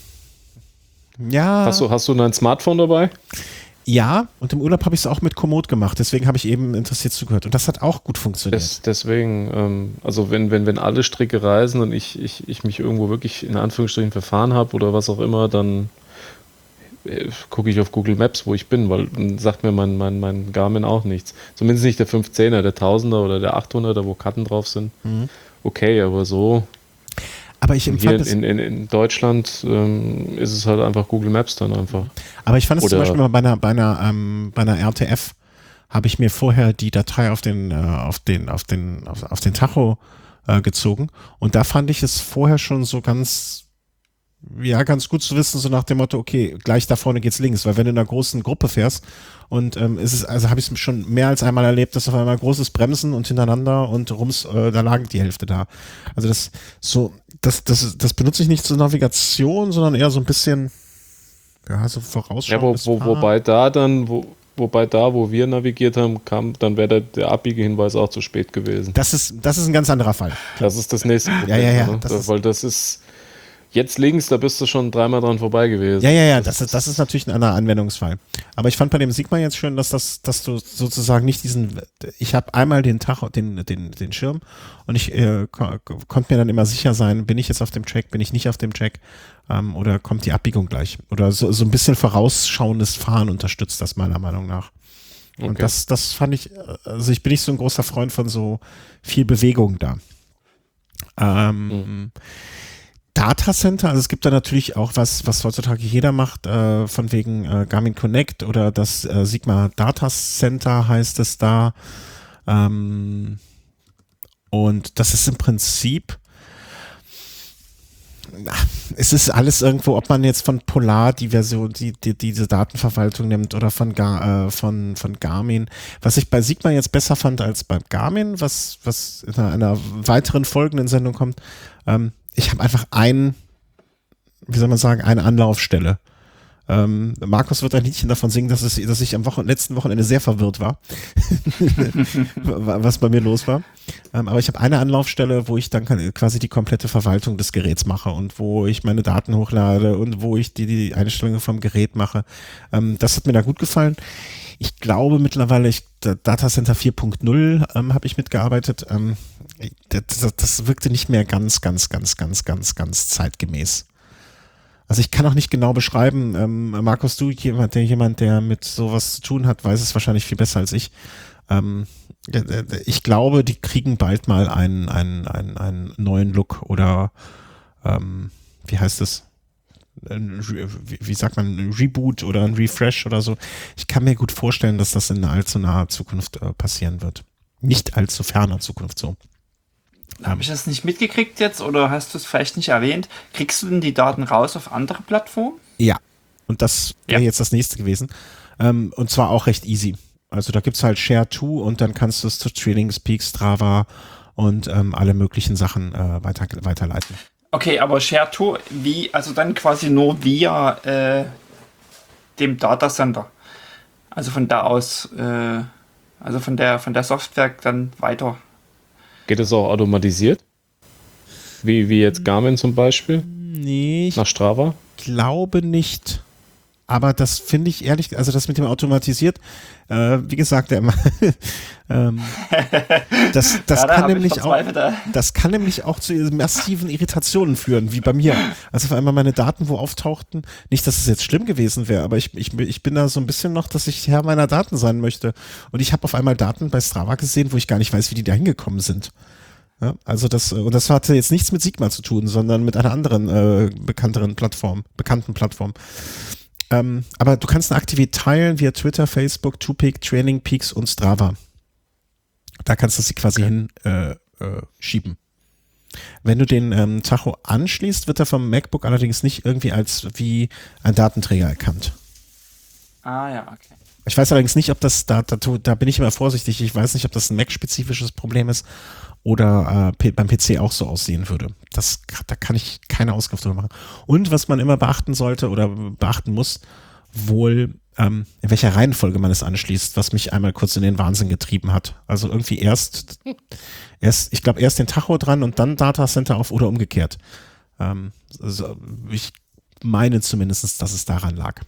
ja, Hast du, hast du dein Smartphone dabei? ja, und im Urlaub habe ich es auch mit Komoot gemacht, deswegen habe ich eben interessiert zugehört. Und das hat auch gut funktioniert. Des, deswegen, ähm, also wenn, wenn, wenn alle Stricke reisen und ich, ich, ich mich irgendwo wirklich in Anführungsstrichen verfahren habe oder was auch immer, dann äh, gucke ich auf Google Maps, wo ich bin, weil dann sagt mir mein, mein, mein Garmin auch nichts. Zumindest nicht der fünfzehner, der tausender oder der achthunderter, wo Karten drauf sind. Mhm. Okay, aber so Aber ich hier empfand es, in, in, in Deutschland ähm, ist es halt einfach Google Maps dann einfach. aber ich fand es zum oder- Beispiel mal bei einer, bei einer, ähm, bei einer R T F habe ich mir vorher die Datei auf den, äh, auf den, auf den, auf, auf den Tacho äh, gezogen und da fand ich es vorher schon so ganz, ja, ganz gut zu wissen, so nach dem Motto, okay, gleich da vorne geht's links, weil wenn du in einer großen Gruppe fährst und ähm, ist es, also habe ich es schon mehr als einmal erlebt, dass auf einmal großes Bremsen und hintereinander und rums, äh, da lagen die Hälfte da. Also das so, das, das, das benutze ich nicht zur Navigation, sondern eher so ein bisschen, ja, so Ja, wo, vorausschauendes wo, Fahren. wobei da dann, wo, wobei da, wo wir navigiert haben, kam, dann wäre der, der Abbiegehinweis auch zu spät gewesen. Das ist, das ist ein ganz anderer Fall. Das ist das nächste Problem. Ja, ja, ja, Ne? das Da- ist- Weil das ist jetzt links, da bist du schon dreimal dran vorbei gewesen. Ja, ja, ja, das ist, das ist natürlich ein anderer Anwendungsfall. Aber ich fand bei dem Sigma jetzt schön, dass das, dass du sozusagen nicht diesen, ich habe einmal den Tag, den, den, den Schirm und ich äh, ko konnte mir dann immer sicher sein, bin ich jetzt auf dem Track, bin ich nicht auf dem Track ähm, oder kommt die Abbiegung gleich. Oder so, so ein bisschen vorausschauendes Fahren unterstützt das meiner Meinung nach. Und Okay. das, das fand ich, also ich bin nicht so ein großer Freund von so viel Bewegung da. Ähm, Mhm. Datacenter, also es gibt da natürlich auch was, was heutzutage jeder macht, äh, von wegen äh, Garmin Connect oder das äh, Sigma Data Center heißt es da. Ähm, und das ist im Prinzip, na, es ist alles irgendwo, ob man jetzt von Polar die Version, die, die diese Datenverwaltung nimmt oder von, Gar, äh, von, von Garmin. Was ich bei Sigma jetzt besser fand als bei Garmin, was, was in einer, einer weiteren folgenden Sendung kommt, ähm, ich habe einfach ein, wie soll man sagen, eine Anlaufstelle. Ähm, Markus wird ein Liedchen davon singen, dass, es, dass ich am Wochen, letzten Wochenende sehr verwirrt war, was bei mir los war. Ähm, aber ich habe eine Anlaufstelle, wo ich dann quasi die komplette Verwaltung des Geräts mache und wo ich meine Daten hochlade und wo ich die, die Einstellungen vom Gerät mache. Ähm, das hat mir da gut gefallen. Ich glaube mittlerweile, ich, Datacenter vier Punkt null ähm, habe ich mitgearbeitet. Ähm, das, das wirkte nicht mehr ganz, ganz, ganz, ganz, ganz, ganz zeitgemäß. Also ich kann auch nicht genau beschreiben, ähm, Markus, du, jemand, der jemand, der mit sowas zu tun hat, weiß es wahrscheinlich viel besser als ich. Ähm, ich glaube, die kriegen bald mal einen, einen, einen, einen neuen Look oder ähm, wie heißt es? Ein, wie, wie sagt man, ein Reboot oder ein Refresh oder so. Ich kann mir gut vorstellen, dass das in allzu naher Zukunft äh, passieren wird. Nicht allzu ferner Zukunft so. Habe ich das nicht mitgekriegt jetzt oder hast du es vielleicht nicht erwähnt? Kriegst du denn die Daten raus auf andere Plattformen? Ja, und das wäre Ja. jetzt das nächste gewesen. Ähm, und zwar auch recht easy. Also da gibt's halt Share to und dann kannst du es zu Trainingspeak, Strava und ähm, alle möglichen Sachen äh, weiter, weiterleiten. Okay, aber Share to, wie, also dann quasi nur via äh, dem Datacenter. Also von da aus äh, Also von der, von der Software dann weiter. Geht es auch automatisiert? Wie, wie jetzt Garmin zum Beispiel? Nee, ich Nach Strava? glaube nicht. Aber das finde ich ehrlich, also das mit dem automatisiert, äh, wie gesagt, der, ähm, das, das, Ja, da kann hab ich nämlich auch, verzweifelt. das kann nämlich auch zu massiven Irritationen führen, wie bei mir. Also auf einmal meine Daten wo auftauchten, nicht, dass es jetzt schlimm gewesen wäre, aber ich, ich, ich bin da so ein bisschen noch, dass ich Herr meiner Daten sein möchte. Und ich habe auf einmal Daten bei Strava gesehen, wo ich gar nicht weiß, wie die da hingekommen sind. Ja, also das, und das hatte jetzt nichts mit Sigma zu tun, sondern mit einer anderen äh, bekannteren Plattform, bekannten Plattform. Ähm, aber du kannst eine Aktivität teilen via Twitter, Facebook, TwoPeak, Training Peaks und Strava. Da kannst du sie quasi Okay. hin äh, äh, schieben. Wenn du den ähm, Tacho anschließt, wird er vom MacBook allerdings nicht irgendwie als wie ein Datenträger erkannt. Ah ja, okay. Ich weiß allerdings nicht, ob das, da, da, da bin ich immer vorsichtig, ich weiß nicht, ob das ein Mac-spezifisches Problem ist oder äh, beim P C auch so aussehen würde. Das, da kann ich keine Auskunft drüber machen. Und was man immer beachten sollte oder beachten muss, wohl ähm, in welcher Reihenfolge man es anschließt, was mich einmal kurz in den Wahnsinn getrieben hat. Also irgendwie erst, erst ich glaube erst den Tacho dran und dann Datacenter auf oder umgekehrt. Ähm, also ich meine zumindest, dass es daran lag.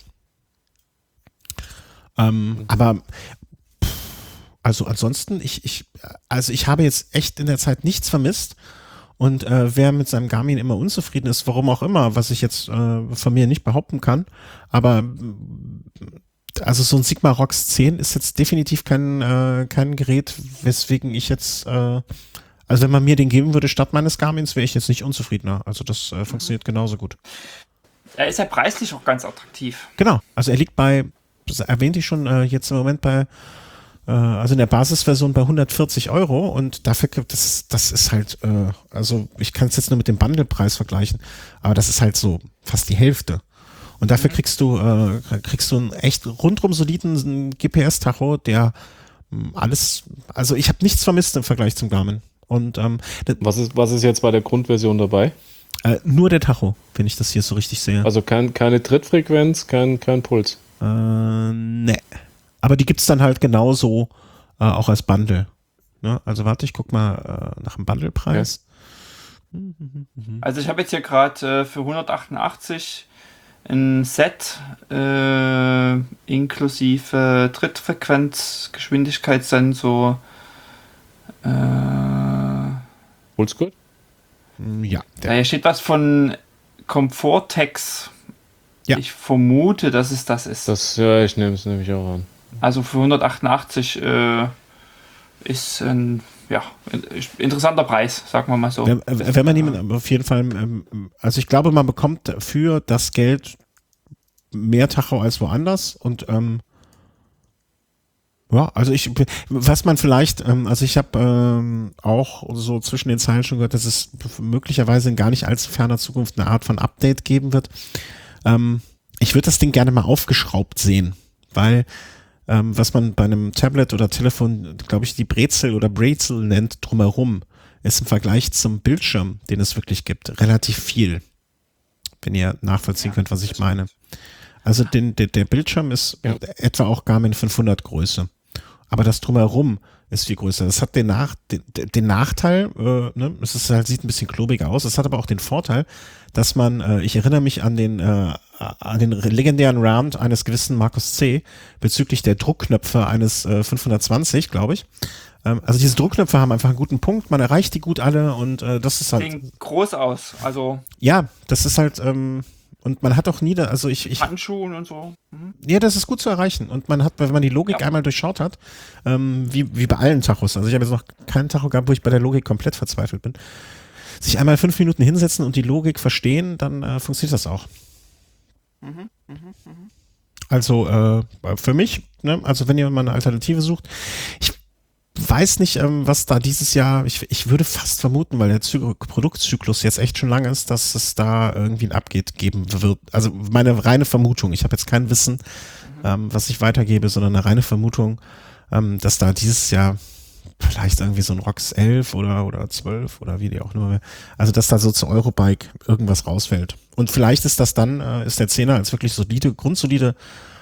Ähm, aber also ansonsten, ich, ich, also ich habe jetzt echt in der Zeit nichts vermisst und äh, wer mit seinem Garmin immer unzufrieden ist, warum auch immer, was ich jetzt äh, von mir nicht behaupten kann, aber also so ein Sigma Rox zehn ist jetzt definitiv kein, äh, kein Gerät, weswegen ich jetzt, äh, also wenn man mir den geben würde statt meines Garmins, wäre ich jetzt nicht unzufriedener. Also das äh, funktioniert genauso gut. Er ist ja preislich auch ganz attraktiv. Genau, also er liegt bei, das erwähnte ich schon, äh, jetzt im Moment bei also in der Basisversion bei hundertvierzig Euro und dafür gibt es, das ist halt, äh, also ich kann es jetzt nur mit dem Bundlepreis vergleichen, aber das ist halt so fast die Hälfte. Und dafür kriegst du, äh, kriegst du einen echt rundrum soliden G P S-Tacho, der mh, alles, also ich habe nichts vermisst im Vergleich zum Garmin. Und ähm, Was ist, was ist jetzt bei der Grundversion dabei? äh, nur der Tacho, wenn ich das hier so richtig sehe. Also kein, keine Trittfrequenz, kein, kein Puls. Äh, ne. Aber die gibt's dann halt genauso äh, auch als Bundle. Ne? Also warte, ich guck mal äh, nach dem Bundlepreis. Also ich habe jetzt hier gerade äh, für hundertachtundachtzig ein Set äh, inklusive Trittfrequenz, Geschwindigkeitssensor. Äh, Pulsgurt? Ja. da hier steht was von Comfortex. Ja. Ich vermute, dass es das ist. Das, ja, ich nehme es nämlich auch an. Also für hundertachtundachtzig äh, ist ein ja, interessanter Preis, sagen wir mal so. Wenn, wenn man ihn auf jeden Fall, ähm, also ich glaube, man bekommt für das Geld mehr Tacho als woanders und ähm, ja, also ich, was man vielleicht, ähm, also ich habe ähm, auch so zwischen den Zeilen schon gehört, dass es möglicherweise in gar nicht allzu ferner Zukunft eine Art von Update geben wird. Ähm, ich würde das Ding gerne mal aufgeschraubt sehen, weil ähm, was man bei einem Tablet oder Telefon, glaube ich, die Brezel oder Brezel nennt, drumherum, ist im Vergleich zum Bildschirm, den es wirklich gibt, relativ viel. Wenn ihr nachvollziehen Ja, könnt, was ich meine. Also den, der, der Bildschirm ist Ja. etwa auch Garmin fünfhundert Größe. Aber das drumherum ist viel größer. Das hat den, Nach, den, den Nachteil, äh, ne, es ist halt, sieht ein bisschen klobiger aus. Es hat aber auch den Vorteil, dass man, äh, ich erinnere mich an den, äh, an den legendären Rant eines gewissen Markus C. bezüglich der Druckknöpfe eines äh, fünfhundertzwanzig, glaube ich. Ähm, also diese Druckknöpfe haben einfach einen guten Punkt, man erreicht die gut alle und äh, das ist halt. Sehen groß aus, also Ja, das ist halt, ähm, und man hat auch nie, da, also ich, ich Handschuhen und so. Mhm. ja, das ist gut zu erreichen. Und man hat, wenn man die Logik Ja. einmal durchschaut hat, ähm, wie, wie bei allen Tachos, also ich habe jetzt noch keinen Tacho gehabt, wo ich bei der Logik komplett verzweifelt bin, sich einmal fünf Minuten hinsetzen und die Logik verstehen, dann äh, funktioniert das auch. Mhm. Mhm. Mhm. Also äh, für mich, ne, also wenn ihr mal eine Alternative sucht, ich weiß nicht, ähm, was da dieses Jahr, ich, ich würde fast vermuten, weil der Zy- Produktzyklus jetzt echt schon lang ist, dass es da irgendwie ein Update geben wird. Also meine reine Vermutung, ich habe jetzt kein Wissen, Mhm. ähm, was ich weitergebe, sondern eine reine Vermutung, ähm, dass da dieses Jahr vielleicht irgendwie so ein Rox elf oder, oder zwölf oder wie die auch immer, also dass da so zu Eurobike irgendwas rausfällt. Und vielleicht ist das dann, äh, ist der Zehner als wirklich solide, grundsolide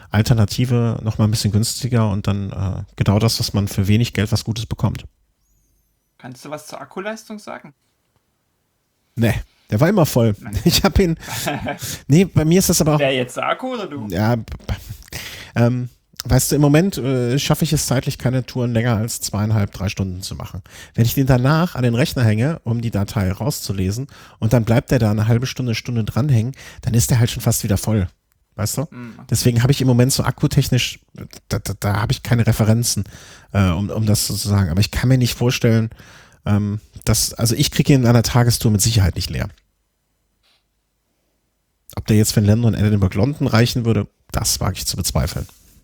Alternative noch mal ein bisschen günstiger und dann äh, genau das, was man für wenig Geld was Gutes bekommt. Kannst du was zur Akkuleistung sagen? Nee, der war immer voll. Ich habe ihn. Nee, bei mir ist das aber auch. Wer jetzt der Akku oder du? Ja, ähm, weißt du, im Moment äh, schaffe ich es zeitlich, keine Touren länger als zweieinhalb, drei Stunden zu machen. Wenn ich den danach an den Rechner hänge, um die Datei rauszulesen, und dann bleibt der da eine halbe Stunde, Stunde dranhängen, dann ist der halt schon fast wieder voll. Weißt du? Mhm. Deswegen habe ich im Moment so akkutechnisch, da, da, da habe ich keine Referenzen, äh, um, um das so zu sagen. Aber ich kann mir nicht vorstellen, ähm, dass, also ich kriege ihn in einer Tagestour mit Sicherheit nicht leer. Ob der jetzt für den Länder und Edinburgh London reichen würde, das wage ich zu bezweifeln.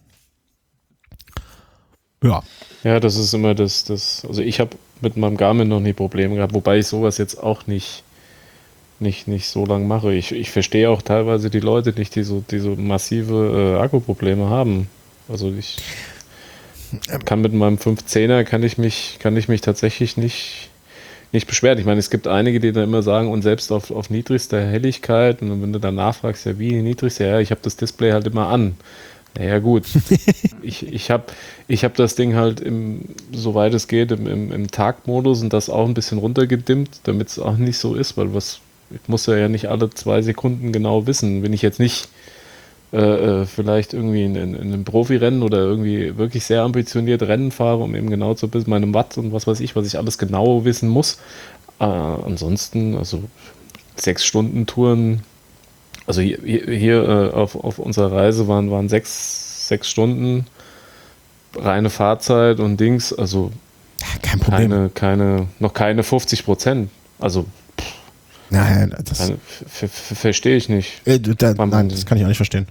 Ja. Ja, das ist immer das, das also ich habe mit meinem Garmin noch nie Probleme gehabt, wobei ich sowas jetzt auch nicht nicht, nicht so lang mache. Ich, ich verstehe auch teilweise die Leute nicht, die so, die so massive äh, Akkuprobleme haben. Also ich kann mit meinem fünfzehner kann ich mich, kann ich mich tatsächlich nicht, nicht beschweren. Ich meine, es gibt einige, die dann immer sagen, und selbst auf, auf niedrigster Helligkeit, und wenn du dann nachfragst, ja wie niedrigster, ja, ich habe das Display halt immer an. Naja gut, ich, ich habe ich hab das Ding halt, im, soweit es geht, im, im, im Tagmodus und das auch ein bisschen runtergedimmt, damit es auch nicht so ist, weil was ich muss ja nicht alle zwei Sekunden genau wissen. Wenn ich jetzt nicht äh, vielleicht irgendwie in, in, in einem Profirennen oder irgendwie wirklich sehr ambitioniert Rennen fahre, um eben genau zu wissen, meinem Watt und was weiß ich, was ich alles genau wissen muss. Äh, ansonsten, also sechs Stunden Touren, also hier, hier äh, auf, auf unserer Reise waren, waren sechs, sechs Stunden reine Fahrzeit und Dings, also kein Problem. Keine, keine, noch keine fünfzig Prozent. Also Nein, das Keine, f- f- verstehe ich nicht. Äh, da, nein, das kann ich auch nicht verstehen.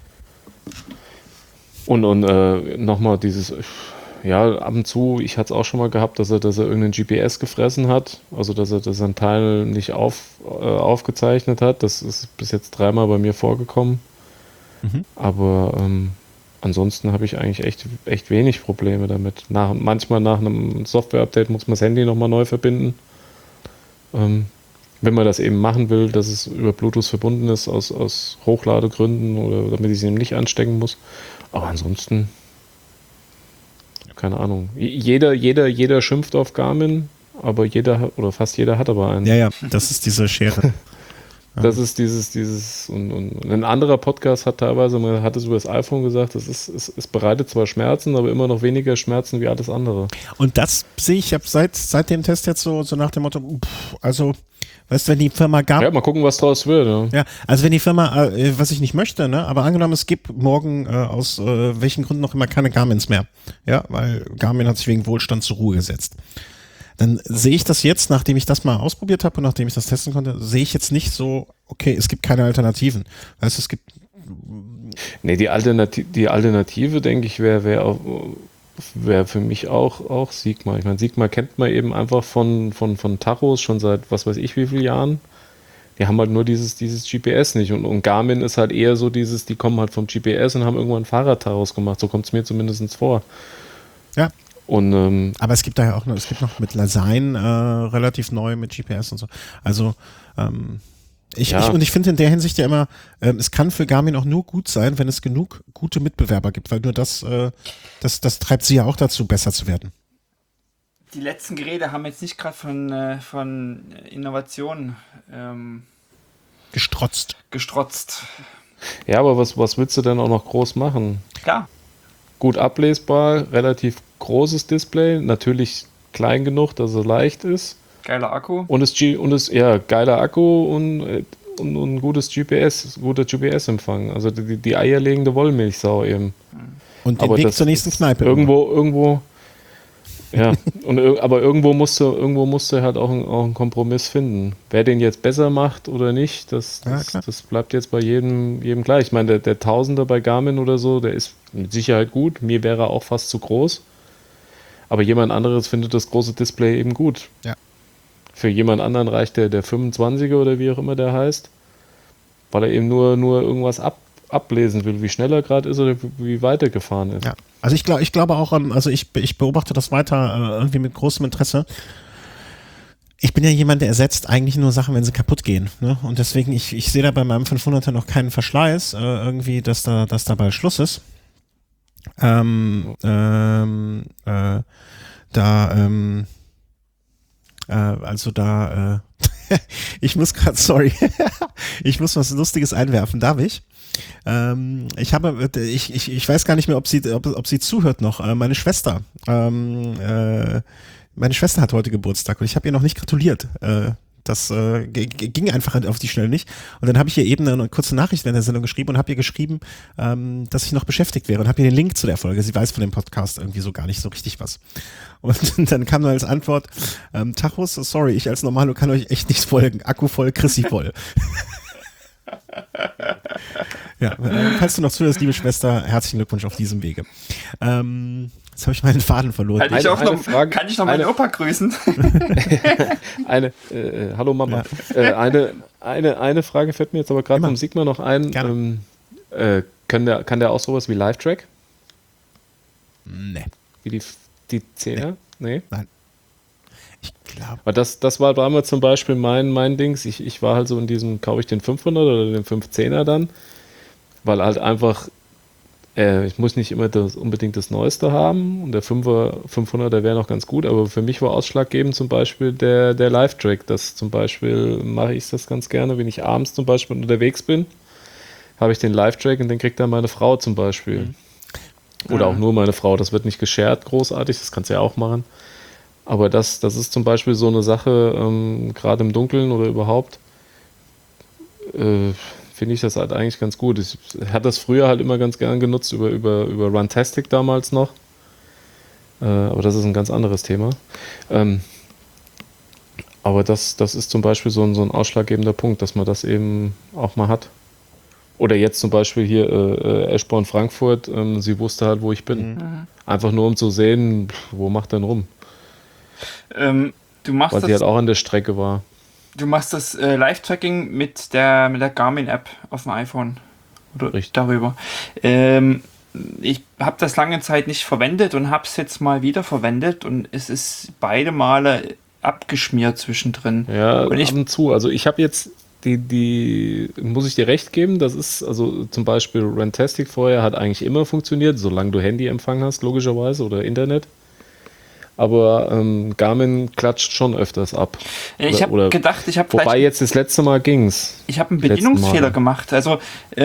Und, und äh, nochmal dieses, ja, ab und zu, ich hatte es auch schon mal gehabt, dass er, dass er irgendeinen G P S gefressen hat, also dass er, dass er einen Teil nicht auf, äh, aufgezeichnet hat. Das ist bis jetzt dreimal bei mir vorgekommen. Mhm. Aber ähm, ansonsten habe ich eigentlich echt, echt wenig Probleme damit. Nach, manchmal nach einem Software-Update muss man das Handy nochmal neu verbinden. Ähm, Wenn man das eben machen will, dass es über Bluetooth verbunden ist, aus, aus Hochladegründen oder damit ich es eben nicht anstecken muss. Aber ansonsten, keine Ahnung. Jeder, jeder, jeder schimpft auf Garmin, aber jeder oder fast jeder hat aber einen. Ja, ja, das ist diese Schere. Das ist dieses, dieses, und, und ein anderer Podcast hat teilweise, man hat es über das iPhone gesagt, das ist, es, es bereitet zwar Schmerzen, aber immer noch weniger Schmerzen wie alles andere. Und das sehe ich, ich habe seit, seit dem Test jetzt so, so nach dem Motto, pff, also, weißt du, wenn die Firma gab. Ja, mal gucken, was draus wird. Ja, ja also wenn die Firma, äh, was ich nicht möchte, ne, aber angenommen, es gibt morgen äh, aus äh, welchen Gründen noch immer keine Garmins mehr. Ja, weil Garmin hat sich wegen Wohlstand zur Ruhe gesetzt. Dann sehe ich das jetzt, nachdem ich das mal ausprobiert habe und nachdem ich das testen konnte, sehe ich jetzt nicht so, okay, es gibt keine Alternativen. Weißt du, es gibt. Nee, die Alternative, die Alternative denke ich, wäre wär wär für mich auch, auch Sigma. Ich meine, Sigma kennt man eben einfach von, von, von Tachos schon seit was weiß ich wie vielen Jahren. Die haben halt nur dieses, dieses G P S nicht. Und, und Garmin ist halt eher so dieses, die kommen halt vom G P S und haben irgendwann ein Fahrrad daraus gemacht. So kommt es mir zumindest vor. Ja. Und, ähm, aber es gibt da ja auch noch, es gibt noch mit Lasein äh, relativ neu mit G P S und so. Also ähm, ich, ja. ich und ich finde in der Hinsicht ja immer, ähm, es kann für Garmin auch nur gut sein, wenn es genug gute Mitbewerber gibt, weil nur das, äh, das, das treibt sie ja auch dazu, besser zu werden. Die letzten Geräte haben jetzt nicht gerade von, äh, von Innovationen ähm, gestrotzt. gestrotzt. Ja, aber was, was willst du denn auch noch groß machen? Klar. Gut ablesbar, relativ großes Display, natürlich klein genug, dass er leicht ist. Geiler Akku. Und es und es ja geiler Akku und, und, und gutes G P S, guter G P S-Empfang. Also die, die eierlegende Wollmilchsau eben. Und den aber Weg das zur nächsten Kneipe. Irgendwo, immer. irgendwo. Ja, und, aber irgendwo musst du, irgendwo musst du halt auch, ein, auch einen Kompromiss finden. Wer den jetzt besser macht oder nicht, das, das, ja, das bleibt jetzt bei jedem, jedem gleich. Ich meine, der, der Tausender bei Garmin oder so, der ist mit Sicherheit gut. Mir wäre er auch fast zu groß. Aber jemand anderes findet das große Display eben gut. Ja. Für jemand anderen reicht der, der fünfundzwanziger oder wie auch immer der heißt, weil er eben nur, nur irgendwas ab, ablesen will, wie schnell er gerade ist oder wie weit er gefahren ist. Ja. Also ich glaube, ich glaube auch, also ich, ich beobachte das weiter äh, irgendwie mit großem Interesse. Ich bin ja jemand, der ersetzt eigentlich nur Sachen, wenn sie kaputt gehen. Ne? Und deswegen, ich, ich sehe da bei meinem fünfhunderter noch keinen Verschleiß, äh, irgendwie, dass da, dass da bald Schluss ist. Ähm, ähm, äh, da, ähm, äh, also da, äh, ich muss gerade, sorry, ich muss was Lustiges einwerfen, darf ich? Ähm, ich habe, ich, ich, ich weiß gar nicht mehr, ob sie, ob, ob sie zuhört noch. Äh, meine Schwester, ähm, äh, meine Schwester hat heute Geburtstag und ich habe ihr noch nicht gratuliert. Äh, Das äh, g- ging einfach auf die Schnelle nicht. Und dann habe ich ihr eben eine kurze Nachricht in der Sendung geschrieben und habe ihr geschrieben, ähm, dass ich noch beschäftigt wäre und habe ihr den Link zu der Folge. Sie weiß von dem Podcast irgendwie so gar nicht so richtig was. Und dann kam nur als Antwort, ähm, Tachos, sorry, ich als Normalo kann euch echt nicht folgen. Akku voll, Chrissy voll. Ja, äh, falls du noch zuhörst, liebe Schwester, herzlichen Glückwunsch auf diesem Wege. Ähm, jetzt habe ich meinen Faden verloren. Kann ich, auch eine noch, Frage, kann ich noch meinen eine, Opa grüßen? eine, äh, hallo Mama. Ja. Äh, eine, eine, eine Frage fällt mir jetzt aber gerade vom Sigmar noch ein. Ähm, äh, kann, der, kann der auch sowas wie Live-Track? Nee. Wie die, die Zehner? Nee. nee? Nein. Ich glaube. Aber das, das war damals zum Beispiel mein, mein Dings. Ich, ich war halt so in diesem, kaufe ich den fünfhundert oder den fünfzehner dann, weil halt einfach, äh, ich muss nicht immer das, unbedingt das Neueste haben und der Fünfer, fünfhunderter wäre noch ganz gut, aber für mich war ausschlaggebend zum Beispiel der, der Live-Track. Das zum Beispiel mache ich das ganz gerne, wenn ich abends zum Beispiel unterwegs bin, habe ich den Live-Track und den kriegt dann meine Frau zum Beispiel. Mhm. Oder auch nur meine Frau. Das wird nicht geshared großartig, das kannst du ja auch machen. Aber das, das ist zum Beispiel so eine Sache, ähm, gerade im Dunkeln oder überhaupt, äh, finde ich das halt eigentlich ganz gut. Ich hatte das früher halt immer ganz gern genutzt, über, über, über Runtastic damals noch. Äh, aber das ist ein ganz anderes Thema. Ähm, aber das, das ist zum Beispiel so ein, so ein ausschlaggebender Punkt, dass man das eben auch mal hat. Oder jetzt zum Beispiel hier äh, Eschborn Frankfurt, ähm, sie wusste halt, wo ich bin. Mhm. Einfach nur um zu sehen, wo macht denn rum. Ähm, du machst Weil das, sie halt auch an der Strecke war. Du machst das äh, Live-Tracking mit der, mit der Garmin-App auf dem iPhone. Oder Richtig. Darüber. Ähm, ich habe das lange Zeit nicht verwendet und habe es jetzt mal wieder verwendet und es ist beide Male abgeschmiert zwischendrin. Ja, und ich, ab und zu. Also ich habe jetzt die, die, muss ich dir recht geben, das ist, also zum Beispiel Runtastic vorher hat eigentlich immer funktioniert, solange du Handyempfang hast, logischerweise, oder Internet. Aber ähm, Garmin klatscht schon öfters ab. Ich habe gedacht, ich habe vielleicht... Wobei jetzt das letzte Mal ging's. Ich habe einen Bedienungsfehler gemacht. Also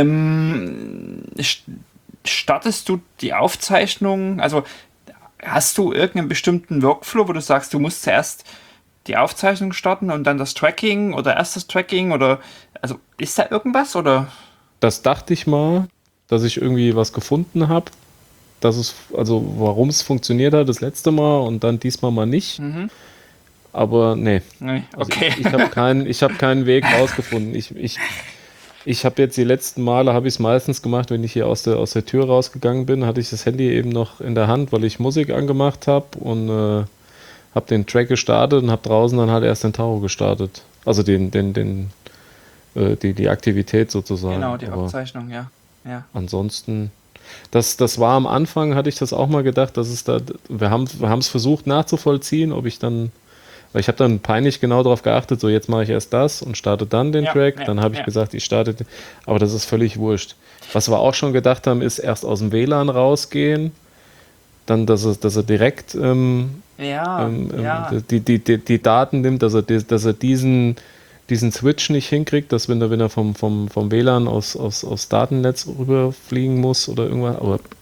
ähm, startest du die Aufzeichnung, also hast du irgendeinen bestimmten Workflow, wo du sagst, du musst zuerst die Aufzeichnung starten und dann das Tracking oder erst das Tracking oder, also ist da irgendwas oder? Das dachte ich mal, dass ich irgendwie was gefunden habe. Dass es, also warum es funktioniert hat das letzte Mal und dann diesmal mal nicht. Mhm. Aber nee. nee also okay. Ich, ich habe keinen, ich hab keinen Weg rausgefunden. Ich, ich, ich habe jetzt die letzten Male, habe ich es meistens gemacht, wenn ich hier aus der, aus der Tür rausgegangen bin, hatte ich das Handy eben noch in der Hand, weil ich Musik angemacht habe und äh, habe den Track gestartet und habe draußen dann halt erst den Tacho gestartet. Also den, den, den, äh, die, die Aktivität sozusagen. Genau, die Aber Aufzeichnung, ja. ja. Ansonsten... Das, das war am Anfang, hatte ich das auch mal gedacht, dass es da, wir haben wir haben es versucht nachzuvollziehen, ob ich dann, weil ich habe dann peinlich genau darauf geachtet, so jetzt mache ich erst das und starte dann den ja, Track, ja, dann habe ich ja. gesagt, ich starte, aber das ist völlig wurscht. Was wir auch schon gedacht haben, ist erst aus dem W L A N rausgehen, dann, dass er, dass er direkt ähm, ja, ähm, ja. Die, die, die, die Daten nimmt, dass er, dass er diesen diesen Switch nicht hinkriegt, dass wenn er, wenn er vom, vom, vom W L A N aus, aus, aus Datennetz rüberfliegen muss oder irgendwas, aber pff,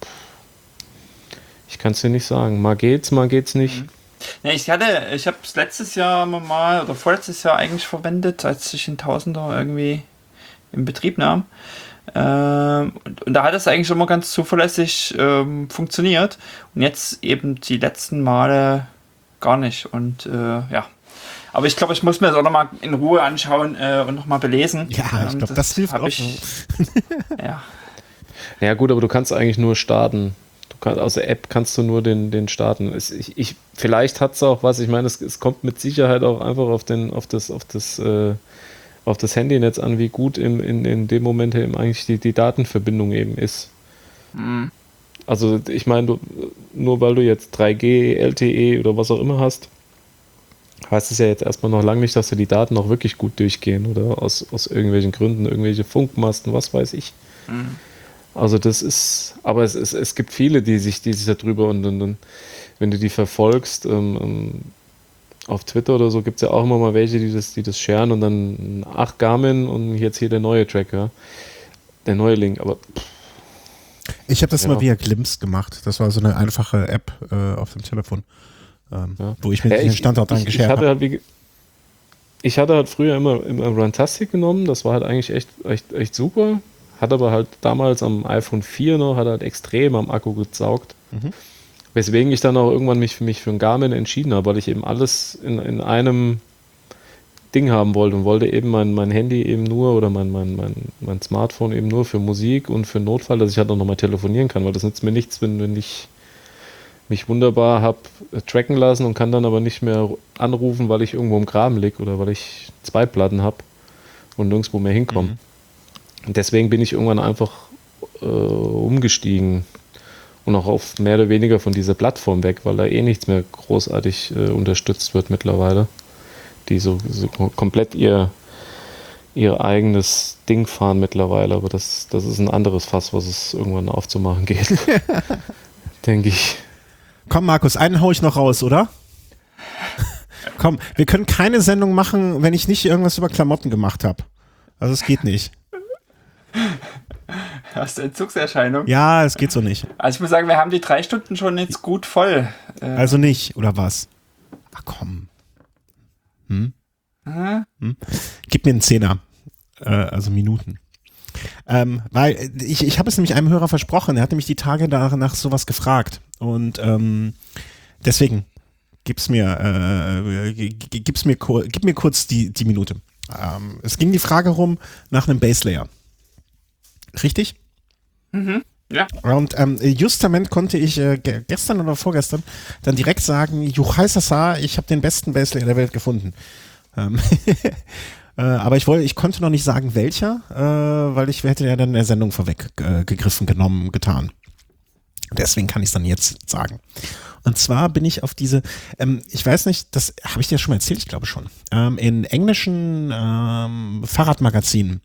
ich kann es dir nicht sagen. Mal geht's, mal geht's nicht. Mhm. Ja, ich hatte, ich habe es letztes Jahr mal oder vorletztes Jahr eigentlich verwendet, als ich den Tausender irgendwie in Betrieb nahm. Ähm, und, und da hat es eigentlich immer ganz zuverlässig ähm, funktioniert. Und jetzt eben die letzten Male gar nicht. Und äh, ja. Aber ich glaube, ich muss mir das auch nochmal in Ruhe anschauen äh, und nochmal belesen. Ja, ich glaube, das, das hilft auch. Ich, ja. Ja gut, aber du kannst eigentlich nur starten. Du kannst, aus der App kannst du nur den, den starten. Es, ich, ich, vielleicht hat es auch was, ich meine, es, es kommt mit Sicherheit auch einfach auf, den, auf das, auf das, äh, auf das Handynetz an, wie gut im, in, in dem Moment eben eigentlich die, die Datenverbindung eben ist. Mhm. Also ich meine, du, nur weil du jetzt drei G, L T E oder was auch immer hast, heißt es ja jetzt erstmal noch lange nicht, dass da die Daten noch wirklich gut durchgehen oder aus, aus irgendwelchen Gründen, irgendwelche Funkmasten, was weiß ich. Mhm. Also das ist, aber es, es, es gibt viele, die sich, die sich darüber und, und, und wenn du die verfolgst, ähm, auf Twitter oder so gibt es ja auch immer mal welche, die das, die das sharen und dann ach Garmin und jetzt hier der neue Tracker, der neue Link, aber pff. Ich habe das Ja. mal via Glimpse gemacht. Das war so eine einfache App äh, auf dem Telefon, ähm, Ja. wo ich mir Ja, den ich- Standort dann ich, ich geshared hatte habe. halt wie, ich hatte halt früher immer, immer Runtastic genommen, das war halt eigentlich echt, echt, echt super, hat aber halt damals am iPhone vier noch, hat halt extrem am Akku gezaugt, Mhm. weswegen ich dann auch irgendwann mich für mich für ein Garmin entschieden habe, weil ich eben alles in, in einem Ding haben wollte und wollte eben mein, mein Handy eben nur oder mein, mein, mein, mein Smartphone eben nur für Musik und für Notfall, dass ich halt auch nochmal telefonieren kann, weil das nützt mir nichts, wenn, wenn ich mich wunderbar habe tracken lassen und kann dann aber nicht mehr anrufen, weil ich irgendwo im Graben liege oder weil ich zwei Platten habe und nirgendwo mehr hinkomme. Mhm. Und deswegen bin ich irgendwann einfach äh, umgestiegen und auch auf mehr oder weniger von dieser Plattform weg, weil da eh nichts mehr großartig äh, unterstützt wird mittlerweile. Die so, so komplett ihr, ihr eigenes Ding fahren mittlerweile, aber das, das ist ein anderes Fass, was es irgendwann aufzumachen geht. Denke ich. Komm, Markus, einen hau ich noch raus, oder? Komm, wir können keine Sendung machen, wenn ich nicht irgendwas über Klamotten gemacht habe. Also es geht nicht. Hast du Entzugserscheinung? Ja, es geht so nicht. Also ich muss sagen, wir haben die drei Stunden schon jetzt gut voll. Äh, Also nicht, oder was? Ach komm. Hm? aha. Hm? Gib mir einen Zehner. Äh, also Minuten. Ähm, weil ich, ich habe es nämlich einem Hörer versprochen, er hat nämlich die Tage nach, nach sowas gefragt. Und ähm, deswegen gib's mir, äh, g- g- gib's mir, kur- gib mir kurz die, die Minute. Ähm, es ging die Frage rum nach einem Baselayer. Richtig? Ja. Und ähm, justament konnte ich äh, ge- gestern oder vorgestern dann direkt sagen, Juchaisasa, ich habe den besten Baselayer der Welt gefunden. Ähm, äh, aber ich wollte, ich konnte noch nicht sagen, welcher, äh, weil ich hätte ja dann in der Sendung vorweg äh, gegriffen, genommen, getan. Deswegen kann ich es dann jetzt sagen. Und zwar bin ich auf diese, ähm, ich weiß nicht, das habe ich dir schon mal erzählt, ich glaube schon, ähm, in englischen ähm, Fahrradmagazinen,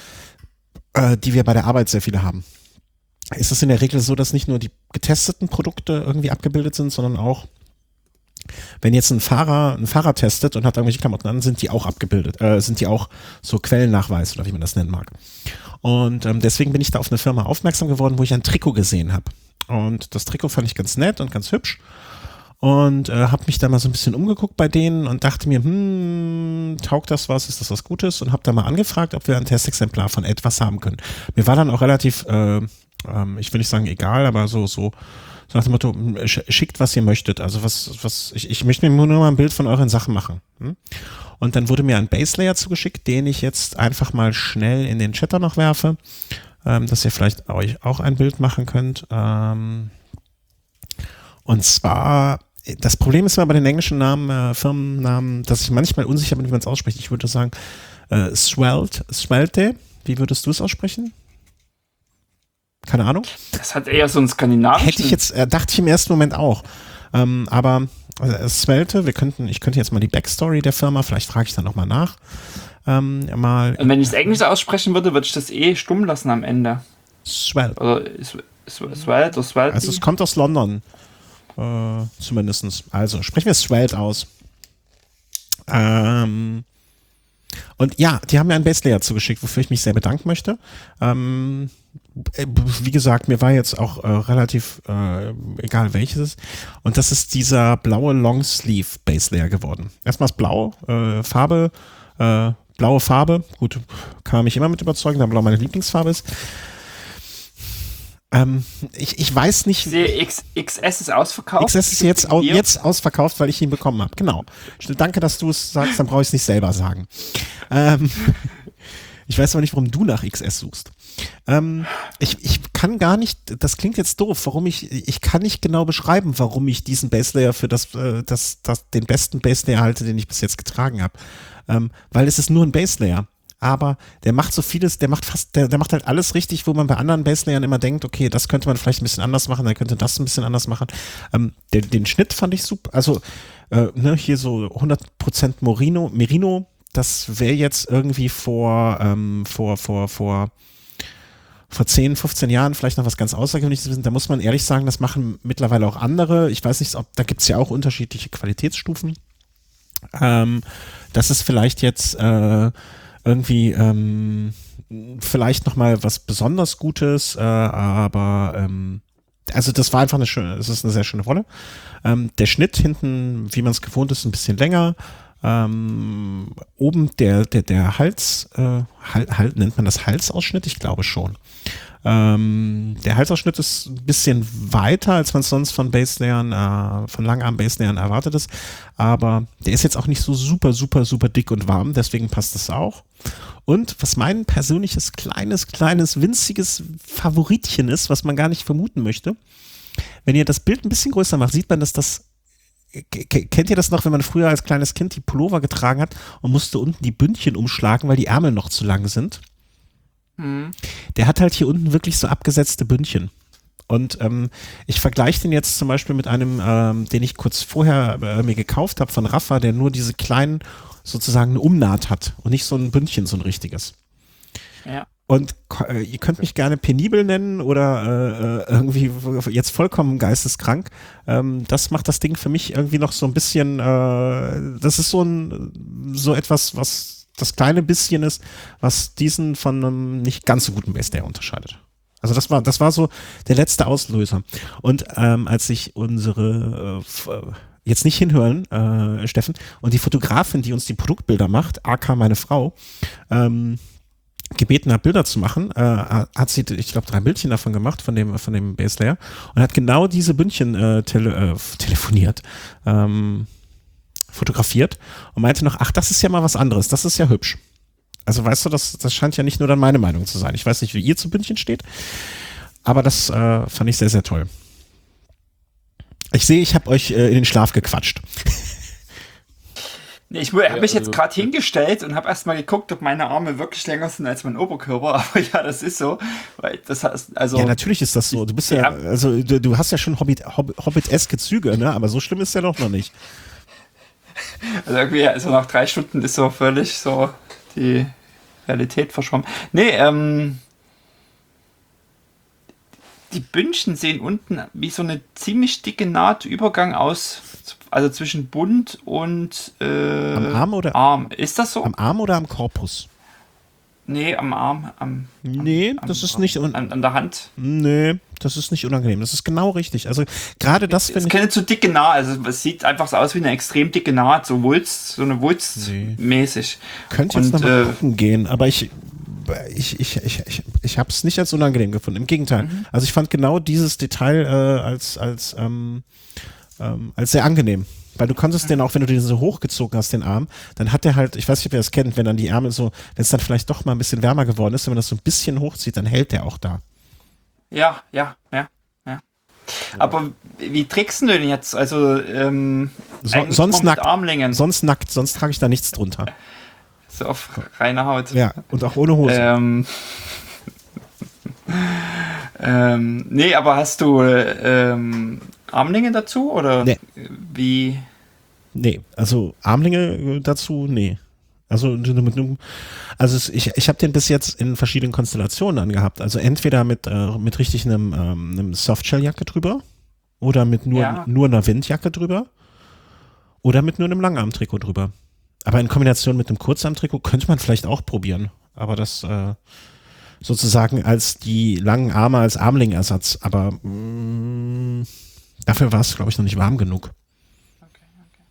äh, die wir bei der Arbeit sehr viele haben, ist es in der Regel so, dass nicht nur die getesteten Produkte irgendwie abgebildet sind, sondern auch, wenn jetzt ein Fahrer ein Fahrer testet und hat irgendwelche Klamotten an, sind die auch abgebildet, äh, sind die auch so Quellennachweis oder wie man das nennen mag. Und ähm, deswegen bin ich da auf eine Firma aufmerksam geworden, wo ich ein Trikot gesehen habe. Und das Trikot fand ich ganz nett und ganz hübsch. Und äh, habe mich da mal so ein bisschen umgeguckt bei denen und dachte mir, hm, taugt das was, ist das was Gutes? Und habe da mal angefragt, ob wir ein Testexemplar von etwas haben können. Mir war dann auch relativ, äh, ähm, ich will nicht sagen egal, aber so, so, so nach dem Motto, sch- schickt, was ihr möchtet. Also was, was, ich, ich möchte mir nur mal ein Bild von euren Sachen machen. Hm? Und dann wurde mir ein Baselayer zugeschickt, den ich jetzt einfach mal schnell in den Chat da noch werfe, ähm, dass ihr vielleicht euch auch ein Bild machen könnt. Ähm, und zwar, das Problem ist immer bei den englischen Namen, äh, Firmennamen, dass ich manchmal unsicher bin, wie man es ausspricht. Ich würde sagen, äh, Svelte, Svelte, wie würdest du es aussprechen? Keine Ahnung. Das hat eher so einen skandinavischen. Hätte ich jetzt, äh, dachte ich im ersten Moment auch. Ähm, aber äh, Svelte, wir könnten, ich könnte jetzt mal die Backstory der Firma, vielleicht frage ich dann nochmal nach. Ähm, mal Und wenn ich es Englisch aussprechen würde, würde ich das eh stumm lassen am Ende. Svelte. Oder Svelte oder Svelte. Also es kommt aus London. Äh, zumindestens. Also sprechen wir Svelte aus. Ähm, und ja, die haben mir einen Baselayer zugeschickt, wofür ich mich sehr bedanken möchte. Ähm, äh, wie gesagt, mir war jetzt auch äh, relativ äh, egal welches es ist. Und das ist dieser blaue Longsleeve Baselayer geworden. Erstmal ist blau, äh, Farbe, äh, blaue Farbe. Gut, kann man mich immer mit überzeugen, da blau meine Lieblingsfarbe ist. Ähm, ich, ich weiß nicht. Ich sehe, X, X S ist ausverkauft. X S ist jetzt, au, Hier. jetzt ausverkauft, weil ich ihn bekommen habe. Genau. Danke, dass du es sagst, dann brauche ich es nicht selber sagen. Ähm, ich weiß aber nicht, warum du nach X S suchst. Ähm, ich, ich kann gar nicht, das klingt jetzt doof, warum ich, ich kann nicht genau beschreiben, warum ich diesen Baselayer für das, äh, das, das, den besten Baselayer halte, den ich bis jetzt getragen habe. Ähm, weil es ist nur ein Baselayer. Aber der macht so vieles, der macht fast, der, der macht halt alles richtig, wo man bei anderen Baselayern immer denkt, okay, das könnte man vielleicht ein bisschen anders machen, dann könnte das ein bisschen anders machen. Ähm, den, den Schnitt fand ich super, also äh, ne, hier so hundert Prozent Merino, Merino, das wäre jetzt irgendwie vor, ähm, vor, vor, vor, vor zehn, fünfzehn Jahren vielleicht noch was ganz Außergewöhnliches sind. Da muss man ehrlich sagen, das machen mittlerweile auch andere. Ich weiß nicht, ob da gibt es ja auch unterschiedliche Qualitätsstufen. Ähm, das ist vielleicht jetzt äh, irgendwie ähm, vielleicht nochmal was besonders Gutes, äh, aber ähm, also das war einfach eine schöne, es ist eine sehr schöne Rolle. Ähm, der Schnitt hinten, wie man es gewohnt ist, ein bisschen länger. Ähm, oben der, der, der Hals, äh, halt, halt, nennt man das Halsausschnitt? Ich glaube schon. Ähm, der Halsausschnitt ist ein bisschen weiter, als man es sonst von Basslayern, äh, von Langarm-Basslayern erwartet ist. Aber der ist jetzt auch nicht so super, super, super dick und warm, deswegen passt das auch. Und was mein persönliches kleines, kleines, winziges Favoritchen ist, was man gar nicht vermuten möchte, wenn ihr das Bild ein bisschen größer macht, sieht man, dass das kennt ihr das noch, wenn man früher als kleines Kind die Pullover getragen hat und musste unten die Bündchen umschlagen, weil die Ärmel noch zu lang sind? Mhm. Der hat halt hier unten wirklich so abgesetzte Bündchen. Und ähm, ich vergleiche den jetzt zum Beispiel mit einem, ähm, den ich kurz vorher äh, mir gekauft habe von Rafa, der nur diese kleinen, sozusagen eine Umnaht hat und nicht so ein Bündchen, so ein richtiges. Ja. Und äh, ihr könnt mich gerne penibel nennen oder äh, irgendwie jetzt vollkommen geisteskrank. Ähm, das macht das Ding für mich irgendwie noch so ein bisschen, äh, das ist so ein, so etwas, was das kleine bisschen ist, was diesen von einem nicht ganz so guten Basslayer unterscheidet. Also das war, das war so der letzte Auslöser. Und ähm, als ich unsere äh, jetzt nicht hinhören, äh, Steffen, und die Fotografin, die uns die Produktbilder macht, aka meine Frau, ähm, gebeten hat, Bilder zu machen, äh, hat sie, ich glaube, drei Bildchen davon gemacht, von dem, von dem Basslayer, und hat genau diese Bündchen äh, tele, äh, telefoniert, ähm, fotografiert und meinte noch, ach, das ist ja mal was anderes, das ist ja hübsch. Also weißt du, das, das scheint ja nicht nur dann meine Meinung zu sein. Ich weiß nicht, wie ihr zu Bündchen steht, aber das äh, fand ich sehr, sehr toll. Ich sehe, ich habe euch äh, in den Schlaf gequatscht. Ich habe mich jetzt gerade hingestellt und habe erstmal geguckt, ob meine Arme wirklich länger sind als mein Oberkörper. Aber ja, das ist so. Weil das heißt, also ja, natürlich ist das so. Du bist ja, ja also du, du hast ja schon Hobbit, Hobbit-eske Züge, ne? Aber so schlimm ist ja doch noch nicht. Also irgendwie, also nach drei Stunden ist so völlig so die Realität verschwommen. Nee, ähm, die Bündchen sehen unten wie so eine ziemlich dicke Nahtübergang aus. Also zwischen Bund und äh, am Arm oder Arm. Ist das so? Am Arm oder am Korpus? Nee, am Arm. Am, nee, am, das am, ist nicht an, an der Hand. Nee, das ist nicht unangenehm. Das ist genau richtig. Also gerade das finde ich. Es ist keine zu dicke Naht. Also es sieht einfach so aus wie eine extrem dicke Naht, so Wulst, so eine Wulst nee. mäßig. Könnte jetzt nochmal äh, gucken gehen, aber ich ich, ich, ich, ich, ich habe es nicht als unangenehm gefunden. Im Gegenteil. Mhm. Also ich fand genau dieses Detail äh, als als ähm, ähm, als sehr angenehm. Weil du konntest den auch, wenn du den so hochgezogen hast, den Arm, dann hat der halt, ich weiß nicht, ob ihr das kennt, wenn dann die Ärmel so, wenn es dann vielleicht doch mal ein bisschen wärmer geworden ist, wenn man das so ein bisschen hochzieht, dann hält der auch da. Ja, ja, ja, ja. Aber wie trägst du denn jetzt? Also, ähm, so, sonst nackt. Armlängen. Sonst nackt, sonst trage ich da nichts drunter. So auf reiner Haut. Ja, und auch ohne Hose. Ähm, ähm, nee, aber hast du ähm, Armlinge dazu oder nee. wie? Nee, also Armlinge dazu, nee. Also, also ich, ich habe den bis jetzt in verschiedenen Konstellationen angehabt. Also entweder mit, äh, mit richtig einem, ähm, einem Softshell-Jacke drüber oder mit nur, ja. nur einer Windjacke drüber oder mit nur einem Langarm-Trikot drüber. Aber in Kombination mit einem Kurzarm-Trikot könnte man vielleicht auch probieren. Aber das äh, sozusagen als die langen Arme als Armlingersatz. Aber mh, dafür war es, glaube ich, noch nicht warm genug. Okay,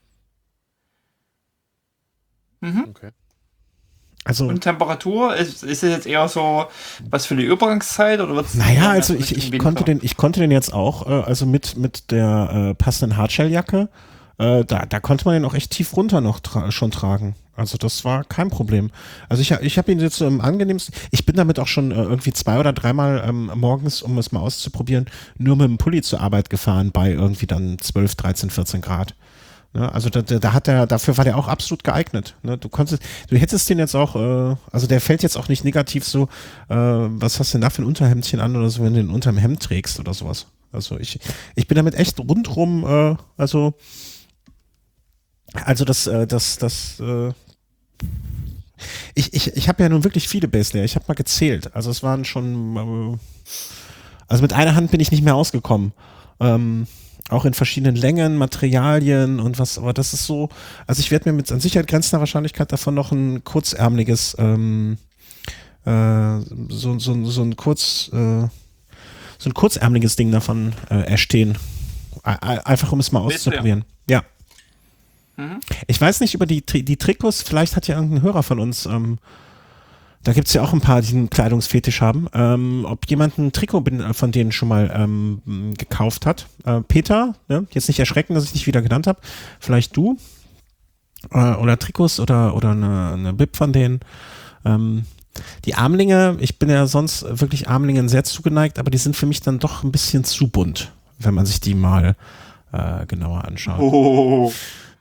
okay. Mhm. Okay. Also, und Temperatur, ist, ist es jetzt eher so was für die Übergangszeit oder wird's? Naja, also ich, ich konnte den, ich konnte den jetzt auch, äh, also mit, mit der äh, passenden Hardshelljacke, äh, da, da konnte man den auch echt tief runter noch tra- schon tragen. Also das war kein Problem. Also ich, ich habe ihn jetzt so im angenehmsten, ich bin damit auch schon äh, irgendwie zwei oder dreimal ähm, morgens, um es mal auszuprobieren, nur mit dem Pulli zur Arbeit gefahren bei irgendwie dann zwölf, dreizehn, vierzehn Grad. Ne? Also da, da hat der, dafür war der auch absolut geeignet. Ne? Du konntest, du hättest den jetzt auch, äh, also der fällt jetzt auch nicht negativ so, äh, was hast du denn da für ein Unterhemdchen an oder so, wenn du den unterm Hemd trägst oder sowas. Also ich, ich bin damit echt rundrum, äh, also Also das, äh, das, das, äh, Ich, ich, ich habe ja nun wirklich viele Basslayer. Ich habe mal gezählt. Also es waren schon, also mit einer Hand bin ich nicht mehr ausgekommen. Ähm, auch in verschiedenen Längen, Materialien und was, aber das ist so, also ich werde mir mit an Sicherheit grenzender Wahrscheinlichkeit davon noch ein kurzärmeliges, ähm, äh, so, so, so ein kurz, äh, so ein kurzärmeliges Ding davon äh, erstehen. Einfach um es mal auszuprobieren. Ja. Mhm. Ich weiß nicht über die, die Trikots, vielleicht hat ja irgendein Hörer von uns, ähm, da gibt es ja auch ein paar, die einen Kleidungsfetisch haben, ähm, ob jemand ein Trikot von denen schon mal ähm, gekauft hat. Äh, Peter, ne? Jetzt nicht erschrecken, dass ich dich wieder genannt habe, vielleicht du äh, oder Trikots oder, oder eine, eine Bib von denen. Ähm, die Armlinge, ich bin ja sonst wirklich Armlingen sehr zugeneigt, aber die sind für mich dann doch ein bisschen zu bunt, wenn man sich die mal äh, genauer anschaut. Oh.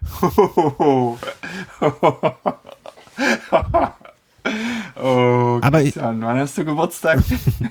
Oh, aber Christian, wann hast du Geburtstag?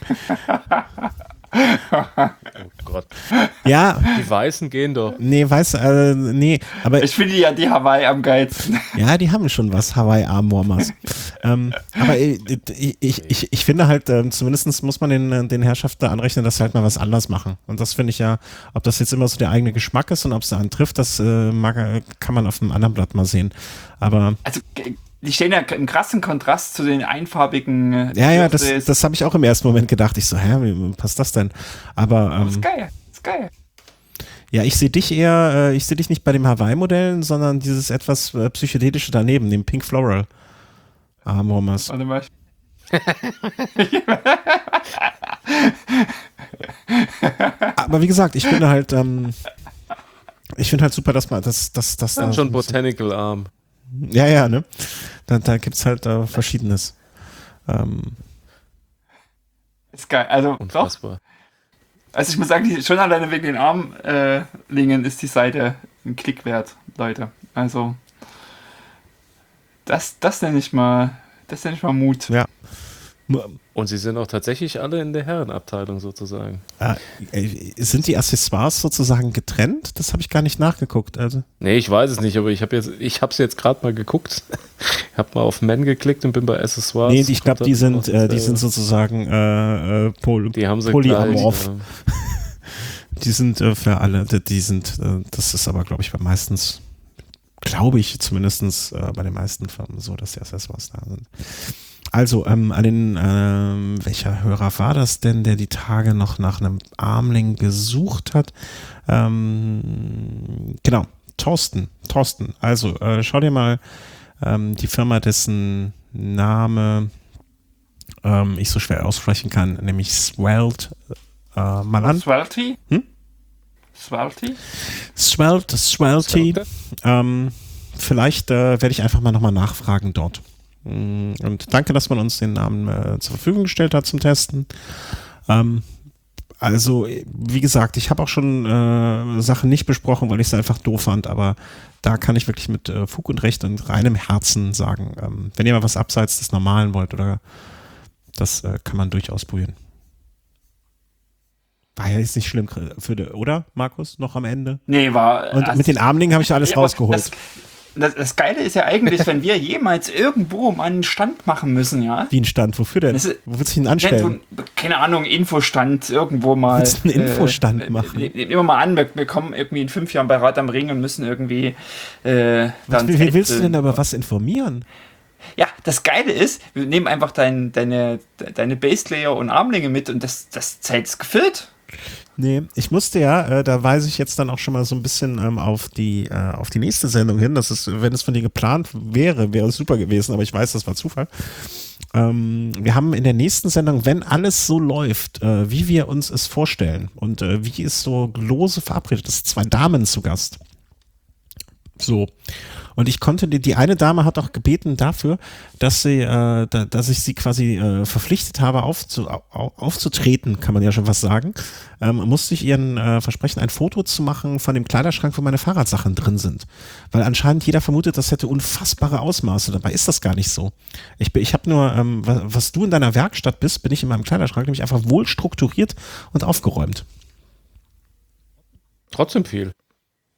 Oh Gott. Ja. Die Weißen gehen doch. Nee, weiß, äh, nee, aber. Ich finde ja die Hawaii am geilsten. Ja, die haben schon was, Hawaii Armwarmers. ähm, aber ich, ich, ich, ich finde halt, äh, zumindest muss man den, den Herrschaften da anrechnen, dass sie halt mal was anders machen. Und das finde ich ja, ob das jetzt immer so der eigene Geschmack ist und ob es da einen trifft, das äh, mag, kann man auf einem anderen Blatt mal sehen. Aber. Also, die stehen ja im krassen Kontrast zu den einfarbigen. Äh, ja, ja, das, das habe ich auch im ersten Moment gedacht. Ich so, hä, wie passt das denn? Aber. Ähm, das ist geil, das ist geil. Ja, ich sehe dich eher, äh, ich sehe dich nicht bei den Hawaii-Modellen, sondern dieses etwas äh, psychedelische daneben, dem Pink Floral Armwarmers. Warte mal. Aber wie gesagt, ich finde halt, ähm, ich finde halt super, dass man das, das, das. Das ist da schon Botanical Arm. Ja, ja, ne? Da, da gibt es halt äh, Verschiedenes. Ähm. Ist geil, also Unfassbar. Doch. Also ich muss sagen, die, schon alleine wegen den Armlingen äh, ist die Seite ein Klick wert, Leute. Also das, das nenne ich mal, das nenne ich mal Mut. Ja. Und sie sind auch tatsächlich alle in der Herrenabteilung sozusagen. Äh, sind die Accessoires sozusagen getrennt? Das habe ich gar nicht nachgeguckt. Also. Nee, ich weiß es nicht, aber ich habe jetzt, ich habe es jetzt gerade mal geguckt. Ich habe mal auf Men geklickt und bin bei Accessoires. Nee, ich glaube, die sind, äh, die sind sozusagen äh, Poly die haben sie polyamorph. Gleich, ja. Die sind äh, für alle, die sind, äh, das ist aber, glaube ich, bei meistens, glaube ich, zumindest äh, bei den meisten Firmen so, dass die Accessoires da sind. Also, ähm, an den, ähm, welcher Hörer war das denn, der die Tage noch nach einem Armling gesucht hat? Ähm, genau, Thorsten. Thorsten. Also, äh, schau dir mal ähm, die Firma, dessen Name ähm, ich so schwer aussprechen kann, nämlich Svelte äh, mal an. Svelte? Hm? Svelte? Svelte, Svelte. Ähm, vielleicht äh, werde ich einfach mal nochmal nachfragen dort. Und danke, dass man uns den Namen äh, zur Verfügung gestellt hat zum Testen. Ähm, also, wie gesagt, ich habe auch schon äh, Sachen nicht besprochen, weil ich es einfach doof fand, aber da kann ich wirklich mit äh, Fug und Recht und reinem Herzen sagen, ähm, wenn ihr mal was abseits des Normalen wollt, oder das äh, kann man durchaus probieren. War ja jetzt nicht schlimm, für die, oder, Markus, noch am Ende? Nee, war... Und also, mit den Armlingen habe ich alles ja, rausgeholt. Das, Das, das Geile ist ja eigentlich, wenn wir jemals irgendwo mal einen Stand machen müssen, ja. Wie ein Stand? Wofür denn? Ist, Wo willst du ihn anstellen? So, keine Ahnung, Infostand irgendwo mal. Willst du einen Infostand äh, machen? Nehmen wir mal an, wir, wir kommen irgendwie in fünf Jahren bei Rad am Ring und müssen irgendwie äh, was, Wie, wie willst du denn über was informieren? Ja, das Geile ist, wir nehmen einfach dein, deine, deine Baselayer und Armlinge mit und das, das Zeit ist gefüllt. Nee, ich musste ja, äh, da weise ich jetzt dann auch schon mal so ein bisschen ähm, auf die äh, auf die nächste Sendung hin. Das ist, wenn es von dir geplant wäre, wäre es super gewesen, aber ich weiß, das war Zufall. Ähm, wir haben in der nächsten Sendung, wenn alles so läuft, äh, wie wir uns es vorstellen und äh, wie es so lose verabredet ist, zwei Damen zu Gast. So. Und ich konnte, die, die eine Dame hat auch gebeten dafür, dass sie, äh, da, dass ich sie quasi äh, verpflichtet habe, aufzu, auf, aufzutreten, kann man ja schon was sagen. Ähm, musste ich ihren äh, versprechen, ein Foto zu machen von dem Kleiderschrank, wo meine Fahrradsachen drin sind. Weil anscheinend jeder vermutet, das hätte unfassbare Ausmaße. Dabei ist das gar nicht so. Ich, ich habe nur, ähm, was, was du in deiner Werkstatt bist, bin ich in meinem Kleiderschrank, nämlich einfach wohl strukturiert und aufgeräumt. Trotzdem viel.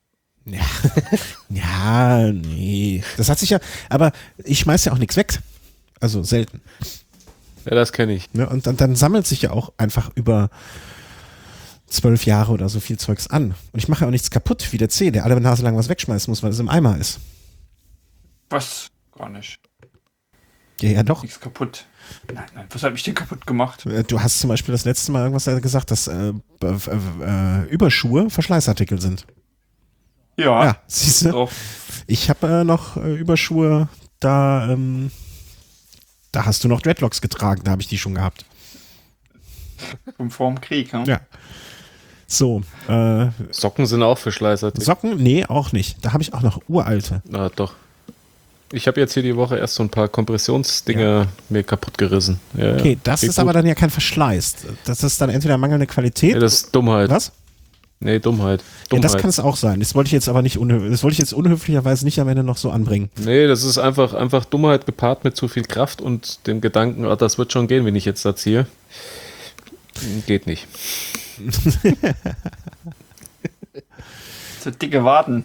Ja, ja, nee. Das hat sich ja, aber ich schmeiß ja auch nichts weg. Also selten. Ja, das kenne ich. Ne? Und dann, dann sammelt sich ja auch einfach über zwölf Jahre oder so viel Zeugs an. Und ich mache ja auch nichts kaputt, wie der C, der alle Nase lang was wegschmeißen muss, weil es im Eimer ist. Was? Gar nicht. Ja, ja doch. Nichts kaputt. Nein, nein, was habe ich denn kaputt gemacht? Du hast zum Beispiel das letzte Mal irgendwas gesagt, dass äh, äh, äh, Überschuhe Verschleißartikel sind. Ja. Ja, siehst du? Doch. Ich habe äh, noch äh, Überschuhe, da, ähm, da hast du noch Dreadlocks getragen, da habe ich die schon gehabt. Vom vorm Krieg, hm? Ja. So. Äh, Socken sind auch Verschleißartikel. Socken? Nee, auch nicht. Da habe ich auch noch uralte. Na doch. Ich habe jetzt hier die Woche erst so ein paar Kompressionsdinger ja. mir kaputt gerissen. Ja, okay, das Geht ist gut. aber dann ja kein Verschleiß. Das ist dann entweder mangelnde Qualität. Ja, das ist Dummheit. Was? Nee, Dummheit. Dummheit. Ja, das kann es auch sein. Das wollte ich jetzt aber nicht unhö- das wollte ich jetzt unhöflicherweise nicht am Ende noch so anbringen. Nee, das ist einfach, einfach Dummheit gepaart mit zu viel Kraft und dem Gedanken, oh, das wird schon gehen, wenn ich jetzt da ziehe. Geht nicht. So dicke Waden.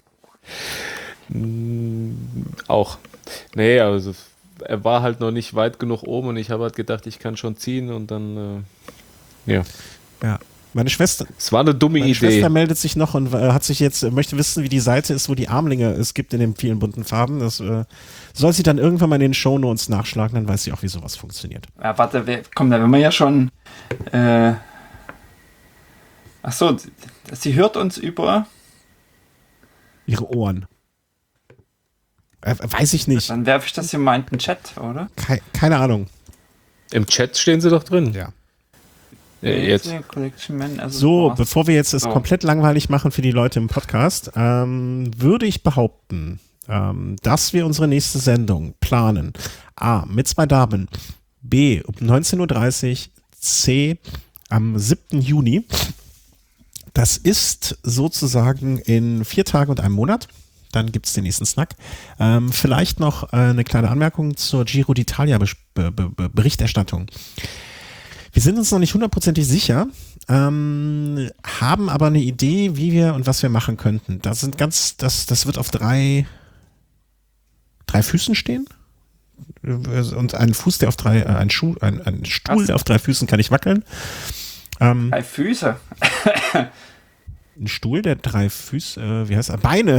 Auch. Nee, also er war halt noch nicht weit genug oben und ich habe halt gedacht, ich kann schon ziehen und dann, äh, ja. Ja. Meine Schwester, es war eine dumme meine Idee. Schwester meldet sich noch und äh, hat sich jetzt, äh, möchte wissen, wie die Seite ist, wo die Armlinge es gibt in den vielen bunten Farben. Das äh, soll sie dann irgendwann mal in den Shownotes nachschlagen, dann weiß sie auch, wie sowas funktioniert. Ja, warte, wir, komm, da wenn wir ja schon. Äh, ach so, sie hört uns über. Ihre Ohren. Äh, weiß ich nicht. Dann werfe ich das hier mal in den Chat, oder? Ke- keine Ahnung. Im Chat stehen sie doch drin. Ja. Ja, jetzt. Collection Man, also So, was? bevor wir jetzt es So. komplett langweilig machen für die Leute im Podcast, ähm, würde ich behaupten, ähm, dass wir unsere nächste Sendung planen. A, mit zwei Damen. B, um neunzehn Uhr dreißig. C, am siebten Juni. Das ist sozusagen in vier Tagen und einem Monat. Dann gibt es den nächsten Snack. Ähm, vielleicht noch äh, eine kleine Anmerkung zur Giro d'Italia Be- Be- Be- Berichterstattung. Wir sind uns noch nicht hundertprozentig sicher, ähm, haben aber eine Idee, wie wir und was wir machen könnten. Das sind ganz, das, das wird auf drei, drei Füßen stehen. Und ein Fuß, der auf drei, äh, ein Schuh, ein, ein Stuhl, Was? der auf drei Füßen kann nicht wackeln. Ähm, Drei Füße. ein Stuhl, der drei Füße, äh, wie heißt er? Beine.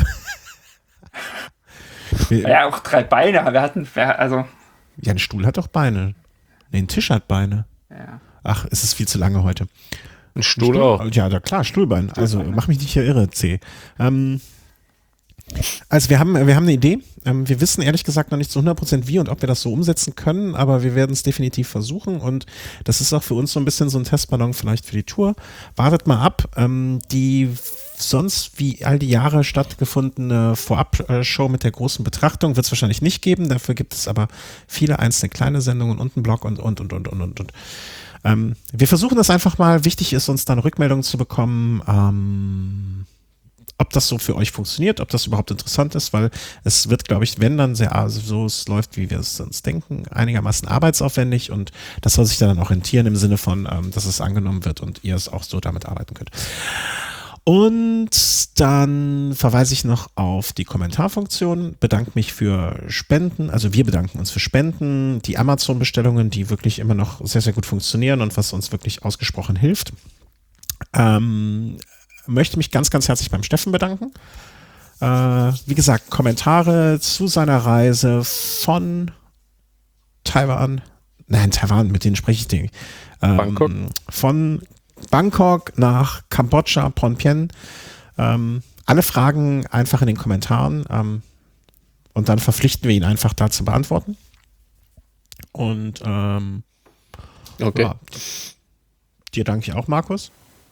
Wir- Ja, auch drei Beine. Wir hatten, wir, also, Ja, ein Stuhl hat doch Beine. Nee, ein Tisch hat Beine. ja. Ach, es ist viel zu lange heute. Ein Stuhl auch. Ja, da, klar, Stuhlbein. Also mach mich nicht hier irre, C. Ähm, also wir haben, wir haben eine Idee. Ähm, wir wissen ehrlich gesagt noch nicht zu hundert Prozent wie und ob wir das so umsetzen können, aber wir werden es definitiv versuchen und das ist auch für uns so ein bisschen so ein Testballon vielleicht für die Tour. Wartet mal ab. Ähm, die sonst wie all die Jahre stattgefundene Vorab-Show mit der großen Betrachtung wird es wahrscheinlich nicht geben. Dafür gibt es aber viele einzelne kleine Sendungen und einen Blog und, und, und, und, und, und. und. Ähm, wir versuchen das einfach mal. Wichtig ist uns dann Rückmeldungen zu bekommen, ähm, ob das so für euch funktioniert, ob das überhaupt interessant ist, weil es wird, glaube ich, wenn dann sehr, also so es läuft, wie wir es uns denken, einigermaßen arbeitsaufwendig und das soll sich dann auch rentieren im Sinne von, ähm, dass es angenommen wird und ihr es auch so damit arbeiten könnt. Und dann verweise ich noch auf die Kommentarfunktion, bedanke mich für Spenden, also wir bedanken uns für Spenden, die Amazon-Bestellungen, die wirklich immer noch sehr, sehr gut funktionieren und was uns wirklich ausgesprochen hilft. Ähm, möchte mich ganz, ganz herzlich beim Steffen bedanken. Äh, wie gesagt, Kommentare zu seiner Reise von Taiwan, nein, Taiwan, mit denen spreche ich den, ähm, Bangkok. von Bangkok nach Kambodscha, Phnom Penh. Ähm, alle Fragen einfach in den Kommentaren ähm, und dann verpflichten wir ihn einfach da zu beantworten. Und ähm, Okay. ja, dir danke ich auch, Markus.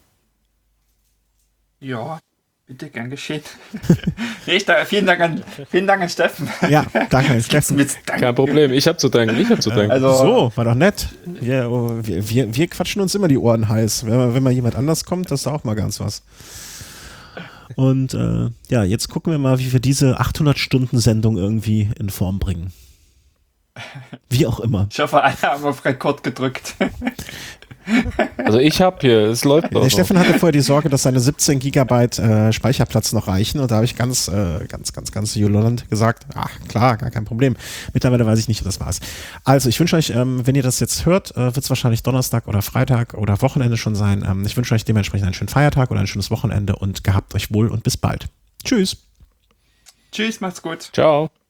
Ja, bitte, gern geschehen. Nee, ich da, vielen Dank an, vielen Dank an Steffen. Ja, danke an Steffen. Mit Dank. Kein Problem, ich habe zu danken, ich habe zu danken. Also, So, war doch nett. Ja, oh, wir, wir, wir quatschen uns immer die Ohren heiß. Wenn, wenn mal jemand anders kommt, das ist auch mal ganz was. Und äh, ja, jetzt gucken wir mal, wie wir diese achthundert-Stunden-Sendung irgendwie in Form bringen. Wie auch immer. Ich hoffe, alle haben auf Rekord gedrückt. Also ich habe hier, es läuft doch. Der Steffen hatte vorher die Sorge, dass seine siebzehn Gigabyte äh, Speicherplatz noch reichen und da habe ich ganz, äh, ganz, ganz, ganz jolant gesagt, ach klar, gar kein Problem. Mittlerweile weiß ich nicht, das war's. Also ich wünsche euch, ähm, wenn ihr das jetzt hört, äh, wird es wahrscheinlich Donnerstag oder Freitag oder Wochenende schon sein. Ähm, ich wünsche euch dementsprechend einen schönen Feiertag oder ein schönes Wochenende und gehabt euch wohl und bis bald. Tschüss. Tschüss, macht's gut. Ciao.